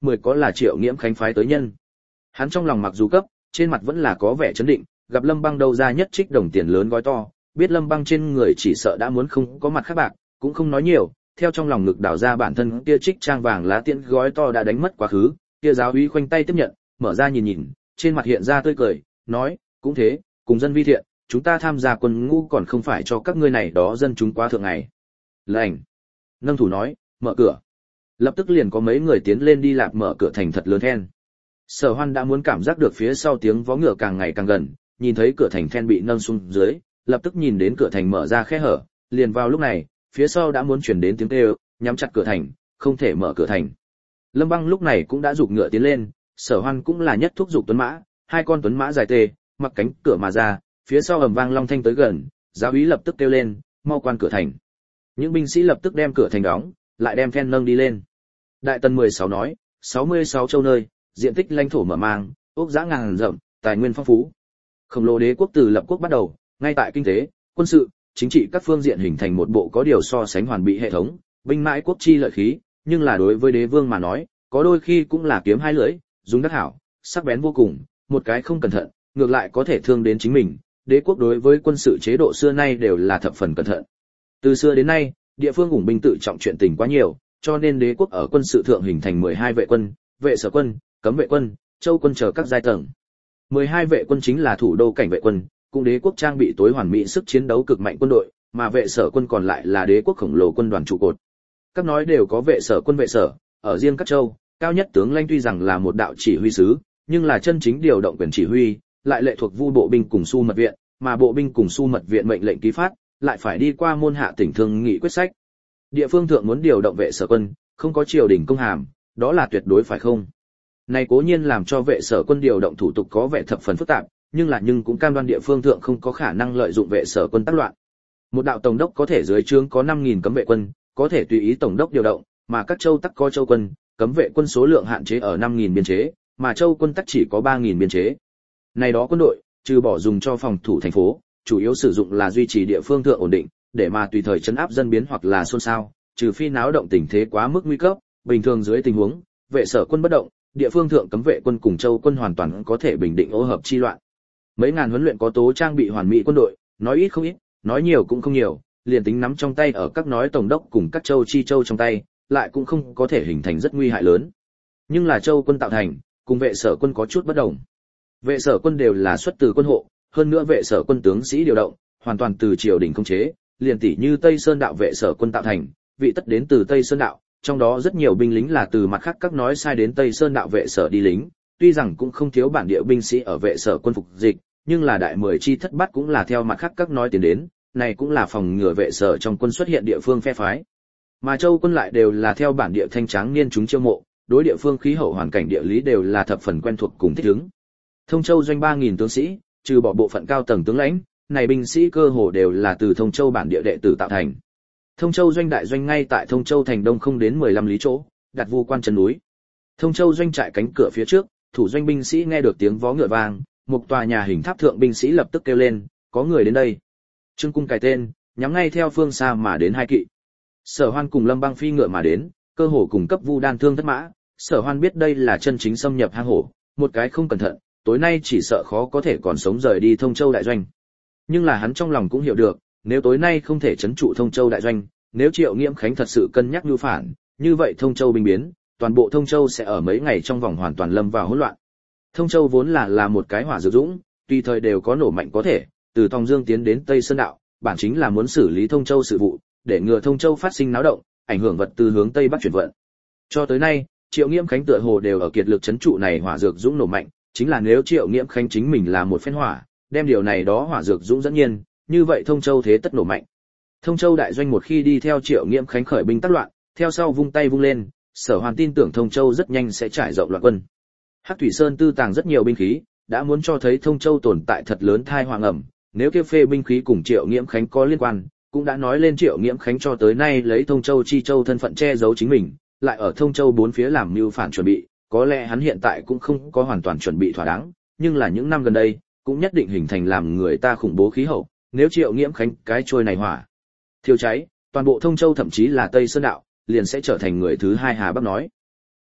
mười có là Triệu Nghiễm Khánh phái tới nhân. Hắn trong lòng mặc dù cấp, trên mặt vẫn là có vẻ chấn định, gặp Lâm Băng đâu ra nhất trích đồng tiền lớn gói to, biết Lâm Băng trên người chỉ sợ đã muốn không có mặt khác bạc, cũng không nói nhiều, theo trong lòng ngực đào ra bản thân kia trích trang vàng lá tiễn gói to đã đánh mất quá khứ, kia giáo úy khoanh tay tiếp nhận, mở ra nhìn nhìn, trên mặt hiện ra tươi cười, nói, cũng thế, cùng dân vi thiện, chúng ta tham gia quân ngũ còn không phải cho các ngươi này đó dân chúng quá thượng ngày. Lệnh. Nâng thủ nói, mở cửa. Lập tức liền có mấy người tiến lên đi lạp mở cửa thành thật lớn then. Sở Hoan đã muốn cảm giác được phía sau tiếng vó ngựa càng ngày càng gần, nhìn thấy cửa thành then bị nâng xuống dưới, lập tức nhìn đến cửa thành mở ra khe hở, liền vào lúc này, phía sau đã muốn truyền đến tiếng kêu, nhắm chặt cửa thành, không thể mở cửa thành. Lâm Băng lúc này cũng đã giục ngựa tiến lên, Sở Hoan cũng là nhất thúc giục tuấn mã, hai con tuấn mã dài tê, mặc cánh cửa mà ra, phía sau ầm vang long thanh tới gần, giáo úy lập tức kêu lên, mau quan cửa thành. Những binh sĩ lập tức đem cửa thành đóng, lại đem then nâng đi lên. Đại Tần mười sáu nói, sáu mươi sáu châu nơi, diện tích lãnh thổ mở mang, ốc dã ngàn rộng, tài nguyên phong phú. Khổng lồ đế quốc từ lập quốc bắt đầu, ngay tại kinh tế, quân sự, chính trị các phương diện hình thành một bộ có điều so sánh hoàn bị hệ thống, binh mãi quốc chi lợi khí, nhưng là đối với đế vương mà nói, có đôi khi cũng là kiếm hai lưỡi, dùng đắc hảo, sắc bén vô cùng, một cái không cẩn thận, ngược lại có thể thương đến chính mình. Đế quốc đối với quân sự chế độ xưa nay đều là thập phần cẩn thận. Từ xưa đến nay, địa phương ủng binh tự trọng chuyện tình quá nhiều, cho nên đế quốc ở quân sự thượng hình thành mười hai vệ quân, vệ sở quân, cấm vệ quân, châu quân chờ các giai tầng. mười hai vệ quân chính là thủ đô cảnh vệ quân, cũng đế quốc trang bị tối hoàn mỹ sức chiến đấu cực mạnh quân đội, mà vệ sở quân còn lại là đế quốc khổng lồ quân đoàn trụ cột. Các nói đều có vệ sở quân vệ sở, ở riêng các châu, cao nhất tướng lãnh tuy rằng là một đạo chỉ huy sứ, nhưng là chân chính điều động quyền chỉ huy, lại lệ thuộc vu bộ binh cùng su mật viện, mà bộ binh cùng su mật viện mệnh lệnh ký phát, lại phải đi qua môn hạ tỉnh thương nghị quyết sách. Địa phương thượng muốn điều động vệ sở quân, không có triều đình công hàm, đó là tuyệt đối phải không? Này cố nhiên làm cho vệ sở quân điều động thủ tục có vẻ thập phần phức tạp, nhưng là nhưng cũng cam đoan địa phương thượng không có khả năng lợi dụng vệ sở quân tác loạn. Một đạo tổng đốc có thể dưới trướng có năm nghìn cấm vệ quân, có thể tùy ý tổng đốc điều động, mà các châu tắc có châu quân, cấm vệ quân số lượng hạn chế ở năm nghìn biên chế, mà châu quân tắc chỉ có ba nghìn biên chế. Này đó quân đội, trừ bỏ dùng cho phòng thủ thành phố, chủ yếu sử dụng là duy trì địa phương thượng ổn định, để mà tùy thời trấn áp dân biến hoặc là xôn xao, trừ phi náo động tình thế quá mức nguy cấp, bình thường dưới tình huống, vệ sở quân bất động, địa phương thượng cấm vệ quân cùng châu quân hoàn toàn có thể bình định ô hợp chi loạn. Mấy ngàn huấn luyện có tố trang bị hoàn mỹ quân đội, nói ít không ít, nói nhiều cũng không nhiều, liền tính nắm trong tay ở các nói tổng đốc cùng các châu chi châu trong tay, lại cũng không có thể hình thành rất nguy hại lớn. Nhưng là châu quân tạo thành, cùng vệ sở quân có chút bất đồng. Vệ sở quân đều là xuất từ quân hộ, hơn nữa vệ sở quân tướng sĩ điều động, hoàn toàn từ triều đình khống chế, liền tỷ như Tây Sơn đạo vệ sở quân tạo thành, vị tất đến từ Tây Sơn đạo, trong đó rất nhiều binh lính là từ mặt khác các nói sai đến Tây Sơn đạo vệ sở đi lính, tuy rằng cũng không thiếu bản địa binh sĩ ở vệ sở quân phục dịch, nhưng là đại mười chi thất bát cũng là theo mặt khác các nói tiến đến, này cũng là phòng ngừa vệ sở trong quân xuất hiện địa phương phe phái. Mà châu quân lại đều là theo bản địa thanh tráng niên chúng chiêu mộ, đối địa phương khí hậu hoàn cảnh địa lý đều là thập phần quen thuộc cùng thích ứng. Thông Châu doanh ba nghìn tướng sĩ, trừ bỏ bộ phận cao tầng tướng lãnh, này binh sĩ cơ hồ đều là từ Thông Châu bản địa đệ tử tạo thành. Thông Châu doanh đại doanh ngay tại Thông Châu thành đông không đến mười lăm lý chỗ, đặt vu quan chân núi. Thông Châu doanh trại cánh cửa phía trước, thủ doanh binh sĩ nghe được tiếng vó ngựa vang, một tòa nhà hình tháp thượng binh sĩ lập tức kêu lên, có người đến đây. Trương cung cài tên, nhắm ngay theo phương xa mà đến hai kỵ. Sở Hoan cùng Lâm Băng phi ngựa mà đến, cơ hồ cùng cấp vu đan thương thất mã. Sở Hoan biết đây là chân chính xâm nhập hang hổ, một cái không cẩn thận, tối nay chỉ sợ khó có thể còn sống rời đi Thông Châu đại doanh. Nhưng là hắn trong lòng cũng hiểu được, nếu tối nay không thể trấn trụ Thông Châu đại doanh, nếu Triệu Nghiễm Khánh thật sự cân nhắc nhu phản, như vậy Thông Châu binh biến, toàn bộ Thông Châu sẽ ở mấy ngày trong vòng hoàn toàn lâm vào hỗn loạn. Thông Châu vốn là là một cái hỏa dược dũng, tùy thời đều có nổ mạnh có thể, từ Tòng Dương tiến đến Tây Sơn đạo, bản chính là muốn xử lý Thông Châu sự vụ, để ngừa Thông Châu phát sinh náo động, ảnh hưởng vật tư hướng Tây Bắc chuyển vận. Cho tới nay, Triệu Nghiễm Khánh tựa hồ đều ở kiệt lực trấn trụ này hỏa dược dũng nổ mạnh, chính là nếu Triệu Nghiễm Khánh chính mình là một phen hỏa, đem điều này đó hỏa dược dũng dẫn nhiên, như vậy Thông Châu thế tất nổ mạnh. Thông Châu đại doanh một khi đi theo Triệu Nghiễm Khánh khởi binh tác loạn, theo sau vung tay vung lên, Sở Hoàn tin tưởng Thông Châu rất nhanh sẽ trải rộng loạn quân. Hắc Thủy Sơn tư tàng rất nhiều binh khí, đã muốn cho thấy Thông Châu tồn tại thật lớn thai hoàng ẩm, nếu kia phê binh khí cùng Triệu Nghiễm Khánh có liên quan, cũng đã nói lên Triệu Nghiễm Khánh cho tới nay lấy Thông Châu chi châu thân phận che giấu chính mình, lại ở Thông Châu bốn phía làm mưu phản chuẩn bị, có lẽ hắn hiện tại cũng không có hoàn toàn chuẩn bị thỏa đáng, nhưng là những năm gần đây, cũng nhất định hình thành làm người ta khủng bố khí hậu, nếu Triệu Nghiễm Khánh cái trôi này hỏa thiêu cháy, toàn bộ Thông Châu thậm chí là Tây Sơn đạo, liền sẽ trở thành người thứ hai Hà Bắc nói.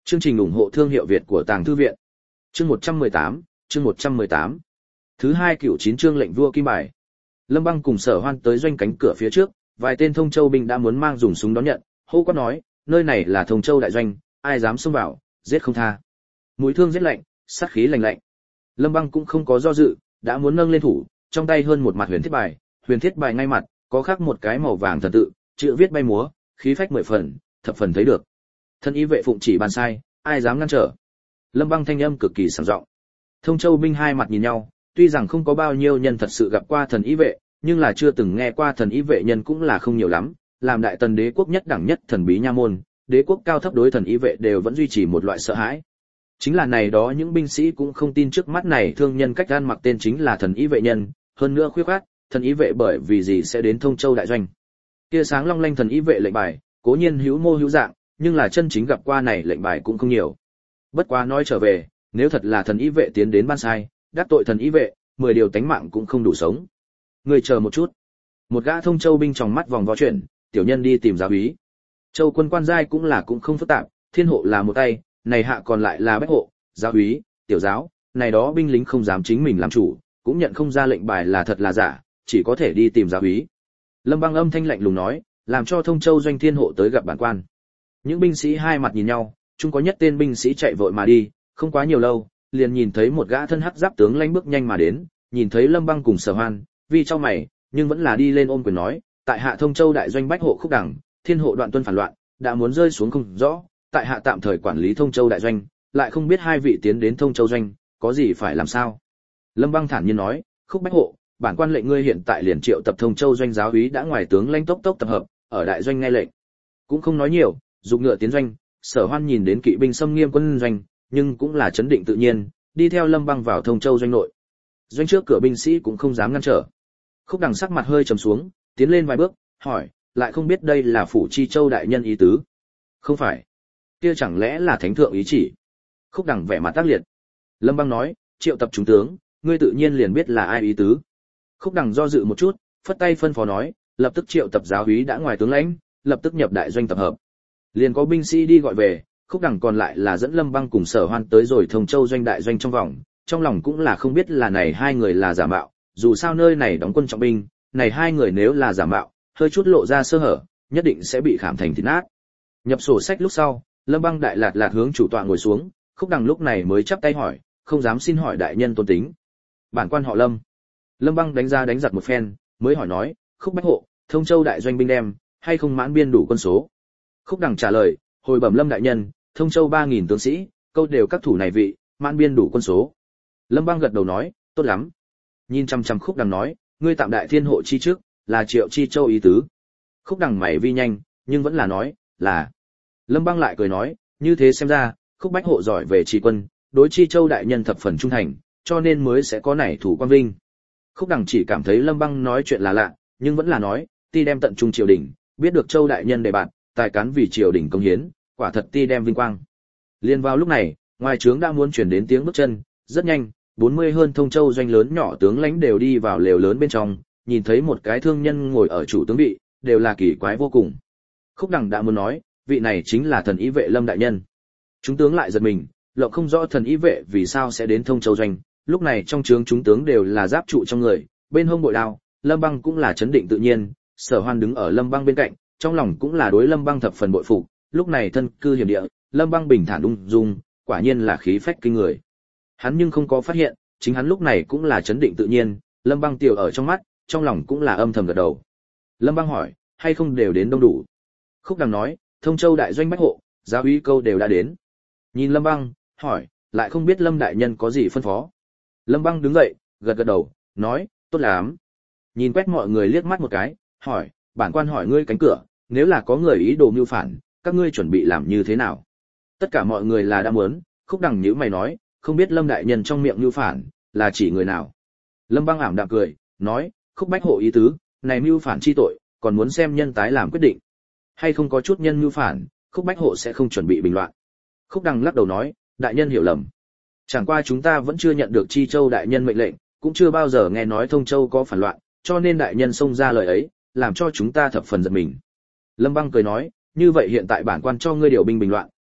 Chương trình ủng hộ thương hiệu Việt của Tàng Thư viện. Chương một trăm mười tám, chương một trăm mười tám. Thứ hai cửu chín chương lệnh vua kim bài. Lâm Băng cùng Sở Hoan tới doanh cánh cửa phía trước, vài tên Thông Châu binh đã muốn mang dùng súng đón nhận, hô quát nói, nơi này là Thông Châu đại doanh, ai dám xông vào, giết không tha. Mũi thương giết lạnh, sát khí lạnh lạnh. Lâm Băng cũng không có do dự, đã muốn nâng lên thủ, trong tay hơn một mặt huyền thiết bài, huyền thiết bài ngay mặt, có khắc một cái màu vàng thần tự, chữ viết bay múa, khí phách mười phần, thập phần thấy được. Thân ý vệ phụng chỉ bàn sai, ai dám ngăn trở. Lâm Băng thanh âm cực kỳ sảng giọng. Thông Châu binh hai mặt nhìn nhau, tuy rằng không có bao nhiêu nhân thật sự gặp qua thần ý vệ, nhưng là chưa từng nghe qua thần ý vệ nhân cũng là không nhiều lắm, làm đại tần đế quốc nhất đẳng nhất thần bí nha môn, đế quốc cao thấp đối thần ý vệ đều vẫn duy trì một loại sợ hãi. Chính là này đó những binh sĩ cũng không tin trước mắt này thương nhân cách gan mặc tên chính là thần ý vệ nhân, hơn nữa khuyết khát, thần ý vệ bởi vì gì sẽ đến Thông Châu đại doanh. Kia sáng long lanh thần ý vệ lệnh bài, cố nhiên hữu mô hữu dạng, nhưng là chân chính gặp qua này lệnh bài cũng không nhiều. Bất quá nói trở về, nếu thật là thần ý vệ tiến đến ban sai, đắc tội thần ý vệ, mười điều tánh mạng cũng không đủ sống. Người chờ một chút. Một gã Thông Châu binh trong mắt vòng vo chuyển, tiểu nhân đi tìm giáo úy. Châu quân quan giai cũng là cũng không phức tạp, thiên hộ là một tay, này hạ còn lại là bách hộ, giáo úy, tiểu giáo, này đó binh lính không dám chính mình làm chủ, cũng nhận không ra lệnh bài là thật là giả, chỉ có thể đi tìm giáo úy. Lâm Băng âm thanh lạnh lùng nói, làm cho Thông Châu doanh thiên hộ tới gặp bản quan. Những binh sĩ hai mặt nhìn nhau, chung có nhất tên binh sĩ chạy vội mà đi, không quá nhiều lâu, liền nhìn thấy một gã thân hắc giáp tướng lãnh bước nhanh mà đến, nhìn thấy Lâm Băng cùng Sở Hoan, vì trong mày, nhưng vẫn là đi lên ôm quyền nói, tại hạ Thông Châu đại doanh bách hộ Khúc Đằng, thiên hộ Đoạn Tuân phản loạn, đã muốn rơi xuống không rõ, tại hạ tạm thời quản lý Thông Châu đại doanh, lại không biết hai vị tiến đến Thông Châu doanh, có gì phải làm sao? Lâm Băng thản nhiên nói, Khúc bách hộ, bản quan lệnh ngươi hiện tại liền triệu tập Thông Châu doanh giáo úy đã ngoài tướng lãnh tốc tốc tập hợp, ở đại doanh nghe lệnh. Cũng không nói nhiều, dục ngựa tiến doanh, Sở Hoan nhìn đến kỵ binh xâm nghiêm quân doanh, nhưng cũng là chấn định tự nhiên, đi theo Lâm Băng vào Thông Châu doanh nội. Doanh trước cửa binh sĩ cũng không dám ngăn trở. Khúc Đằng sắc mặt hơi trầm xuống, tiến lên vài bước, hỏi, lại không biết đây là phủ Chi Châu đại nhân ý tứ? Không phải. Kia chẳng lẽ là thánh thượng ý chỉ? Khúc Đằng vẻ mặt tác liệt. Lâm Băng nói, triệu tập chúng tướng, ngươi tự nhiên liền biết là ai ý tứ. Khúc Đằng do dự một chút, phất tay phân phó nói, lập tức triệu tập giáo úy đã ngoài tướng lãnh, lập tức nhập đại doanh tập hợp. Liền có binh sĩ đi gọi về, Khúc Đằng còn lại là dẫn Lâm Băng cùng Sở Hoan tới rồi Thông Châu doanh đại doanh trong vòng, trong lòng cũng là không biết là này hai người là giả mạo, dù sao nơi này đóng quân trọng binh, này hai người nếu là giả mạo, hơi chút lộ ra sơ hở, nhất định sẽ bị khảm thành thịt nát. Nhập sổ sách lúc sau, Lâm Băng đại lạt lạt hướng chủ tọa ngồi xuống, Khúc Đằng lúc này mới chắp tay hỏi, không dám xin hỏi đại nhân tôn tính. Bản quan họ Lâm. Lâm Băng đánh ra đánh giật một phen, mới hỏi nói, Khúc bách hộ, Thông Châu đại doanh binh đem, hay không mãn biên đủ quân số? Khúc Đằng trả lời, hồi bẩm Lâm đại nhân, Thông Châu ba nghìn tướng sĩ, câu đều các thủ này vị, mãn biên đủ quân số. Lâm Băng gật đầu nói, tốt lắm. Nhìn chăm chăm Khúc Đằng nói, ngươi tạm đại thiên hộ chi trước, là Triệu Chi Châu ý tứ. Khúc Đằng mày vi nhanh, nhưng vẫn là nói, là. Lâm Băng lại cười nói, như thế xem ra, Khúc bách hộ giỏi về trì quân, đối Chi Châu đại nhân thập phần trung thành, cho nên mới sẽ có nảy thủ quan vinh. Khúc Đằng chỉ cảm thấy Lâm Băng nói chuyện là lạ, nhưng vẫn là nói, ti đem tận trung triều đình, biết được Châu đại nhân đề bạt, tài cán vì triều đình công hiến, quả thật ti đem vinh quang. Liên vào lúc này, ngoài trướng đã muốn chuyển đến tiếng bước chân, rất nhanh, bốn mươi hơn Thông Châu doanh lớn nhỏ tướng lãnh đều đi vào lều lớn bên trong, nhìn thấy một cái thương nhân ngồi ở chủ tướng vị, đều là kỳ quái vô cùng. Khúc Đằng đã muốn nói, vị này chính là thần ý vệ Lâm đại nhân. Chúng tướng lại giật mình, lộng không rõ thần ý vệ vì sao sẽ đến Thông Châu doanh, lúc này trong trướng chúng tướng đều là giáp trụ trong người, bên hông bội đao, Lâm Băng cũng là chấn định tự nhiên, Sở Hoan đứng ở Lâm Băng bên cạnh, trong lòng cũng là đối Lâm Băng thập phần bội phục, lúc này thân cư hiểm địa, Lâm Băng bình thản ung dung, quả nhiên là khí phách kinh người. Hắn nhưng không có phát hiện, chính hắn lúc này cũng là chấn định tự nhiên, Lâm Băng tiểu ở trong mắt, trong lòng cũng là âm thầm gật đầu. Lâm Băng hỏi, hay không đều đến đông đủ? Khúc Đằng nói, Thông Châu đại doanh bách hộ, giáo úy câu đều đã đến. Nhìn Lâm Băng, hỏi, lại không biết Lâm đại nhân có gì phân phó. Lâm Băng đứng dậy, gật gật đầu, nói, tốt lắm. Nhìn quét mọi người liếc mắt một cái, hỏi, bản quan hỏi ngươi cánh cửa, nếu là có người ý đồ mưu phản, các ngươi chuẩn bị làm như thế nào? Tất cả mọi người là đã muốn, Khúc Đằng nhíu mày nói, không biết Lâm đại nhân trong miệng mưu phản, là chỉ người nào? Lâm Băng ảm đạm cười, nói, Khúc bách hộ ý tứ, này mưu phản chi tội, còn muốn xem nhân tái làm quyết định. Hay không có chút nhân mưu phản, Khúc bách hộ sẽ không chuẩn bị bình loạn. Khúc Đằng lắc đầu nói, đại nhân hiểu lầm. Chẳng qua chúng ta vẫn chưa nhận được Chi Châu đại nhân mệnh lệnh, cũng chưa bao giờ nghe nói Thông Châu có phản loạn, cho nên đại nhân xông ra lời ấy, làm cho chúng ta thập phần giật mình. Lâm Băng cười nói, như vậy hiện tại bản quan cho ngươi điều binh bình loạn,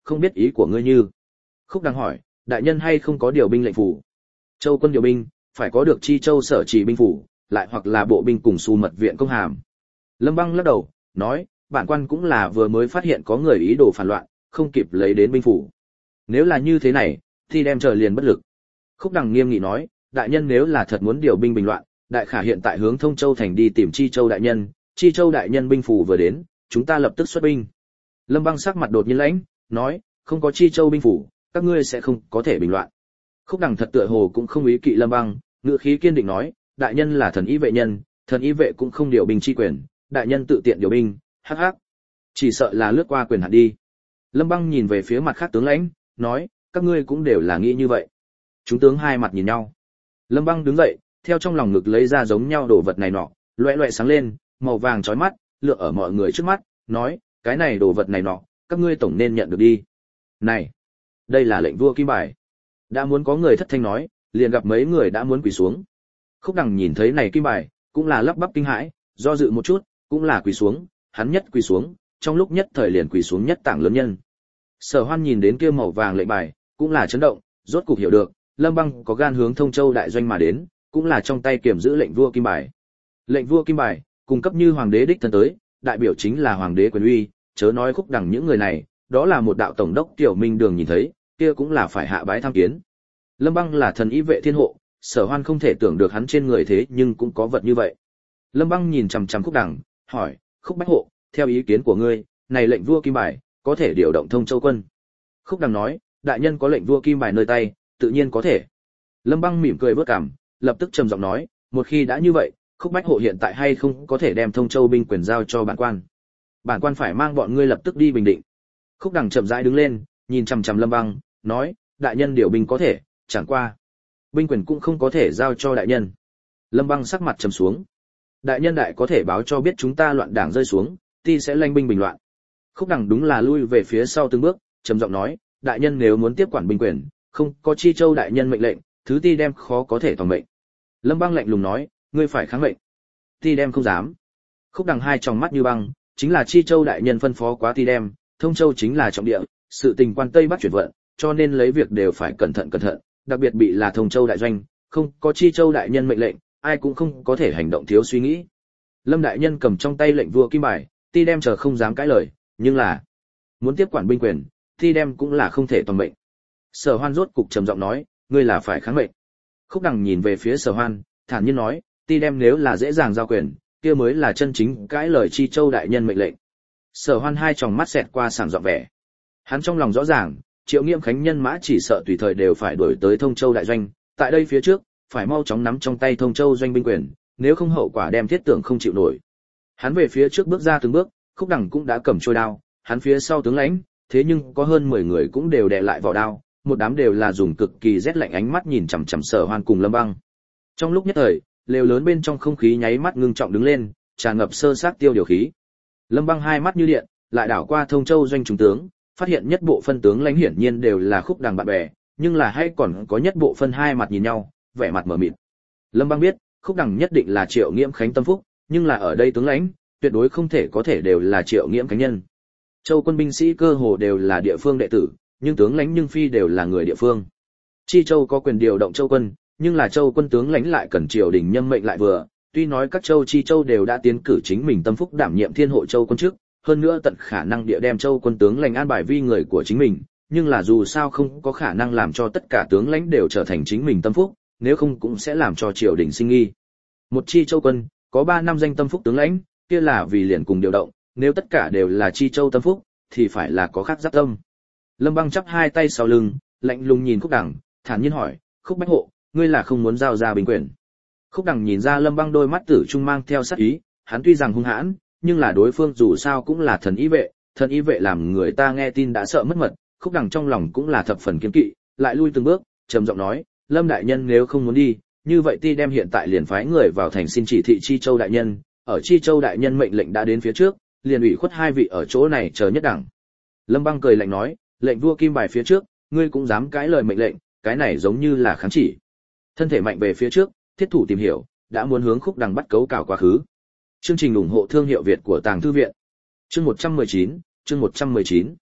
không biết ý của ngươi như. Khúc Đằng hỏi, đại nhân hay không có điều binh lệnh phủ? Châu quân điều binh, phải có được Chi Châu sở chỉ binh phủ, lại hoặc là bộ binh cùng su mật viện công hàm. Lâm Băng lắc đầu, nói, bản quan cũng là vừa mới phát hiện có người ý đồ phản loạn, không kịp lấy đến binh phủ. Nếu là như thế này, thì đem chờ liền bất lực. Khúc Đằng nghiêm nghị nói, đại nhân nếu là thật muốn điều binh bình loạn, đại khả hiện tại hướng Thông Châu thành đi tìm Chi Châu đại nhân, Chi Châu đại nhân binh phủ vừa đến, chúng ta lập tức xuất binh. Lâm Băng sắc mặt đột nhiên lãnh, nói, không có Chi Châu binh phủ, các ngươi sẽ không có thể bình loạn. Khúc Đằng thật tựa hồ cũng không ý kỵ Lâm Băng, ngữ khí kiên định nói, đại nhân là thần ý vệ nhân, thần ý vệ cũng không điều binh chi quyền, đại nhân tự tiện điều binh, hắc hắc. Chỉ sợ là lướt qua quyền hạn đi. Lâm Băng nhìn về phía mặt khác tướng lãnh, nói, các ngươi cũng đều là nghĩ như vậy. Chúng tướng hai mặt nhìn nhau. Lâm Băng đứng dậy, theo trong lòng ngực lấy ra giống nhau đồ vật này nọ, loẹt loẹt sáng lên, màu vàng chói mắt, lựa ở mọi người trước mắt, nói, cái này đồ vật này nọ, các ngươi tổng nên nhận được đi. Này, đây là lệnh vua kim bài. Đã muốn có người thất thanh nói, liền gặp mấy người đã muốn quỳ xuống. Khúc Đằng nhìn thấy này kim bài, cũng là lắp bắp kinh hãi, do dự một chút, cũng là quỳ xuống, hắn nhất quỳ xuống, trong lúc nhất thời liền quỳ xuống nhất tảng lớn nhân. Sở Hoan nhìn đến kia màu vàng lệnh bài, cũng là chấn động, rốt cục hiểu được, Lâm Băng có gan hướng Thông Châu đại doanh mà đến, cũng là trong tay kiểm giữ lệnh vua kim bài. Lệnh vua kim bài, cung cấp như hoàng đế đích thân tới, đại biểu chính là hoàng đế quyền uy, chớ nói Khúc Đằng những người này, đó là một đạo tổng đốc Tiểu Minh Đường nhìn thấy, kia cũng là phải hạ bái tham kiến. Lâm Băng là thần ý vệ thiên hộ, Sở Hoan không thể tưởng được hắn trên người thế nhưng cũng có vật như vậy. Lâm Băng nhìn chằm chằm Khúc Đằng, hỏi, Khúc Bách hộ, theo ý kiến của ngươi, này lệnh vua kim bài, có thể điều động Thông Châu quân. Khúc Đằng nói, đại nhân có lệnh vua kim bài nơi tay, tự nhiên có thể. Lâm Băng mỉm cười vớt cằm, lập tức trầm giọng nói, một khi đã như vậy, Khúc Bách hộ hiện tại hay không có thể đem Thông Châu binh quyền giao cho bản quan. Bản quan phải mang bọn ngươi lập tức đi Bình Định. Khúc Đằng chậm rãi đứng lên, nhìn chằm chằm Lâm Băng, nói, đại nhân điều binh có thể, chẳng qua binh quyền cũng không có thể giao cho đại nhân. Lâm Băng sắc mặt trầm xuống. Đại nhân đại có thể báo cho biết chúng ta loạn đảng rơi xuống, ti sẽ lãnh binh bình loạn. Khúc Đằng đúng là lui về phía sau từng bước, trầm giọng nói, đại nhân nếu muốn tiếp quản binh quyền, không có Chi Châu đại nhân mệnh lệnh, thứ ti đem khó có thể toàn mệnh. Lâm Băng lạnh lùng nói, ngươi phải kháng mệnh. Ti đem không dám. Khúc Đằng hai tròng mắt như băng, chính là Chi Châu đại nhân phân phó quá ti đem, Thông Châu chính là trọng địa, sự tình quan Tây Bắc chuyển vận, cho nên lấy việc đều phải cẩn thận cẩn thận, đặc biệt bị là Thông Châu đại doanh, không có Chi Châu đại nhân mệnh lệnh, ai cũng không có thể hành động thiếu suy nghĩ. Lâm đại nhân cầm trong tay lệnh vua kim bài, ti đem chờ không dám cãi lời, nhưng là muốn tiếp quản binh quyền, ti đem cũng là không thể toàn mệnh. Sở Hoan rốt cục trầm giọng nói, ngươi là phải kháng mệnh. Khúc Đằng nhìn về phía Sở Hoan, thản nhiên nói, ti đem nếu là dễ dàng giao quyền, kia mới là chân chính cãi lời Chi Châu đại nhân mệnh lệnh. Sở Hoan hai tròng mắt xẹt qua sảng giọng vẻ. Hắn trong lòng rõ ràng, Triệu Nghiễm Khánh nhân mã chỉ sợ tùy thời đều phải đuổi tới Thông Châu đại doanh, tại đây phía trước, phải mau chóng nắm trong tay Thông Châu doanh binh quyền, nếu không hậu quả đem thiết tưởng không chịu nổi. Hắn về phía trước bước ra từng bước, Khúc Đằng cũng đã cầm trôi đao, hắn phía sau tướng lãnh, thế nhưng có hơn mười người cũng đều đè lại vỏ đao, một đám đều là dùng cực kỳ rét lạnh ánh mắt nhìn chằm chằm Sở Hoan cùng Lâm Băng. Trong lúc nhất thời, lều lớn bên trong không khí nháy mắt ngưng trọng đứng lên, tràn ngập sơ sát tiêu điều khí. Lâm Băng hai mắt như điện, lại đảo qua Thông Châu doanh trung tướng, phát hiện nhất bộ phân tướng lãnh hiển nhiên đều là Khúc Đằng bạn bè, nhưng là hay còn có nhất bộ phân hai mặt nhìn nhau, vẻ mặt mở mịt. Lâm Băng biết, Khúc Đằng nhất định là Triệu Nghiễm Khánh tâm phúc, nhưng là ở đây tướng lãnh, tuyệt đối không thể có thể đều là Triệu Nghiễm Khánh nhân. Châu quân binh sĩ cơ hồ đều là địa phương đệ tử, nhưng tướng lãnh nhưng phi đều là người địa phương. Chi Châu có quyền điều động châu quân, nhưng là châu quân tướng lãnh lại cần triều đình nhâm mệnh lại vừa, tuy nói các châu chi châu đều đã tiến cử chính mình tâm phúc đảm nhiệm thiên hộ châu quân trước, hơn nữa tận khả năng địa đem châu quân tướng lãnh an bài vi người của chính mình, nhưng là dù sao không có khả năng làm cho tất cả tướng lãnh đều trở thành chính mình tâm phúc, nếu không cũng sẽ làm cho triều đình sinh nghi. Một chi châu quân có ba năm danh tâm phúc tướng lãnh, kia là vì liền cùng điều động, nếu tất cả đều là chi châu tâm phúc thì phải là có khác giáp tâm. Lâm Băng chắp hai tay sau lưng, lạnh lùng nhìn Khúc Đằng, thản nhiên hỏi, Khúc Bách hộ, ngươi là không muốn giao ra binh quyền? Khúc Đằng nhìn ra Lâm Băng đôi mắt tử trung mang theo sát ý, hắn tuy rằng hung hãn, nhưng là đối phương dù sao cũng là thần ý vệ, thần ý vệ làm người ta nghe tin đã sợ mất mật, Khúc Đằng trong lòng cũng là thập phần kiêng kỵ, lại lui từng bước, trầm giọng nói, Lâm đại nhân nếu không muốn đi, như vậy ti đem hiện tại liền phái người vào thành xin chỉ thị Chi Châu đại nhân, ở Chi Châu đại nhân mệnh lệnh đã đến phía trước, liền ủy khuất hai vị ở chỗ này chờ nhất đẳng. Lâm Băng cười lạnh nói, lệnh vua kim bài phía trước, ngươi cũng dám cãi lời mệnh lệnh, cái này giống như là kháng chỉ. Thân thể mạnh về phía trước, thiết thủ tìm hiểu, đã muốn hướng Khúc Đằng bắt cấu cào quá khứ. Chương trình ủng hộ thương hiệu Việt của Tàng Thư viện. Chương một trăm mười chín, chương một trăm mười chín.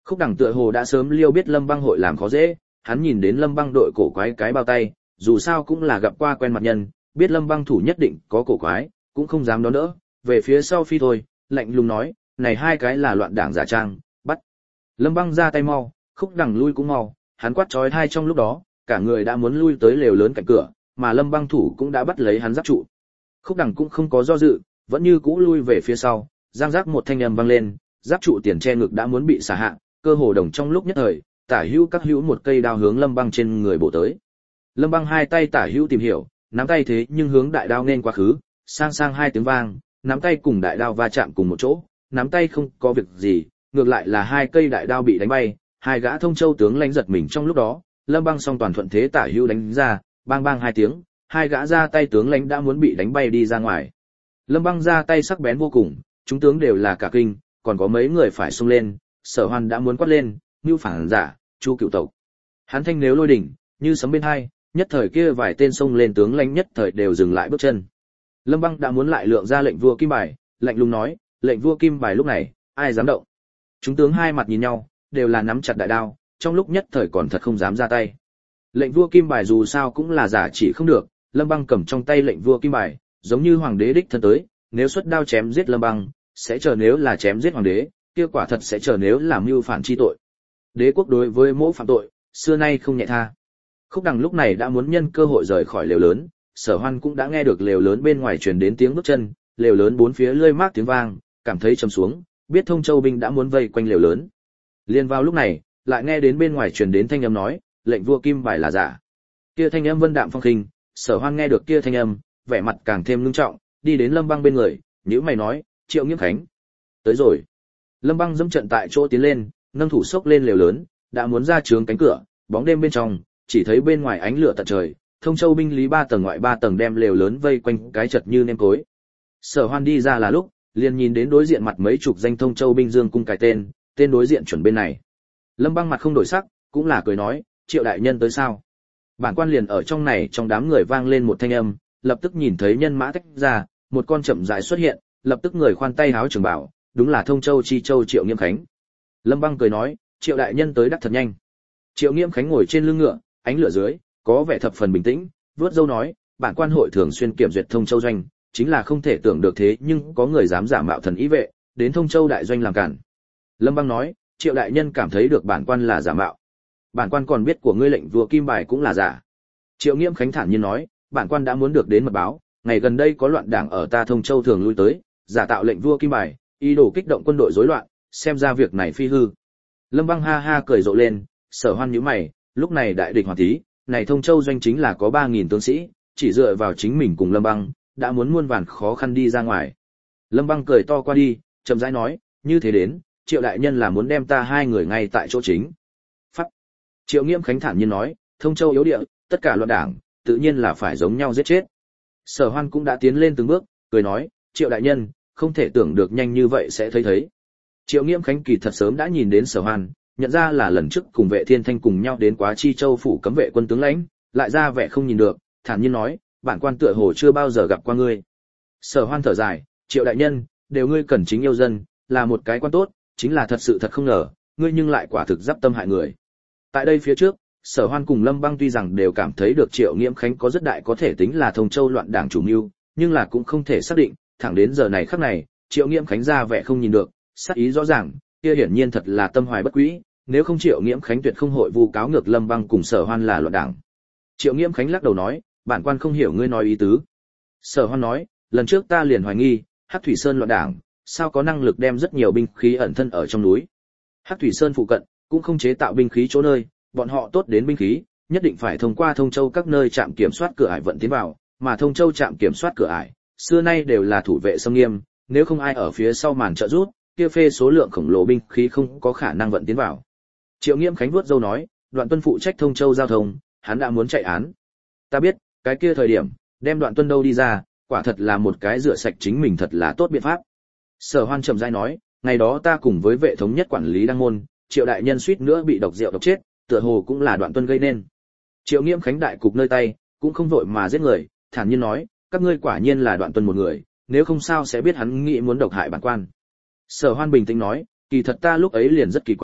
Khúc Đằng tựa hồ đã sớm liêu biết Lâm Băng hội làm khó dễ, hắn nhìn đến Lâm Băng đội cổ quái cái bao tay, dù sao cũng là gặp qua quen mặt nhân, biết Lâm Băng thủ nhất định có cổ quái, cũng không dám đón đỡ, về phía sau phi thôi, lạnh lùng nói, này hai cái là loạn đảng giả trang, bắt. Lâm Băng ra tay mau, Khúc Đằng lui cũng mau, hắn quát chói tai trong lúc đó, cả người đã muốn lui tới lều lớn cạnh cửa, mà Lâm Băng thủ cũng đã bắt lấy hắn giáp trụ. Khúc Đằng cũng không có do dự, vẫn như cũ lui về phía sau, giang giác một thanh âm vang lên, giáp trụ tiền che ngực đã muốn bị xả hạ, cơ hồ đồng trong lúc nhất thời, tả hữu các hữu một cây đao hướng Lâm Băng trên người bổ tới. Lâm Băng hai tay tả hữu tìm hiểu, nắm tay thế nhưng hướng đại đao nên quá khứ, sang sang hai tiếng vang, nắm tay cùng đại đao va chạm cùng một chỗ, nắm tay không có việc gì, ngược lại là hai cây đại đao bị đánh bay, hai gã thông châu tướng lãnh giật mình trong lúc đó, Lâm Băng song toàn thuận thế tả hữu đánh ra, bang bang hai tiếng, hai gã ra tay tướng lãnh đã muốn bị đánh bay đi ra ngoài. Lâm Băng ra tay sắc bén vô cùng, chúng tướng đều là cả kinh, còn có mấy người phải xông lên, Sở Hoan đã muốn quát lên, Nưu phản giả, Chu cựu tộc. Hắn thanh nếu lôi đỉnh, như sấm bên hai, nhất thời kia vài tên xông lên tướng lãnh nhất thời đều dừng lại bước chân. Lâm Băng đã muốn lại lượng ra lệnh vua kim bài, lạnh lùng nói, lệnh vua kim bài lúc này, ai dám động? Chúng tướng hai mặt nhìn nhau, đều là nắm chặt đại đao, trong lúc nhất thời còn thật không dám ra tay. Lệnh vua kim bài dù sao cũng là giả chỉ không được, Lâm Băng cầm trong tay lệnh vua kim bài, giống như hoàng đế đích thân tới, nếu xuất đao chém giết Lâm Băng, sẽ chờ nếu là chém giết hoàng đế, kia quả thật sẽ chờ nếu làm mưu phản chi tội. Đế quốc đối với mỗi phạm tội, xưa nay không nhẹ tha. Khúc Đằng lúc này đã muốn nhân cơ hội rời khỏi lều lớn, Sở Hoan cũng đã nghe được lều lớn bên ngoài truyền đến tiếng bước chân, lều lớn bốn phía lơi mác tiếng vang, cảm thấy trầm xuống, biết Thông Châu binh đã muốn vây quanh lều lớn. Liên vào lúc này, lại nghe đến bên ngoài truyền đến thanh âm nói, lệnh vua kim bài là giả. Kia thanh âm vân đạm phong khinh, Sở Hoan nghe được kia thanh âm, vẻ mặt càng thêm nghiêm trọng, đi đến Lâm Băng bên người, nhíu mày nói, Triệu Nghiễm Khánh, tới rồi. Lâm Băng dẫm trận tại chỗ tiến lên, nâng thủ xốc lên lều lớn, đã muốn ra trướng cánh cửa, bóng đêm bên trong, chỉ thấy bên ngoài ánh lửa tận trời, Thông Châu binh lý ba tầng ngoại ba tầng đem lều lớn vây quanh cái chật như nêm cối. Sở Hoan đi ra là lúc, liền nhìn đến đối diện mặt mấy chục danh Thông Châu binh dương cung cài tên, tên đối diện chuẩn bên này. Lâm Băng mặt không đổi sắc, cũng là cười nói, Triệu đại nhân tới sao? Bản quan liền ở trong này, trong đám người vang lên một thanh âm, lập tức nhìn thấy nhân mã tách ra, một con chậm rãi xuất hiện, lập tức người khoan tay háo trường bảo, đúng là Thông Châu chi châu Triệu Nghiễm Khánh. Lâm Băng cười nói, Triệu đại nhân tới đắc thật nhanh. Triệu Nghiễm Khánh ngồi trên lưng ngựa, ánh lửa dưới, có vẻ thập phần bình tĩnh, vớt râu nói, bản quan hội thường xuyên kiểm duyệt Thông Châu doanh, chính là không thể tưởng được thế nhưng có người dám giả mạo thần ý vệ, đến Thông Châu đại doanh làm cản. Lâm Băng nói, Triệu đại nhân cảm thấy được bản quan là giả mạo. Bản quan còn biết của ngươi lệnh vua kim bài cũng là giả. Triệu Nghiễm Khánh thản nhiên nói, bản quan đã muốn được đến mật báo, ngày gần đây có loạn đảng ở ta Thông Châu thường lui tới, giả tạo lệnh vua kim bài, ý đồ kích động quân đội rối loạn, xem ra việc này phi hư. Lâm Băng ha ha cười rộ lên, Sở Hoan nhíu mày, lúc này đại địch hoàn thí, này Thông Châu doanh chính là có ba nghìn tướng sĩ, chỉ dựa vào chính mình cùng Lâm Băng, đã muốn muôn vàn khó khăn đi ra ngoài. Lâm Băng cười to qua đi, chậm rãi nói, như thế đến, Triệu đại nhân là muốn đem ta hai người ngay tại chỗ chính. Pháp. Triệu Nghiễm Khánh thản nhiên nói, Thông Châu yếu địa, tất cả loạn đảng, tự nhiên là phải giống nhau giết chết. Sở Hoan cũng đã tiến lên từng bước, cười nói, Triệu đại nhân, không thể tưởng được nhanh như vậy sẽ thấy thấy. Triệu Nghiễm Khánh kỳ thật sớm đã nhìn đến Sở Hoan, nhận ra là lần trước cùng Vệ Thiên Thanh cùng nhau đến Quá Chi Châu phủ cấm vệ quân tướng lãnh, lại ra vẻ không nhìn được, thản nhiên nói, bản quan tựa hồ chưa bao giờ gặp qua ngươi. Sở Hoan thở dài, Triệu đại nhân, đều ngươi cẩn chính yêu dân, là một cái quan tốt, chính là thật sự thật không ngờ, ngươi nhưng lại quả thực giáp tâm hại người. Tại đây phía trước, Sở Hoan cùng Lâm Băng tuy rằng đều cảm thấy được Triệu Nghiễm Khánh có rất đại có thể tính là Thông Châu loạn đảng chủ mưu, nhưng là cũng không thể xác định, thẳng đến giờ này khắc này, Triệu Nghiễm Khánh ra vẻ không nhìn được, sát ý rõ ràng, kia hiển nhiên thật là tâm hoài bất quý, nếu không Triệu Nghiễm Khánh tuyệt không hội vu cáo ngược Lâm Băng cùng Sở Hoan là loạn đảng. Triệu Nghiễm Khánh lắc đầu nói, bản quan không hiểu ngươi nói ý tứ. Sở Hoan nói, lần trước ta liền hoài nghi, Hắc Thủy Sơn loạn đảng, sao có năng lực đem rất nhiều binh khí ẩn thân ở trong núi. Hắc Thủy Sơn phụ cận cũng không chế tạo binh khí chỗ nơi, bọn họ tốt đến binh khí, nhất định phải thông qua Thông Châu các nơi trạm kiểm soát cửa ải vận tiến vào, mà Thông Châu trạm kiểm soát cửa ải, xưa nay đều là thủ vệ sông nghiêm, nếu không ai ở phía sau màn trợ giúp, kia phê số lượng khổng lồ binh khí không có khả năng vận tiến vào. Triệu Nghiễm Khánh vuốt râu nói, Đoạn Tuân phụ trách Thông Châu giao thông, hắn đã muốn chạy án. Ta biết, cái kia thời điểm, đem Đoạn Tuân đâu đi ra, quả thật là một cái rửa sạch chính mình thật là tốt biện pháp. Sở Hoan chậm rãi nói, ngày đó ta cùng với vệ thống nhất quản lý Đăng Môn, Triệu đại nhân suýt nữa bị độc rượu độc chết, tựa hồ cũng là Đoạn Tuân gây nên. Triệu Nghiễm Khánh đại cục nơi tay, cũng không vội mà giết người, thản nhiên nói, các ngươi quả nhiên là Đoạn Tuân một người, nếu không sao sẽ biết hắn nghĩ muốn độc hại bản quan. Sở Hoan bình tĩnh nói, kỳ thật ta lúc ấy liền rất kỳ quái,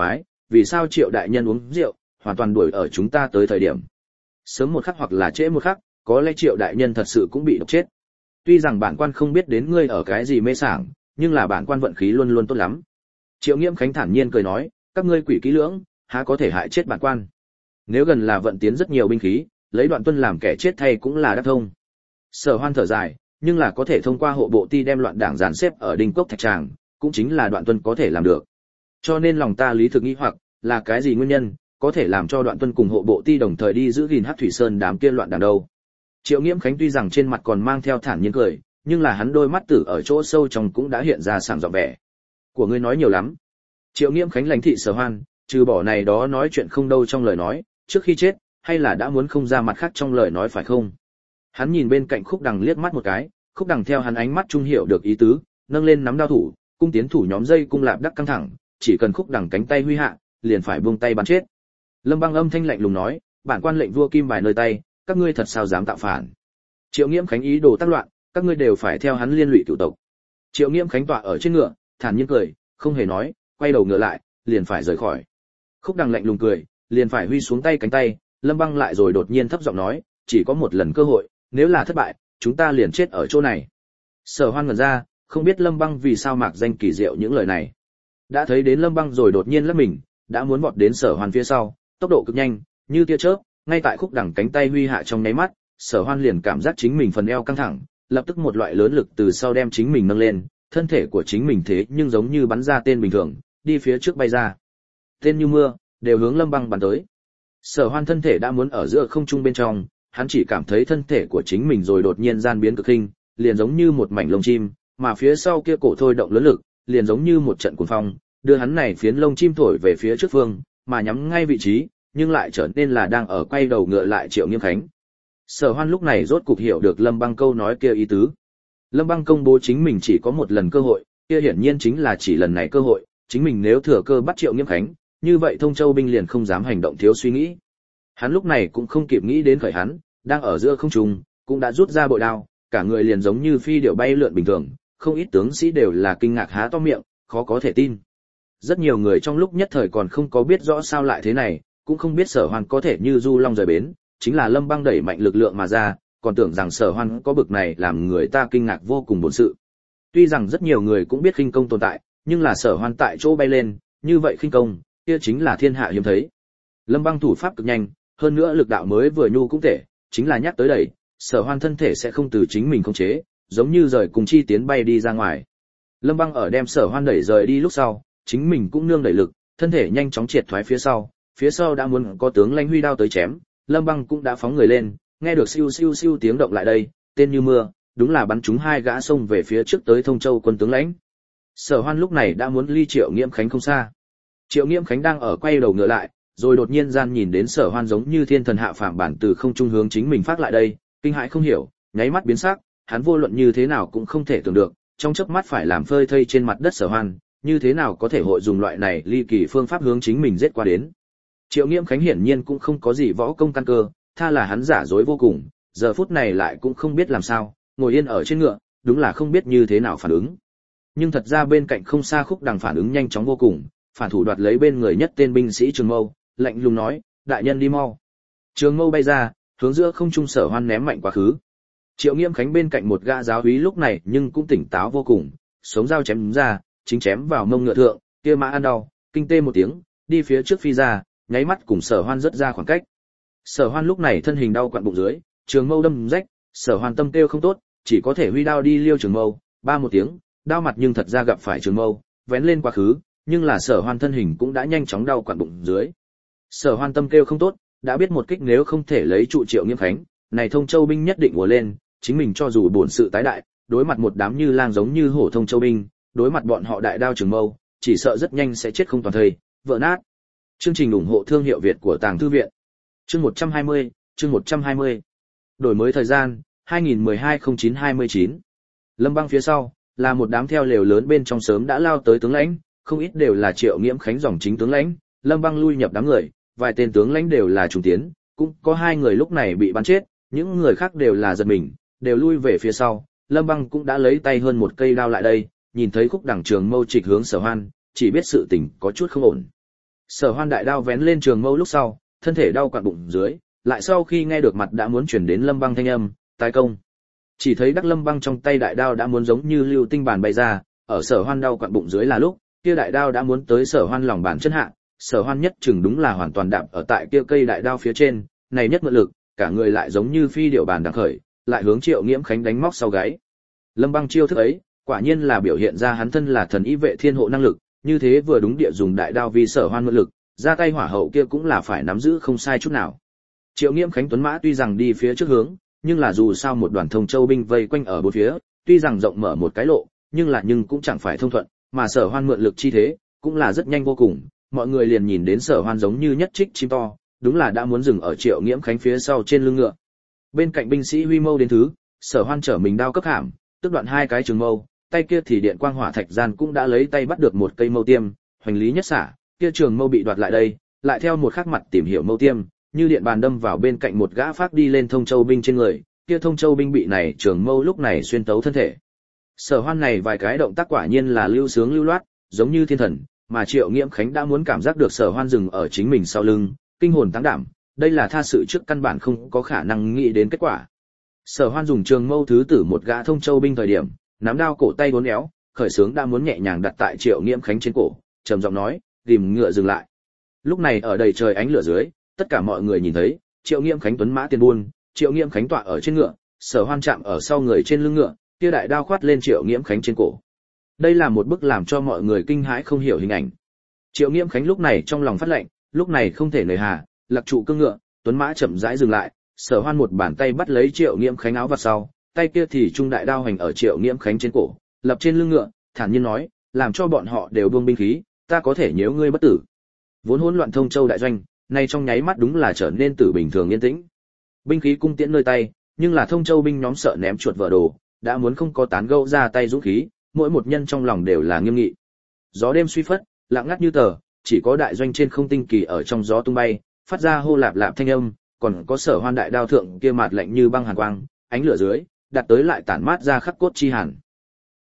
vì sao Triệu đại nhân uống rượu, hoàn toàn đuổi ở chúng ta tới thời điểm. Sớm một khắc hoặc là trễ một khắc, có lẽ Triệu đại nhân thật sự cũng bị độc chết. Tuy rằng bản quan không biết đến ngươi ở cái gì mê sảng, nhưng là bản quan vận khí luôn luôn tốt lắm. Triệu Nghiễm Khánh thản nhiên cười nói, các ngươi quỷ kỹ lưỡng, há có thể hại chết bản quan. Nếu gần là vận tiến rất nhiều binh khí, lấy Đoạn Tuân làm kẻ chết thay cũng là đắc thông. Sở Hoan thở dài, nhưng là có thể thông qua hộ bộ ti đem loạn đảng dàn xếp ở Đinh Cốc Thạch Tràng, cũng chính là Đoạn Tuân có thể làm được. Cho nên lòng ta lý thực nghĩ hoặc là cái gì nguyên nhân có thể làm cho Đoạn Tuân cùng hộ bộ ti đồng thời đi giữ gìn Hắc Thủy Sơn đám kia loạn đảng đâu. Triệu Nghiễm Khánh tuy rằng trên mặt còn mang theo thản nhiên cười, nhưng là hắn đôi mắt tử ở chỗ sâu trong cũng đã hiện ra sảng giọng vẻ. Của ngươi nói nhiều lắm. Triệu Nghiễm Khánh lãnh thị Sở Hoan, trừ bỏ này đó nói chuyện không đâu trong lời nói, trước khi chết, hay là đã muốn không ra mặt khác trong lời nói phải không? Hắn nhìn bên cạnh Khúc Đằng liếc mắt một cái, Khúc Đằng theo hắn ánh mắt trung hiểu được ý tứ, nâng lên nắm đao thủ, cung tiến thủ nhóm dây cung lạp đắc căng thẳng, chỉ cần Khúc Đằng cánh tay huy hạ, liền phải buông tay bắn chết. Lâm Băng âm thanh lạnh lùng nói, bản quan lệnh vua kim bài nơi tay, các ngươi thật sao dám tạo phản? Triệu Nghiễm Khánh ý đồ tác loạn, các ngươi đều phải theo hắn liên lụy cửu tộc. Triệu Nghiễm Khánh tọa ở trên ngựa, thản nhiên cười, không hề nói, quay đầu ngựa lại, liền phải rời khỏi. Khúc Đằng lạnh lùng cười, liền phải huy xuống tay cánh tay, Lâm Băng lại rồi đột nhiên thấp giọng nói, chỉ có một lần cơ hội, nếu là thất bại, chúng ta liền chết ở chỗ này. Sở Hoan ngẩn ra, không biết Lâm Băng vì sao mạc danh kỳ diệu những lời này. Đã thấy đến Lâm Băng rồi đột nhiên lắc mình, đã muốn vọt đến Sở Hoan phía sau, tốc độ cực nhanh, như tia chớp, ngay tại Khúc Đằng cánh tay huy hạ trong nháy mắt, Sở Hoan liền cảm giác chính mình phần eo căng thẳng, lập tức một loại lớn lực từ sau đem chính mình nâng lên, thân thể của chính mình thế nhưng giống như bắn ra tên bình thường, đi phía trước bay ra. Tên như mưa, đều hướng Lâm Băng bắn tới. Sở Hoan thân thể đã muốn ở giữa không trung bên trong, hắn chỉ cảm thấy thân thể của chính mình rồi đột nhiên gian biến cực hình, liền giống như một mảnh lông chim, mà phía sau kia cổ thôi động lớn lực, liền giống như một trận cuồng phong, đưa hắn này phiến lông chim thổi về phía trước phương, mà nhắm ngay vị trí, nhưng lại trở nên là đang ở quay đầu ngựa lại Triệu Nghiễm Khánh. Sở Hoan lúc này rốt cục hiểu được Lâm Băng câu nói kia ý tứ. Lâm Băng công bố chính mình chỉ có một lần cơ hội, kia hiển nhiên chính là chỉ lần này cơ hội, chính mình nếu thừa cơ bắt Triệu Nghiễm Khánh, như vậy Thông Châu binh liền không dám hành động thiếu suy nghĩ. Hắn lúc này cũng không kịp nghĩ đến khởi hắn, đang ở giữa không trung, cũng đã rút ra bội đao, cả người liền giống như phi điểu bay lượn bình thường, không ít tướng sĩ đều là kinh ngạc há to miệng, khó có thể tin. Rất nhiều người trong lúc nhất thời còn không có biết rõ sao lại thế này, cũng không biết Sở Hoan có thể như du long rời bến, chính là Lâm Băng đẩy mạnh lực lượng mà ra, còn tưởng rằng Sở Hoan có bực này làm người ta kinh ngạc vô cùng bổn sự. Tuy rằng rất nhiều người cũng biết khinh công tồn tại, nhưng là Sở Hoan tại chỗ bay lên, như vậy khinh công, kia chính là thiên hạ hiếm thấy. Lâm Băng thủ pháp cực nhanh, hơn nữa lực đạo mới vừa nhu cũng tệ, chính là nhắc tới đẩy, Sở Hoan thân thể sẽ không từ chính mình khống chế, giống như rời cùng chi tiến bay đi ra ngoài. Lâm Băng ở đem Sở Hoan đẩy rời đi lúc sau, chính mình cũng nương đẩy lực, thân thể nhanh chóng triệt thoái phía sau, phía sau đã muốn có tướng lãnh huy đao tới chém, Lâm Băng cũng đã phóng người lên, nghe được siêu siêu siêu tiếng động lại đây, tên như mưa, đúng là bắn trúng hai gã xông về phía trước tới Thông Châu quân tướng lãnh. Sở Hoan lúc này đã muốn ly Triệu Nghiễm Khánh không xa. Triệu Nghiễm Khánh đang ở quay đầu ngựa lại, rồi đột nhiên gian nhìn đến Sở Hoan giống như thiên thần hạ phàm bản từ không trung hướng chính mình phát lại đây, kinh hãi không hiểu, nháy mắt biến sắc, hắn vô luận như thế nào cũng không thể tưởng được, trong chớp mắt phải làm phơi thây trên mặt đất Sở Hoan, như thế nào có thể hội dùng loại này ly kỳ phương pháp hướng chính mình giết qua đến. Triệu Nghiễm Khánh hiển nhiên cũng không có gì võ công căn cơ, tha là hắn giả dối vô cùng, giờ phút này lại cũng không biết làm sao, ngồi yên ở trên ngựa, đúng là không biết như thế nào phản ứng. Nhưng thật ra bên cạnh không xa Khúc Đằng phản ứng nhanh chóng vô cùng, phản thủ đoạt lấy bên người nhất tên binh sĩ Trường Mâu, lạnh lùng nói, đại nhân đi mau. Trường Mâu bay ra, hướng giữa không trung Sở Hoan ném mạnh quá khứ. Triệu Nghiễm Khánh bên cạnh một gã giáo úy lúc này nhưng cũng tỉnh táo vô cùng, sống dao chém ra, chính chém vào mông ngựa thượng, kia mã ăn đau, kinh tê một tiếng, đi phía trước phi ra, nháy mắt cùng Sở Hoan rất ra khoảng cách. Sở Hoan lúc này thân hình đau quặn bụng dưới, trường mâu đâm rách, Sở Hoan tâm tiêu không tốt, chỉ có thể huy đao đi liêu trường mâu, ba một tiếng, đao mặt nhưng thật ra gặp phải trường mâu, vén lên quá khứ, nhưng là Sở Hoan thân hình cũng đã nhanh chóng đau quặn bụng dưới. Sở Hoan tâm tiêu không tốt, đã biết một kích nếu không thể lấy trụ Triệu Nghiễm Khánh, này Thông Châu binh nhất định ùa lên, chính mình cho dù bổn sự tái đại, đối mặt một đám như lang giống như hổ Thông Châu binh, đối mặt bọn họ đại đao trường mâu, chỉ sợ rất nhanh sẽ chết không toàn thây, vỡ nát. Chương trình ủng hộ thương hiệu Việt của Tàng Thư viện. Chương một trăm hai mươi, chương một trăm hai mươi. Đổi mới thời gian, hai nghìn mười hai không chín hai mươi chín. Lâm Băng phía sau, là một đám theo lều lớn bên trong sớm đã lao tới tướng lãnh, không ít đều là Triệu Nghiễm Khánh dòng chính tướng lãnh, Lâm Băng lui nhập đám người, vài tên tướng lãnh đều là trùng tiến, cũng có hai người lúc này bị bắn chết, những người khác đều là giật mình, đều lui về phía sau. Lâm Băng cũng đã lấy tay hơn một cây đao lại đây, nhìn thấy Khúc Đằng trường mâu trịch hướng Sở Hoan, chỉ biết sự tình có chút không ổn. Sở Hoan đại đao vén lên trường mâu lúc sau, thân thể đau quặn bụng dưới, lại sau khi nghe được mặt đã muốn chuyển đến Lâm Băng thanh âm, tái công. Chỉ thấy Đắc Lâm Băng trong tay đại đao đã muốn giống như lưu tinh bàn bay ra, ở Sở Hoan đau quặn bụng dưới là lúc, kia đại đao đã muốn tới Sở Hoan lòng bàn chân hạ, Sở Hoan nhất chừng đúng là hoàn toàn đạp ở tại kia cây đại đao phía trên, này nhất mượn lực, cả người lại giống như phi điệu bàn đằng khởi, lại hướng Triệu Nghiễm Khánh đánh móc sau gáy. Lâm Băng chiêu thức ấy, quả nhiên là biểu hiện ra hắn thân là thần ý vệ thiên hộ năng lực, như thế vừa đúng địa dùng đại đao vì Sở Hoan mượn lực, ra tay hỏa hậu kia cũng là phải nắm giữ không sai chút nào. Triệu Nghiễm Khánh tuấn mã tuy rằng đi phía trước hướng, nhưng là dù sao một đoàn Thông Châu binh vây quanh ở bốn phía, tuy rằng rộng mở một cái lộ, nhưng là nhưng cũng chẳng phải thông thuận, mà Sở Hoan mượn lực chi thế, cũng là rất nhanh vô cùng, mọi người liền nhìn đến Sở Hoan giống như nhất trích chim to, đúng là đã muốn dừng ở Triệu Nghiễm Khánh phía sau trên lưng ngựa. Bên cạnh binh sĩ huy mâu đến thứ, Sở Hoan trở mình đao cấp hàm, tức đoạn hai cái trường mâu, tay kia thì điện quang hỏa thạch gian cũng đã lấy tay bắt được một cây mâu tiêm, hoành lý nhất xả, kia trường mâu bị đoạt lại đây, lại theo một khắc mặt tìm hiểu mâu tiêm, như điện bàn đâm vào bên cạnh một gã phát đi lên Thông Châu binh trên người, kia Thông Châu binh bị này trường mâu lúc này xuyên tấu thân thể. Sở Hoan này vài cái động tác quả nhiên là lưu sướng lưu loát, giống như thiên thần, mà Triệu Nghiễm Khánh đã muốn cảm giác được Sở Hoan dừng ở chính mình sau lưng, kinh hồn táng đảm, đây là tha sự trước căn bản không có khả năng nghĩ đến kết quả. Sở Hoan dùng trường mâu thứ tử một gã Thông Châu binh thời điểm, nắm đao cổ tay uốn éo, khởi sướng đã muốn nhẹ nhàng đặt tại Triệu Nghiễm Khánh trên cổ, trầm giọng nói, "Rìm ngựa dừng lại." Lúc này ở đầy trời ánh lửa dưới, tất cả mọi người nhìn thấy, Triệu Nghiễm Khánh tuấn mã tiền buôn, Triệu Nghiễm Khánh tọa ở trên ngựa, Sở Hoan chạm ở sau người trên lưng ngựa, kia đại đao khoát lên Triệu Nghiễm Khánh trên cổ. Đây là một bức làm cho mọi người kinh hãi không hiểu hình ảnh. Triệu Nghiễm Khánh lúc này trong lòng phát lệnh, lúc này không thể nời hà, lặc trụ cương ngựa, tuấn mã chậm rãi dừng lại, Sở Hoan một bàn tay bắt lấy Triệu Nghiễm Khánh áo vạt sau, tay kia thì trung đại đao hành ở Triệu Nghiễm Khánh trên cổ, lập trên lưng ngựa, thản nhiên nói, làm cho bọn họ đều buông binh khí, ta có thể nhếu ngươi bất tử. Vốn hỗn loạn Thông Châu đại doanh, nay trong nháy mắt đúng là trở nên tử bình thường yên tĩnh. Binh khí cung tiễn nơi tay, nhưng là Thông Châu binh nhóm sợ ném chuột vỡ đồ, đã muốn không có tán gẫu ra tay dũng khí, mỗi một nhân trong lòng đều là nghiêm nghị. Gió đêm suy phất, lặng ngắt như tờ, chỉ có đại doanh trên không tinh kỳ ở trong gió tung bay, phát ra hô lạp lạp thanh âm, còn có Sở Hoan đại đao thượng kia mạt lạnh như băng hàn quang, ánh lửa dưới, đặt tới lại tản mát ra khắc cốt chi hàn.